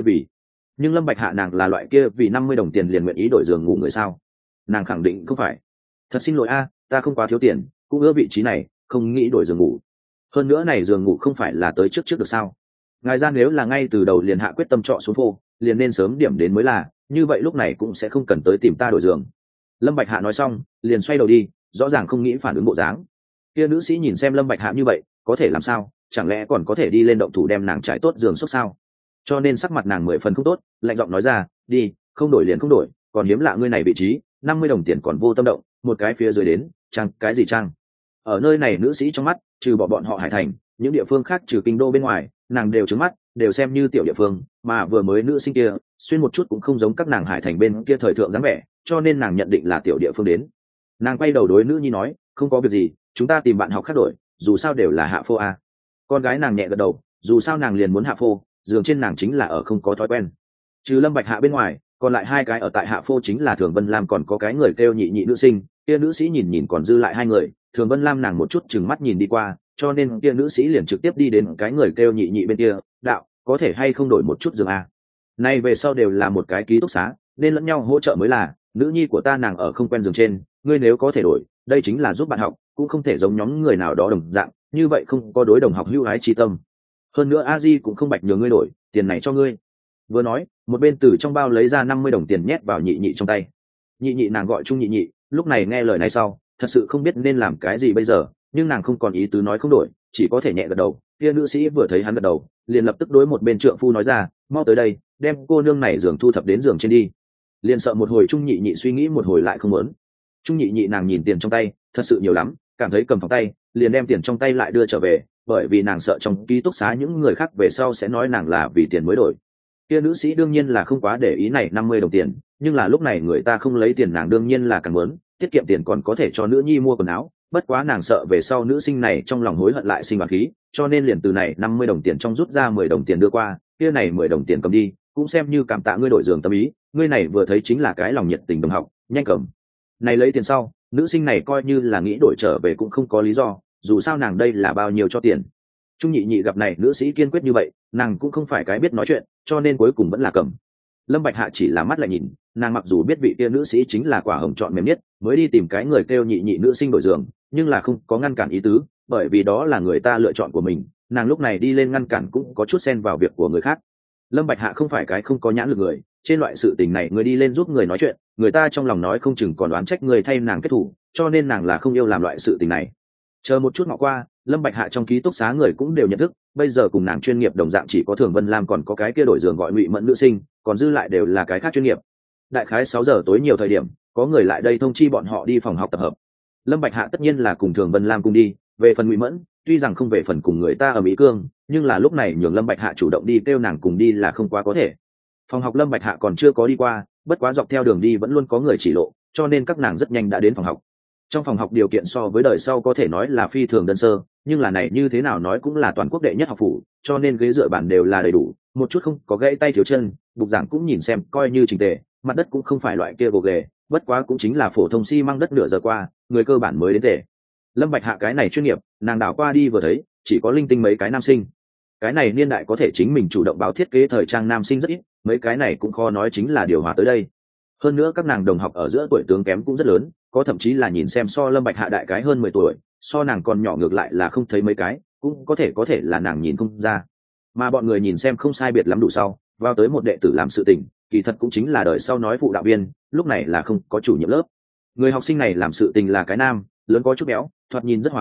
vì 50 đồng tiền liền nguyện ý đổi giường ngủ người sao? Nàng khẳng định không phải. Thật xin lỗi a, ta không quá thiếu tiền, cũng ưa vị trí này, không nghĩ đổi giường ngủ. Hơn nữa này giường ngủ không phải là tới trước được sao? Ngài ra nếu là ngay từ đầu liền hạ quyết tâm trọ xuống phô, liền nên sớm điểm đến mới là, như vậy lúc này cũng sẽ không cần tới tìm ta đổi giường. Lâm Bạch Hạ nói xong, liền xoay đầu đi, rõ ràng không nghĩ phản ứng bộ dáng. Kia nữ sĩ nhìn xem Lâm Bạch Hạ như vậy, có thể làm sao, chẳng lẽ còn có thể đi lên động thủ đem nàng trải tốt giường xốc sao? Cho nên sắc mặt nàng 10 phần không tốt, lạnh giọng nói ra, đi, không đổi liền không đổi, còn hiếm lạ ngươi này vị trí, 50 đồng tiền còn vô tâm động, một cái phía dưới đến, trang cái gì trang? Ở nơi này nữ sĩ trong mắt, trừ bọn họ Hải Thành, những địa phương khác trừ kinh đô bên ngoài, nàng đều trướng mắt, đều xem như tiểu địa phương, mà vừa mới nữ sinh kia, xuyên một chút cũng không giống các nàng Hải Thành bên kia thời thượng dáng vẻ, cho nên nàng nhận định là tiểu địa phương đến. Nàng quay đầu đối nữ nhi nói, không có việc gì, chúng ta tìm bạn học khác đổi, dù sao đều là hạ phô a. Con gái nàng nhẹ gật đầu, dù sao nàng liền muốn hạ phô, giường trên nàng chính là ở không có thói quen. Trừ Lâm Bạch Hạ bên ngoài, còn lại hai cái ở tại hạ phô chính là Thường Vân Lam còn có cái người kêu nhị nhị nữ sinh, kia nữ sĩ nhìn nhìn còn dư lại hai người, Thường Vân Lam nàng một chút chừng mắt nhìn đi qua, cho nên kia nữ sĩ liền trực tiếp đi đến cái người kêu nhị nhị bên kia, đạo, có thể hay không đổi một chút giường a? Nay về sau đều là một cái ký túc xá, nên lẫn nhau hỗ trợ mới là, nữ nhi của ta nàng ở không quen giường trên, ngươi nếu có thể đổi, đây chính là giúp bạn học, cũng không thể giống nhóm người nào đó đồng dạng, như vậy không có đối đồng học hữu ái chi tâm. Hơn nữa a di cũng không bạch nhờ ngươi đổi, tiền này cho ngươi. Vừa nói, một bên từ trong bao lấy ra 50 đồng tiền nhét vào nhị nhị trong tay. Nhị nhị nàng gọi chung nhị nhị, lúc này nghe lời này sau, thật sự không biết nên làm cái gì bây giờ, nhưng nàng không còn ý tứ nói không đổi, chỉ có thể nhẹ gật đầu. Kia nữ sĩ vừa thấy hắn gật đầu, liền lập tức đối một bên trượng phu nói ra, mau tới đây, đem cô nương này giường thu thập đến giường trên đi. Liền sợ một hồi Trung nhị nhị suy nghĩ một hồi lại không muốn. Trung nhị nhị nàng nhìn tiền trong tay, thật sự nhiều lắm, cảm thấy cầm phòng tay, liền đem tiền trong tay lại đưa trở về, bởi vì nàng sợ trong ký túc xá những người khác về sau sẽ nói nàng là vì tiền mới đổi. Kia nữ sĩ đương nhiên là không quá để ý này 50 đồng tiền, nhưng là lúc này người ta không lấy tiền nàng đương nhiên là càng muốn, tiết kiệm tiền còn có thể cho nữ nhi mua quần áo, bất quá nàng sợ về sau nữ sinh này trong lòng hối hận lại sinh oán khí, cho nên liền từ này 50 đồng tiền trong rút ra 10 đồng tiền đưa qua, kia này 10 đồng tiền cầm đi, cũng xem như cảm tạ ngươi đổi giường tâm ý, ngươi này vừa thấy chính là cái lòng nhiệt tình đồng học, nhanh cầm. Này lấy tiền sau, nữ sinh này coi như là nghĩ đổi trở về cũng không có lý do, dù sao nàng đây là bao nhiêu cho tiền. Trung nhị nhị gặp này nữ sĩ kiên quyết như vậy, nàng cũng không phải cái biết nói chuyện, cho nên cuối cùng vẫn là cầm. Lâm Bạch Hạ chỉ là mắt lại nhìn, nàng mặc dù biết vị kia nữ sĩ chính là quả hồng chọn mềm nhất, mới đi tìm cái người kêu nhị nhị nữ sinh đổi giường, nhưng là không có ngăn cản ý tứ, bởi vì đó là người ta lựa chọn của mình, nàng lúc này đi lên ngăn cản cũng có chút xen vào việc của người khác. Lâm Bạch Hạ không phải cái không có nhãn lực người, trên loại sự tình này người đi lên giúp người nói chuyện, người ta trong lòng nói không chừng còn đoán trách người thay nàng kết thủ, cho nên nàng là không yêu làm loại sự tình này. Chờ một chút ngọ qua, Lâm Bạch Hạ trong ký túc xá người cũng đều nhận thức, bây giờ cùng nàng chuyên nghiệp đồng dạng chỉ có Thường Vân Lam còn có cái kia đổi giường gọi Ngụy Mẫn nữ sinh, còn dư lại đều là cái khác chuyên nghiệp. Đại khái 6 giờ tối nhiều thời điểm, có người lại đây thông chi bọn họ đi phòng học tập hợp. Lâm Bạch Hạ tất nhiên là cùng Thường Vân Lam cùng đi, về phần Ngụy Mẫn, tuy rằng không về phần cùng người ta ở Mỹ Cương, nhưng là lúc này nhường Lâm Bạch Hạ chủ động đi kêu nàng cùng đi là không quá có thể. Phòng học Lâm Bạch Hạ còn chưa có đi qua, bất quá dọc theo đường đi vẫn luôn có người chỉ lộ, cho nên các nàng rất nhanh đã đến phòng học. Trong phòng học điều kiện so với đời sau có thể nói là phi thường đơn sơ, nhưng là này như thế nào nói cũng là toàn quốc đệ nhất học phủ, cho nên ghế dựa bàn đều là đầy đủ, một chút không có gãy tay thiếu chân, bục giảng cũng nhìn xem coi như chỉnh tề, mặt đất cũng không phải loại kia gồ ghề, bất quá cũng chính là phổ thông xi măng đất nửa giờ qua, người cơ bản mới đến tề. Lâm Bạch Hạ cái này chuyên nghiệp, nàng đảo qua đi vừa thấy, chỉ có linh tinh mấy cái nam sinh. Cái này niên đại có thể chính mình chủ động báo thiết kế thời trang nam sinh rất ít, mấy cái này cũng khó nói chính là điều hòa tới đây. Hơn nữa các nàng đồng học ở giữa tuổi tướng kém cũng rất lớn, có thậm chí là nhìn xem so Lâm Bạch Hạ đại cái hơn 10 tuổi, so nàng còn nhỏ ngược lại là không thấy mấy cái, cũng có thể là nàng nhìn không ra. Mà bọn người nhìn xem không sai biệt lắm đủ sau, vào tới một đệ tử làm sự tình, kỳ thật cũng chính là đời sau nói phụ đạo viên, lúc này là không có chủ nhiệm lớp. Người học sinh này làm sự tình là cái nam, lớn có chút béo, thoạt nhìn rất hòa khí,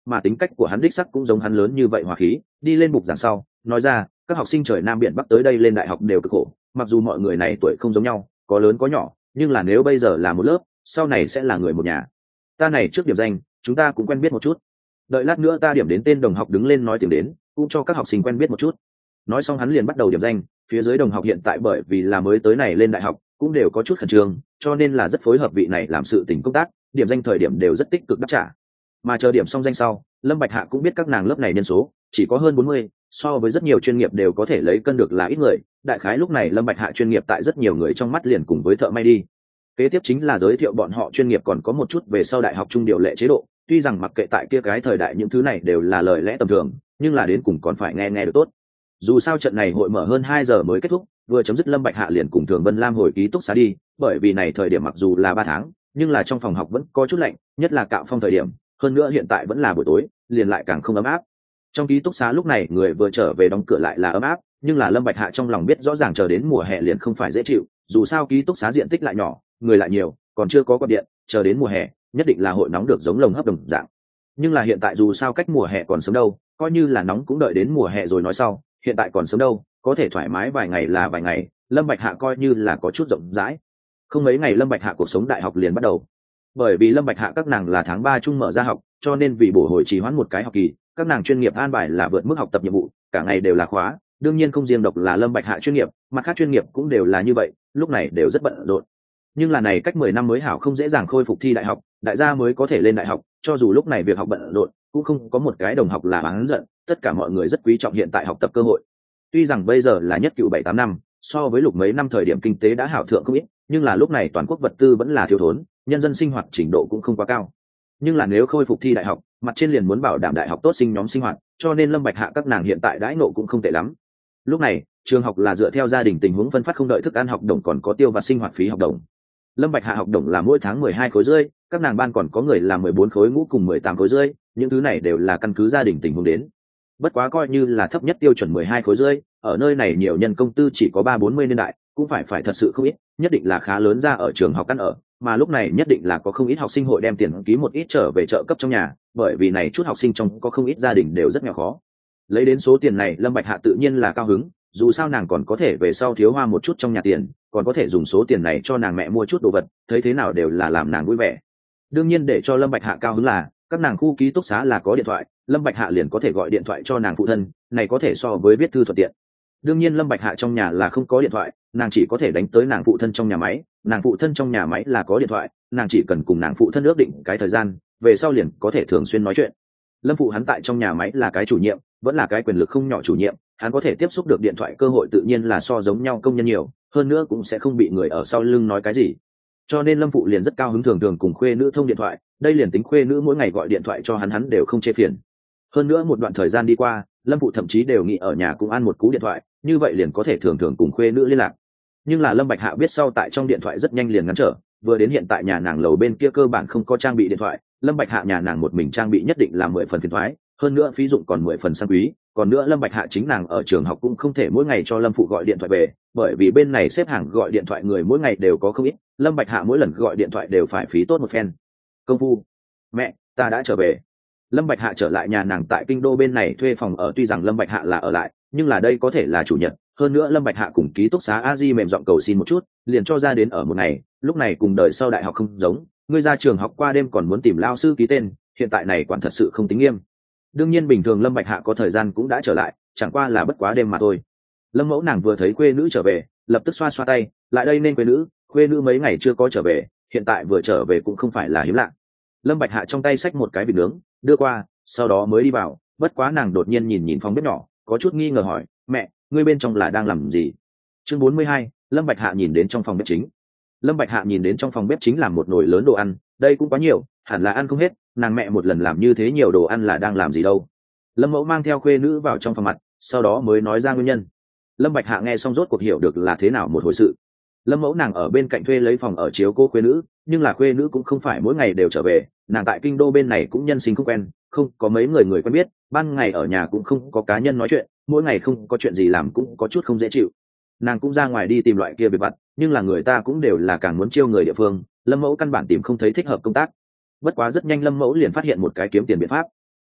mà tính cách của hắn đích sắc cũng giống hắn lớn như vậy hòa khí. Đi lên bục giảng sau nói ra, các học sinh trời nam biển bắc tới đây lên đại học đều cực khổ, mặc dù mọi người này tuổi không giống nhau, có lớn có nhỏ, nhưng là nếu bây giờ là một lớp, sau này sẽ là người một nhà. Ta này trước điểm danh, chúng ta cũng quen biết một chút, đợi lát nữa ta điểm đến tên đồng học đứng lên nói tiếng đến, cũng cho các học sinh quen biết một chút. Nói xong hắn liền bắt đầu điểm danh. Phía dưới đồng học hiện tại bởi vì là mới tới này lên đại học cũng đều có chút khẩn trương, cho nên là rất phối hợp vị này làm sự tình công tác, điểm danh thời điểm đều rất tích cực đáp trả. Mà chờ điểm xong danh sau, Lâm Bạch Hạ cũng biết các nàng lớp này nhân số chỉ có hơn 40, so với rất nhiều chuyên nghiệp đều có thể lấy cân được là ít người. Đại khái lúc này Lâm Bạch Hạ chuyên nghiệp tại rất nhiều người trong mắt liền cùng với thợ may đi. Kế tiếp chính là giới thiệu bọn họ chuyên nghiệp còn có một chút về sau đại học trung điều lệ chế độ. Tuy rằng mặc kệ tại kia cái thời đại những thứ này đều là lời lẽ tầm thường, nhưng là đến cùng còn phải nghe được tốt. Dù sao trận này hội mở hơn 2 giờ mới kết thúc, vừa chấm dứt Lâm Bạch Hạ liền cùng Thường Vân Lam hồi ký túc xá đi, bởi vì này thời điểm mặc dù là 3 tháng, nhưng là trong phòng học vẫn có chút lạnh, nhất là cạo phong thời điểm, hơn nữa hiện tại vẫn là buổi tối, liền lại càng không ấm áp. Trong ký túc xá lúc này người vừa trở về đóng cửa lại là ấm áp, nhưng là Lâm Bạch Hạ trong lòng biết rõ ràng chờ đến mùa hè liền không phải dễ chịu, dù sao ký túc xá diện tích lại nhỏ, người lại nhiều, còn chưa có quạt điện, chờ đến mùa hè, nhất định là hội nóng được giống lồng hấp đồng dạng. Nhưng là hiện tại dù sao cách mùa hè còn sớm đâu, coi như là nóng cũng đợi đến mùa hè rồi nói sau, hiện tại còn sớm đâu, có thể thoải mái vài ngày là vài ngày. Lâm Bạch Hạ coi như là có chút rộng rãi. Không mấy ngày Lâm Bạch Hạ cuộc sống đại học liền bắt đầu. Bởi vì Lâm Bạch Hạ các nàng là tháng 3 chung mở ra học, cho nên vì bổ hồi trì hoãn một cái học kỳ, các nàng chuyên nghiệp an bài là vượt mức học tập nhiệm vụ, cả ngày đều là khóa. Đương nhiên không riêng độc là Lâm Bạch Hạ chuyên nghiệp, mà khác chuyên nghiệp cũng đều là như vậy, lúc này đều rất bận rộn. Nhưng là này cách 10 năm mới hảo không dễ dàng khôi phục thi đại học, đại gia mới có thể lên đại học, cho dù lúc này việc học bận rộn, cũng không có một cái đồng học là oán giận, tất cả mọi người rất quý trọng hiện tại học tập cơ hội. Tuy rằng bây giờ là nhất cựu 7-8 năm, so với lục mấy năm thời điểm kinh tế đã hảo thượng không ít, nhưng là lúc này toàn quốc vật tư vẫn là thiếu thốn, nhân dân sinh hoạt trình độ cũng không quá cao. Nhưng là nếu khôi phục thi đại học, mặt trên liền muốn bảo đảm đại học tốt sinh nhóm sinh hoạt, cho nên Lâm Bạch Hạ các nàng hiện tại đãi ngộ cũng không tệ lắm. Lúc này, trường học là dựa theo gia đình tình huống phân phát không đợi thức ăn học đồng còn có tiêu vặt sinh hoạt phí học đồng. Lâm Bạch Hạ học đồng là mỗi tháng 12 khối rưỡi, các nàng ban còn có người là 14 khối ngũ cùng 18 khối rưỡi, những thứ này đều là căn cứ gia đình tình huống đến. Bất quá coi như là thấp nhất tiêu chuẩn 12 khối rưỡi, ở nơi này nhiều nhân công tư chỉ có 3-40 niên đại, cũng phải thật sự không ít, nhất định là khá lớn ra ở trường học ăn ở, mà lúc này nhất định là có không ít học sinh hội đem tiền ký một ít trở về trợ cấp trong nhà, bởi vì này chút học sinh trong có không ít gia đình đều rất nghèo khó. Lấy đến số tiền này, Lâm Bạch Hạ tự nhiên là cao hứng, dù sao nàng còn có thể về sau thiếu hoa một chút trong nhà tiền, còn có thể dùng số tiền này cho nàng mẹ mua chút đồ vật, thấy thế nào đều là làm nàng vui vẻ. Đương nhiên để cho Lâm Bạch Hạ cao hứng là các nàng khu ký túc xá là có điện thoại, Lâm Bạch Hạ liền có thể gọi điện thoại cho nàng phụ thân, này có thể so với viết thư thuận tiện. Đương nhiên Lâm Bạch Hạ trong nhà là không có điện thoại, nàng chỉ có thể đánh tới nàng phụ thân trong nhà máy, nàng phụ thân trong nhà máy là có điện thoại, nàng chỉ cần cùng nàng phụ thân ước định cái thời gian, về sau liền có thể thường xuyên nói chuyện. Lâm phụ hắn tại trong nhà máy là cái chủ nhiệm, vẫn là cái quyền lực không nhỏ chủ nhiệm, hắn có thể tiếp xúc được điện thoại cơ hội tự nhiên là so giống nhau công nhân nhiều, hơn nữa cũng sẽ không bị người ở sau lưng nói cái gì. Cho nên Lâm phụ liền rất cao hứng thường thường cùng khuê nữ thông điện thoại, đây liền tính khuê nữ mỗi ngày gọi điện thoại cho hắn đều không chê phiền. Hơn nữa một đoạn thời gian đi qua, Lâm phụ thậm chí đều nghĩ ở nhà cùng ăn một cú điện thoại, như vậy liền có thể thường thường cùng khuê nữ liên lạc. Nhưng là Lâm Bạch Hạ biết sau tại trong điện thoại rất nhanh liền ngăn trở, vừa đến hiện tại nhà nàng lầu bên kia cơ bản không có trang bị điện thoại, Lâm Bạch Hạ nhà nàng một mình trang bị nhất định là 10 phần phiền toái, hơn nữa phí dụng còn 10 phần sang quý, còn nữa Lâm Bạch Hạ chính nàng ở trường học cũng không thể mỗi ngày cho Lâm phụ gọi điện thoại về, bởi vì bên này xếp hàng gọi điện thoại người mỗi ngày đều có không ít, Lâm Bạch Hạ mỗi lần gọi điện thoại đều phải phí tốt một phen. Công phu, mẹ, ta đã trở về. Lâm Bạch Hạ trở lại nhà nàng tại kinh đô bên này thuê phòng ở, tuy rằng Lâm Bạch Hạ là ở lại, nhưng là đây có thể là chủ nhật, hơn nữa Lâm Bạch Hạ cùng ký túc xá A Di mềm giọng cầu xin một chút, liền cho ra đến ở một ngày, lúc này cùng đời sau đại học không giống, ngươi ra trường học qua đêm còn muốn tìm lao sư ký tên, hiện tại này quản thật sự không tính nghiêm. Đương nhiên bình thường Lâm Bạch Hạ có thời gian cũng đã trở lại, chẳng qua là bất quá đêm mà thôi. Lâm mẫu nàng vừa thấy khuê nữ trở về, lập tức xoa xoa tay, lại đây nên khuê nữ mấy ngày chưa có trở về, hiện tại vừa trở về cũng không phải là hiếm lạ. Lâm Bạch Hạ trong tay xách một cái vịt nướng, đưa qua, sau đó mới đi vào, bất quá nàng đột nhiên nhìn phòng bếp nhỏ, có chút nghi ngờ hỏi, mẹ, ngươi bên trong là đang làm gì? Chương 42, Lâm Bạch Hạ nhìn đến trong phòng bếp chính. Lâm Bạch Hạ nhìn đến trong phòng bếp chính làm một nồi lớn đồ ăn, đây cũng quá nhiều, hẳn là ăn không hết, nàng mẹ một lần làm như thế nhiều đồ ăn là đang làm gì đâu. Lâm mẫu mang theo khuê nữ vào trong phòng mặt, sau đó mới nói ra nguyên nhân. Lâm Bạch Hạ nghe xong rốt cuộc hiểu được là thế nào một hồi sự. Lâm mẫu nàng ở bên cạnh thuê lấy phòng ở chiếu cố khuê nữ, nhưng là khuê nữ cũng không phải mỗi ngày đều trở về, nàng tại kinh đô bên này cũng nhân sinh không quen, không có mấy người quen biết, ban ngày ở nhà cũng không có cá nhân nói chuyện, mỗi ngày không có chuyện gì làm cũng có chút không dễ chịu. Nàng cũng ra ngoài đi tìm loại kia việc vặt, nhưng là người ta cũng đều là càng muốn chiêu người địa phương, Lâm mẫu căn bản tìm không thấy thích hợp công tác. Bất quá rất nhanh Lâm mẫu liền phát hiện một cái kiếm tiền biện pháp.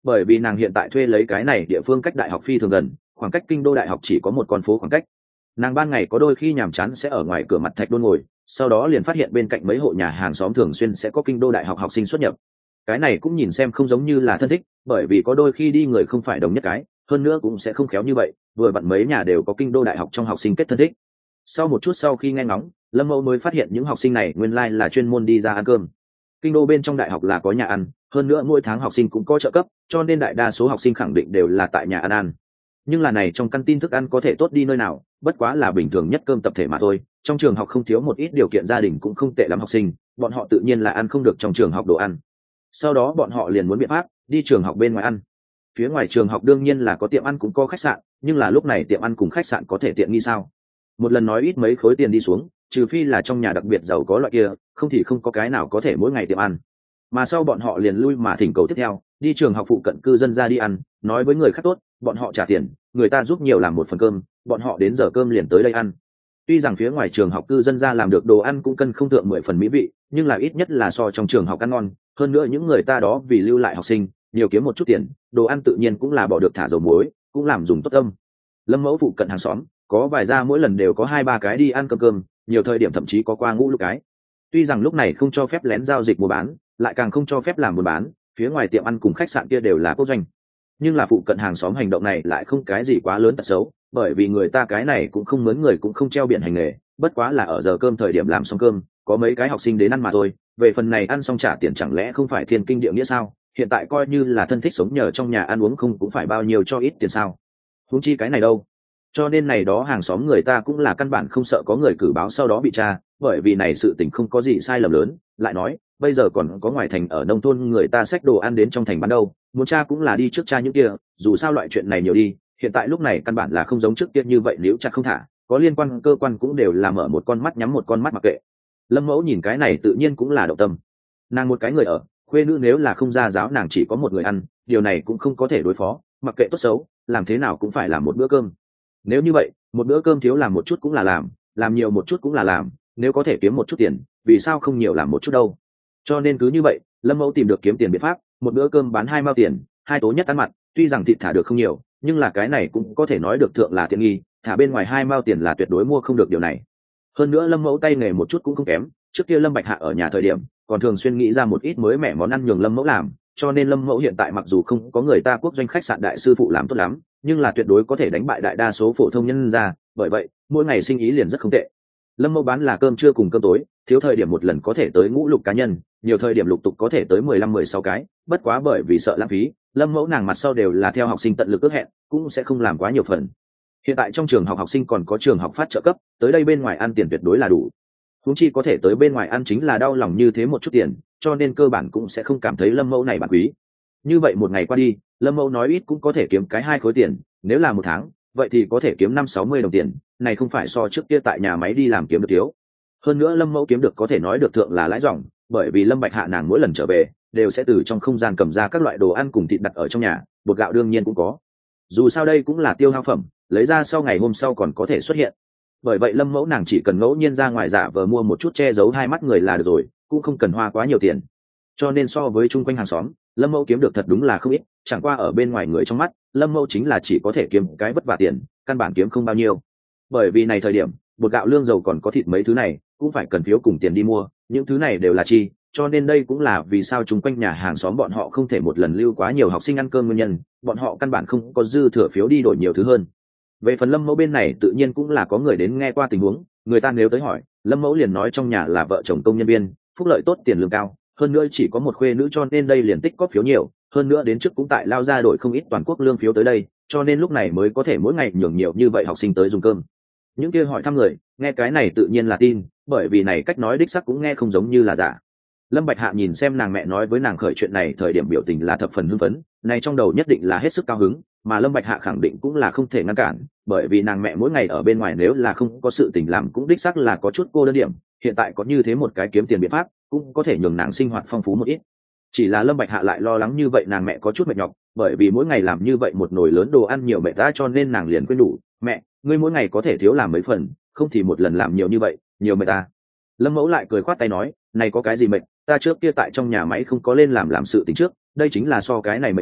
bởi vì nàng hiện tại thuê lấy cái này địa phương cách đại học phi thường gần, khoảng cách kinh đô đại học chỉ có một con phố khoảng cách. Nàng ban ngày có đôi khi nhàm chán sẽ ở ngoài cửa mặt thạch đôn ngồi, sau đó liền phát hiện bên cạnh mấy hộ nhà hàng xóm thường xuyên sẽ có kinh đô đại học học sinh xuất nhập. Cái này cũng nhìn xem không giống như là thân thích, bởi vì có đôi khi đi người không phải đồng nhất cái, hơn nữa cũng sẽ không khéo như vậy, vừa vặn mấy nhà đều có kinh đô đại học trong học sinh kết thân thích. Sau một chút sau khi nghe ngóng, Lâm Mẫu mới phát hiện những học sinh này nguyên lai là chuyên môn đi ra ăn cơm. Kinh đô bên trong đại học là có nhà ăn, hơn nữa mỗi tháng học sinh cũng có trợ cấp, cho nên đại đa số học sinh khẳng định đều là tại nhà ăn. Nhưng là này trong căn tin thức ăn có thể tốt đi nơi nào, bất quá là bình thường nhất cơm tập thể mà thôi. Trong trường học không thiếu một ít điều kiện gia đình cũng không tệ lắm học sinh, bọn họ tự nhiên là ăn không được trong trường học đồ ăn. Sau đó bọn họ liền muốn biện pháp đi trường học bên ngoài ăn. Phía ngoài trường học đương nhiên là có tiệm ăn cũng có khách sạn, nhưng là lúc này tiệm ăn cùng khách sạn có thể tiện nghi sao? Một lần nói ít mấy khối tiền đi xuống, trừ phi là trong nhà đặc biệt giàu có loại kia, không thì không có cái nào có thể mỗi ngày tiệm ăn. Mà sau bọn họ liền lui mà thỉnh cầu tiếp theo, đi trường học phụ cận cư dân ra đi ăn, nói với người khác tốt, bọn họ trả tiền, người ta giúp nhiều làm một phần cơm, bọn họ đến giờ cơm liền tới đây ăn. Tuy rằng phía ngoài trường học cư dân ra làm được đồ ăn cũng cân không thượng 10 phần mỹ vị, nhưng là ít nhất là so trong trường học ăn ngon, hơn nữa những người ta đó vì lưu lại học sinh, nhiều kiếm một chút tiền, đồ ăn tự nhiên cũng là bỏ được thả dầu muối, cũng làm dùng tốt tâm. Lâm Mẫu phụ cận hàng xóm, có vài gia mỗi lần đều có 2-3 cái đi ăn cơm, nhiều thời điểm thậm chí có qua ngũ lục cái. Tuy rằng lúc này không cho phép lén giao dịch mua bán, lại càng không cho phép làm buôn bán, phía ngoài tiệm ăn cùng khách sạn kia đều là quốc doanh. Nhưng là phụ cận hàng xóm hành động này lại không cái gì quá lớn tật xấu, bởi vì người ta cái này cũng không mướn người cũng không treo biển hành nghề, bất quá là ở giờ cơm thời điểm làm xong cơm, có mấy cái học sinh đến ăn mà thôi, về phần này ăn xong trả tiền chẳng lẽ không phải thiên kinh địa nghĩa sao? Hiện tại coi như là thân thích sống nhờ trong nhà ăn uống không cũng phải bao nhiêu cho ít tiền sao? Huống chi cái này đâu. Cho nên này đó hàng xóm người ta cũng là căn bản không sợ có người cử báo sau đó bị tra, bởi vì này sự tình không có gì sai lầm lớn. Lại nói bây giờ còn có ngoài thành ở nông thôn người ta xách đồ ăn đến trong thành bán đâu, muốn tra cũng là đi trước tra những kia, dù sao loại chuyện này nhiều đi. Hiện tại lúc này căn bản là không giống trước kia như vậy, nếu chặt không thả, có liên quan cơ quan cũng đều là mở một con mắt nhắm một con mắt mặc kệ. Lâm Mẫu nhìn cái này tự nhiên cũng là động tâm. Nàng một cái người ở, khuê nữ nếu là không ra giáo nàng chỉ có một người ăn, điều này cũng không có thể đối phó, mặc kệ tốt xấu, làm thế nào cũng phải làm một bữa cơm. Nếu như vậy, một bữa cơm thiếu làm một chút cũng là làm nhiều một chút cũng là làm, nếu có thể kiếm một chút tiền, vì sao không nhiều làm một chút đâu. Cho nên cứ như vậy, Lâm Mẫu tìm được kiếm tiền biện pháp, một bữa cơm bán 2 mao tiền, 2 tố nhất ăn mặn, tuy rằng thịt thả được không nhiều, nhưng là cái này cũng có thể nói được thượng là tiện nghi, thả bên ngoài 2 mao tiền là tuyệt đối mua không được điều này. Hơn nữa Lâm Mẫu tay nghề một chút cũng không kém, trước kia Lâm Bạch Hạ ở nhà thời điểm, còn thường xuyên nghĩ ra một ít mới mẻ món ăn nhường Lâm Mẫu làm, cho nên Lâm Mẫu hiện tại mặc dù không có người ta quốc doanh khách sạn đại sư phụ làm tốt lắm, nhưng là tuyệt đối có thể đánh bại đại đa số phổ thông nhân ra, bởi vậy mỗi ngày sinh ý liền rất không tệ. Lâm Mẫu bán là cơm trưa cùng cơm tối, thiếu thời điểm một lần có thể tới ngũ lục cá nhân, nhiều thời điểm lục tục có thể tới 15-16 cái, bất quá bởi vì sợ lãng phí, Lâm Mẫu nàng mặt sau đều là theo học sinh tận lực ước hẹn, cũng sẽ không làm quá nhiều phần. Hiện tại trong trường học học sinh còn có trường học phát trợ cấp, tới đây bên ngoài ăn tiền tuyệt đối là đủ. Huống chi có thể tới bên ngoài ăn chính là đau lòng như thế một chút tiền, cho nên cơ bản cũng sẽ không cảm thấy Lâm Mẫu này bản quý. Như vậy một ngày qua đi, Lâm Mẫu nói ít cũng có thể kiếm cái 2 khối tiền, nếu là một tháng, vậy thì có thể kiếm 50-60 đồng tiền, này không phải so trước kia tại nhà máy đi làm kiếm được thiếu. Hơn nữa Lâm Mẫu kiếm được có thể nói được thượng là lãi dòng, bởi vì Lâm Bạch Hạ nàng mỗi lần trở về đều sẽ từ trong không gian cầm ra các loại đồ ăn cùng thịt đặt ở trong nhà, bột gạo đương nhiên cũng có. Dù sao đây cũng là tiêu hao phẩm, lấy ra sau ngày hôm sau còn có thể xuất hiện. Bởi vậy Lâm Mẫu nàng chỉ cần ngẫu nhiên ra ngoài giả vờ mua một chút che giấu hai mắt người là được rồi, cũng không cần hoa quá nhiều tiền. Cho nên so với chung quanh hàng xóm, Lâm Mẫu kiếm được thật đúng là không ít, chẳng qua ở bên ngoài người trong mắt, Lâm Mẫu chính là chỉ có thể kiếm cái vất vả tiền, căn bản kiếm không bao nhiêu. Bởi vì này thời điểm, bột gạo lương dầu còn có thịt mấy thứ này, cũng phải cần phiếu cùng tiền đi mua, những thứ này đều là chi, cho nên đây cũng là vì sao chung quanh nhà hàng xóm bọn họ không thể một lần lưu quá nhiều học sinh ăn cơm nguyên nhân, bọn họ căn bản không có dư thừa phiếu đi đổi nhiều thứ hơn. Về phần Lâm Mẫu bên này tự nhiên cũng là có người đến nghe qua tình huống, người ta nếu tới hỏi, Lâm Mẫu liền nói trong nhà là vợ chồng công nhân viên, phúc lợi tốt tiền lương cao, hơn nữa chỉ có một khuê nữ cho nên đây liền tích có phiếu nhiều, hơn nữa đến trước cũng tại lao ra đổi không ít toàn quốc lương phiếu tới đây, cho nên lúc này mới có thể mỗi ngày nhường nhiều như vậy học sinh tới dùng cơm. Những kia hỏi thăm người, nghe cái này tự nhiên là tin, bởi vì này cách nói đích xác cũng nghe không giống như là giả. Lâm Bạch Hạ nhìn xem nàng mẹ nói với nàng khởi chuyện này thời điểm biểu tình là thập phần hưng phấn, này trong đầu nhất định là hết sức cao hứng, mà Lâm Bạch Hạ khẳng định cũng là không thể ngăn cản, bởi vì nàng mẹ mỗi ngày ở bên ngoài nếu là không có sự tình làm cũng đích xác là có chút cô đơn điểm, hiện tại có như thế một cái kiếm tiền biện pháp, cũng có thể nhường nàng sinh hoạt phong phú một ít. Chỉ là Lâm Bạch Hạ lại lo lắng như vậy nàng mẹ có chút mệt nhọc, bởi vì mỗi ngày làm như vậy một nồi lớn đồ ăn nhiều mệt ta, cho nên nàng liền khuyên đủ, mẹ, ngươi mỗi ngày có thể thiếu làm mấy phần, không thì một lần làm nhiều như vậy, nhiều mệt ta. Lâm Mẫu lại cười khoát tay nói, này có cái gì mệt, ta trước kia tại trong nhà máy không có lên làm sự tình trước, đây chính là so cái này mệt nhiều,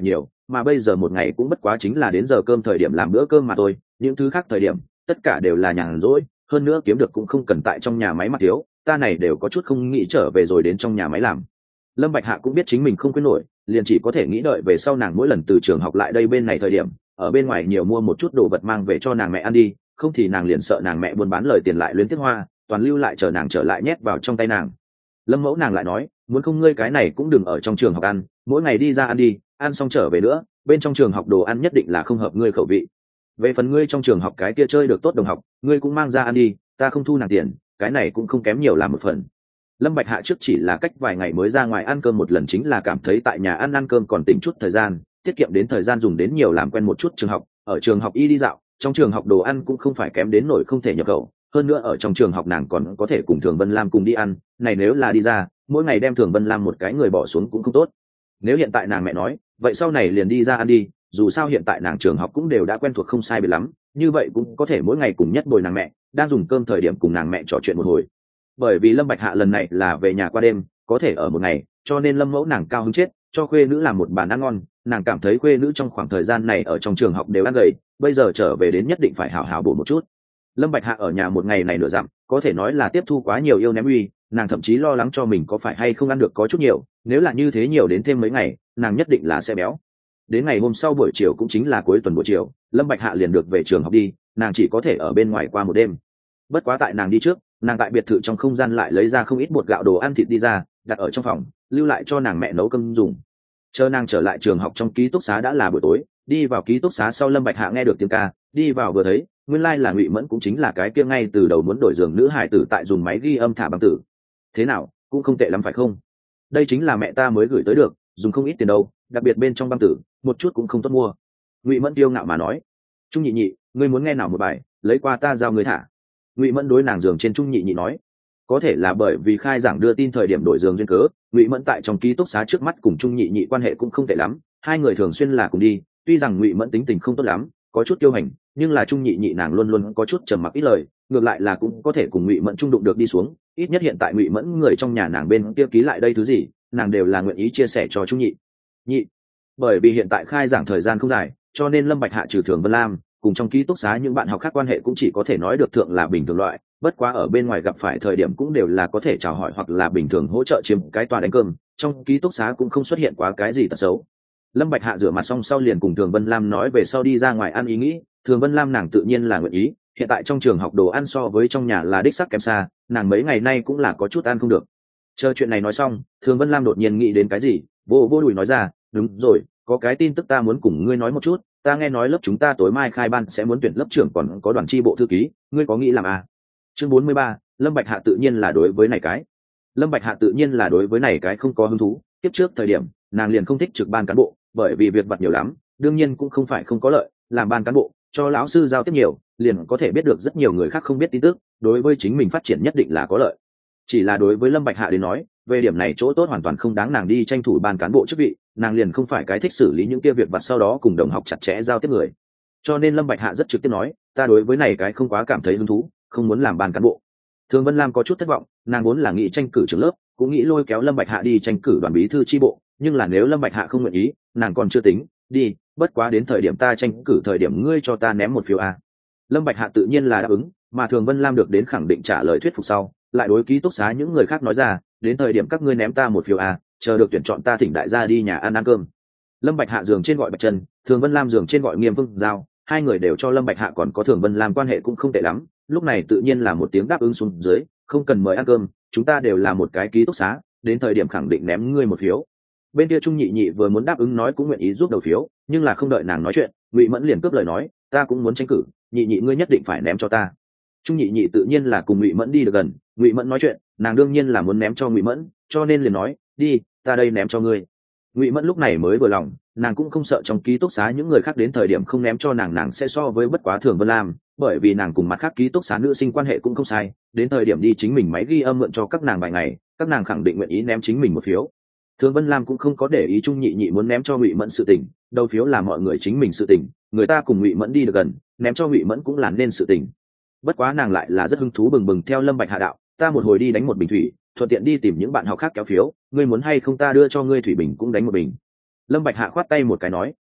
mà bây giờ một ngày cũng bất quá chính là đến giờ cơm thời điểm làm bữa cơm mà thôi, những thứ khác thời điểm tất cả đều là nhàn rỗi, hơn nữa kiếm được cũng không cần tại trong nhà máy mặc thiếu, ta này đều có chút không nghĩ trở về rồi đến trong nhà máy làm. Lâm Bạch Hạ cũng biết chính mình không quyết nổi, liền chỉ có thể nghĩ đợi về sau nàng mỗi lần từ trường học lại đây bên này thời điểm, ở bên ngoài nhiều mua một chút đồ vật mang về cho nàng mẹ ăn đi, không thì nàng liền sợ nàng mẹ buôn bán lời tiền lại luyến tiếc hoa, toàn lưu lại chờ nàng trở lại nhét vào trong tay nàng. Lâm mẫu nàng lại nói, muốn không ngươi cái này cũng đừng ở trong trường học ăn, mỗi ngày đi ra ăn đi, ăn xong trở về nữa, bên trong trường học đồ ăn nhất định là không hợp ngươi khẩu vị. Về phần ngươi trong trường học cái kia chơi được tốt đồng học, ngươi cũng mang ra ăn đi, ta không thu nàng tiền, cái này cũng không kém nhiều làm một phần. Lâm Bạch Hạ trước chỉ là cách vài ngày mới ra ngoài ăn cơm một lần, chính là cảm thấy tại nhà ăn cơm còn tỉnh chút thời gian, tiết kiệm đến thời gian dùng đến nhiều làm quen một chút trường học, ở trường học y đi dạo, trong trường học đồ ăn cũng không phải kém đến nỗi không thể nhập khẩu, hơn nữa ở trong trường học nàng còn có thể cùng Thường Vân Lam cùng đi ăn, này nếu là đi ra, mỗi ngày đem Thường Vân Lam một cái người bỏ xuống cũng không tốt. Nếu hiện tại nàng mẹ nói, vậy sau này liền đi ra ăn đi, dù sao hiện tại nàng trường học cũng đều đã quen thuộc không sai biệt lắm, như vậy cũng có thể mỗi ngày cùng nhất bồi nàng mẹ, đang dùng cơm thời điểm cùng nàng mẹ trò chuyện một hồi. Bởi vì Lâm Bạch Hạ lần này là về nhà qua đêm, có thể ở một ngày, cho nên Lâm mẫu nàng cao hứng chết, cho khuê nữ làm một bàn ăn ngon, nàng cảm thấy khuê nữ trong khoảng thời gian này ở trong trường học đều ăn gầy, bây giờ trở về đến nhất định phải hảo hảo bổ một chút. Lâm Bạch Hạ ở nhà một ngày này nửa dặm, có thể nói là tiếp thu quá nhiều yêu ném uy, nàng thậm chí lo lắng cho mình có phải hay không ăn được có chút nhiều, nếu là như thế nhiều đến thêm mấy ngày, nàng nhất định là sẽ béo. Đến ngày hôm sau buổi chiều cũng chính là cuối tuần buổi chiều, Lâm Bạch Hạ liền được về trường học đi, nàng chỉ có thể ở bên ngoài qua một đêm. Bất quá tại nàng đi trước, nàng tại biệt thự trong không gian lại lấy ra không ít bột gạo đồ ăn thịt đi ra, đặt ở trong phòng, lưu lại cho nàng mẹ nấu cơm dùng. Chờ nàng trở lại trường học trong ký túc xá đã là buổi tối, đi vào ký túc xá sau Lâm Bạch Hạ nghe được tiếng ca, đi vào vừa thấy, nguyên lai là Ngụy Mẫn, cũng chính là cái kia ngay từ đầu muốn đổi giường nữ hải tử tại dùng máy ghi âm thả băng tử. Thế nào, cũng không tệ lắm phải không? Đây chính là mẹ ta mới gửi tới được, dùng không ít tiền đâu, đặc biệt bên trong băng tử, một chút cũng không tốt mua. Ngụy Mẫn kiêu ngạo mà nói. Trung nhị nhị, ngươi muốn nghe nào một bài, lấy qua ta giao ngươi thả. Ngụy Mẫn đối nàng giường trên Trung nhị nhị nói. Có thể là bởi vì khai giảng đưa tin thời điểm đổi giường duyên cớ, Ngụy Mẫn tại trong ký túc xá trước mắt cùng Trung nhị nhị quan hệ cũng không tệ lắm, hai người thường xuyên là cùng đi, tuy rằng Ngụy Mẫn tính tình không tốt lắm, có chút kiêu hành, nhưng là Trung nhị nhị nàng luôn luôn có chút trầm mặc ít lời, ngược lại là cũng có thể cùng Ngụy Mẫn trung đụng được đi xuống, ít nhất hiện tại Ngụy Mẫn người trong nhà nàng bên kia ký lại đây thứ gì, nàng đều là nguyện ý chia sẻ cho Trung nhị nhị. Bởi vì hiện tại khai giảng thời gian không dài, cho nên Lâm Bạch Hạ trừ Thường Vân Lam cùng trong ký túc xá những bạn học khác quan hệ cũng chỉ có thể nói được thượng là bình thường loại, bất quá ở bên ngoài gặp phải thời điểm cũng đều là có thể chào hỏi hoặc là bình thường hỗ trợ chiếm cái tòa đánh cơm, trong ký túc xá cũng không xuất hiện quá cái gì tật xấu. Lâm Bạch Hạ rửa mặt xong sau liền cùng Thường Vân Lam nói về sau đi ra ngoài ăn ý nghĩ, Thường Vân Lam nàng tự nhiên là nguyện ý, hiện tại trong trường học đồ ăn so với trong nhà là đích sắc kém xa, nàng mấy ngày nay cũng là có chút ăn không được. Chờ chuyện này nói xong, Thường Vân Lam đột nhiên nghĩ đến cái gì, vô đùi nói ra, đúng rồi, có cái tin tức ta muốn cùng ngươi nói một chút, ta nghe nói lớp chúng ta tối mai khai ban sẽ muốn tuyển lớp trưởng còn có đoàn chi bộ thư ký, ngươi có nghĩ làm à? Chương 43, Lâm Bạch Hạ tự nhiên là đối với này cái. Lâm Bạch Hạ tự nhiên là đối với này cái không có hứng thú, tiếp trước thời điểm, nàng liền không thích trực ban cán bộ, bởi vì việc vặt nhiều lắm, đương nhiên cũng không phải không có lợi, làm ban cán bộ, cho lão sư giao tiếp nhiều, liền có thể biết được rất nhiều người khác không biết tin tức, đối với chính mình phát triển nhất định là có lợi. Chỉ là đối với Lâm Bạch Hạ đến nói, về điểm này chỗ tốt hoàn toàn không đáng nàng đi tranh thủ ban cán bộ chức vị, nàng liền không phải cái thích xử lý những kia việc vặt sau đó cùng đồng học chặt chẽ giao tiếp người. Cho nên Lâm Bạch Hạ rất trực tiếp nói, ta đối với này cái không quá cảm thấy hứng thú, không muốn làm ban cán bộ. Thường Vân Lam có chút thất vọng, nàng vốn là nghĩ tranh cử trưởng lớp, cũng nghĩ lôi kéo Lâm Bạch Hạ đi tranh cử đoàn bí thư chi bộ, nhưng là nếu Lâm Bạch Hạ không nguyện ý, nàng còn chưa tính, đi, bất quá đến thời điểm ta tranh cử thời điểm ngươi cho ta ném một phiếu a. Lâm Bạch Hạ tự nhiên là đáp ứng, mà Thường Vân Lam được đến khẳng định trả lời thuyết phục sau, lại đối ký túc xá những người khác nói ra, đến thời điểm các ngươi ném ta một phiếu a, chờ được tuyển chọn ta thỉnh đại gia đi nhà ăn cơm. Lâm Bạch Hạ giường trên gọi Bạch Trần, Thường Vân Lam giường trên gọi Nghiêm Vương Giao, hai người đều cho Lâm Bạch Hạ còn có Thường Vân Lam quan hệ cũng không tệ lắm, lúc này tự nhiên là một tiếng đáp ứng xuống dưới, không cần mời ăn cơm, chúng ta đều là một cái ký túc xá, đến thời điểm khẳng định ném ngươi một phiếu. Bên kia Trung nhị nhị vừa muốn đáp ứng nói cũng nguyện ý giúp đầu phiếu, nhưng là không đợi nàng nói chuyện, Ngụy Mẫn liền cướp lời nói, ta cũng muốn tranh cử, nhị nhị ngươi nhất định phải ném cho ta. Trung nhị nhị tự nhiên là cùng Ngụy Mẫn đi được gần, Ngụy Mẫn nói chuyện, nàng đương nhiên là muốn ném cho Ngụy Mẫn, cho nên liền nói, đi, ta đây ném cho ngươi. Ngụy Mẫn lúc này mới vừa lòng, nàng cũng không sợ trong ký túc xá những người khác đến thời điểm không ném cho nàng sẽ so với bất quá Thường Vân Lam, bởi vì nàng cùng mặt khác ký túc xá nữ sinh quan hệ cũng không sai, đến thời điểm đi chính mình máy ghi âm mượn cho các nàng vài ngày, các nàng khẳng định nguyện ý ném chính mình một phiếu. Thường Vân Lam cũng không có để ý Trung nhị nhị muốn ném cho Ngụy Mẫn sự tình, đầu phiếu là mọi người chính mình sự tình, người ta cùng Ngụy Mẫn đi được gần, ném cho Ngụy Mẫn cũng là nên sự tình. Bất quá nàng lại là rất hứng thú bừng bừng theo Lâm Bạch Hạ đạo, ta một hồi đi đánh một bình thủy, thuận tiện đi tìm những bạn học khác kéo phiếu, ngươi muốn hay không ta đưa cho ngươi thủy bình cũng đánh một bình. Lâm Bạch Hạ khoát tay một cái nói,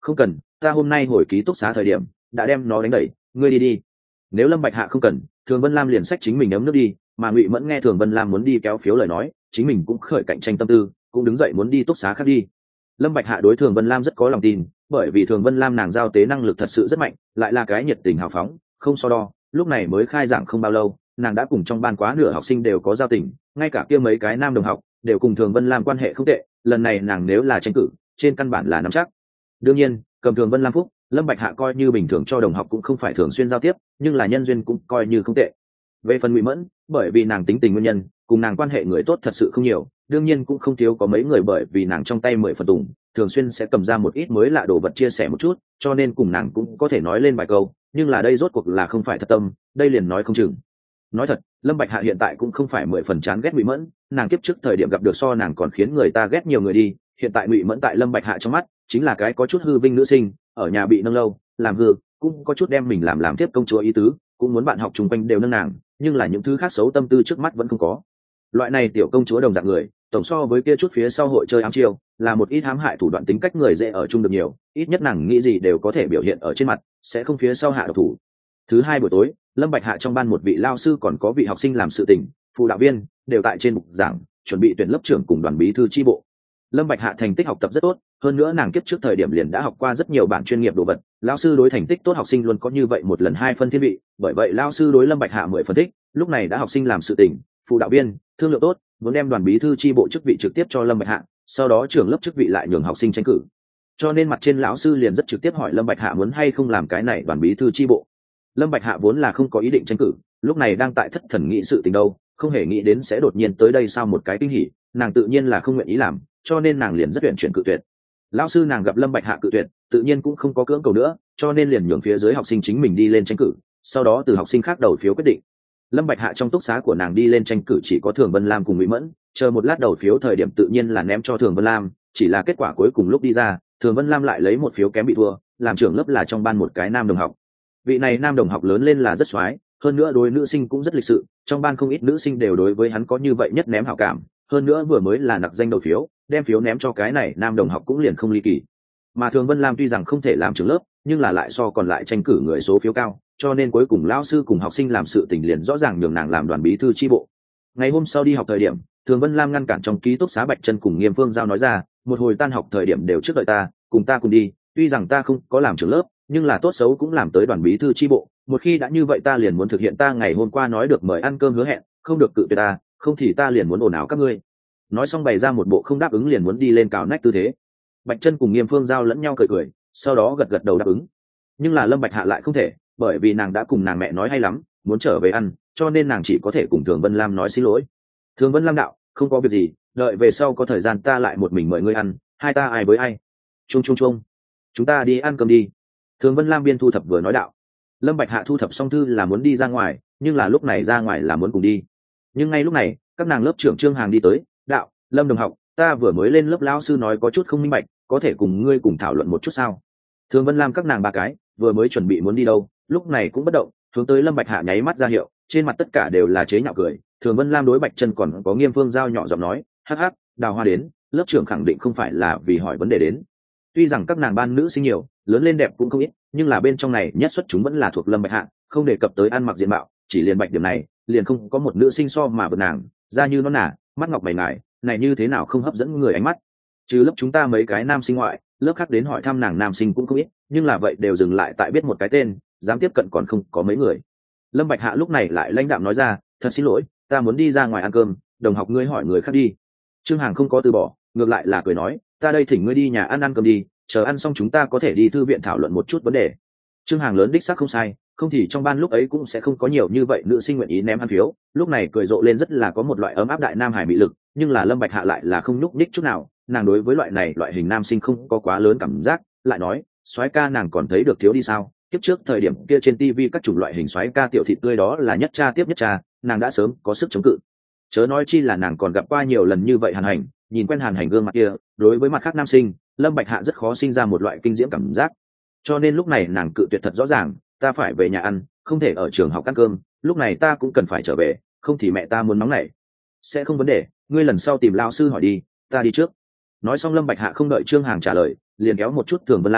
không cần, ta hôm nay hồi ký túc xá thời điểm đã đem nó đánh đẩy, ngươi đi đi. Nếu Lâm Bạch Hạ không cần, Thường Vân Lam liền xách chính mình ấm nước đi, mà Ngụy Mẫn nghe Thường Vân Lam muốn đi kéo phiếu lời nói, chính mình cũng khởi cạnh tranh tâm tư, cũng đứng dậy muốn đi túc xá khác đi. Lâm Bạch Hạ đối Thường Vân Lam rất có lòng tin, bởi vì Thường Vân Lam nàng giao tế năng lực thật sự rất mạnh, lại là cái nhiệt tình hào phóng, không so đo. Lúc này mới khai giảng không bao lâu, nàng đã cùng trong ban quá nửa học sinh đều có giao tình, ngay cả kia mấy cái nam đồng học đều cùng Thường Vân Lam quan hệ không tệ. Lần này nàng nếu là tranh cử, trên căn bản là nắm chắc. Đương nhiên, cầm Thường Vân Lam phúc, Lâm Bạch Hạ coi như bình thường cho đồng học cũng không phải thường xuyên giao tiếp, nhưng là nhân duyên cũng coi như không tệ. Về phần Ngụy Mẫn, bởi vì nàng tính tình nguyên nhân, cùng nàng quan hệ người tốt thật sự không nhiều, đương nhiên cũng không thiếu có mấy người bởi vì nàng trong tay 10 phần tùng, thường xuyên sẽ cầm ra một ít mới lạ đồ vật chia sẻ một chút, cho nên cùng nàng cũng có thể nói lên vài câu, nhưng là đây rốt cuộc là không phải thật tâm, đây liền nói không chừng. Nói thật, Lâm Bạch Hạ hiện tại cũng không phải 10 phần chán ghét Ngụy Mẫn, nàng kiếp trước thời điểm gặp được so nàng còn khiến người ta ghét nhiều người đi, hiện tại Ngụy Mẫn tại Lâm Bạch Hạ trong mắt, chính là cái có chút hư vinh nữ sinh, ở nhà bị nâng lâu, làm hư, cũng có chút đem mình làm tiếp công chúa ý tứ, cũng muốn bạn học chung quanh đều nâng nàng, nhưng là những thứ khác xấu tâm tư trước mắt vẫn không có. Loại này tiểu công chúa đồng dạng người, tổng so với kia chút phía sau hội chơi ám chiêu, là một ít hãm hại thủ đoạn tính cách người dễ ở chung được nhiều, ít nhất nàng nghĩ gì đều có thể biểu hiện ở trên mặt, sẽ không phía sau hạ độc thủ. Thứ hai buổi tối, Lâm Bạch Hạ trong ban một vị lao sư còn có vị học sinh làm sự tình, phụ đạo viên đều tại trên bục giảng, chuẩn bị tuyển lớp trưởng cùng đoàn bí thư chi bộ. Lâm Bạch Hạ thành tích học tập rất tốt, hơn nữa nàng kiếp trước thời điểm liền đã học qua rất nhiều bản chuyên nghiệp đồ vật, lão sư đối thành tích tốt học sinh luôn có như vậy một lần 2 phân thiên vị, bởi vậy lão sư đối Lâm Bạch Hạ 10 phân thích, lúc này đã học sinh làm sự tình, phụ đạo viên thương lượng tốt, muốn đem đoàn bí thư chi bộ chức vị trực tiếp cho Lâm Bạch Hạ, sau đó trưởng lớp chức vị lại nhường học sinh tranh cử. Cho nên mặt trên lão sư liền rất trực tiếp hỏi Lâm Bạch Hạ muốn hay không làm cái này đoàn bí thư chi bộ. Lâm Bạch Hạ vốn là không có ý định tranh cử, lúc này đang tại thất thần nghĩ sự tình đâu, không hề nghĩ đến sẽ đột nhiên tới đây sao một cái kinh hỉ, nàng tự nhiên là không nguyện ý làm, cho nên nàng liền rất tuyển chuyển cự tuyệt. Lão sư nàng gặp Lâm Bạch Hạ cự tuyệt, tự nhiên cũng không có cưỡng cầu nữa, cho nên liền nhường phía dưới học sinh chính mình đi lên tranh cử, sau đó từ học sinh khác đầu phiếu quyết định. Lâm Bạch Hạ trong túc xá của nàng đi lên tranh cử chỉ có Thường Vân Lam cùng Ngụy Mẫn, chờ một lát đầu phiếu thời điểm tự nhiên là ném cho Thường Vân Lam, chỉ là kết quả cuối cùng lúc đi ra, Thường Vân Lam lại lấy một phiếu kém bị thua, làm trưởng lớp là trong ban một cái nam đồng học. Vị này nam đồng học lớn lên là rất xoái, hơn nữa đối nữ sinh cũng rất lịch sự, trong ban không ít nữ sinh đều đối với hắn có như vậy nhất ném hảo cảm, hơn nữa vừa mới là nặc danh đầu phiếu, đem phiếu ném cho cái này nam đồng học cũng liền không ly kỳ. Mà Thường Vân Lam tuy rằng không thể làm trưởng lớp, nhưng là lại so còn lại tranh cử người số phiếu cao, cho nên cuối cùng lão sư cùng học sinh làm sự tình liền rõ ràng nhường nàng làm đoàn bí thư chi bộ. Ngày hôm sau đi học thời điểm, Thường Vân Lam ngăn cản trong ký túc xá Bạch Chân cùng Nghiêm Phương Giao nói ra, một hồi tan học thời điểm đều trước đợi ta, cùng ta cùng đi, tuy rằng ta không có làm trưởng lớp, nhưng là tốt xấu cũng làm tới đoàn bí thư chi bộ, một khi đã như vậy ta liền muốn thực hiện ta ngày hôm qua nói được mời ăn cơm hứa hẹn, không được cự tuyệt ta, không thì ta liền muốn ồn ào các ngươi. Nói xong bày ra một bộ không đáp ứng liền muốn đi lên cào nách tư thế. Bạch Chân cùng Nghiêm Phương Giao lẫn nhau cười cười, sau đó gật gật đầu đáp ứng. Nhưng là Lâm Bạch Hạ lại không thể, bởi vì nàng đã cùng nàng mẹ nói hay lắm, muốn trở về ăn, cho nên nàng chỉ có thể cùng Thường Vân Lam nói xin lỗi. Thường Vân Lam đạo, không có việc gì, đợi về sau có thời gian ta lại một mình mời ngươi ăn, hai ta ai với ai. Chung chung chung, chúng ta đi ăn cơm đi. Thường Vân Lam biên thu thập vừa nói đạo. Lâm Bạch Hạ thu thập xong thư là muốn đi ra ngoài, nhưng là lúc này ra ngoài là muốn cùng đi. Nhưng ngay lúc này, các nàng lớp trưởng Trương Hàng đi tới, đạo, Lâm đồng học, ta vừa mới lên lớp lão sư nói có chút không minh bạch, có thể cùng ngươi cùng thảo luận một chút sao? Thường Vân Lam các nàng ba cái vừa mới chuẩn bị muốn đi đâu, lúc này cũng bất động, hướng tới Lâm Bạch Hạ nháy mắt ra hiệu, trên mặt tất cả đều là chế nhạo cười. Thường Vân Lam đối Bạch Chân còn có Nghiêm Phương Giao nhỏ giọng nói, hắc hắc, Đào Hoa đến, lớp trưởng khẳng định không phải là vì hỏi vấn đề đến. Tuy rằng các nàng ban nữ sinh nhiều, lớn lên đẹp cũng không ít, nhưng là bên trong này nhất xuất chúng vẫn là thuộc Lâm Bạch Hạ, không đề cập tới ăn mặc diện mạo, chỉ liền Bạch điểm này, liền không có một nữ sinh so mà vượt nàng, da như nó nả, mắt ngọc mày ngài, này như thế nào không hấp dẫn người ánh mắt. Trừ lớp chúng ta mấy cái nam sinh ngoại, lớp khác đến hỏi thăm nàng nam sinh cũng không ít, nhưng là vậy đều dừng lại tại biết một cái tên, dám tiếp cận còn không có mấy người. Lâm Bạch Hạ lúc này lại lãnh đạm nói ra, thật xin lỗi, ta muốn đi ra ngoài ăn cơm, đồng học ngươi hỏi người khác đi. Trương Hàng không có từ bỏ, ngược lại là cười nói, ta đây thỉnh ngươi đi nhà ăn cơm đi, chờ ăn xong chúng ta có thể đi thư viện thảo luận một chút vấn đề. Trương Hàng lớn đích xác không sai, không thì trong ban lúc ấy cũng sẽ không có nhiều như vậy nữ sinh nguyện ý ném ăn phiếu, lúc này cười rộ lên rất là có một loại ấm áp đại nam hải mị lực, nhưng là Lâm Bạch Hạ lại là không nhúc nhích chút nào, nàng đối với loại này loại hình nam sinh không có quá lớn cảm giác, lại nói, soái ca nàng còn thấy được thiếu đi sao? Kiếp trước thời điểm kia trên TV các chủng loại hình soái ca tiểu thị tươi đó là nhất cha tiếp nhất cha, nàng đã sớm có sức chống cự. Chớ nói chi là nàng còn gặp qua nhiều lần như vậy Hàn Hành, nhìn quen Hàn Hành gương mặt kia, đối với mặt khác nam sinh, Lâm Bạch Hạ rất khó sinh ra một loại kinh diễm cảm giác. Cho nên lúc này nàng cự tuyệt thật rõ ràng, ta phải về nhà ăn, không thể ở trường học ăn cơm, lúc này ta cũng cần phải trở về, không thì mẹ ta muốn nóng nảy. Sẽ không vấn đề, ngươi lần sau tìm lão sư hỏi đi, ta đi trước. Nói xong Lâm Bạch Hạ không đợi Trương Hàng trả lời, liền kéo một chút Thường Vân Lam,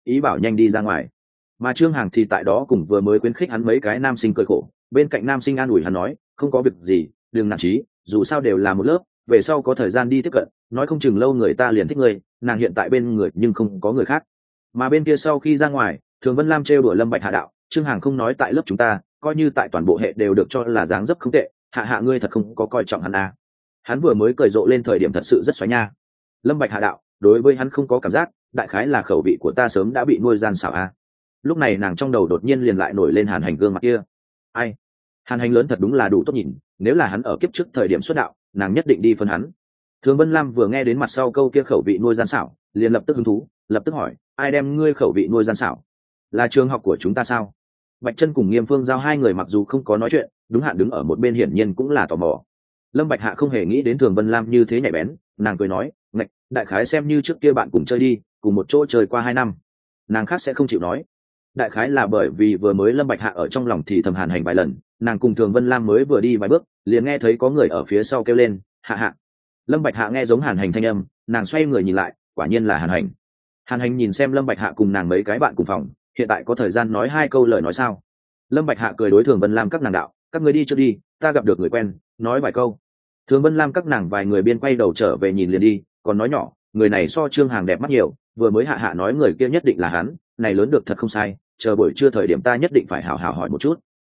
ý bảo nhanh đi ra ngoài. Mà Trương Hằng thì tại đó cùng vừa mới khuyến khích hắn mấy cái nam sinh cười khổ, bên cạnh nam sinh an ủi hắn nói không có việc gì, đừng nản chí, dù sao đều là một lớp, về sau có thời gian đi tiếp cận, nói không chừng lâu người ta liền thích người, nàng hiện tại bên người nhưng không có người khác. Mà bên kia sau khi ra ngoài, Thường Vân Lam trêu đùa Lâm Bạch Hạ đạo, Trương Hằng không nói tại lớp chúng ta, coi như tại toàn bộ hệ đều được cho là dáng dấp không tệ, hạ hạ ngươi thật không có coi trọng hắn à. Hắn vừa mới cười rộ lên thời điểm thật sự rất xoáy nha. Lâm Bạch Hạ đạo, đối với hắn không có cảm giác, đại khái là khẩu vị của ta sớm đã bị nuôi gian xảo à. Lúc này nàng trong đầu đột nhiên liền lại nổi lên Hàn Hành gương mặt kia. Ai? Hàn Hành lớn thật đúng là đủ tốt nhìn, nếu là hắn ở kiếp trước thời điểm xuất đạo, nàng nhất định đi phân hắn. Thường Vân Lam vừa nghe đến mặt sau câu kia khẩu vị nuôi gian xảo, liền lập tức hứng thú, lập tức hỏi, ai đem ngươi khẩu vị nuôi gian xảo? Là trường học của chúng ta sao? Bạch Chân cùng Nghiêm Phương Giao hai người mặc dù không có nói chuyện, đúng hạn đứng ở một bên hiển nhiên cũng là tò mò. Lâm Bạch Hạ không hề nghĩ đến Thường Vân Lam như thế nhạy bén, nàng cười nói, ngạch, đại khái xem như trước kia bạn cùng chơi đi, cùng một chỗ chơi qua 2 năm. Nàng khác sẽ không chịu nói. Đại khái là bởi vì vừa mới Lâm Bạch Hạ ở trong lòng thì thầm Hàn Hành vài lần, nàng cùng Thường Vân Lam mới vừa đi vài bước, liền nghe thấy có người ở phía sau kêu lên, hạ hạ. Lâm Bạch Hạ nghe giống Hàn Hành thanh âm, nàng xoay người nhìn lại, quả nhiên là Hàn Hành. Hàn Hành nhìn xem Lâm Bạch Hạ cùng nàng mấy cái bạn cùng phòng, hiện tại có thời gian nói 2 câu lời nói sao? Lâm Bạch Hạ cười đối Thường Vân Lam các nàng đạo, các ngươi đi trước đi, ta gặp được người quen, nói vài câu. Thường Vân Lam các nàng vài người biên quay đầu trở về nhìn liền đi, còn nói nhỏ, người này so Trương Hằng đẹp mắt nhiều, vừa mới hạ hạ nói người kia nhất định là hắn, này lớn được thật không sai, chờ buổi trưa thời điểm ta nhất định phải hảo hảo hỏi một chút.